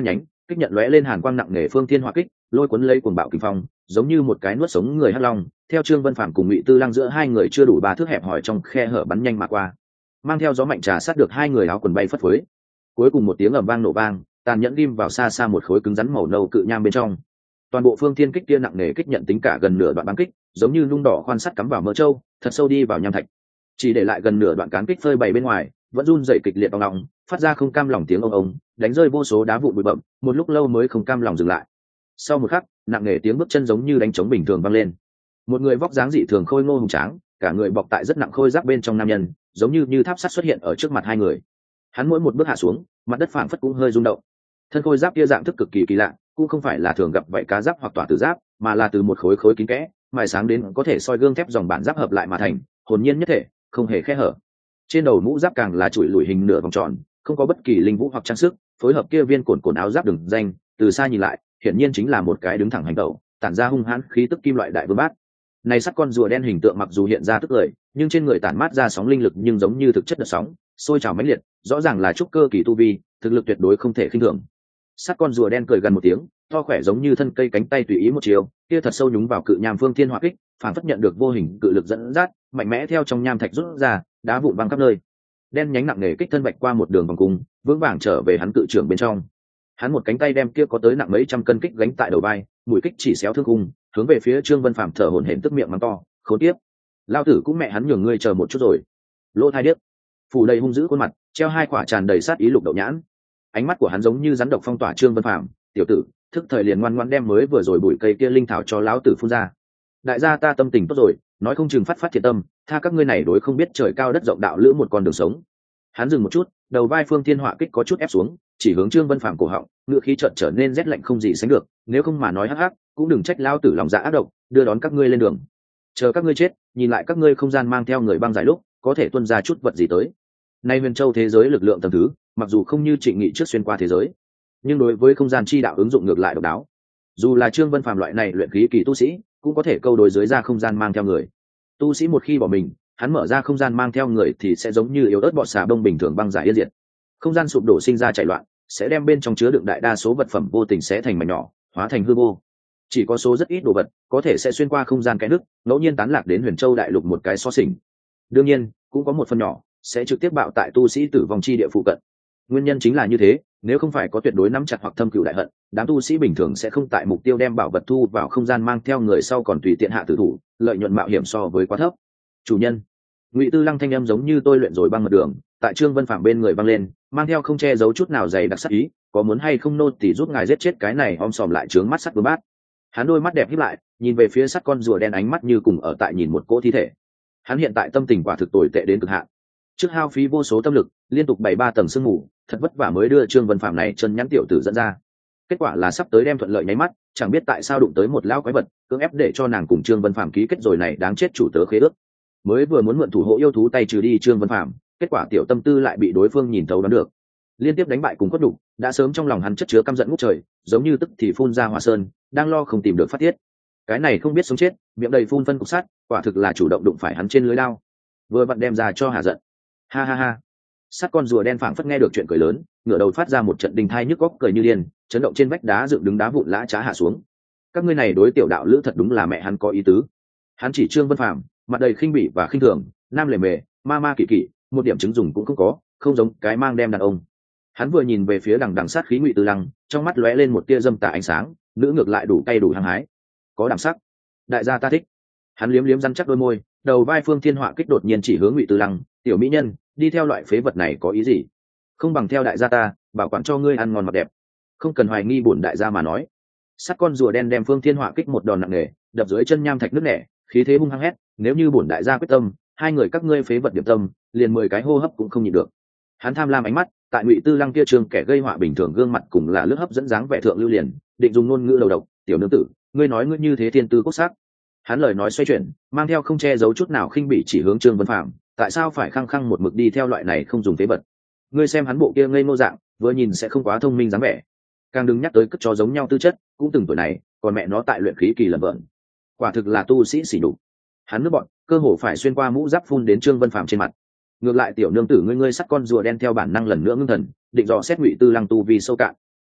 kích nhận lóe lên hàn quang nặng nề phương thiên hỏa kích lôi cuốn lấy cuồng bạo kinh phong, giống như một cái nuốt sống người hắc long, theo Trương Vân Phàm cùng Ngụy Tư Lăng giữa hai người chưa đủ 3 thước hẹp hỏi trong khe hở bắn nhanh mà qua, mang theo gió mạnh trà sát được hai người áo quần bay phất phới. Cuối cùng một tiếng ầm vang nổ vang, tàn nhẫn ghim vào xa xa một khối cứng rắn màu nâu cự nham bên trong. Toàn bộ phương thiên kích kia nặng nề kích nhận tính cả gần nửa đoạn bắn kích, giống như lung đỏ khoan sắt cắm vào mỡ trâu, thật sâu đi vào nham thạch. Chỉ để lại gần nửa đoạn cán kích phơi bày bên ngoài, vẫn run rẩy kịch liệt ong ong, phát ra không cam lòng tiếng ông ông, đánh rơi vô số đá vụn bụi bặm, một lúc lâu mới không cam lòng dừng lại. Sau một khắc, nặng nề tiếng bước chân giống như đánh trống bình thường vang lên. Một người vóc dáng dị thường khôi ngô hùng tráng, cả người bọc tại rất nặng khôi giáp bên trong nam nhân, giống như tháp sắt xuất hiện ở trước mặt hai người. Hắn mỗi một bước hạ xuống, mặt đất phảng phất cũng hơi rung động. Thân khôi giáp kia dạng thức cực kỳ kỳ lạ, cũng không phải là thường gặp vậy cá giáp hoặc tỏa tử giáp, mà là từ một khối khối kín kẽ, mài sáng đến có thể soi gương thép dòng bản giáp hợp lại mà thành, hồn nhiên nhất thể, không hề khe hở. Trên đầu mũ giáp càng là chuỗi lùi hình nửa vòng tròn, không có bất kỳ linh vũ hoặc trang sức, phối hợp kia viên cồn áo giáp đường danh, từ xa nhìn lại, hiển nhiên chính là một cái đứng thẳng hành tẩu, tản ra hung hãn khí tức kim loại đại vương bát. Này sắt con rùa đen hình tượng mặc dù hiện ra tức lời, nhưng trên người tản mát ra sóng linh lực nhưng giống như thực chất đợt sóng, sôi trào mãnh liệt, rõ ràng là trúc cơ kỳ tu vi, thực lực tuyệt đối không thể khinh thường. Sắt con rùa đen cười gần một tiếng, to khỏe giống như thân cây cánh tay tùy ý một chiều, kia thật sâu nhúng vào cự nham phương thiên hỏa kích, phản phất nhận được vô hình cự lực dẫn dắt, mạnh mẽ theo trong nham thạch rút ra, đá vụn văng khắp nơi. Đen nhánh nặng nề kích thân vạch qua một đường vòng cung, vững vàng trở về hắn cự trưởng bên trong. Hắn một cánh tay đem kia có tới nặng mấy trăm cân kích gánh tại đầu vai, mũi kích chỉ xéo thương cung, hướng về phía Trương Vân Phàm thở hổn hển tức miệng mắng to, khốn kiếp, lao tử cũng mẹ hắn nhường ngươi chờ một chút rồi. Lỗ thai điếc, phủ đầy hung dữ khuôn mặt, treo hai quả tràn đầy sát ý lục đậu nhãn. Ánh mắt của hắn giống như rắn độc phong tỏa Trương Vân Phàm, tiểu tử, thức thời liền ngoan ngoãn đem mới vừa rồi bụi cây kia linh thảo cho lão tử phun ra. Đại gia ta tâm tình tốt rồi, nói không chừng phát thiện tâm, tha các ngươi này đối không biết trời cao đất rộng đạo lữ một con đường sống. Hắn dừng một chút, đầu vai phương thiên họa kích có chút ép xuống, chỉ hướng Trương Vân Phàm cổ họng, ngựa khí chợt trở nên rét lạnh không gì sánh được, nếu không mà nói hắc hắc, cũng đừng trách lão tử lòng dạ ác độc, đưa đón các ngươi lên đường. Chờ các ngươi chết, nhìn lại các ngươi không gian mang theo người băng giải lúc, có thể tuôn ra chút vật gì tới. Nay Huyền Châu thế giới lực lượng tầng thứ, mặc dù không như Trịnh Nghị trước xuyên qua thế giới, nhưng đối với không gian chi đạo ứng dụng ngược lại độc đáo. Dù là Trương Vân Phàm loại này luyện khí kỳ tu sĩ, cũng có thể câu đối dưới ra không gian mang theo người. Tu sĩ một khi bỏ mình, hắn mở ra không gian mang theo người thì sẽ giống như yếu ớt bọt xà bông bình thường băng giải yên diệt. Không gian sụp đổ sinh ra chạy loạn, sẽ đem bên trong chứa đựng đại đa số vật phẩm vô tình sẽ thành mảnh nhỏ, hóa thành hư vô. Chỉ có số rất ít đồ vật có thể sẽ xuyên qua không gian cái nước, ngẫu nhiên tán lạc đến Huyền Châu đại lục một cái so sình. Đương nhiên, cũng có một phần nhỏ sẽ trực tiếp bạo tại tu sĩ tử vong chi địa phụ cận. Nguyên nhân chính là như thế, nếu không phải có tuyệt đối nắm chặt hoặc thâm cửu đại hận, đám tu sĩ bình thường sẽ không tại mục tiêu đem bảo vật thu vào không gian mang theo người sau còn tùy tiện hạ tử thủ, lợi nhuận mạo hiểm so với quá thấp. Chủ nhân, Ngụy Tư Lăng thanh âm giống như tôi luyện rồi băng mật đường, tại Trương Vân Phàm bên người văng lên, mang theo không che giấu chút nào dày đặc sắc ý, có muốn hay không nô tỳ giúp ngài giết chết cái này om sòm lại trướng mắt sắt bướm bát. Hắn đôi mắt đẹp híp lại, nhìn về phía sắt con rùa đen, ánh mắt như cùng ở tại nhìn một cỗ thi thể. Hắn hiện tại tâm tình quả thực tồi tệ đến cực hạn. Trước hao phí vô số tâm lực, liên tục 7-3 tầng sương mù, thật vất vả mới đưa Trương Vân Phàm này chân nhắn tiểu tử dẫn ra. Kết quả là sắp tới đem thuận lợi nháy mắt, chẳng biết tại sao đụng tới một lão quái vật, cưỡng ép để cho nàng cùng Trương Vân Phàm ký kết rồi này đáng chết chủ tớ khế ước. Mới vừa muốn mượn thủ hộ yêu thú tay trừ đi Trương Vân Phàm, kết quả tiểu tâm tư lại bị đối phương nhìn thấu đoán được. Liên tiếp đánh bại cùng quất đủ, đã sớm trong lòng hắn chất chứa căm giận ngút trời, giống như tức thì phun ra hỏa sơn, đang lo không tìm được phát tiết. Cái này không biết sống chết, miệng đầy phun phân cục sắt, quả thực là chủ động đụng phải hắn trên lưới lao, vừa vặn đem ra cho hạ giận. Ha ha ha. Sắt con rùa đen phảng phất nghe được chuyện cười lớn, ngửa đầu phát ra một trận đình thai nhức góc cười như điên, chấn động trên vách đá dựng đứng đá vụn lã chá hạ xuống. Các ngươi này đối tiểu đạo lữ thật đúng là mẹ hắn có ý tứ. Hắn chỉ Trương Vân Phàm, mặt đầy khinh bỉ và khinh thường, nam lề mề, ma ma kỵ kỵ, một điểm chứng dùng cũng không có, không giống cái mang đem đàn ông. Hắn vừa nhìn về phía đằng đằng sát khí Ngụy Tư Lăng, trong mắt lóe lên một tia dâm tà ánh sáng, nữ ngược lại đủ cay đủ hăng hái, có đẳng sắc. Đại gia ta thích. Hắn liếm liếm răng chắc đôi môi, đầu vai phương thiên họa kích đột nhiên chỉ hướng Ngụy Tư Lăng, tiểu mỹ nhân, đi theo loại phế vật này có ý gì? Không bằng theo đại gia ta, bảo quản cho ngươi ăn ngon mặc đẹp. Không cần hoài nghi bổn đại gia mà nói. Sắt con rùa đen đem phương thiên họa kích một đòn nặng nề, đập dưới chân nham thạch nứt nẻ, khí thế hung hăng hét, nếu như bổn đại gia quyết tâm, hai người các ngươi phế vật điểm tâm, liền 10 cái hô hấp cũng không nhịn được. Hắn tham lam ánh mắt, tại Ngụy Tư Lăng kia trường kẻ gây họa bình thường gương mặt cùng là lướt hấp dẫn dáng vẻ thượng lưu liền, định dùng ngôn ngữ đầu độc, tiểu nương tử, ngươi nói ngươi như thế thiên tư quốc sắc. Hắn lời nói xoay chuyển, mang theo không che giấu chút nào khinh bỉ chỉ hướng Trương Vân Phàm, tại sao phải khăng khăng một mực đi theo loại này không dùng phế vật? Ngươi xem hắn bộ kia ngây ngô dạng, vừa nhìn sẽ không quá thông minh dáng vẻ, càng đừng nhắc tới cất chó giống nhau tư chất, cũng từng tuổi này, còn mẹ nó tại luyện khí kỳ lẩm bẩm, quả thực là tu sĩ sỉ nhục. Hắn nước bọn, cơ hồ phải xuyên qua mũ giáp phun đến Trương Vân Phàm trên mặt. Ngược lại tiểu nương tử ngươi sắt con rùa đen theo bản năng lần nữa ngưng thần, định dò xét Ngụy Tư Lăng tu vi sâu cạn.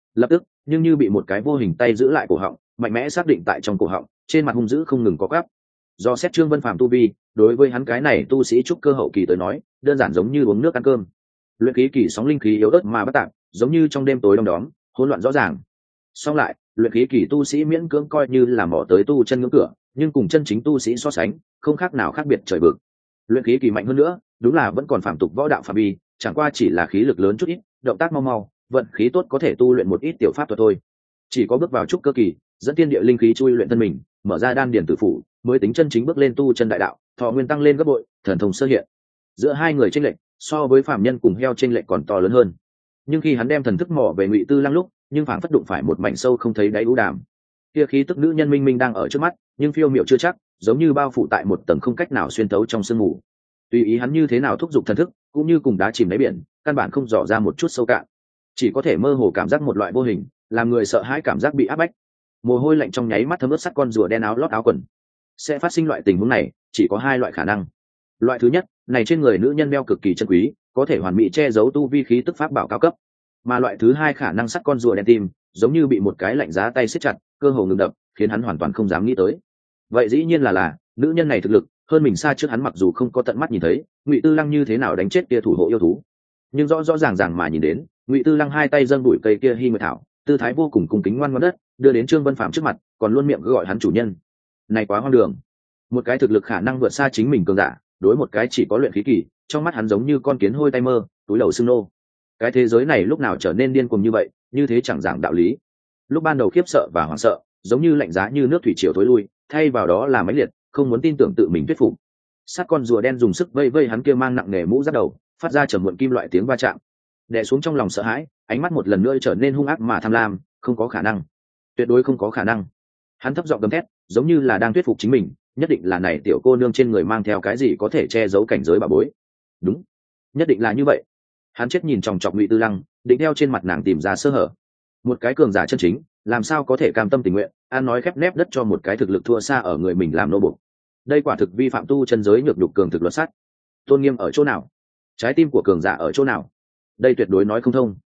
lập tức nhưng như bị một cái vô hình tay giữ lại cổ họng, mạnh mẽ xác định tại trong cổ họng, trên mặt hung dữ không ngừng có gắp. Do xét Trương Vân Phàm tu vi, đối với hắn cái này tu sĩ trúc cơ hậu kỳ tới nói, đơn giản giống như uống nước ăn cơm. Luyện khí kỳ sóng linh khí yếu ớt mà bất tạp, giống như trong đêm tối đông đóm, hỗn loạn rõ ràng. Song lại, luyện khí kỳ tu sĩ miễn cưỡng coi như là mỏ tới tu chân ngưỡng cửa, nhưng cùng chân chính tu sĩ so sánh, không khác nào khác biệt trời vực. Luyện khí kỳ mạnh hơn nữa, đúng là vẫn còn phạm tục võ đạo phạm vi, chẳng qua chỉ là khí lực lớn chút ít, động tác mau mau, vận khí tốt có thể tu luyện một ít tiểu pháp thuật thôi. Chỉ có bước vào trúc cơ kỳ, dẫn thiên địa linh khí chui luyện thân mình, mở ra đan điển tử phủ, mới tính chân chính bước lên tu chân đại đạo, thọ nguyên tăng lên gấp bội, thần thông sơ hiện. Giữa hai người chênh lệch, so với phạm nhân cùng heo chênh lệch còn to lớn hơn. Nhưng khi hắn đem thần thức mò về Ngụy Tư Lăng lúc, nhưng phảng phất đụng phải một mảnh sâu không thấy đáy u đàm. Kia khí tức nữ nhân minh minh đang ở trước mắt, nhưng phiêu miểu chưa chắc, giống như bao phủ tại một tầng không cách nào xuyên tấu trong sương mù. Tùy ý hắn như thế nào thúc giục thần thức, cũng như cùng đá chìm đáy biển, căn bản không dò ra một chút sâu cạn, chỉ có thể mơ hồ cảm giác một loại vô hình, làm người sợ hãi cảm giác bị áp bách. Mồ hôi lạnh trong nháy mắt thấm ướt sắt con rùa đen áo lót áo quần. Sẽ phát sinh loại tình huống này, chỉ có hai loại khả năng. Loại thứ nhất, này trên người nữ nhân đeo cực kỳ chân quý, có thể hoàn mỹ che giấu tu vi khí tức pháp bảo cao cấp. Mà loại thứ hai khả năng sắt con rùa đen tim, giống như bị một cái lạnh giá tay siết chặt, cơ hồ ngừng đập, khiến hắn hoàn toàn không dám nghĩ tới. Vậy dĩ nhiên là nữ nhân này thực lực hơn mình xa trước hắn, mặc dù không có tận mắt nhìn thấy Ngụy Tư Lăng như thế nào đánh chết kia thủ hộ yêu thú, nhưng rõ rõ ràng ràng mà nhìn đến Ngụy Tư Lăng hai tay dâng bụi cây kia hy nguyệt thảo, tư thái vô cùng cung kính ngoan ngoãn đất, đưa đến Trương Vân Phạm trước mặt, còn luôn miệng gọi hắn chủ nhân. Này quá hoang đường. Một cái thực lực khả năng vượt xa chính mình cường giả, đối một cái chỉ có luyện khí kỳ, trong mắt hắn giống như con kiến hôi tay mơ, túi đầu xương nô. Cái thế giới này lúc nào trở nên điên cuồng như vậy, như thế chẳng giảng đạo lý. Lúc ban đầu khiếp sợ và hoảng sợ, giống như lạnh giá như nước thủy triều thối lui, thay vào đó là mãnh liệt, không muốn tin tưởng tự mình thuyết phục. Sát con rùa đen dùng sức vây vây hắn kia mang nặng nề mũ giáp đầu, phát ra trầm muộn kim loại tiếng va chạm. Đè xuống trong lòng sợ hãi, ánh mắt một lần nữa trở nên hung ác mà tham lam, không có khả năng, tuyệt đối không có khả năng. Hắn thấp giọng gầm thét, giống như là đang thuyết phục chính mình, nhất định là này tiểu cô nương trên người mang theo cái gì có thể che giấu cảnh giới bà bối. Đúng, nhất định là như vậy. Hắn chết nhìn chòng chọc Ngụy Tư Lăng, định đeo trên mặt nàng tìm ra sơ hở. Một cái cường giả chân chính, làm sao có thể cam tâm tình nguyện ăn nói khép nép đất cho một cái thực lực thua xa ở người mình làm nô bộc. Đây quả thực vi phạm tu chân giới nhược nhục cường thực luật sắt. Tôn nghiêm ở chỗ nào? Trái tim của cường giả ở chỗ nào? Đây tuyệt đối nói không thông.